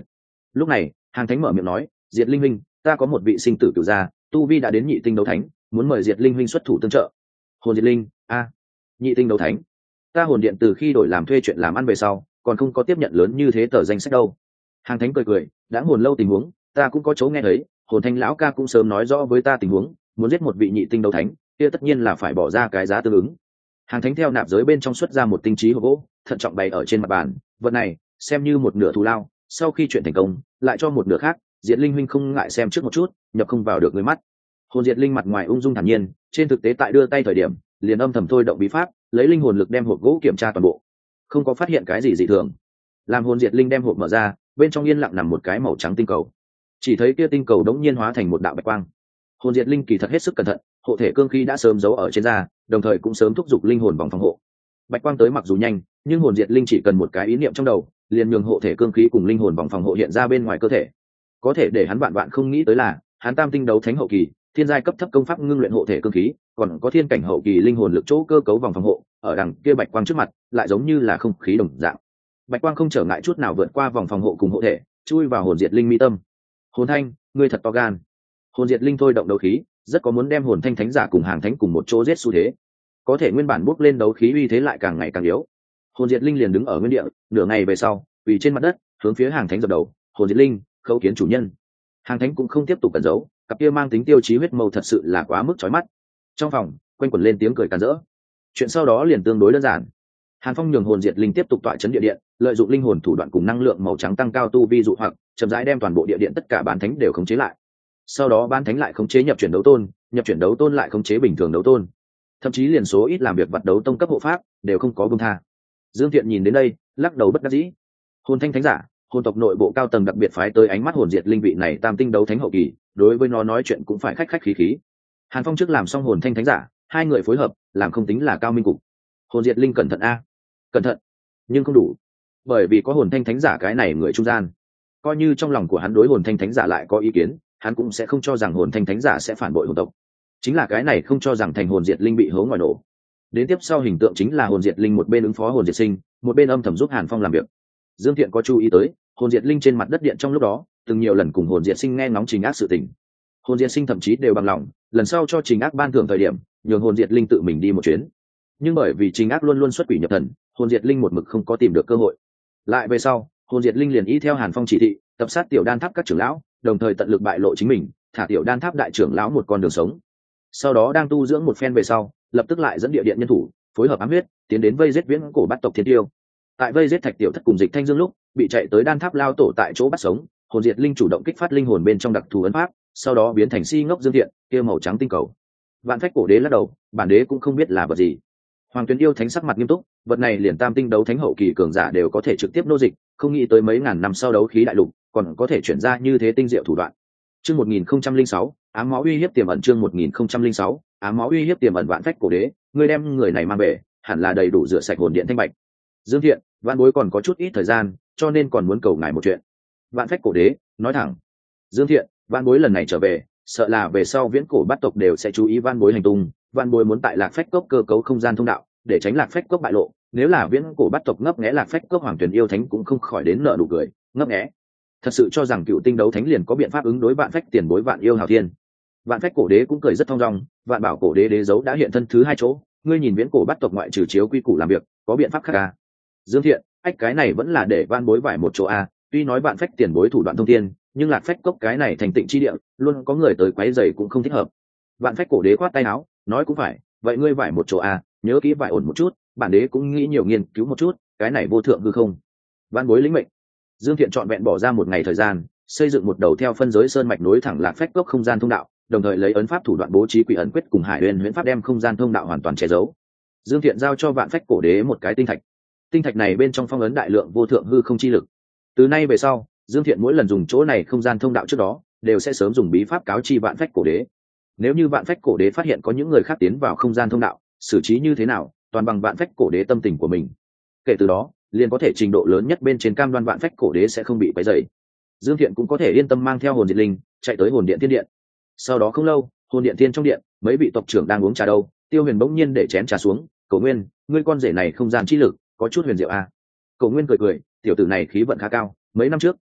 Lúc này Hàng Thánh mở miệng nói, Diệt Linh huynh, ta có một vị sinh tử cửu gia, tu vi đã đến nhị tinh đấu thánh, muốn mời Diệt Linh huynh xuất thủ tương trợ. Hồn Diệt Linh, a, nhị tinh đấu thánh. Ta hồn điện từ khi đổi làm thuê chuyện làm ăn về sau, còn không có tiếp nhận lớn như thế tờ danh sách đâu. Hàng Thánh cười cười, đã hồn lâu tình huống, ta cũng có chỗ nghe thấy, Hồn Thanh lão ca cũng sớm nói rõ với ta tình huống, muốn giết một vị nhị tinh đấu thánh, kia tất nhiên là phải bỏ ra cái giá tương ứng. Hàng Thánh theo nạp giới bên trong xuất ra một tinh trí hộp gỗ, thận trọng bày ở trên mặt bàn, vật này xem như một nửa thù lao, sau khi chuyện thành công, lại cho một nửa khác, Diệt Linh huynh không ngại xem trước một chút, nhập không vào được người mắt. Hồn Diệt Linh mặt ngoài ung dung thản nhiên, trên thực tế tại đưa tay thời điểm, liền âm thầm thôi động bí pháp, lấy linh hồn lực đem hộp gỗ kiểm tra toàn bộ, không có phát hiện cái gì dị thường. Làm Hồn Diệt Linh đem hộp mở ra, bên trong yên lặng nằm một cái màu trắng tinh cầu, chỉ thấy kia tinh cầu đống nhiên hóa thành một đạo bạch quang. Hồn Diệt Linh kỳ thật hết sức cẩn thận, hộ thể cương khí đã sớm giấu ở trên da, đồng thời cũng sớm thúc giục linh hồn vòng phòng hộ. Bạch quang tới mặc dù nhanh, nhưng Hồn Diệt Linh chỉ cần một cái ý niệm trong đầu, liền nhường hộ thể cương khí cùng linh hồn vòng phòng hộ hiện ra bên ngoài cơ thể. Có thể để hắn vạn vạn không nghĩ tới là, hắn tam tinh đấu thánh hậu kỳ, thiên giai cấp thấp công pháp ngưng luyện hộ thể cương khí, còn có thiên cảnh hậu kỳ linh hồn lực chỗ cơ cấu vòng phòng hộ, ở đằng kia bạch quang trước mặt, lại giống như là không khí đồng dạng. Bạch quang không trở ngại chút nào vượt qua vòng phòng hộ cùng hộ thể, chui vào Hồn Diệt Linh mi tâm. Hồn Thanh, ngươi thật to gan. Hồn Diệt Linh thôi động đấu khí, rất có muốn đem Hồn Thanh thánh giả cùng Hàng Thánh cùng một chỗ giết xu thế. Có thể nguyên bản bốc lên đấu khí uy thế lại càng ngày càng yếu. Hồn Diệt Linh liền đứng ở nguyên địa, nửa ngày về sau, quỳ trên mặt đất, hướng phía Hàng Thánh dập đầu, Hồn Diệt Linh, khấu kiến chủ nhân. Hàng Thánh cũng không tiếp tục cẩn giấu, cặp kia mang tính tiêu chí huyết màu thật sự là quá mức chói mắt. Trong phòng quanh quẩn lên tiếng cười càn rỡ. Chuyện sau đó liền tương đối đơn giản. Hàn Phong nhường Hồn Diệt Linh tiếp tục tọa chấn địa điện, lợi dụng linh hồn thủ đoạn cùng năng lượng màu trắng tăng cao tu vi dụ hoặc chậm rãi đem toàn bộ địa điện tất cả bán thánh đều khống chế lại. Sau đó bán thánh lại khống chế nhập chuyển đấu tôn, nhập chuyển đấu tôn lại khống chế bình thường đấu tôn, thậm chí liền số ít làm việc vật đấu tông cấp hộ pháp đều không có buông tha. Dương Thiện nhìn đến đây, lắc đầu bất đắc dĩ. Hồn Thanh thánh giả, hồn tộc nội bộ cao tầng đặc biệt phái tới ánh mắt Hồn Diệt Linh vị này tam tinh đấu thánh hậu kỳ, đối với nó nói chuyện cũng phải khách khách khí khí. Hàn Phong trước làm xong Hồn Thanh thánh giả, hai người phối hợp, làm không tính là cao minh cục. Hồn Diệt Linh cẩn thận a, cẩn thận, nhưng không đủ, bởi vì có Hồn Thanh thánh giả cái này người trung gian, coi như trong lòng của hắn đối Hồn Thanh thánh giả lại có ý kiến, hắn cũng sẽ không cho rằng Hồn Thanh thánh giả sẽ phản bội hồn tộc. Chính là cái này không cho rằng thành Hồn Diệt Linh bị hố ngoài nổ. Đến tiếp sau hình tượng chính là Hồn Diệt Linh một bên ứng phó Hồn Diệt Sinh, một bên âm thầm giúp Hàn Phong làm việc. Dương Thiện có chú ý tới, Hồn Diệt Linh trên mặt đất điện trong lúc đó, từng nhiều lần cùng Hồn Diệt Sinh nghe ngóng Trình Ác sự tình. Hồn Diệt Sinh thậm chí đều bằng lòng, lần sau cho Trình Ác ban thưởng thời điểm, nhường Hồn Diệt Linh tự mình đi một chuyến. Nhưng bởi vì Trình Ác luôn luôn xuất quỷ nhập thần, Hồn Diệt Linh một mực không có tìm được cơ hội. Lại về sau, Hồn Diệt Linh liền y theo Hàn Phong chỉ thị, tập sát tiểu đan tháp các trưởng lão, đồng thời tận lực bại lộ chính mình, thả tiểu đan tháp đại trưởng lão một con đường sống. Sau đó đang tu dưỡng một phen về sau, lập tức lại dẫn địa điện nhân thủ, phối hợp ám huyết, tiến đến vây giết viễn cổ bắt tộc Thiên Tiêu. Tại vây giết Thạch Tiểu Thất cùng Dịch Thanh Dương lúc, bị chạy tới đan tháp lao tổ tại chỗ bắt sống, Hồn Diệt Linh chủ động kích phát linh hồn bên trong đặc thù ấn pháp, sau đó biến thành si ngốc Dương Thiện, kia màu trắng tinh cầu. Vạn Phách cổ đế lắc đầu, bản đế cũng không biết là vật gì. Hoàng Tuyến yêu thánh sắc mặt nghiêm túc, vật này liền tam tinh đấu thánh hậu kỳ cường giả đều có thể trực tiếp nô dịch, không nghĩ tới mấy ngàn năm sau đấu khí đại lục, còn có thể chuyển ra như thế tinh diệu thủ đoạn. Chương một nghìn không trăm linh sáu, ám máu uy hiếp tiềm ẩn chương một nghìn không trăm linh sáu, ám máu uy hiếp tiềm ẩn Vạn Phách cổ đế, ngươi đem người này mang về, hẳn là đầy đủ rửa sạch hồn điện thanh bạch. Dương Thiện, Vạn Bối còn có chút ít thời gian, cho nên còn muốn cầu ngài một chuyện. Vạn Phách cổ đế nói thẳng. Dương Thiện, Vạn Bối lần này trở về, sợ là về sau viễn cổ bát tộc đều sẽ chú ý Vạn Bối hành tung, Vạn Bối muốn tại Lạc Phách cốc cơ cấu không gian thông đạo, để tránh Lạc Phách cốc bại lộ, nếu là viễn cổ bát tộc ngấp nghé Lạc Phách cốc Hoàng Tuyển yêu thánh cũng không khỏi đến nợ nụ cười, ngấp nghé. Thật sự cho rằng cựu tinh đấu thánh liền có biện pháp ứng đối Vạn Phách tiền bối Vạn yêu hào thiên. Vạn Phách cổ đế cũng cười rất thong dong, Vạn Bảo cổ đế đế dấu đã hiện thân thứ hai chỗ, ngươi nhìn viễn cổ bát tộc ngoại trừ chiếu quy củ làm việc, có biện pháp khác à? Dương Thiện, ách cái này vẫn là để Vạn Bối vải một chỗ a, tuy nói Vạn Phách tiền bối thủ đoạn thông thiên, nhưng Lạc Phách cốc cái này thành tịnh chi địa, luôn có người tới quấy rầy cũng không thích hợp. Vạn Phách cổ đế khoát tay áo, nói cũng phải, vậy ngươi vải một chỗ a, nhớ kỹ vải ổn một chút, bản đế cũng nghĩ nhiều nghiên cứu một chút, cái này vô thượng hư không. Vạn Bối lĩnh mệnh. Dương Thiện chọn vẹn bỏ ra một ngày thời gian, xây dựng một đầu theo phân giới sơn mạch nối thẳng Lạc Phách cốc không gian thông đạo, đồng thời lấy ấn pháp thủ đoạn bố trí quỷ ấn quyết cùng Hải Uyên huyễn pháp đem không gian thông đạo hoàn toàn che giấu. Dương Thiện giao cho Vạn Phách cổ đế một cái tinh thạch. Tinh thạch này bên trong phong ấn đại lượng vô thượng hư không chi lực. Từ nay về sau, Dương Thiện mỗi lần dùng chỗ này không gian thông đạo trước đó, đều sẽ sớm dùng bí pháp cáo chi Vạn Phách cổ đế. Nếu như Vạn Phách cổ đế phát hiện có những người khác tiến vào không gian thông đạo, xử trí như thế nào, toàn bằng Vạn Phách cổ đế tâm tình của mình. Kể từ đó, liền có thể trình độ lớn nhất bên trên cam đoan Vạn Phách cổ đế sẽ không bị quấy rầy. Dương Thiện cũng có thể yên tâm mang theo hồn diệt linh, chạy tới hồn điện thiên điện. Sau đó không lâu, hồn điện thiên trong điện, mấy vị tộc trưởng đang uống trà đâu, Tiêu Huyền bỗng nhiên để chén trà xuống, "Cổ Nguyên, ngươi con rể này không gian chi lực, có chút huyền diệu a." À? Cổ Nguyên cười cười, tiểu tử này khí vận khá cao, mấy năm trước,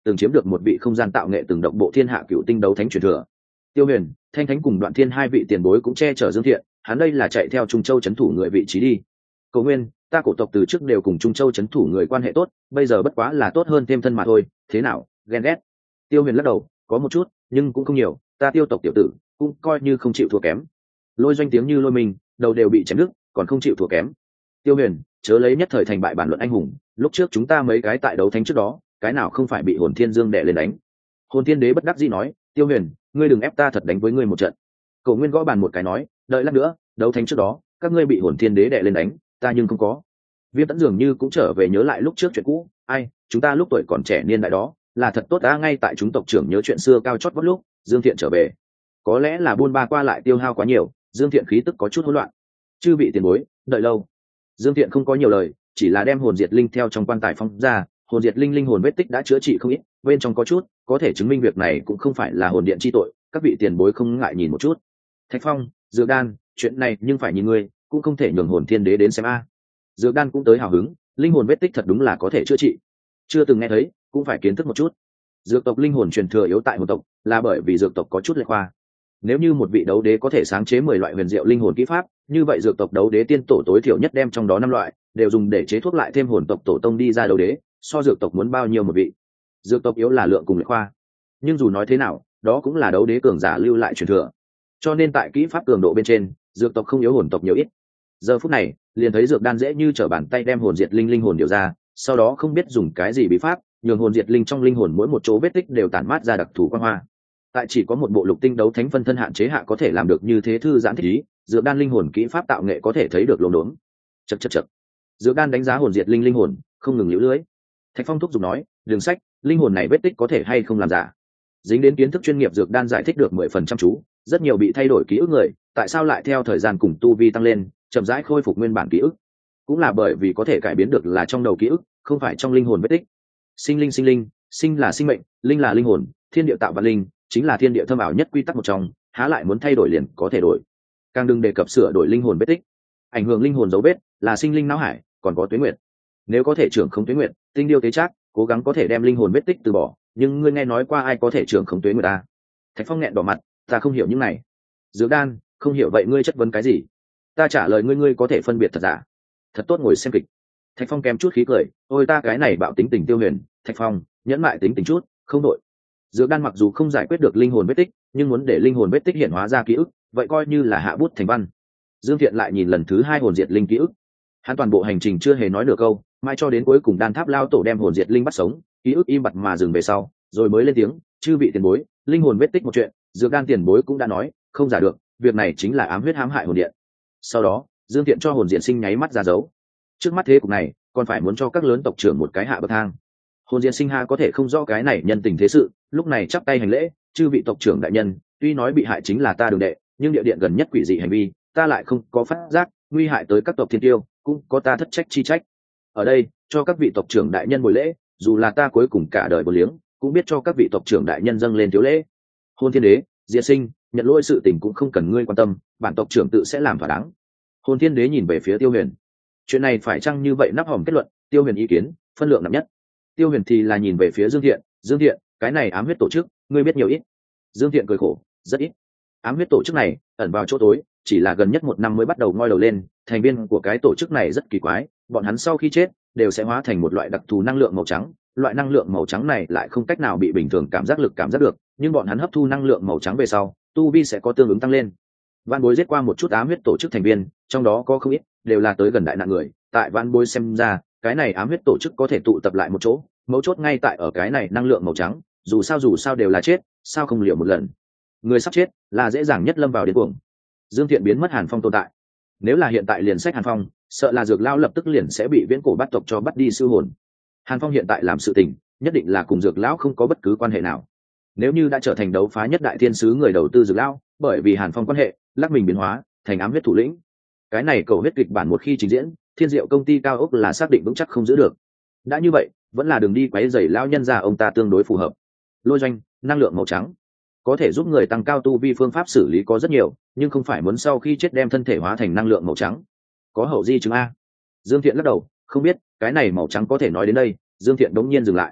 từng chiếm được một vị không gian tạo nghệ từng độc bộ thiên hạ cựu tinh đấu thánh truyền thừa. Tiêu Huyền, Thanh Thánh cùng Đoạn Thiên hai vị tiền bối cũng che chở Dương Thiện, hắn đây là chạy theo Trung Châu trấn thủ người vị trí đi. Cầu Nguyên, ta cổ tộc từ trước đều cùng Trung Châu trấn thủ người quan hệ tốt, bây giờ bất quá là tốt hơn thêm thân mà thôi, thế nào, ghen ghét? Tiêu Huyền lắc đầu, có một chút, nhưng cũng không nhiều, ta Tiêu tộc tiểu tử, cũng coi như không chịu thua kém. Lôi Doanh tiếng như lôi mình, đầu đều bị chém đứt, còn không chịu thua kém. Tiêu Huyền, chớ lấy nhất thời thành bại bản luận anh hùng, lúc trước chúng ta mấy cái tại đấu thánh trước đó, cái nào không phải bị Hồn Thiên Dương đè lên đánh. Hồn Thiên Đế bất đắc dĩ nói, Tiêu Huyền, ngươi đừng ép ta thật đánh với ngươi một trận. Cổ Nguyên gõ bàn một cái nói, đợi lát nữa, đấu thánh trước đó, các ngươi bị Hồn Thiên Đế đè lên đánh, ta nhưng không có. Viêm Tẫn dường như cũng trở về nhớ lại lúc trước chuyện cũ, ai, chúng ta lúc tuổi còn trẻ niên đại đó, là thật tốt ta ngay tại chúng tộc trưởng nhớ chuyện xưa cao chót vót lúc, Dương Thiện trở về. Có lẽ là buôn ba qua lại tiêu hao quá nhiều, Dương Thiện khí tức có chút hỗn loạn. Chư vị tiền bối, đợi lâu. Dương Thiện không có nhiều lời, chỉ là đem hồn diệt linh theo trong quan tài phong ra, hồn diệt linh linh hồn vết tích đã chữa trị không ít, bên trong có chút, có thể chứng minh việc này cũng không phải là hồn điện chi tội, các vị tiền bối không ngại nhìn một chút. Thạch Phong, Dược Đan, chuyện này nhưng phải nhìn ngươi, cũng không thể nhường Hồn Thiên Đế đến xem a. Dược Đan cũng tới hào hứng, linh hồn vết tích thật đúng là có thể chữa trị. Chưa từng nghe thấy, cũng phải kiến thức một chút. Dược tộc linh hồn truyền thừa yếu tại hồn tộc, là bởi vì dược tộc có chút lệch khoa. Nếu như một vị đấu đế có thể sáng chế mười loại huyền diệu linh hồn kỹ pháp, như vậy dược tộc đấu đế tiên tổ tối thiểu nhất đem trong đó năm loại đều dùng để chế thuốc lại thêm hồn tộc tổ tông đi ra đấu đế, so dược tộc muốn bao nhiêu một vị. Dược tộc yếu là lượng cùng lệch khoa, nhưng dù nói thế nào, đó cũng là đấu đế cường giả lưu lại truyền thừa. Cho nên tại kỹ pháp cường độ bên trên, dược tộc không yếu hồn tộc nhiều ít. Giờ phút này, liền thấy dược đan dễ như trở bàn tay đem hồn diệt linh linh hồn điều ra, sau đó không biết dùng cái gì bí pháp, nhường hồn diệt linh trong linh hồn mỗi một chỗ vết tích đều tản mát ra đặc thù quang hoa. Tại chỉ có một bộ lục tinh đấu thánh phân thân hạn chế hạ có thể làm được như thế thư giãn thích ý, dược đan linh hồn kỹ pháp tạo nghệ có thể thấy được lốm đốm. Chậc chậc chậc. Dược đan đánh giá hồn diệt linh linh hồn, không ngừng liễu lưới. Thạch Phong thúc giục nói, đường sách, linh hồn này vết tích có thể hay không làm giả. Dính đến kiến thức chuyên nghiệp dược đan giải thích được mười phần trăm chú, rất nhiều bị thay đổi ký ức người, tại sao lại theo thời gian cùng tu vi tăng lên, chậm rãi khôi phục nguyên bản ký ức, cũng là bởi vì có thể cải biến được là trong đầu ký ức, không phải trong linh hồn vết tích. Sinh linh sinh linh, sinh là sinh mệnh, linh là linh hồn, thiên địa tạo vật linh, chính là thiên địa thâm ảo nhất quy tắc một trong, há lại muốn thay đổi liền có thể đổi. Càng đừng đề cập sửa đổi linh hồn vết tích. Ảnh hưởng linh hồn dấu vết là sinh linh não hải, còn có tuế nguyệt. Nếu có thể trưởng không tuế nguyệt, tinh điêu tế trác, cố gắng có thể đem linh hồn vết tích từ bỏ, nhưng ngươi nghe nói qua ai có thể trưởng không tuế nguyệt ta? Thạch Phong nghẹn đỏ mặt, ta không hiểu những này. Dược Đan, không hiểu vậy ngươi chất vấn cái gì? Ta trả lời ngươi, ngươi có thể phân biệt thật giả. Thật tốt ngồi xem kịch. Thạch Phong kém chút khí cười, ôi ta cái này bạo tính tình Tiêu Huyền, Thạch Phong, nhẫn mại tính tình chút, không đội. Dược đan mặc dù không giải quyết được linh hồn vết tích, nhưng muốn để linh hồn vết tích hiện hóa ra ký ức, vậy coi như là hạ bút thành văn. Dương Thiện lại nhìn lần thứ hai hồn diệt linh ký ức, hắn toàn bộ hành trình chưa hề nói được câu, mãi cho đến cuối cùng đan tháp lao tổ đem hồn diệt linh bắt sống, ký ức im bặt mà dừng về sau, rồi mới lên tiếng, chư vị tiền bối, linh hồn vết tích một chuyện, Dược đan tiền bối cũng đã nói, không giả được, việc này chính là ám huyết hãm hại hồn điện. Sau đó, Dương Thiện cho hồn diệt sinh nháy mắt ra dấu. Trước mắt thế cục này, còn phải muốn cho các lớn tộc trưởng một cái hạ bậc thang. Hồn diệt sinh ha có thể không rõ cái này nhân tình thế sự, lúc này chắp tay hành lễ, chư vị tộc trưởng đại nhân, tuy nói bị hại chính là ta đường đệ, nhưng địa điện gần nhất quỷ dị hành vi, ta lại không có phát giác, nguy hại tới các tộc thiên tiêu, cũng có ta thất trách chi trách. Ở đây, cho các vị tộc trưởng đại nhân buổi lễ, dù là ta cuối cùng cả đời bồi liếng, cũng biết cho các vị tộc trưởng đại nhân dâng lên thiếu lễ. Hôn Thiên Đế, Diệt Sinh, nhận lỗi sự tình cũng không cần ngươi quan tâm, bản tộc trưởng tự sẽ làm thỏa đáng. Hôn Thiên Đế nhìn về phía Tiêu Huyền, chuyện này phải chăng như vậy nắp hòm kết luận? Tiêu Huyền ý kiến phân lượng nặng nhất. Tiêu Huyền thì là nhìn về phía Dương Thiện, Dương Thiện, cái này ám huyết tổ chức, ngươi biết nhiều ít? Dương Thiện cười khổ, rất ít. Ám huyết tổ chức này ẩn vào chỗ tối, chỉ là gần nhất một năm mới bắt đầu ngoi đầu lên. Thành viên của cái tổ chức này rất kỳ quái, bọn hắn sau khi chết đều sẽ hóa thành một loại đặc thù năng lượng màu trắng. Loại năng lượng màu trắng này lại không cách nào bị bình thường cảm giác lực cảm giác được, nhưng bọn hắn hấp thu năng lượng màu trắng về sau, tu vi sẽ có tương ứng tăng lên. Vạn Bối giết qua một chút ám huyết tổ chức thành viên, trong đó có không ít đều là tới gần đại nạn người. Tại Vạn Bối xem ra, cái này ám huyết tổ chức có thể tụ tập lại một chỗ, mấu chốt ngay tại ở cái này năng lượng màu trắng. Dù sao dù sao đều là chết, sao không liều một lần? Người sắp chết là dễ dàng nhất lâm vào điên cuồng. Dương Thiện biến mất Hàn Phong tồn tại. Nếu là hiện tại liền sách Hàn Phong, sợ là Dược Lão lập tức liền sẽ bị Viễn Cổ Bát tộc cho bắt đi siêu hồn. Hàn Phong hiện tại làm sự tình, nhất định là cùng Dược Lão không có bất cứ quan hệ nào. Nếu như đã trở thành đấu phá nhất đại thiên sứ người đầu tư Dược Lão, bởi vì Hàn Phong quan hệ, lắc mình biến hóa thành ám huyết thủ lĩnh. Cái này cầu huyết kịch bản một khi trình diễn, Thiên Diệu công ty cao ốc là xác định vững chắc không giữ được. Đã như vậy, vẫn là đường đi quấy rầy lão nhân già ông ta tương đối phù hợp. Lôi doanh, năng lượng màu trắng, có thể giúp người tăng cao tu vi phương pháp xử lý có rất nhiều, nhưng không phải muốn sau khi chết đem thân thể hóa thành năng lượng màu trắng. Có hậu di chứng a? Dương Thiện lắc đầu, không biết, cái này màu trắng có thể nói đến đây. Dương Thiện đống nhiên dừng lại.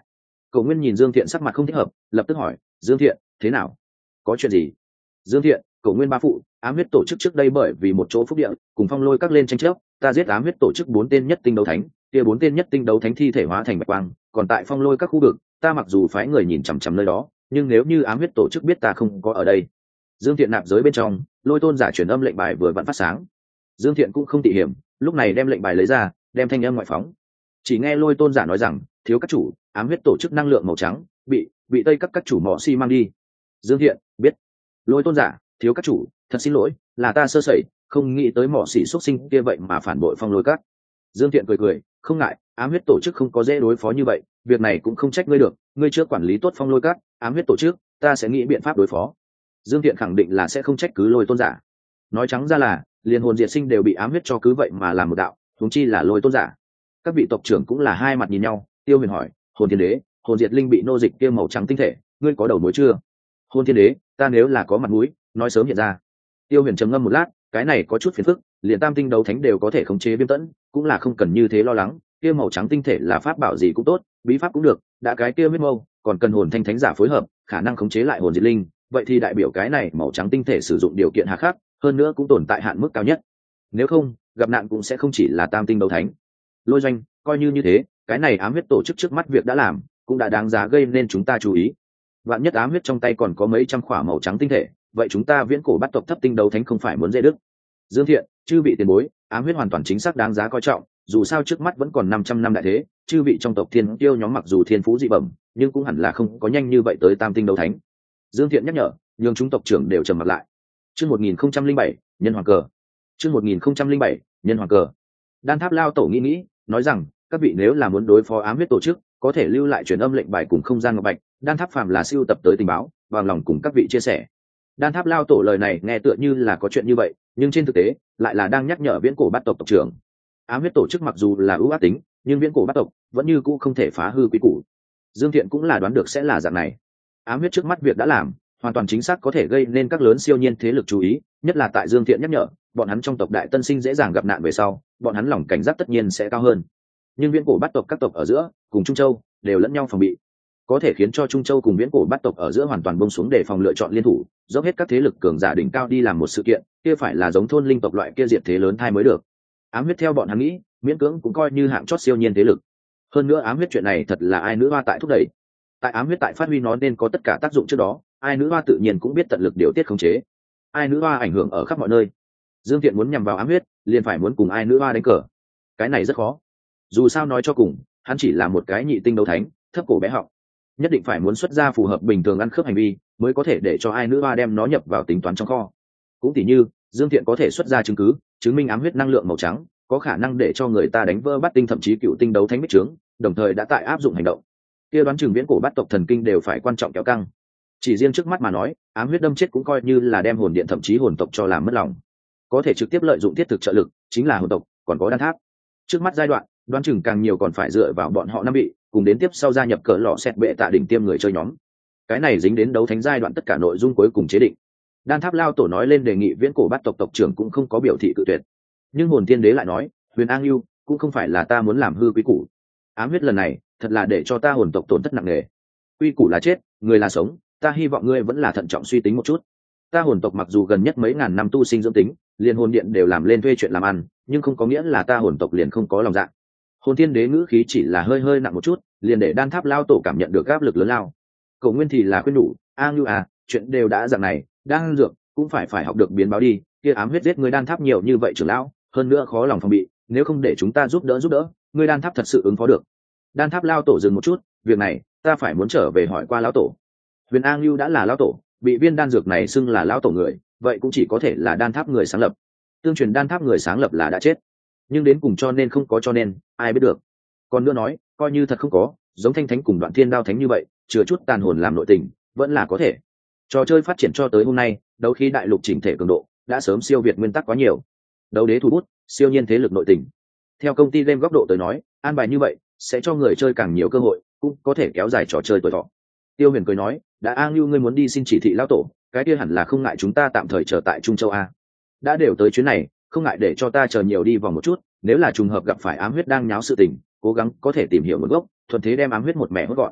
Cổ Nguyên nhìn Dương Thiện sắc mặt không thích hợp, lập tức hỏi, Dương Thiện, thế nào? Có chuyện gì? Dương Thiện, Cổ Nguyên ba phụ, ám huyết tổ chức trước đây bởi vì một chỗ phúc địa, cùng Phong Lôi các lên tranh chấp, ta giết ám huyết tổ chức bốn tên nhất tinh đấu thánh, kia bốn tên nhất tinh đấu thánh thi thể hóa thành bạch quang, còn tại Phong Lôi các khu vực, ta mặc dù phái người nhìn chằm chằm nơi đó, nhưng nếu như ám huyết tổ chức biết ta không có ở đây. Dương Thiện nạp giới bên trong, Lôi Tôn giả truyền âm lệnh bài vừa vặn phát sáng. Dương Thiện cũng không tỉ hiểm, lúc này đem lệnh bài lấy ra, đem thanh âm ngoại phóng. Chỉ nghe Lôi Tôn giả nói rằng, thiếu các chủ, ám huyết tổ chức năng lượng màu trắng bị bị tây các các chủ mỏ xi mang đi. Dương Thiện biết. Lôi Tôn giả, thiếu các chủ, thật xin lỗi, là ta sơ sẩy, không nghĩ tới mỏ xỉ xuất sinh kia vậy mà phản bội Phong Lôi các. Dương Thiện cười cười, không ngại, ám huyết tổ chức không có dễ đối phó như vậy, việc này cũng không trách ngươi được, ngươi chưa quản lý tốt Phong Lôi các, ám huyết tổ chức, ta sẽ nghĩ biện pháp đối phó. Dương Thiện khẳng định là sẽ không trách cứ Lôi Tôn giả. Nói trắng ra là, liền hồn diệt sinh đều bị ám huyết cho cứ vậy mà làm một đạo, huống chi là Lôi Tôn giả. Các vị tộc trưởng cũng là hai mặt nhìn nhau. Tiêu Huyền hỏi, hồn thiên đế, hồn diệt linh bị nô dịch kia màu trắng tinh thể, ngươi có đầu mối chưa? Hồn thiên đế, ta nếu là có mặt mũi, nói sớm hiện ra. Tiêu Huyền trầm ngâm một lát, cái này có chút phiền phức, liền tam tinh đấu thánh đều có thể khống chế viêm tẫn, cũng là không cần như thế lo lắng, kia màu trắng tinh thể là pháp bảo gì cũng tốt, bí pháp cũng được, đã cái kia huyết mâu, còn cần hồn thanh thánh giả phối hợp, khả năng khống chế lại hồn diệt linh, vậy thì đại biểu cái này màu trắng tinh thể sử dụng điều kiện hà khắc, hơn nữa cũng tồn tại hạn mức cao nhất. Nếu không, gặp nạn cũng sẽ không chỉ là tam tinh đấu thánh. Lôi Doanh, coi như như thế, cái này ám huyết tổ chức trước mắt việc đã làm, cũng đã đáng giá gây nên chúng ta chú ý. Vạn nhất ám huyết trong tay còn có mấy trăm khỏa màu trắng tinh thể, vậy chúng ta viễn cổ bắt tộc thấp tinh đấu thánh không phải muốn dễ đức. Dương Thiện, chư vị tiền bối, ám huyết hoàn toàn chính xác đáng giá coi trọng, dù sao trước mắt vẫn còn năm trăm năm đại thế, chư vị trong tộc thiên tiêu nhóm mặc dù thiên phú dị bẩm, nhưng cũng hẳn là không có nhanh như vậy tới tam tinh đấu thánh. Dương Thiện nhắc nhở, nhưng chúng tộc trưởng đều trầm mặt lại. Chương một nghìn không trăm linh bảy, nhân hoàng cờ. Chương một nghìn không trăm linh bảy, nhân hoàng cờ. Đan Tháp lao tổ nghĩ nghĩ, nói rằng, các vị nếu là muốn đối phó ám huyết tổ chức, có thể lưu lại truyền âm lệnh bài cùng không gian ngọc bạch, Đan Tháp phàm là siêu tập tới tình báo, bằng lòng cùng các vị chia sẻ. Đan Tháp lao tổ lời này nghe tựa như là có chuyện như vậy, nhưng trên thực tế lại là đang nhắc nhở viễn cổ bát tộc tộc trưởng. Ám huyết tổ chức mặc dù là ưu ác tính, nhưng viễn cổ bát tộc vẫn như cũ không thể phá hư quý củ. Dương Thiện cũng là đoán được sẽ là dạng này. Ám huyết trước mắt việc đã làm, hoàn toàn chính xác có thể gây nên các lớn siêu nhiên thế lực chú ý, nhất là tại Dương Thiện nhắc nhở, bọn hắn trong tộc đại tân sinh dễ dàng gặp nạn về sau, bọn hắn lòng cảnh giác tất nhiên sẽ cao hơn. Nhưng viễn cổ bát tộc các tộc ở giữa, cùng Trung Châu đều lẫn nhau phòng bị, có thể khiến cho Trung Châu cùng viễn cổ bát tộc ở giữa hoàn toàn buông xuống để phòng lựa chọn liên thủ, dốc hết các thế lực cường giả đỉnh cao đi làm một sự kiện, kia phải là giống thôn linh tộc loại kia diệt thế lớn thai mới được. Ám huyết theo bọn hắn nghĩ, miễn cưỡng cũng coi như hạng chót siêu nhiên thế lực. Hơn nữa ám huyết chuyện này thật là ai nữ hoa tại thúc đẩy. Tại ám huyết tại phát huy nó nên có tất cả tác dụng trước đó, ai nữ hoa tự nhiên cũng biết tận lực điều tiết khống chế. Ai nữ hoa ảnh hưởng ở khắp mọi nơi. Dương Thiện muốn nhằm vào ám huyết, liền phải muốn cùng ai nữ hoa đánh cờ. Cái này rất khó. Dù sao nói cho cùng, hắn chỉ là một cái nhị tinh đấu thánh, thấp cổ bé họng, nhất định phải muốn xuất ra phù hợp bình thường ăn khớp hành vi, mới có thể để cho ai nữ hoa đem nó nhập vào tính toán trong kho. Cũng tỉ như, Dương Thiện có thể xuất ra chứng cứ, chứng minh ám huyết năng lượng màu trắng có khả năng để cho người ta đánh vỡ bát tinh thậm chí cựu tinh đấu thánh bích trướng, đồng thời đã tại áp dụng hành động. Kia đoán chừng viễn cổ bát tộc thần kinh đều phải quan trọng kéo căng. Chỉ riêng trước mắt mà nói, ám huyết đâm chết cũng coi như là đem hồn điện thậm chí hồn tộc cho làm mất lòng. Có thể trực tiếp lợi dụng thiết thực trợ lực, chính là hồn tộc, còn có Đan Tháp. Trước mắt giai đoạn, đoán chừng càng nhiều còn phải dựa vào bọn họ năm vị, cùng đến tiếp sau gia nhập cỡ lọ xét bệ tạ đỉnh tiêm người chơi nhóm. Cái này dính đến đấu thánh giai đoạn tất cả nội dung cuối cùng chế định. Đan Tháp lao tổ nói lên đề nghị viễn cổ bát tộc tộc trưởng cũng không có biểu thị cự tuyệt. Nhưng hồn thiên đế lại nói, Huyền An Lưu cũng không phải là ta muốn làm hư quý củ. Ám huyết lần này, thật là để cho ta hồn tộc tổn thất nặng nề. Quy củ là chết, người là sống, ta hy vọng ngươi vẫn là thận trọng suy tính một chút. Ta hồn tộc mặc dù gần nhất mấy ngàn năm tu sinh dưỡng tính, liền hồn điện đều làm lên thuê chuyện làm ăn, nhưng không có nghĩa là ta hồn tộc liền không có lòng dạ. Hồn thiên đế ngữ khí chỉ là hơi hơi nặng một chút, liền để Đan Tháp lao tổ cảm nhận được áp lực lớn lao. Cổ Nguyên thì là khuyên nhủ, a Ngưu à, chuyện đều đã dạng này, đang dược cũng phải phải học được biến báo đi, kia ám huyết giết người Đan Tháp nhiều như vậy trưởng lão, hơn nữa khó lòng phòng bị, nếu không để chúng ta giúp đỡ giúp đỡ, người Đan Tháp thật sự ứng phó được. Đan Tháp lao tổ dừng một chút, việc này ta phải muốn trở về hỏi qua lão tổ. Huyền An Lưu đã là lão tổ, bị viên đan dược này xưng là lão tổ người, vậy cũng chỉ có thể là Đan Tháp người sáng lập. Tương truyền Đan Tháp người sáng lập là đã chết, nhưng đến cùng cho nên không có cho nên, ai biết được. Còn nữa nói, coi như thật không có, giống Thanh Thánh cùng Đoạn Thiên Đao Thánh như vậy, chứa chút tàn hồn làm nội tình, vẫn là có thể. Trò chơi phát triển cho tới hôm nay, đấu khí đại lục chỉnh thể cường độ đã sớm siêu việt nguyên tắc quá nhiều. Đấu đế thủ bút, siêu nhiên thế lực nội tình. Theo công ty game góc độ tới nói, an bài như vậy sẽ cho người chơi càng nhiều cơ hội, cũng có thể kéo dài trò chơi tuổi thọ. Tiêu Huyền cười nói, đã A Ngưu ngươi muốn đi xin chỉ thị lão tổ, cái kia hẳn là không ngại chúng ta tạm thời chờ tại Trung Châu a. Đã đều tới chuyến này, không ngại để cho ta chờ nhiều đi vòng một chút, nếu là trùng hợp gặp phải ám huyết đang nháo sự tình, cố gắng có thể tìm hiểu nguồn gốc, thuận thế đem ám huyết một mẻ hốt gọn.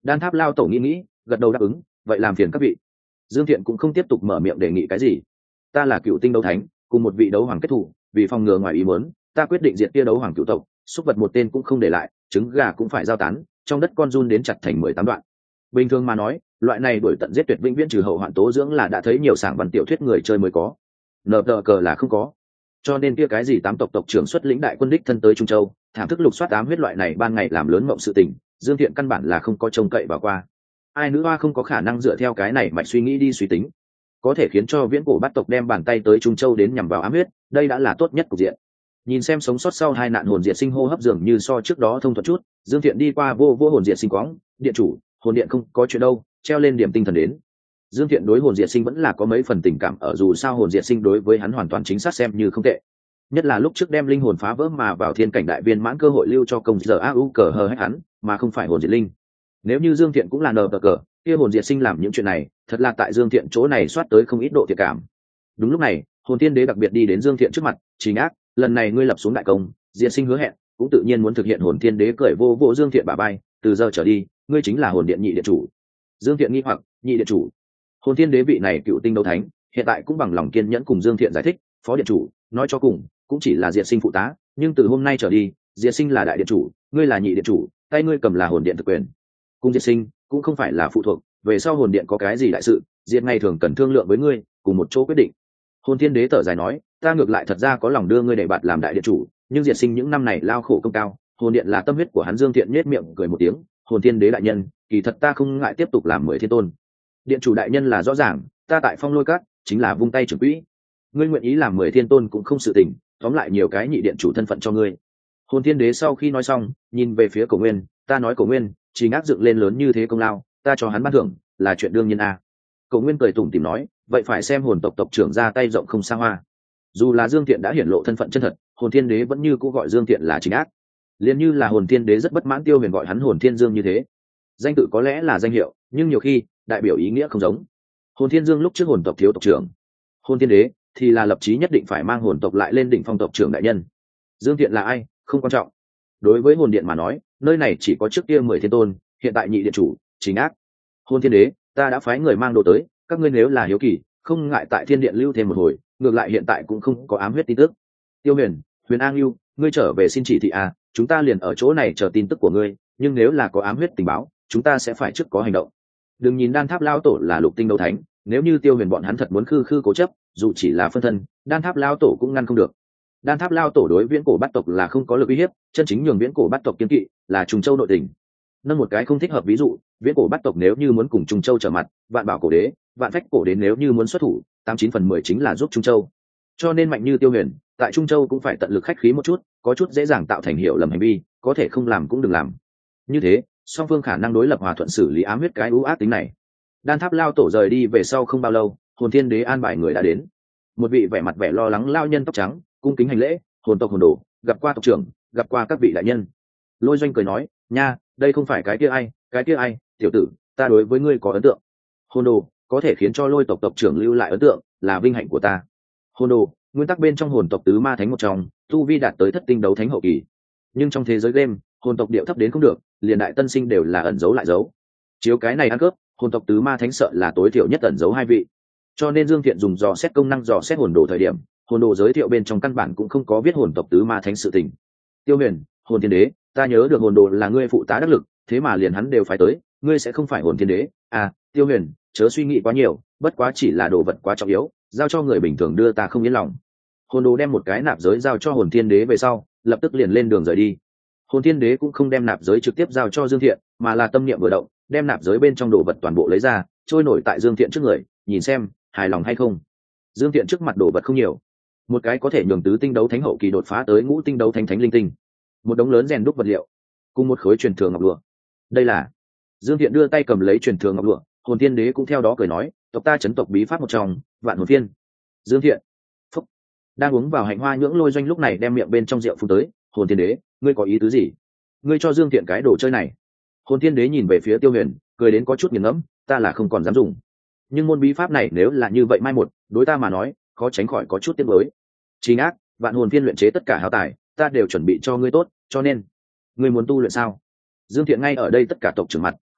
Đan Tháp lao tổ nghĩ nghĩ, gật đầu đáp ứng, vậy làm phiền các vị. Dương Thiện cũng không tiếp tục mở miệng đề nghị cái gì. Ta là cựu tinh đấu thánh, cùng một vị đấu hoàng kết thủ, vì phòng ngừa ngoài ý muốn, ta quyết định diệt kia đấu hoàng cựu tộc, xúc vật một tên cũng không để lại, trứng gà cũng phải giao tán, trong đất con run đến chặt thành mười tám đoạn. Bình thường mà nói, loại này đuổi tận giết tuyệt vĩnh viễn trừ hậu hoạn tố dưỡng là đã thấy nhiều sảng văn tiểu thuyết người chơi mới có, nờ tờ cờ là không có. Cho nên kia cái gì tám tộc tộc trưởng xuất lĩnh đại quân đích thân tới Trung Châu, thảm thức lục soát ám huyết loại này ban ngày làm lớn mộng sự tình, Dương Thiện căn bản là không có trông cậy vào qua. Ai nữ hoa không có khả năng dựa theo cái này mạch suy nghĩ đi suy tính, có thể khiến cho viễn cổ bát tộc đem bàn tay tới Trung Châu đến nhằm vào ám huyết, đây đã là tốt nhất cục diện. Nhìn xem sống sót sau hai nạn hồn diệt sinh hô hấp dường như so trước đó thông thuận chút, Dương Thiện đi qua vô vô hồn diệt sinh quáng, điện chủ, hồn điện không có chuyện đâu, treo lên điểm tinh thần đến. Dương Thiện đối hồn diệt sinh vẫn là có mấy phần tình cảm, ở dù sao hồn diệt sinh đối với hắn hoàn toàn chính xác xem như không tệ. Nhất là lúc trước đem linh hồn phá vỡ mà vào thiên cảnh đại viên mãn cơ hội lưu cho công giờ a u cờ hờ hết hắn, mà không phải hồn diệt linh. Nếu như Dương Thiện cũng là nờ cờ, kia hồn diệt sinh làm những chuyện này, thật là tại Dương Thiện chỗ này soát tới không ít độ thiệt cảm. Đúng lúc này, hồn thiên đế đặc biệt đi đến Dương Thiện trước mặt, Trình Ác, lần này ngươi lập xuống đại công, diệt sinh hứa hẹn, cũng tự nhiên muốn thực hiện. Hồn thiên đế cười vô vô Dương Thiện bả bay, từ giờ trở đi, ngươi chính là hồn điện nhị điện chủ. Dương Thiện nghi hoặc, nhị điện chủ? Hồn thiên đế vị này cựu tinh đấu thánh, hiện tại cũng bằng lòng kiên nhẫn cùng Dương Thiện giải thích, phó điện chủ, nói cho cùng, cũng chỉ là diệt sinh phụ tá, nhưng từ hôm nay trở đi, diệt sinh là đại điện chủ, ngươi là nhị điện chủ, tay ngươi cầm là hồn điện thực quyền. Cùng diệt sinh cũng không phải là phụ thuộc, về sau hồn điện có cái gì đại sự, diệt ngày thường cần thương lượng với ngươi, cùng một chỗ quyết định. Hồn thiên đế thở dài nói, ta ngược lại thật ra có lòng đưa ngươi để bạt làm đại điện chủ, nhưng diệt sinh những năm này lao khổ công cao, hồn điện là tâm huyết của hắn. Dương Thiện nhếch miệng cười một tiếng, hồn thiên đế đại nhân, kỳ thật ta không ngại tiếp tục làm mười thiên tôn. Điện chủ đại nhân là rõ ràng, ta tại Phong Lôi Các chính là vung tay trưởng quỹ, ngươi nguyện ý làm mười thiên tôn cũng không sự tình, tóm lại nhiều cái nhị điện chủ thân phận cho ngươi. Hồn thiên đế sau khi nói xong, nhìn về phía Cổ Nguyên, ta nói Cổ Nguyên, chỉ ngác dựng lên lớn như thế công lao, ta cho hắn ban thưởng là chuyện đương nhiên a. À. Cổ Nguyên cười tủm tỉm nói, vậy phải xem hồn tộc tộc trưởng ra tay rộng không xa hoa. Dù là Dương Thiện đã hiển lộ thân phận chân thật, hồn thiên đế vẫn như cũ gọi Dương Thiện là chính ác, liền như là hồn thiên đế rất bất mãn Tiêu Huyền gọi hắn hồn thiên dương như thế. Danh tự có lẽ là danh hiệu, nhưng nhiều khi đại biểu ý nghĩa không giống. Hồn thiên dương lúc trước hồn tộc thiếu tộc trưởng, hồn thiên đế thì là lập chí nhất định phải mang hồn tộc lại lên đỉnh phong tộc trưởng đại nhân. Dương Thiện là ai không quan trọng, đối với hồn điện mà nói, nơi này chỉ có trước kia mười thiên tôn, hiện tại nhị điện chủ chính ác. Hồn thiên đế, ta đã phái người mang đồ tới, các ngươi nếu là hiếu kỳ, không ngại tại thiên điện lưu thêm một hồi, ngược lại hiện tại cũng không có ám huyết tin tức. Tiêu Huyền, Huyền An Lưu, ngươi trở về xin chỉ thị à, chúng ta liền ở chỗ này chờ tin tức của ngươi, nhưng nếu là có ám huyết tình báo, chúng ta sẽ phải trước có hành động. Đừng nhìn Đan Tháp lao tổ là lục tinh đấu thánh, nếu như Tiêu Huyền bọn hắn thật muốn khư khư cố chấp, dù chỉ là phân thân, Đan Tháp lao tổ cũng ngăn không được. Đan Tháp lao tổ đối viễn cổ bát tộc là không có lực uy hiếp, chân chính nhường viễn cổ bát tộc kiên kỵ là Trùng Châu nội tình. Nâng một cái không thích hợp ví dụ, viễn cổ bát tộc nếu như muốn cùng Trùng Châu trở mặt, vạn bảo cổ đế, vạn phách cổ đế nếu như muốn xuất thủ, tám chín phần mười chính là giúp Trung Châu. Cho nên mạnh như Tiêu Huyền, tại Trung Châu cũng phải tận lực khách khí một chút, có chút dễ dàng tạo thành hiểu lầm hành vi, có thể không làm cũng đừng làm. Như thế, song phương khả năng đối lập hòa thuận xử lý ám huyết cái ưu ác tính này. Đan Tháp lao tổ rời đi về sau không bao lâu, hồn thiên đế an bài người đã đến. Một vị vẻ mặt vẻ lo lắng lao nhân tóc trắng, cung kính hành lễ, hồn tộc hồn đồ, gặp qua tộc trưởng, gặp qua các vị đại nhân. Lôi Doanh cười nói, nha, đây không phải cái kia ai, cái kia ai, tiểu tử, ta đối với ngươi có ấn tượng. Hồn đồ, có thể khiến cho Lôi tộc tộc trưởng lưu lại ấn tượng, là vinh hạnh của ta. Hồn đồ, nguyên tắc bên trong hồn tộc tứ ma thánh một trong, tu vi đạt tới thất tinh đấu thánh hậu kỳ. Nhưng trong thế giới game, hồn tộc điệu thấp đến không được, liền đại tân sinh đều là ẩn giấu lại giấu. Chiếu cái này ăn cướp, hồn tộc tứ ma thánh sợ là tối thiểu nhất ẩn giấu hai vị. Cho nên Dương Thiện dùng dò xét công năng dò xét hồn đồ thời điểm, hồn đồ giới thiệu bên trong căn bản cũng không có viết hồn tộc tứ ma thánh sự tình. Tiêu Huyền, hồn thiên đế, ta nhớ được hồn đồ là ngươi phụ tá đắc lực, thế mà liền hắn đều phải tới, ngươi sẽ không phải hồn thiên đế à? Tiêu Huyền, chớ suy nghĩ quá nhiều, bất quá chỉ là đồ vật quá trọng yếu, giao cho người bình thường đưa ta không yên lòng. Hồn đồ đem một cái nạp giới giao cho hồn thiên đế về sau, lập tức liền lên đường rời đi. Hồn thiên đế cũng không đem nạp giới trực tiếp giao cho Dương Thiện, mà là tâm niệm vừa động, đem nạp giới bên trong đồ vật toàn bộ lấy ra, trôi nổi tại Dương Thiện trước người, nhìn xem hài lòng hay không. Dương Thiện trước mặt đồ vật không nhiều, một cái có thể nhường tứ tinh đấu thánh hậu kỳ đột phá tới ngũ tinh đấu thánh thánh linh tinh, một đống lớn rèn đúc vật liệu, cùng một khối truyền thừa ngọc lụa. Đây là Dương Thiện đưa tay cầm lấy truyền thừa ngọc lụa, hồn thiên đế cũng theo đó cười nói, tộc ta chấn tộc bí pháp một trong, vạn hồn phiên. Dương Thiện phúc, đang uống vào hạnh hoa nhưỡng Lôi Doanh lúc này đem miệng bên trong rượu phun tới, hồn thiên đế, ngươi có ý tứ gì? Ngươi cho Dương Thiện cái đồ chơi này? Hồn thiên đế nhìn về phía Tiêu Huyền, cười đến có chút nghiền ngẫm, ta là không còn dám dùng, nhưng môn bí pháp này nếu là như vậy mai một, đối ta mà nói khó tránh khỏi có chút tiếc nuối. Chính ác, vạn hồn phiên luyện chế tất cả háo tài, ta đều chuẩn bị cho ngươi tốt, cho nên ngươi muốn tu luyện sao? Dương Thiện ngay ở đây tất cả tộc trưởng mặt,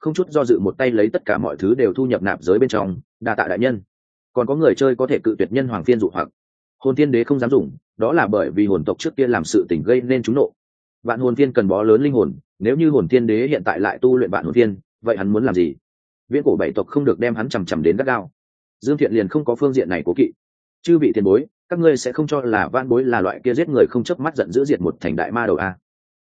không chút do dự một tay lấy tất cả mọi thứ đều thu nhập nạp giới bên trong. Đa tạ đại nhân. Còn có người chơi có thể cự tuyệt nhân hoàng phiên dụ hoặc. Hồn tiên đế không dám dùng, đó là bởi vì hồn tộc trước kia làm sự tình gây nên chúng nộ. Vạn hồn tiên cần bó lớn linh hồn, nếu như hồn tiên đế hiện tại lại tu luyện vạn hồn tiên, vậy hắn muốn làm gì? Viễn cổ bảy tộc không được đem hắn chằm chằm đến gắt gao. Dương Thiện liền không có phương diện này cố kỵ. Chư vị tiền bối, các ngươi sẽ không cho là Vãn Bối là loại kia giết người không chớp mắt giận dữ diệt một thành đại ma đầu a?